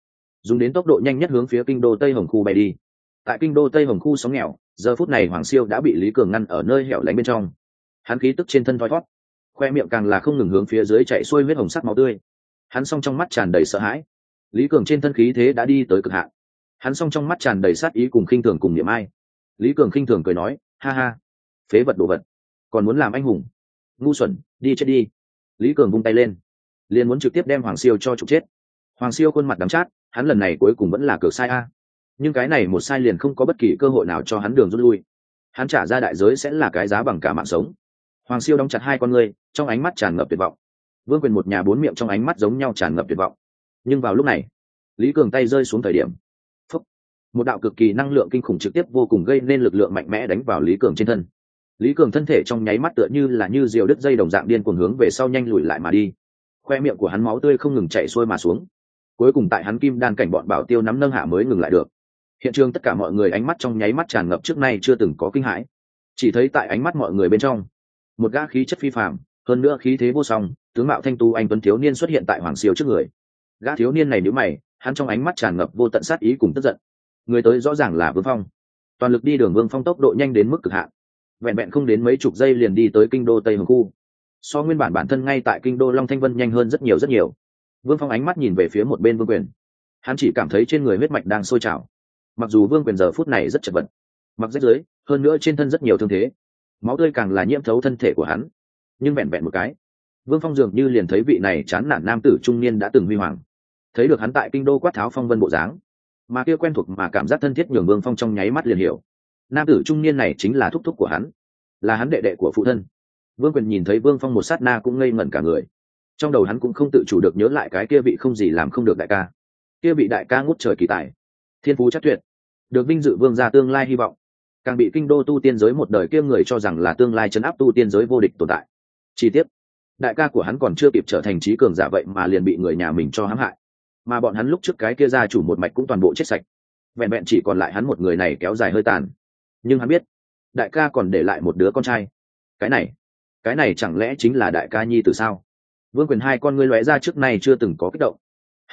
dùng đến tốc độ nhanh nhất hướng phía kinh đô Tây Hồng khu bay đi. Tại kinh đô Tây Hồng khu sóng nghèo, giờ phút này Hoàng Siêu đã bị Lý Cường ngăn ở nơi hẻo lánh bên trong. Hắn khí tức trên thân thoi thoát, khoe miệng càng là không ngừng hướng phía dưới chạy xuôi huyết hồng sắc máu tươi. Hắn song trong mắt tràn đầy sợ hãi. Lý Cường trên thân khí thế đã đi tới cực hạn. Hắn song trong mắt tràn đầy sát ý cùng khinh thường cùng niệm ai. Lý Cường khinh thường cười nói, ha ha, phế vật đồ vật, còn muốn làm anh hùng, ngu xuẩn, đi chết đi. Lý Cường vung tay lên, liền muốn trực tiếp đem Hoàng Siêu cho trục chết. Hoàng Siêu khuôn mặt đắng chát, hắn lần này cuối cùng vẫn là cược sai a. Nhưng cái này một sai liền không có bất kỳ cơ hội nào cho hắn đường rút lui. Hắn trả ra đại giới sẽ là cái giá bằng cả mạng sống. Hoàng Siêu đóng chặt hai con ngươi, trong ánh mắt tràn ngập tuyệt vọng. Vương Quyền một nhà bốn miệng trong ánh mắt giống nhau tràn ngập tuyệt vọng. Nhưng vào lúc này, Lý Cường tay rơi xuống thời điểm, phúc, một đạo cực kỳ năng lượng kinh khủng trực tiếp vô cùng gây nên lực lượng mạnh mẽ đánh vào Lý Cường trên thân. Lý Cường thân thể trong nháy mắt tựa như là như diều đứt dây đồng dạng điên cuồng hướng về sau nhanh lùi lại mà đi. Khoe miệng của hắn máu tươi không ngừng chảy xuôi mà xuống. Cuối cùng tại hắn kim đan cảnh bọn bảo tiêu nắm nâng hạ mới ngừng lại được. Hiện trường tất cả mọi người ánh mắt trong nháy mắt tràn ngập trước nay chưa từng có kinh hãi. Chỉ thấy tại ánh mắt mọi người bên trong, một gã khí chất phi phàm, hơn nữa khí thế vô song, tướng mạo thanh tu anh tuấn thiếu niên xuất hiện tại Hoàng Siêu trước người. Gã thiếu niên này nhíu mày, hắn trong ánh mắt tràn ngập vô tận sát ý cùng tức giận. Người tới rõ ràng là Vương Phong. Toàn lực đi đường Vương Phong tốc độ nhanh đến mức cực hạn. Vẹn vẹn không đến mấy chục giây liền đi tới kinh đô Tây Hồng khu. So nguyên bản thân ngay tại kinh đô Long Thanh Vân nhanh hơn rất nhiều rất nhiều. Vương Phong ánh mắt nhìn về phía một bên Vương Quyền. Hắn chỉ cảm thấy trên người huyết mạch đang sôi trào. Mặc dù Vương Quyền giờ phút này rất chật vật, mặc rách rưới, hơn nữa trên thân rất nhiều thương thế, máu tươi càng là nhiễm thấu thân thể của hắn, nhưng vẹn vẹn một cái, Vương Phong dường như liền thấy vị này chán nản nam tử trung niên đã từng huy hoàng, thấy được hắn tại kinh đô quát tháo phong vân bộ dáng, mà kia quen thuộc mà cảm giác thân thiết nhường Vương Phong trong nháy mắt liền hiểu, nam tử trung niên này chính là thúc thúc của hắn, là hắn đệ đệ của phụ thân. Vương Quyền nhìn thấy Vương Phong một sát na cũng ngây ngẩn cả người, trong đầu hắn cũng không tự chủ được nhớ lại cái kia vị không gì làm không được đại ca, kia vị đại ca ngút trời kỳ tài, thiên phú chắc tuyệt, được vinh dự vương gia tương lai hy vọng, càng bị kinh đô tu tiên giới một đời kia người cho rằng là tương lai trấn áp tu tiên giới vô địch tồn tại. Chi tiết, đại ca của hắn còn chưa kịp trở thành trí cường giả vậy mà liền bị người nhà mình cho hãm hại, mà bọn hắn lúc trước cái kia gia chủ một mạch cũng toàn bộ chết sạch, vẹn vẹn chỉ còn lại hắn một người này kéo dài hơi tàn. Nhưng hắn biết, đại ca còn để lại một đứa con trai. Cái này chẳng lẽ chính là đại ca nhi tử sao? Vương Quyền hai con ngươi lóe ra trước nay chưa từng có kích động.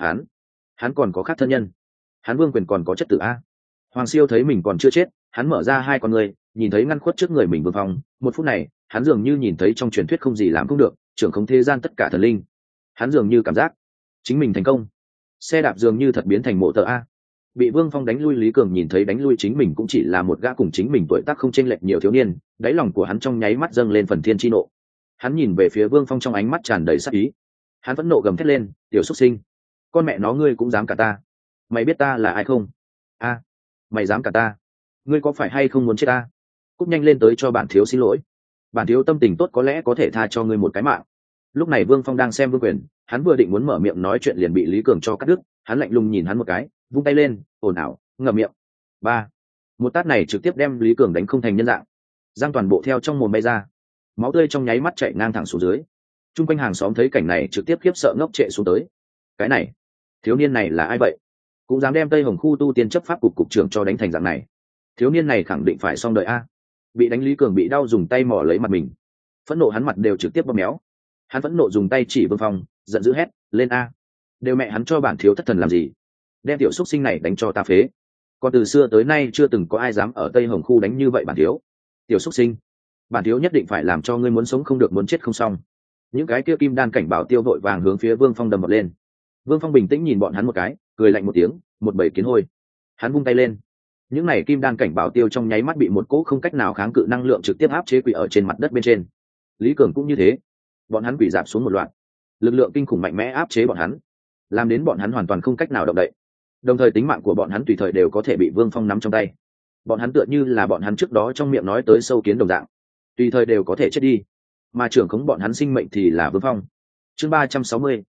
Hắn còn có khác thân nhân. Hắn Vương Quyền còn có chất tử a. Hoàng Siêu thấy mình còn chưa chết, hắn mở ra hai con ngươi, nhìn thấy ngăn khuất trước người mình Vương Phong. Một phút này, hắn dường như nhìn thấy trong truyền thuyết không gì làm không được, trưởng không thế gian tất cả thần linh. Hắn dường như cảm giác chính mình thành công. Xe đạp dường như thật biến thành mộ tờ a. Bị Vương Phong đánh lui Lý Cường nhìn thấy đánh lui chính mình cũng chỉ là một gã cùng chính mình tuổi tác không chênh lệch nhiều thiếu niên, đáy lòng của hắn trong nháy mắt dâng lên phần thiên chi nộ. Hắn nhìn về phía Vương Phong trong ánh mắt tràn đầy sát ý. Hắn vẫn nộ gầm thét lên, tiểu xuất sinh, con mẹ nó ngươi cũng dám cả ta? Mày biết ta là ai không? A, mày dám cả ta? Ngươi có phải hay không muốn chết ta? Cúp nhanh lên tới cho bản thiếu xin lỗi. Bản thiếu tâm tình tốt có lẽ có thể tha cho ngươi một cái mạng. Lúc này Vương Phong đang xem Vương Quyền, hắn vừa định muốn mở miệng nói chuyện liền bị Lý Cường cho cắt đứt. Hắn lạnh lùng nhìn hắn một cái, vung tay lên, ồn ào, ngậm miệng. Ba, một tát này trực tiếp đem Lý Cường đánh không thành nhân dạng, răng toàn bộ theo trong mồm bay ra, máu tươi trong nháy mắt chảy ngang thẳng xuống dưới. Trung quanh hàng xóm thấy cảnh này trực tiếp khiếp sợ ngốc trệ xuống tới. Cái này, thiếu niên này là ai vậy? Cũng dám đem Tây Hồng khu tu tiên chấp pháp cục trưởng cho đánh thành dạng này. Thiếu niên này khẳng định phải xong đời a. Bị đánh Lý Cường bị đau dùng tay mò lấy mặt mình, phẫn nộ hắn mặt đều trực tiếp bóp méo. Hắn phẫn nộ dùng tay chỉ Vương Phong, giận dữ hét lên a. Đều mẹ hắn cho bản thiếu thất thần làm gì? Đem tiểu xúc sinh này đánh cho ta phế. Còn từ xưa tới nay chưa từng có ai dám ở Tây Hồng khu đánh như vậy bản thiếu. Tiểu xúc sinh, bản thiếu nhất định phải làm cho ngươi muốn sống không được muốn chết không xong. Những cái kia kim đan cảnh bảo tiêu vội vàng hướng phía Vương Phong đâm một lên. Vương Phong bình tĩnh nhìn bọn hắn một cái, cười lạnh một tiếng, một bầy kiến hôi. Hắn vung tay lên, những này kim đan cảnh bảo tiêu trong nháy mắt bị một cỗ không cách nào kháng cự năng lượng trực tiếp áp chế quỷ ở trên mặt đất bên trên. Lý Cường cũng như thế, bọn hắn quỷ dạp xuống một loạt, lực lượng kinh khủng mạnh mẽ áp chế bọn hắn, làm đến bọn hắn hoàn toàn không cách nào động đậy. Đồng thời tính mạng của bọn hắn tùy thời đều có thể bị Vương Phong nắm trong tay. Bọn hắn tựa như là bọn hắn trước đó trong miệng nói tới sâu kiến đồng dạng, tùy thời đều có thể chết đi. Mà trưởng khống bọn hắn sinh mệnh thì là Vương Phong. Chương 360,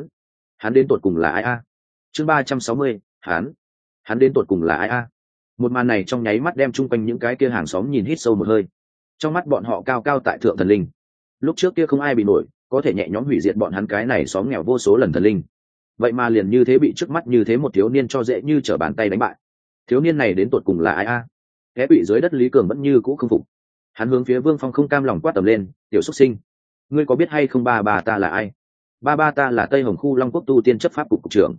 hắn đến tột cùng là ai a? Chương 360, hắn đến tột cùng là ai a? Một màn này trong nháy mắt đem chung quanh những cái kia hàng xóm nhìn hít sâu một hơi. Trong mắt bọn họ cao cao tại thượng thần linh. Lúc trước kia không ai bị nổi, có thể nhẹ nhõm hủy diệt bọn hắn cái này xóm nghèo vô số lần thần linh. Vậy mà liền như thế bị trước mắt như thế một thiếu niên cho dễ như trở bàn tay đánh bại. Thiếu niên này đến tột cùng là ai a? Kẻ bị dưới đất Lý Cường vẫn như cũ không phục. Hắn hướng phía Vương Phong không cam lòng quát tầm lên, tiểu xuất sinh, ngươi có biết hay không ba ta là ai? Ba ta là Tây Hồng khu Long Quốc tu tiên chấp pháp cục trưởng.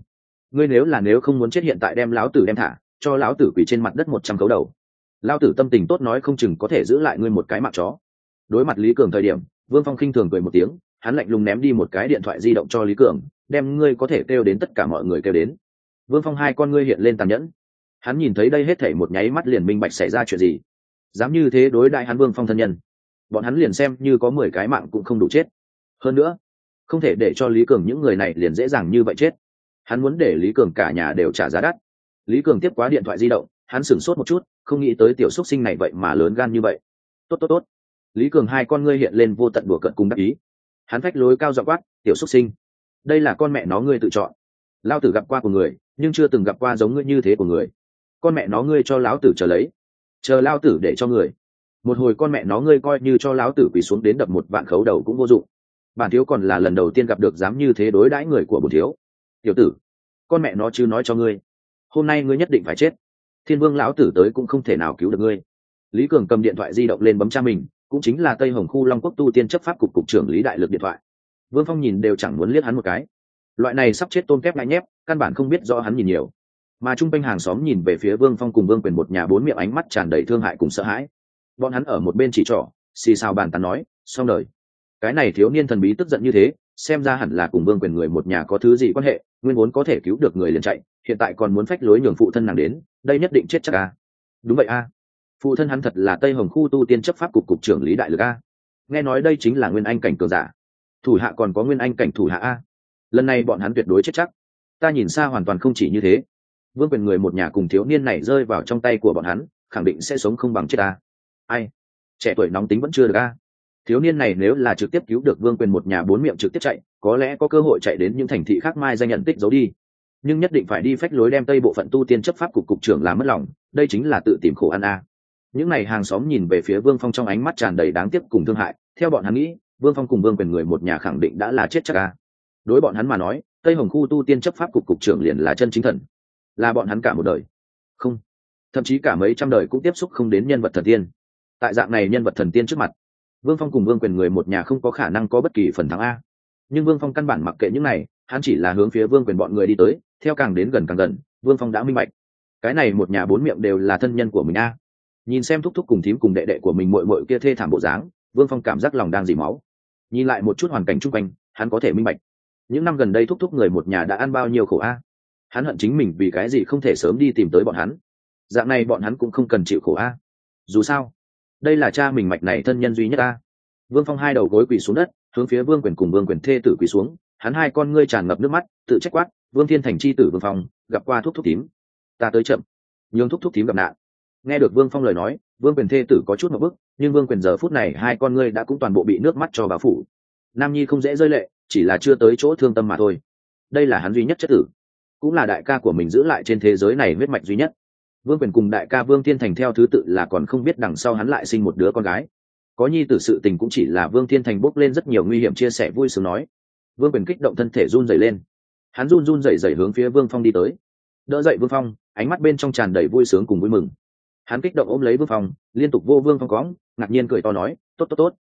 ngươi nếu không muốn chết hiện tại đem lão tử đem thả, cho lão tử quỳ trên mặt đất 100 cấu đầu. Lão tử tâm tình tốt nói không chừng có thể giữ lại ngươi một cái mạng chó. Đối mặt Lý Cường thời điểm, Vương Phong khinh thường cười một tiếng, hắn lạnh lùng ném đi một cái điện thoại di động cho Lý Cường, đem ngươi có thể kêu đến tất cả mọi người kêu đến. Vương Phong hai con ngươi hiện lên tàn nhẫn, hắn nhìn thấy đây hết thảy một nháy mắt liền minh bạch xảy ra chuyện gì. Dám như thế đối đại hắn Vương Phong thân nhân, bọn hắn liền xem như có 10 cái mạng cũng không đủ chết. Hơn nữa, không thể để cho Lý Cường những người này liền dễ dàng như vậy chết. Hắn muốn để Lý Cường cả nhà đều trả giá đắt. Lý Cường tiếp quá điện thoại di động, hắn sửng sốt một chút, không nghĩ tới tiểu xúc sinh này vậy mà lớn gan như vậy. Tốt. Lý Cường hai con ngươi hiện lên vô tận đùa cợt cùng đắc ý. Hắn phách lối cao giọng quát, tiểu xúc sinh, đây là con mẹ nó ngươi tự chọn. Lão tử gặp qua của người, nhưng chưa từng gặp qua giống ngươi như thế của người. Con mẹ nó ngươi cho lão tử chờ lấy, chờ lão tử để cho người. Một hồi con mẹ nó ngươi coi như cho lão tử quỳ xuống đến đập 1 vạn khấu đầu cũng vô dụng. Bản thiếu còn là lần đầu tiên gặp được dám như thế đối đãi người của bổn thiếu. Tiểu tử, con mẹ nó chứ nói cho ngươi, hôm nay ngươi nhất định phải chết. Thiên Vương lão tử tới cũng không thể nào cứu được ngươi. Lý Cường cầm điện thoại di động lên bấm cha mình, cũng chính là Tây Hồng khu Long Quốc tu tiên chấp pháp cục cục trưởng Lý Đại Lực điện thoại. Vương Phong nhìn đều chẳng muốn liếc hắn một cái. Loại này sắp chết tôm kép ngại nhép, căn bản không biết do hắn nhìn nhiều. Mà trung quanh hàng xóm nhìn về phía Vương Phong cùng Vương Quyền một nhà 4 miệng ánh mắt tràn đầy thương hại cùng sợ hãi. Bọn hắn ở một bên chỉ trỏ, xì xào bàn tán nói, xong đời. Cái này thiếu niên thần bí tức giận như thế, xem ra hẳn là cùng Vương Quyền người một nhà có thứ gì quan hệ, nguyên vốn có thể cứu được người liền chạy, hiện tại còn muốn phách lối nhường phụ thân nàng đến, đây nhất định chết chắc a. Đúng vậy a. Phụ thân hắn thật là Tây Hồng khu tu tiên chấp pháp cục cục trưởng Lý Đại Lực a. Nghe nói đây chính là nguyên anh cảnh cường giả, thủ hạ còn có nguyên anh cảnh thủ hạ a. Lần này bọn hắn tuyệt đối chết chắc. Ta nhìn xa hoàn toàn không chỉ như thế. Vương Quyền người một nhà cùng thiếu niên này rơi vào trong tay của bọn hắn, khẳng định sẽ sống không bằng chết a. Ai? Trẻ tuổi nóng tính vẫn chưa được a. Thiếu niên này nếu là trực tiếp cứu được Vương Quyền một nhà 4 miệng trực tiếp chạy, có lẽ có cơ hội chạy đến những thành thị khác mai danh nhận tích giấu đi. Nhưng nhất định phải đi phách lối đem Tây bộ phận tu tiên chấp pháp cục cục trưởng làm mất lòng, đây chính là tự tìm khổ ăn a. Những này hàng xóm nhìn về phía Vương Phong trong ánh mắt tràn đầy đáng tiếc cùng thương hại, theo bọn hắn nghĩ, Vương Phong cùng Vương Quyền người một nhà khẳng định đã là chết chắc a. Đối bọn hắn mà nói, Tây Hồng khu tu tiên chấp pháp cục cục trưởng liền là chân chính thần, là bọn hắn cả một đời, không, thậm chí cả mấy trăm đời cũng tiếp xúc không đến nhân vật thần tiên. Tại dạng này nhân vật thần tiên trước mặt, Vương Phong cùng Vương Quyền người một nhà không có khả năng có bất kỳ phần thắng a. Nhưng Vương Phong căn bản mặc kệ những này, hắn chỉ là hướng phía Vương Quyền bọn người đi tới, theo càng đến gần càng gần, Vương Phong đã minh bạch, cái này một nhà 4 miệng đều là thân nhân của mình a. Nhìn xem thúc thúc cùng thím cùng đệ đệ của mình muội muội kia thê thảm bộ dáng, Vương Phong cảm giác lòng đang dỉ máu. Nhìn lại một chút hoàn cảnh chung quanh, hắn có thể minh bạch, những năm gần đây thúc thúc người một nhà đã ăn bao nhiêu khổ a. Hắn hận chính mình vì cái gì không thể sớm đi tìm tới bọn hắn. Dạng này bọn hắn cũng không cần chịu khổ a. Dù sao, đây là cha mình mạch này thân nhân duy nhất a. Vương Phong hai đầu gối quỳ xuống đất, hướng phía Vương Quyền cùng Vương Quyền thê tử quỳ xuống, hắn hai con ngươi tràn ngập nước mắt, tự trách quát, Vương Thiên Thành chi tử Vương Phong, gặp qua thúc thúc tím, ta tới chậm, nhường thúc thúc tím gặp nạn. Nghe được Vương Phong lời nói, Vương Quyền thê tử có chút ngượng bức, nhưng Vương Quyền giờ phút này hai con ngươi đã cũng toàn bộ bị nước mắt cho bao phủ. Nam nhi không dễ rơi lệ, chỉ là chưa tới chỗ thương tâm mà thôi. Đây là hắn duy nhất chất tử, cũng là đại ca của mình giữ lại trên thế giới này huyết mạch duy nhất. Vương Quyền cùng đại ca Vương Thiên Thành theo thứ tự là còn không biết đằng sau hắn lại sinh một đứa con gái. Có nhi tử sự tình cũng chỉ là Vương Thiên Thành bốc lên rất nhiều nguy hiểm chia sẻ vui sướng nói. Vương Quyền kích động thân thể run rẩy lên, hắn run run rẩy rẩy hướng phía Vương Phong đi tới, đỡ dậy Vương Phong, ánh mắt bên trong tràn đầy vui sướng cùng vui mừng. Hắn kích động ôm lấy Vương Phong, liên tục vô Vương Phong cõng, ngạc nhiên cười to nói, tốt,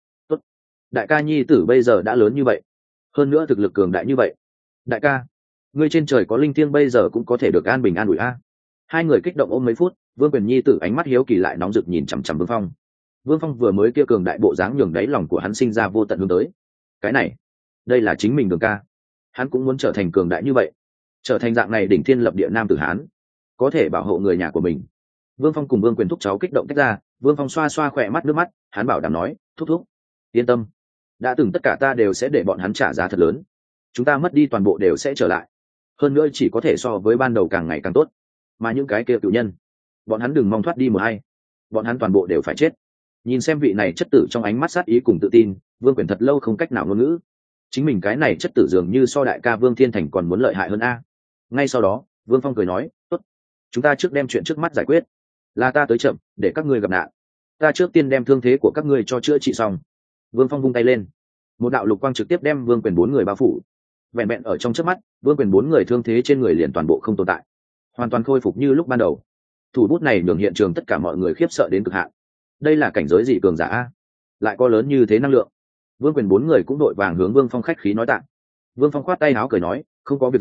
đại ca nhi tử bây giờ đã lớn như vậy, hơn nữa thực lực cường đại như vậy. Đại ca, ngươi trên trời có linh thiêng bây giờ cũng có thể được an bình an ủi a. Hai người kích động ôm mấy phút, Vương Quyền nhi tử ánh mắt hiếu kỳ lại nóng rực nhìn chằm chằm Vương Phong. Vương Phong vừa mới kia cường đại bộ dáng nhường đáy lòng của hắn sinh ra vô tận hướng tới. Cái này, đây là chính mình Đường ca, hắn cũng muốn trở thành cường đại như vậy, trở thành dạng này đỉnh thiên lập địa nam tử hán, có thể bảo hộ người nhà của mình. Vương Phong cùng Vương Quyền thúc cháu kích động tách ra, Vương Phong xoa xoa khỏe mắt nước mắt, hắn bảo đảm nói, thúc thúc, yên tâm, đã từng tất cả ta đều sẽ để bọn hắn trả giá thật lớn, chúng ta mất đi toàn bộ đều sẽ trở lại, hơn nữa chỉ có thể so với ban đầu càng ngày càng tốt. Mà những cái kia cựu nhân, bọn hắn đừng mong thoát đi một hay, bọn hắn toàn bộ đều phải chết. Nhìn xem vị này chất tử trong ánh mắt sát ý cùng tự tin, Vương Quyền thật lâu không cách nào ngôn ngữ. Chính mình cái này chất tử dường như so đại ca Vương Thiên Thành còn muốn lợi hại hơn a. Ngay sau đó, Vương Phong cười nói, tốt, chúng ta trước đem chuyện trước mắt giải quyết, là ta tới chậm để các ngươi gặp nạn, ta trước tiên đem thương thế của các ngươi cho chữa trị xong. Vương Phong vung tay lên, một đạo lục quang trực tiếp đem Vương Quyền 4 người bao phủ. Vẹn vẹn ở trong chớp mắt, Vương Quyền 4 người thương thế trên người liền toàn bộ không tồn tại, hoàn toàn khôi phục như lúc ban đầu. Thủ bút này nhường hiện trường tất cả mọi người khiếp sợ đến cực hạn. Đây là cảnh giới gì cường giả a, lại có lớn như thế năng lượng. Vương Quyền 4 người cũng đội vàng hướng Vương Phong khách khí nói tạ. Vương Phong khoát tay áo cười nói, không có việc gì,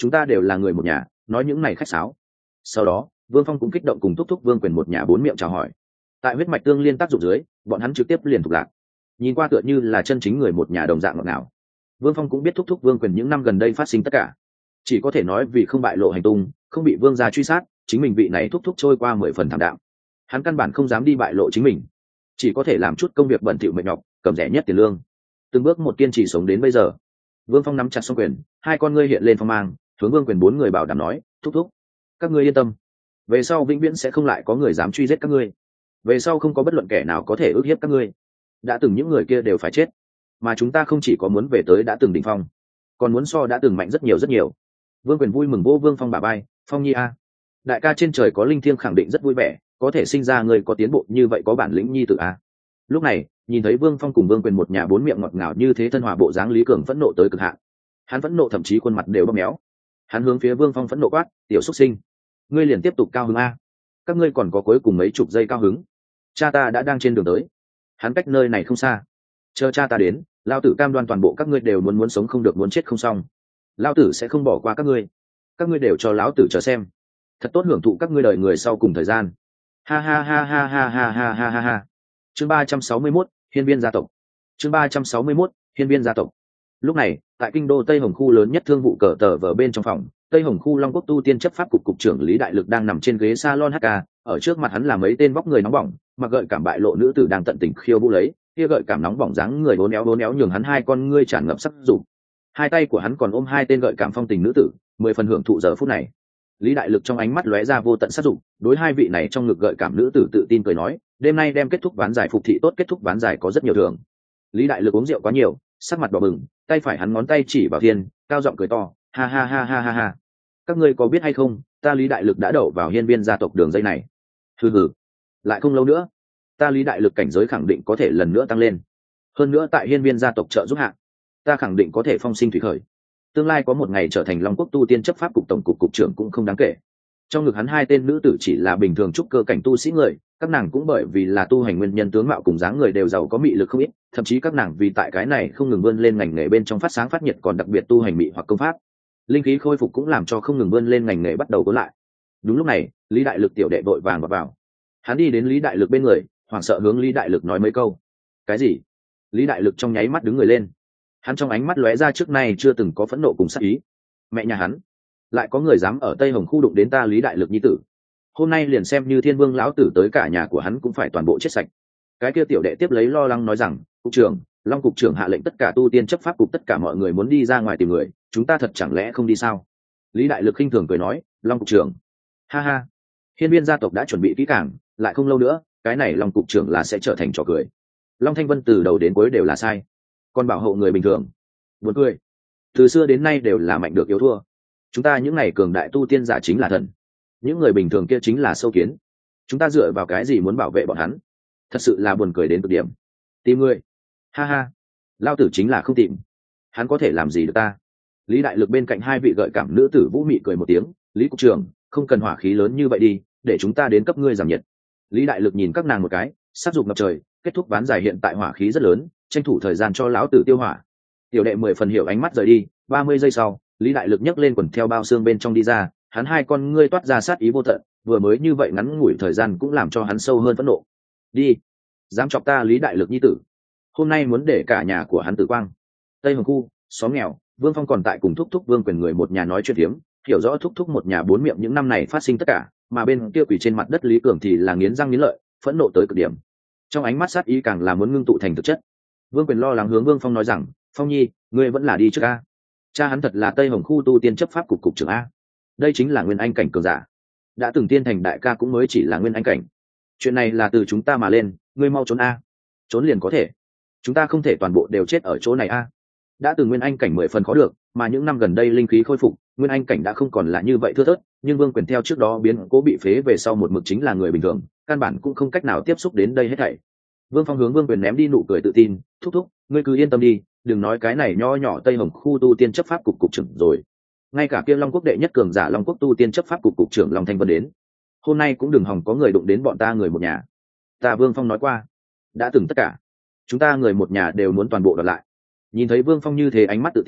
chúng ta đều là người một nhà, nói những này khách sáo. Sau đó Vương Phong cũng kích động cùng thúc thúc Vương Quyền một nhà bốn miệng chào hỏi. Tại huyết mạch tương liên tác dụng dưới, bọn hắn trực tiếp liền thuộc lạc, nhìn qua tựa như là chân chính người một nhà đồng dạng ngọt ngào. Vương Phong cũng biết thúc thúc Vương Quyền những năm gần đây phát sinh tất cả, chỉ có thể nói vì không bại lộ hành tung, không bị vương gia truy sát, chính mình vị này thúc thúc trôi qua 10 phần thảm đạm. Hắn căn bản không dám đi bại lộ chính mình, chỉ có thể làm chút công việc bẩn thỉu mệt nhọc, cầm rẻ nhất tiền lương, từng bước một kiên trì sống đến bây giờ. Vương Phong nắm chặt song quyền, hai con ngươi hiện lên phong mang, hướng Vương Quyền bốn người bảo đảm nói, thúc thúc, các ngươi yên tâm, về sau vĩnh viễn sẽ không lại có người dám truy giết các ngươi, về sau không có bất luận kẻ nào có thể ức hiếp các ngươi. Đã từng những người kia đều phải chết, mà chúng ta không chỉ có muốn về tới đã từng đỉnh phong, còn muốn so đã từng mạnh rất nhiều rất nhiều. Vương Quyền vui mừng vô Vương Phong bả vai, Phong nhi a, đại ca trên trời có linh thiêng khẳng định rất vui vẻ, có thể sinh ra người có tiến bộ như vậy, có bản lĩnh nhi tử a. Lúc này nhìn thấy Vương Phong cùng Vương Quyền một nhà bốn miệng ngọt ngào như thế thân hòa bộ dáng, Lý Cường phẫn nộ tới cực hạn. Hắn phẫn nộ thậm chí khuôn mặt đều bóp méo. Hắn hướng phía Vương Phong phẫn nộ quát, tiểu xuất sinh, ngươi liền tiếp tục cao hứng a, các ngươi còn có cuối cùng mấy chục giây cao hứng. Cha ta đã đang trên đường tới, hắn cách nơi này không xa, chờ cha ta đến, lao tử cam đoan toàn bộ các ngươi đều muốn sống không được, muốn chết không xong. Lao tử sẽ không bỏ qua các ngươi đều cho lão tử chờ xem, thật tốt hưởng thụ các ngươi đời người sau cùng thời gian. Ha ha ha ha ha ha ha ha ha ha. Chương 361, Hiên Viên gia tộc. Chương 361, Hiên Viên gia tộc. Lúc này tại kinh đô Tây Hồng khu lớn nhất thương vụ cờ tờ vở bên trong phòng, Tây Hồng khu Long Quốc tu tiên chấp pháp cục cục trưởng Lý Đại Lực đang nằm trên ghế salon HK, ở trước mặt hắn là mấy tên vóc người nóng bỏng, mặc gợi cảm bại lộ nữ tử đang tận tình khiêu vũ lấy, kia gợi cảm nóng bỏng dáng người bốn éo nhường hắn hai con ngươi tràn ngập sắc dục. Hai tay của hắn còn ôm hai tên gợi cảm phong tình nữ tử, 10 phần hưởng thụ giờ phút này. Lý Đại Lực trong ánh mắt lóe ra vô tận sát dục, đối hai vị này trong ngực gợi cảm nữ tử tự tin cười nói, đêm nay đem kết thúc ván giải phục thị tốt, kết thúc ván giải có rất nhiều thưởng. Lý Đại Lực uống rượu quá nhiều, sắc mặt đỏ bừng, tay phải hắn ngón tay chỉ vào thiên, cao giọng cười to, ha ha ha ha ha ha. Các ngươi có biết hay không, ta Lý Đại Lực đã đậu vào Hiên Viên gia tộc đường dây này. Hừ hừ, lại không lâu nữa, ta Lý Đại Lực cảnh giới khẳng định có thể lần nữa tăng lên. Hơn nữa tại Hiên Viên gia tộc trợ giúp hạ, ta khẳng định có thể phong sinh thủy khởi. Tương lai có một ngày trở thành Long Quốc tu tiên chấp pháp cục tổng cục cục trưởng cũng không đáng kể. Trong ngực hắn hai tên nữ tử chỉ là bình thường trúc cơ cảnh tu sĩ người, các nàng cũng bởi vì là tu hành nguyên nhân tướng mạo cùng dáng người đều giàu có mị lực không ít, thậm chí các nàng vì tại cái này không ngừng vươn lên ngành nghề bên trong phát sáng phát nhiệt, còn đặc biệt tu hành mị hoặc công pháp. Linh khí khôi phục cũng làm cho không ngừng vươn lên ngành nghề bắt đầu cuốn lại. Đúng lúc này, Lý Đại Lực tiểu đệ vội vàng vào. Hắn đi đến Lý Đại Lực bên người, hoảng sợ hướng Lý Đại Lực nói mấy câu. Cái gì? Lý Đại Lực trong nháy mắt đứng người lên. Hắn trong ánh mắt lóe ra trước nay chưa từng có phẫn nộ cùng sát ý. Mẹ nhà hắn, lại có người dám ở Tây Hồng khu đụng đến ta Lý Đại Lực nhi tử. Hôm nay liền xem như Thiên Vương lão tử tới, cả nhà của hắn cũng phải toàn bộ chết sạch. Cái kia tiểu đệ tiếp lấy lo lắng nói rằng, cục trưởng, Long cục trưởng hạ lệnh tất cả tu tiên chấp pháp cục tất cả mọi người muốn đi ra ngoài tìm người, chúng ta thật chẳng lẽ không đi sao? Lý Đại Lực khinh thường cười nói, Long cục trưởng, ha ha, Hiên Viên gia tộc đã chuẩn bị kỹ càng, lại không lâu nữa, cái này Long cục trưởng là sẽ trở thành trò cười. Long Thanh Vân từ đầu đến cuối đều là sai, còn bảo hộ người bình thường. Buồn cười, từ xưa đến nay đều là mạnh được yếu thua. Chúng ta những ngày cường đại tu tiên giả chính là thần, những người bình thường kia chính là sâu kiến. Chúng ta dựa vào cái gì muốn bảo vệ bọn hắn? Thật sự là buồn cười đến cực điểm. Tìm người, ha ha, lao tử chính là không tìm, hắn có thể làm gì được ta? Lý Đại Lực bên cạnh hai vị gợi cảm nữ tử vũ mị cười một tiếng, Lý cục trưởng, không cần hỏa khí lớn như vậy đi, để chúng ta đến cấp ngươi giảm nhiệt. Lý Đại Lực nhìn các nàng một cái, sát dục ngập trời, kết thúc ván giải hiện tại hỏa khí rất lớn, tranh thủ thời gian cho lão tử tiêu hỏa. Tiểu đệ 10 phần hiểu ánh mắt rời đi, 30 giây sau, Lý Đại Lực nhấc lên quần theo bao xương bên trong đi ra, hắn hai con ngươi toát ra sát ý vô tận, vừa mới như vậy ngắn ngủi thời gian cũng làm cho hắn sâu hơn phẫn nộ. Đi, dám chọc ta Lý Đại Lực nhi tử, hôm nay muốn để cả nhà của hắn tử quang. Tây Hồng khu, xóm nghèo, Vương Phong còn tại cùng thúc thúc Vương Quyền người một nhà nói chuyện phiếm, hiểu rõ thúc thúc một nhà bốn miệng những năm này phát sinh tất cả, mà bên kia quỳ trên mặt đất Lý Cường thì là nghiến răng nghiến lợi, phẫn nộ tới cực điểm. Trong ánh mắt sát ý càng là muốn ngưng tụ thành thực chất. Vương Quyền lo lắng hướng Vương Phong nói rằng, Phong nhi, ngươi vẫn là đi trước a. Cha hắn thật là Tây Hồng khu tu tiên chấp pháp cục cục trưởng a. Đây chính là nguyên anh cảnh cường giả. Đã từng tiên thành đại ca cũng mới chỉ là nguyên anh cảnh. Chuyện này là từ chúng ta mà lên, ngươi mau trốn a. Trốn liền có thể. Chúng ta không thể toàn bộ đều chết ở chỗ này a. Đã từng nguyên anh cảnh 10 phần khó được, mà những năm gần đây linh khí khôi phục, nguyên anh cảnh đã không còn là như vậy thưa thớt, nhưng Vương Quyền theo trước đó biến cố bị phế về sau một mực chính là người bình thường, căn bản cũng không cách nào tiếp xúc đến đây hết thảy. Vương Phong hướng Vương Quyền ném đi nụ cười tự tin, thúc thúc, ngươi cứ yên tâm đi, đừng nói cái này nho nhỏ Tây Hồng khu tu tiên chấp pháp cục cục trưởng rồi, ngay cả kia Long Quốc đệ nhất cường giả Long Quốc tu tiên chấp pháp cục cục trưởng Long Thanh Vân đến, hôm nay cũng đừng hòng có người đụng đến bọn ta người một nhà. Ta Vương Phong nói qua, đã từng tất cả, chúng ta người một nhà đều muốn toàn bộ đoạt lại. Nhìn thấy Vương Phong như thế ánh mắt tự tin,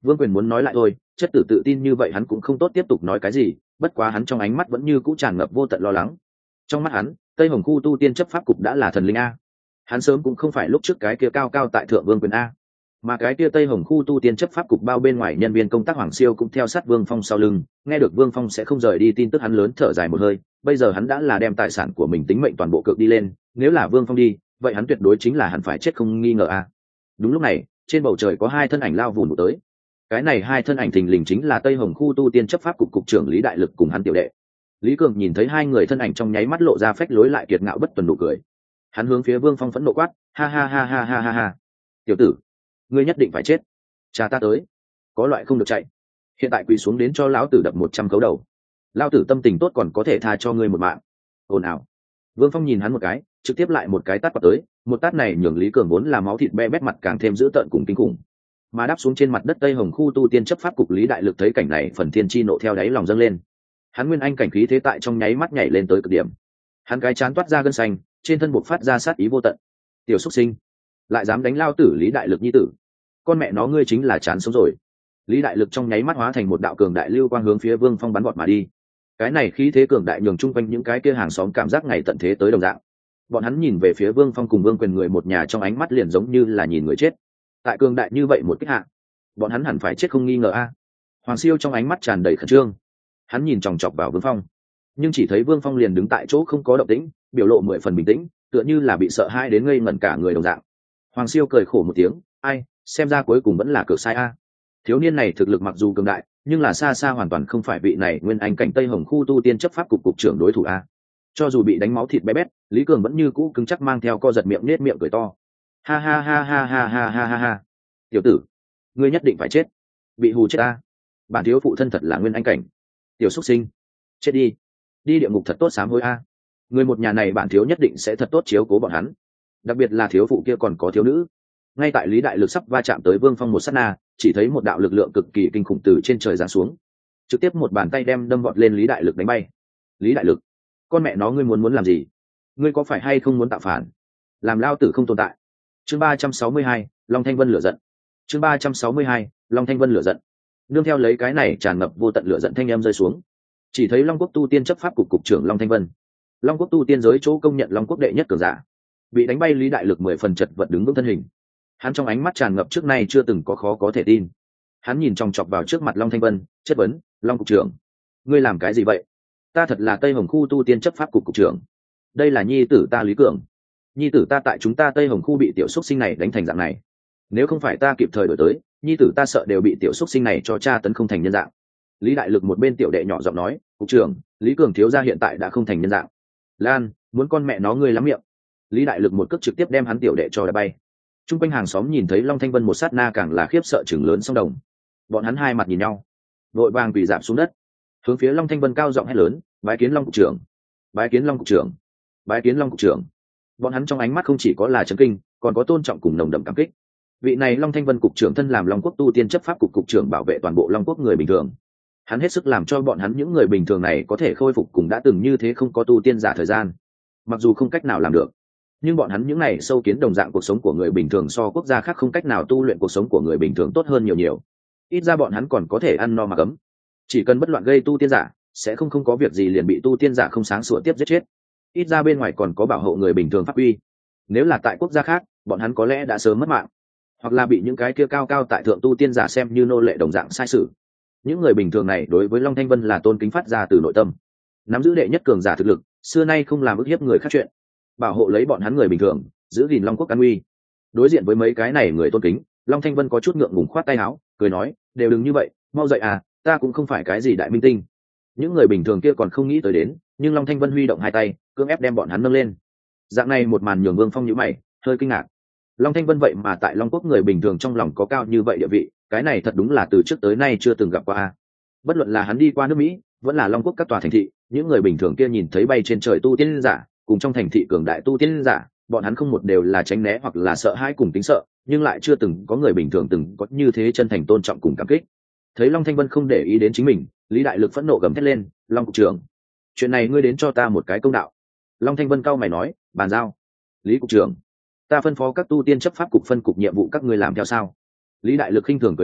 Vương Quyền muốn nói lại thôi, chất tử tự tin như vậy hắn cũng không tốt tiếp tục nói cái gì, bất quá hắn trong ánh mắt vẫn như cũ tràn ngập vô tận lo lắng. Trong mắt hắn, Tây Hồng khu tu tiên chấp pháp cục đã là thần linh a. Hắn sớm cũng không phải lúc trước cái kia cao cao tại thượng Vương Quyền a, mà cái kia Tây Hồng khu tu tiên chấp pháp cục bao bên ngoài nhân viên công tác Hoàng Siêu cũng theo sát Vương Phong sau lưng, nghe được Vương Phong sẽ không rời đi tin tức hắn lớn thở dài một hơi, bây giờ hắn đã là đem tài sản của mình tính mệnh toàn bộ cược đi lên, nếu là Vương Phong đi, vậy hắn tuyệt đối chính là hẳn phải chết không nghi ngờ a. Đúng lúc này, trên bầu trời có hai thân ảnh lao vụn tới. Cái này hai thân ảnh thình lình chính là Tây Hồng khu tu tiên chấp pháp cục cục trưởng Lý Đại Lực cùng hắn tiểu đệ. Lý Cường nhìn thấy hai người thân ảnh trong nháy mắt lộ ra phách lối lại kiệt ngạo bất tuần nụ cười. Hắn hướng phía Vương Phong phẫn nộ quát, ha ha ha ha ha ha ha. Tiểu tử, ngươi nhất định phải chết. Cha ta tới, có loại không được chạy. Hiện tại quỳ xuống đến cho lão tử đập 100 cấu đầu. Lão tử tâm tình tốt còn có thể tha cho ngươi một mạng. Ồn ào. Vương Phong nhìn hắn một cái, trực tiếp lại một cái tát quạt tới, một tát này nhường Lý Cường vốn là máu thịt be bét mặt càng thêm dữ tợn cùng kinh khủng. Mà đáp xuống trên mặt đất Tây Hồng khu tu tiên chấp pháp cục Lý Đại Lực thấy cảnh này, phần thiên chi nộ theo đáy lòng dâng lên. Hắn nguyên anh cảnh khí thế tại trong nháy mắt nhảy lên tới cực điểm. Hắn cái chán toát ra gân xanh, trên thân bộc phát ra sát ý vô tận. Tiểu xuất sinh, lại dám đánh lao tử Lý Đại Lực nhi tử, con mẹ nó ngươi chính là chán sống rồi. Lý Đại Lực trong nháy mắt hóa thành một đạo cường đại lưu quang hướng phía Vương Phong bắn vọt mà đi. Cái này khí thế cường đại nhường chung quanh những cái kia hàng xóm cảm giác ngày tận thế tới đồng dạng. Bọn hắn nhìn về phía Vương Phong cùng Vương Quyền người một nhà trong ánh mắt liền giống như là nhìn người chết. Tại cường đại như vậy một kích hạ, bọn hắn hẳn phải chết không nghi ngờ a. Hoàng Siêu trong ánh mắt tràn đầy khẩn trương, hắn nhìn chòng chọc vào Vương Phong, nhưng chỉ thấy Vương Phong liền đứng tại chỗ không có động tĩnh, biểu lộ 10 phần bình tĩnh, tựa như là bị sợ hãi đến ngây ngẩn cả người đồng dạng. Hoàng Siêu cười khổ một tiếng, ai, xem ra cuối cùng vẫn là cược sai a. Thiếu niên này thực lực mặc dù cường đại, nhưng là xa xa hoàn toàn không phải vị này nguyên anh cảnh Tây Hồng khu tu tiên chấp pháp cục cục trưởng đối thủ a. Cho dù bị đánh máu thịt bé bét, Lý Cường vẫn như cũ cứng chắc mang theo co giật miệng nết miệng cười to, ha ha ha ha ha ha ha ha ha. Tiểu tử, ngươi nhất định phải chết, bị hù chết ta. Bản thiếu phụ thân thật là nguyên anh cảnh. Tiểu xuất sinh, chết đi, đi địa ngục thật tốt sám hối a. Người một nhà này bản thiếu nhất định sẽ thật tốt chiếu cố bọn hắn, đặc biệt là thiếu phụ kia còn có thiếu nữ. Ngay tại Lý Đại Lực sắp va chạm tới Vương Phong một sát na, chỉ thấy một đạo lực lượng cực kỳ kinh khủng từ trên trời giáng xuống, trực tiếp một bàn tay đem đâm vọt lên Lý Đại Lực đánh bay. Lý Đại Lực, con mẹ nó ngươi muốn làm gì? Ngươi có phải hay không muốn tạo phản, làm lao tử không tồn tại? Chương 362, Long Thanh Vân lửa giận. Chương 362, Long Thanh Vân lửa giận. Nương theo lấy cái này tràn ngập vô tận lửa giận thanh em rơi xuống, chỉ thấy Long Quốc tu tiên chấp pháp cục cục trưởng Long Thanh Vân, Long Quốc tu tiên giới chỗ công nhận Long Quốc đệ nhất cường giả, bị đánh bay Lý Đại Lực 10 phần chật vật đứng vững thân hình. Hắn trong ánh mắt tràn ngập trước nay chưa từng có khó có thể tin. Hắn nhìn chòng chọc vào trước mặt Long Thanh Vân, chất vấn, Long cục trưởng, ngươi làm cái gì vậy? Ta thật là Tây Hồng khu tu tiên chấp pháp cục cục trưởng, đây là nhi tử ta Lý Cường. Nhi tử ta tại chúng ta Tây Hồng khu bị tiểu xúc sinh này đánh thành dạng này, nếu không phải ta kịp thời đổi tới, nhi tử ta sợ đều bị tiểu xúc sinh này cho tra tấn không thành nhân dạng. Lý Đại Lực một bên tiểu đệ nhỏ giọng nói, cục trưởng, Lý Cường thiếu gia hiện tại đã không thành nhân dạng. Lan, muốn con mẹ nó ngươi lắm miệng. Lý Đại Lực một cước trực tiếp đem hắn tiểu đệ cho đá bay. Trung quanh hàng xóm nhìn thấy Long Thanh Vân một sát na càng là khiếp sợ chừng lớn song đồng. Bọn hắn hai mặt nhìn nhau, vội vàng quỳ rạp xuống đất, hướng phía Long Thanh Vân cao giọng hét lớn, bái kiến Long cục trưởng, bái kiến Long cục trưởng, bái kiến Long cục trưởng. Bọn hắn trong ánh mắt không chỉ có là chấn kinh, còn có tôn trọng cùng nồng đậm cảm kích. Vị này Long Thanh Vân cục trưởng thân làm Long Quốc tu tiên chấp pháp cục trưởng bảo vệ toàn bộ Long Quốc người bình thường. Hắn hết sức làm cho bọn hắn những người bình thường này có thể khôi phục cùng đã từng như thế không có tu tiên giả thời gian. Mặc dù không cách nào làm được, nhưng bọn hắn những này sâu kiến đồng dạng cuộc sống của người bình thường so quốc gia khác không cách nào tu luyện cuộc sống của người bình thường tốt hơn nhiều nhiều. Ít ra bọn hắn còn có thể ăn no mà cấm. Chỉ cần bất loạn gây tu tiên giả, sẽ không có việc gì liền bị tu tiên giả không sáng sủa tiếp giết chết. Ít ra bên ngoài còn có bảo hộ người bình thường pháp uy. Nếu là tại quốc gia khác, bọn hắn có lẽ đã sớm mất mạng, hoặc là bị những cái kia cao cao tại thượng tu tiên giả xem như nô lệ đồng dạng sai sự. Những người bình thường này đối với Long Thanh Vân là tôn kính phát ra từ nội tâm, nắm giữ đệ nhất cường giả thực lực, xưa nay không làm ức hiếp người khác chuyện, bảo hộ lấy bọn hắn người bình thường, giữ gìn Long Quốc an uy. Đối diện với mấy cái này người tôn kính, Long Thanh Vân có chút ngượng ngùng khoát tay áo, cười nói, đều đừng như vậy, mau dậy à, ta cũng không phải cái gì đại minh tinh. Những người bình thường kia còn không nghĩ tới đến, nhưng Long Thanh Vân huy động hai tay, cưỡng ép đem bọn hắn nâng lên. Dạng này một màn nhường Vương Phong nhíu mày, hơi kinh ngạc. Long Thanh Vân vậy mà tại Long Quốc người bình thường trong lòng có cao như vậy địa vị, cái này thật đúng là từ trước tới nay chưa từng gặp qua. Bất luận là hắn đi qua nước Mỹ, vẫn là Long Quốc các tòa thành thị, những người bình thường kia nhìn thấy bay trên trời tu tiên giả, cùng trong thành thị cường đại tu tiên giả, bọn hắn không một đều là tránh né hoặc là sợ hãi cùng tính sợ, nhưng lại chưa từng có người bình thường từng có như thế chân thành tôn trọng cùng cảm kích. Thấy Long Thanh Vân không để ý đến chính mình, Lý Đại Lực phẫn nộ gầm thét lên, Long cục trưởng, chuyện này ngươi đến cho ta một cái công đạo. Long Thanh Vân cau mày nói, bàn giao. Lý cục trưởng, ta phân phó các tu tiên chấp pháp cục phân cục nhiệm vụ các ngươi làm theo sao? Lý Đại Lực khinh thường cười nói,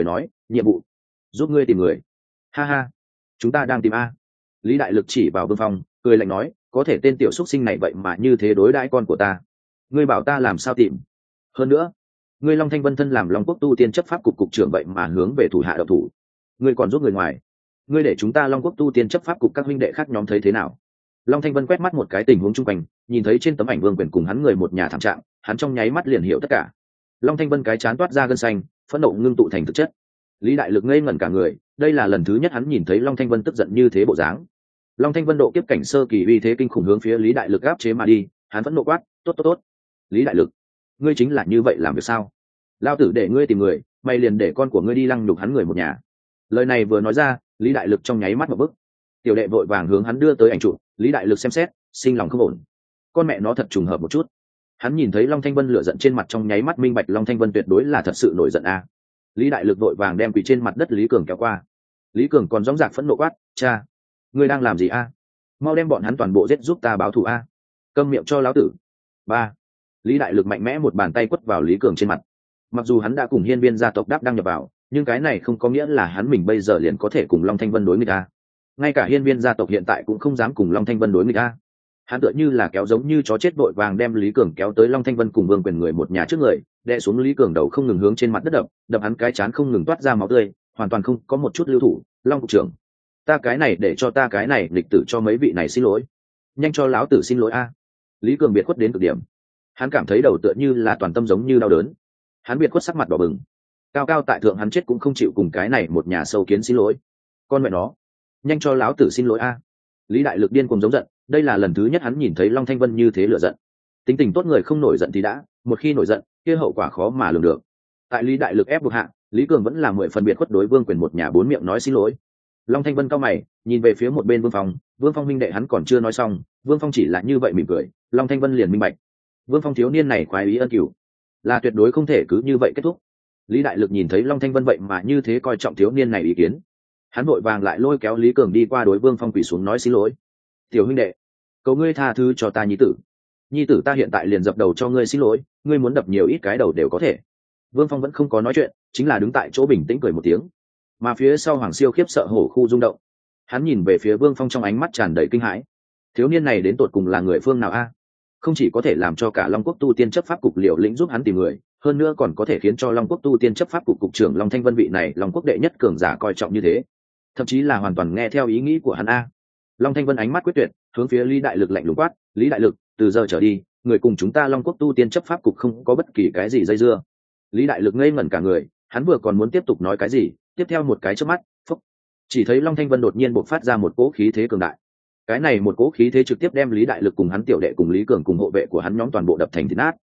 nhiệm vụ giúp ngươi tìm người. Ha ha, chúng ta đang tìm a. Lý Đại Lực chỉ vào Vương Phong cười lạnh nói, có thể tên tiểu xuất sinh này vậy mà như thế đối đãi con của ta, ngươi bảo ta làm sao tìm? Hơn nữa, ngươi Long Thanh Vân thân làm Long Quốc tu tiên chấp pháp cục cục trưởng vậy mà hướng về thủ hạ độc thủ, ngươi còn giúp người ngoài, ngươi để chúng ta Long Quốc tu tiên chấp pháp cục các huynh đệ khác nhóm thấy thế nào? Long Thanh Vân quét mắt một cái tình huống chung quanh, nhìn thấy trên tấm ảnh Vương Quyền cùng hắn người một nhà thảm trạng, hắn trong nháy mắt liền hiểu tất cả. Long Thanh Vân cái chán toát ra gân xanh, phẫn nộ ngưng tụ thành thực chất. Lý Đại Lực ngây ngẩn cả người, đây là lần thứ nhất hắn nhìn thấy Long Thanh Vân tức giận như thế bộ dáng. Long Thanh Vân độ kiếp cảnh sơ kỳ uy thế kinh khủng hướng phía Lý Đại Lực áp chế mà đi, hắn phẫn nộ quát, tốt. Lý Đại Lực, ngươi chính là như vậy làm việc sao? Lao tử để ngươi tìm người, mày liền để con của ngươi đi lăng nhục hắn người một nhà. Lời này vừa nói ra, Lý Đại Lực trong nháy mắt một bức. Tiểu đệ vội vàng hướng hắn đưa tới ảnh chụp, Lý Đại Lực xem xét, sinh lòng không ổn. Con mẹ nó thật trùng hợp một chút. Hắn nhìn thấy Long Thanh Vân lửa giận trên mặt trong nháy mắt minh bạch Long Thanh Vân tuyệt đối là thật sự nổi giận a. Lý Đại Lực vội vàng đem quỳ trên mặt đất Lý Cường kéo qua. Lý Cường còn dõng dạc phẫn nộ quát, cha, ngươi đang làm gì a? Mau đem bọn hắn toàn bộ giết giúp ta báo thù a. Câm miệng cho lão tử. Ba. Lý Đại Lực mạnh mẽ một bàn tay quất vào Lý Cường trên mặt. Mặc dù hắn đã cùng hiên viên gia tộc đáp đăng nhập vào, nhưng cái này không có nghĩa là hắn mình bây giờ liền có thể cùng Long Thanh Vân đối nghịch a. Ngay cả hiên viên gia tộc hiện tại cũng không dám cùng Long Thanh Vân đối nghịch a. Hắn tựa như là kéo giống như chó chết vội vàng đem Lý Cường kéo tới Long Thanh Vân cùng Vương Quyền người một nhà trước người, đè xuống Lý Cường đầu không ngừng hướng trên mặt đất đập hắn cái chán không ngừng toát ra máu tươi, hoàn toàn không có một chút lưu thủ. Long cục trưởng, ta cái này để cho ta cái này lịch tử cho mấy vị này xin lỗi, nhanh cho lão tử xin lỗi a. Lý Cường biệt khuất đến cực điểm, hắn cảm thấy đầu tựa như là toàn tâm giống như đau đớn, hắn biệt khuất sắc mặt đỏ bừng, cao cao tại thượng hắn chết cũng không chịu cùng cái này một nhà sâu kiến xin lỗi. Con mẹ nó, nhanh cho lão tử xin lỗi a. Lý Đại Lực điên cuồng giống giận, đây là lần thứ nhất hắn nhìn thấy Long Thanh Vân như thế lửa giận. Tính tình tốt người không nổi giận thì đã, một khi nổi giận, kia hậu quả khó mà lường được. Tại Lý Đại Lực ép buộc hạ, Lý Cường vẫn là 10 phần biệt khuất đối Vương Quyền một nhà bốn miệng nói xin lỗi. Long Thanh Vân cau mày, nhìn về phía một bên Vương Phong minh đệ hắn còn chưa nói xong, Vương Phong chỉ là như vậy mỉm cười, Long Thanh Vân liền minh bạch. Vương Phong thiếu niên này khoái ý ân cửu, là tuyệt đối không thể cứ như vậy kết thúc. Lý Đại Lực nhìn thấy Long Thanh Vân vậy mà như thế coi trọng thiếu niên này ý kiến, hắn vội vàng lại lôi kéo Lý Cường đi qua đối Vương Phong quỳ xuống nói xin lỗi. Tiểu huynh đệ, cầu ngươi tha thứ cho ta nhi tử ta hiện tại liền dập đầu cho ngươi xin lỗi, ngươi muốn đập nhiều ít cái đầu đều có thể. Vương Phong vẫn không có nói chuyện, chính là đứng tại chỗ bình tĩnh cười một tiếng. Mà phía sau Hoàng Siêu khiếp sợ hổ khu rung động, hắn nhìn về phía Vương Phong trong ánh mắt tràn đầy kinh hãi. Thiếu niên này đến tột cùng là người phương nào a? Không chỉ có thể làm cho cả Long Quốc tu tiên chấp pháp cục Liều Lĩnh giúp hắn tìm người, hơn nữa còn có thể khiến cho Long Quốc tu tiên chấp pháp cục cục trưởng Long Thanh Vân vị này Long Quốc đệ nhất cường giả coi trọng như thế, thậm chí là hoàn toàn nghe theo ý nghĩ của hắn a. Long Thanh Vân ánh mắt quyết tuyệt, hướng phía Lý Đại Lực lạnh lùng quát, Lý Đại Lực, từ giờ trở đi, người cùng chúng ta Long Quốc tu tiên chấp pháp cục không có bất kỳ cái gì dây dưa. Lý Đại Lực ngây ngẩn cả người, hắn vừa còn muốn tiếp tục nói cái gì, tiếp theo một cái chớp mắt, phúc, chỉ thấy Long Thanh Vân đột nhiên bộc phát ra một cỗ khí thế cường đại. Cái này một cỗ khí thế trực tiếp đem Lý Đại Lực cùng hắn tiểu đệ cùng Lý Cường cùng hộ vệ của hắn nhóm toàn bộ đập thành thịt nát.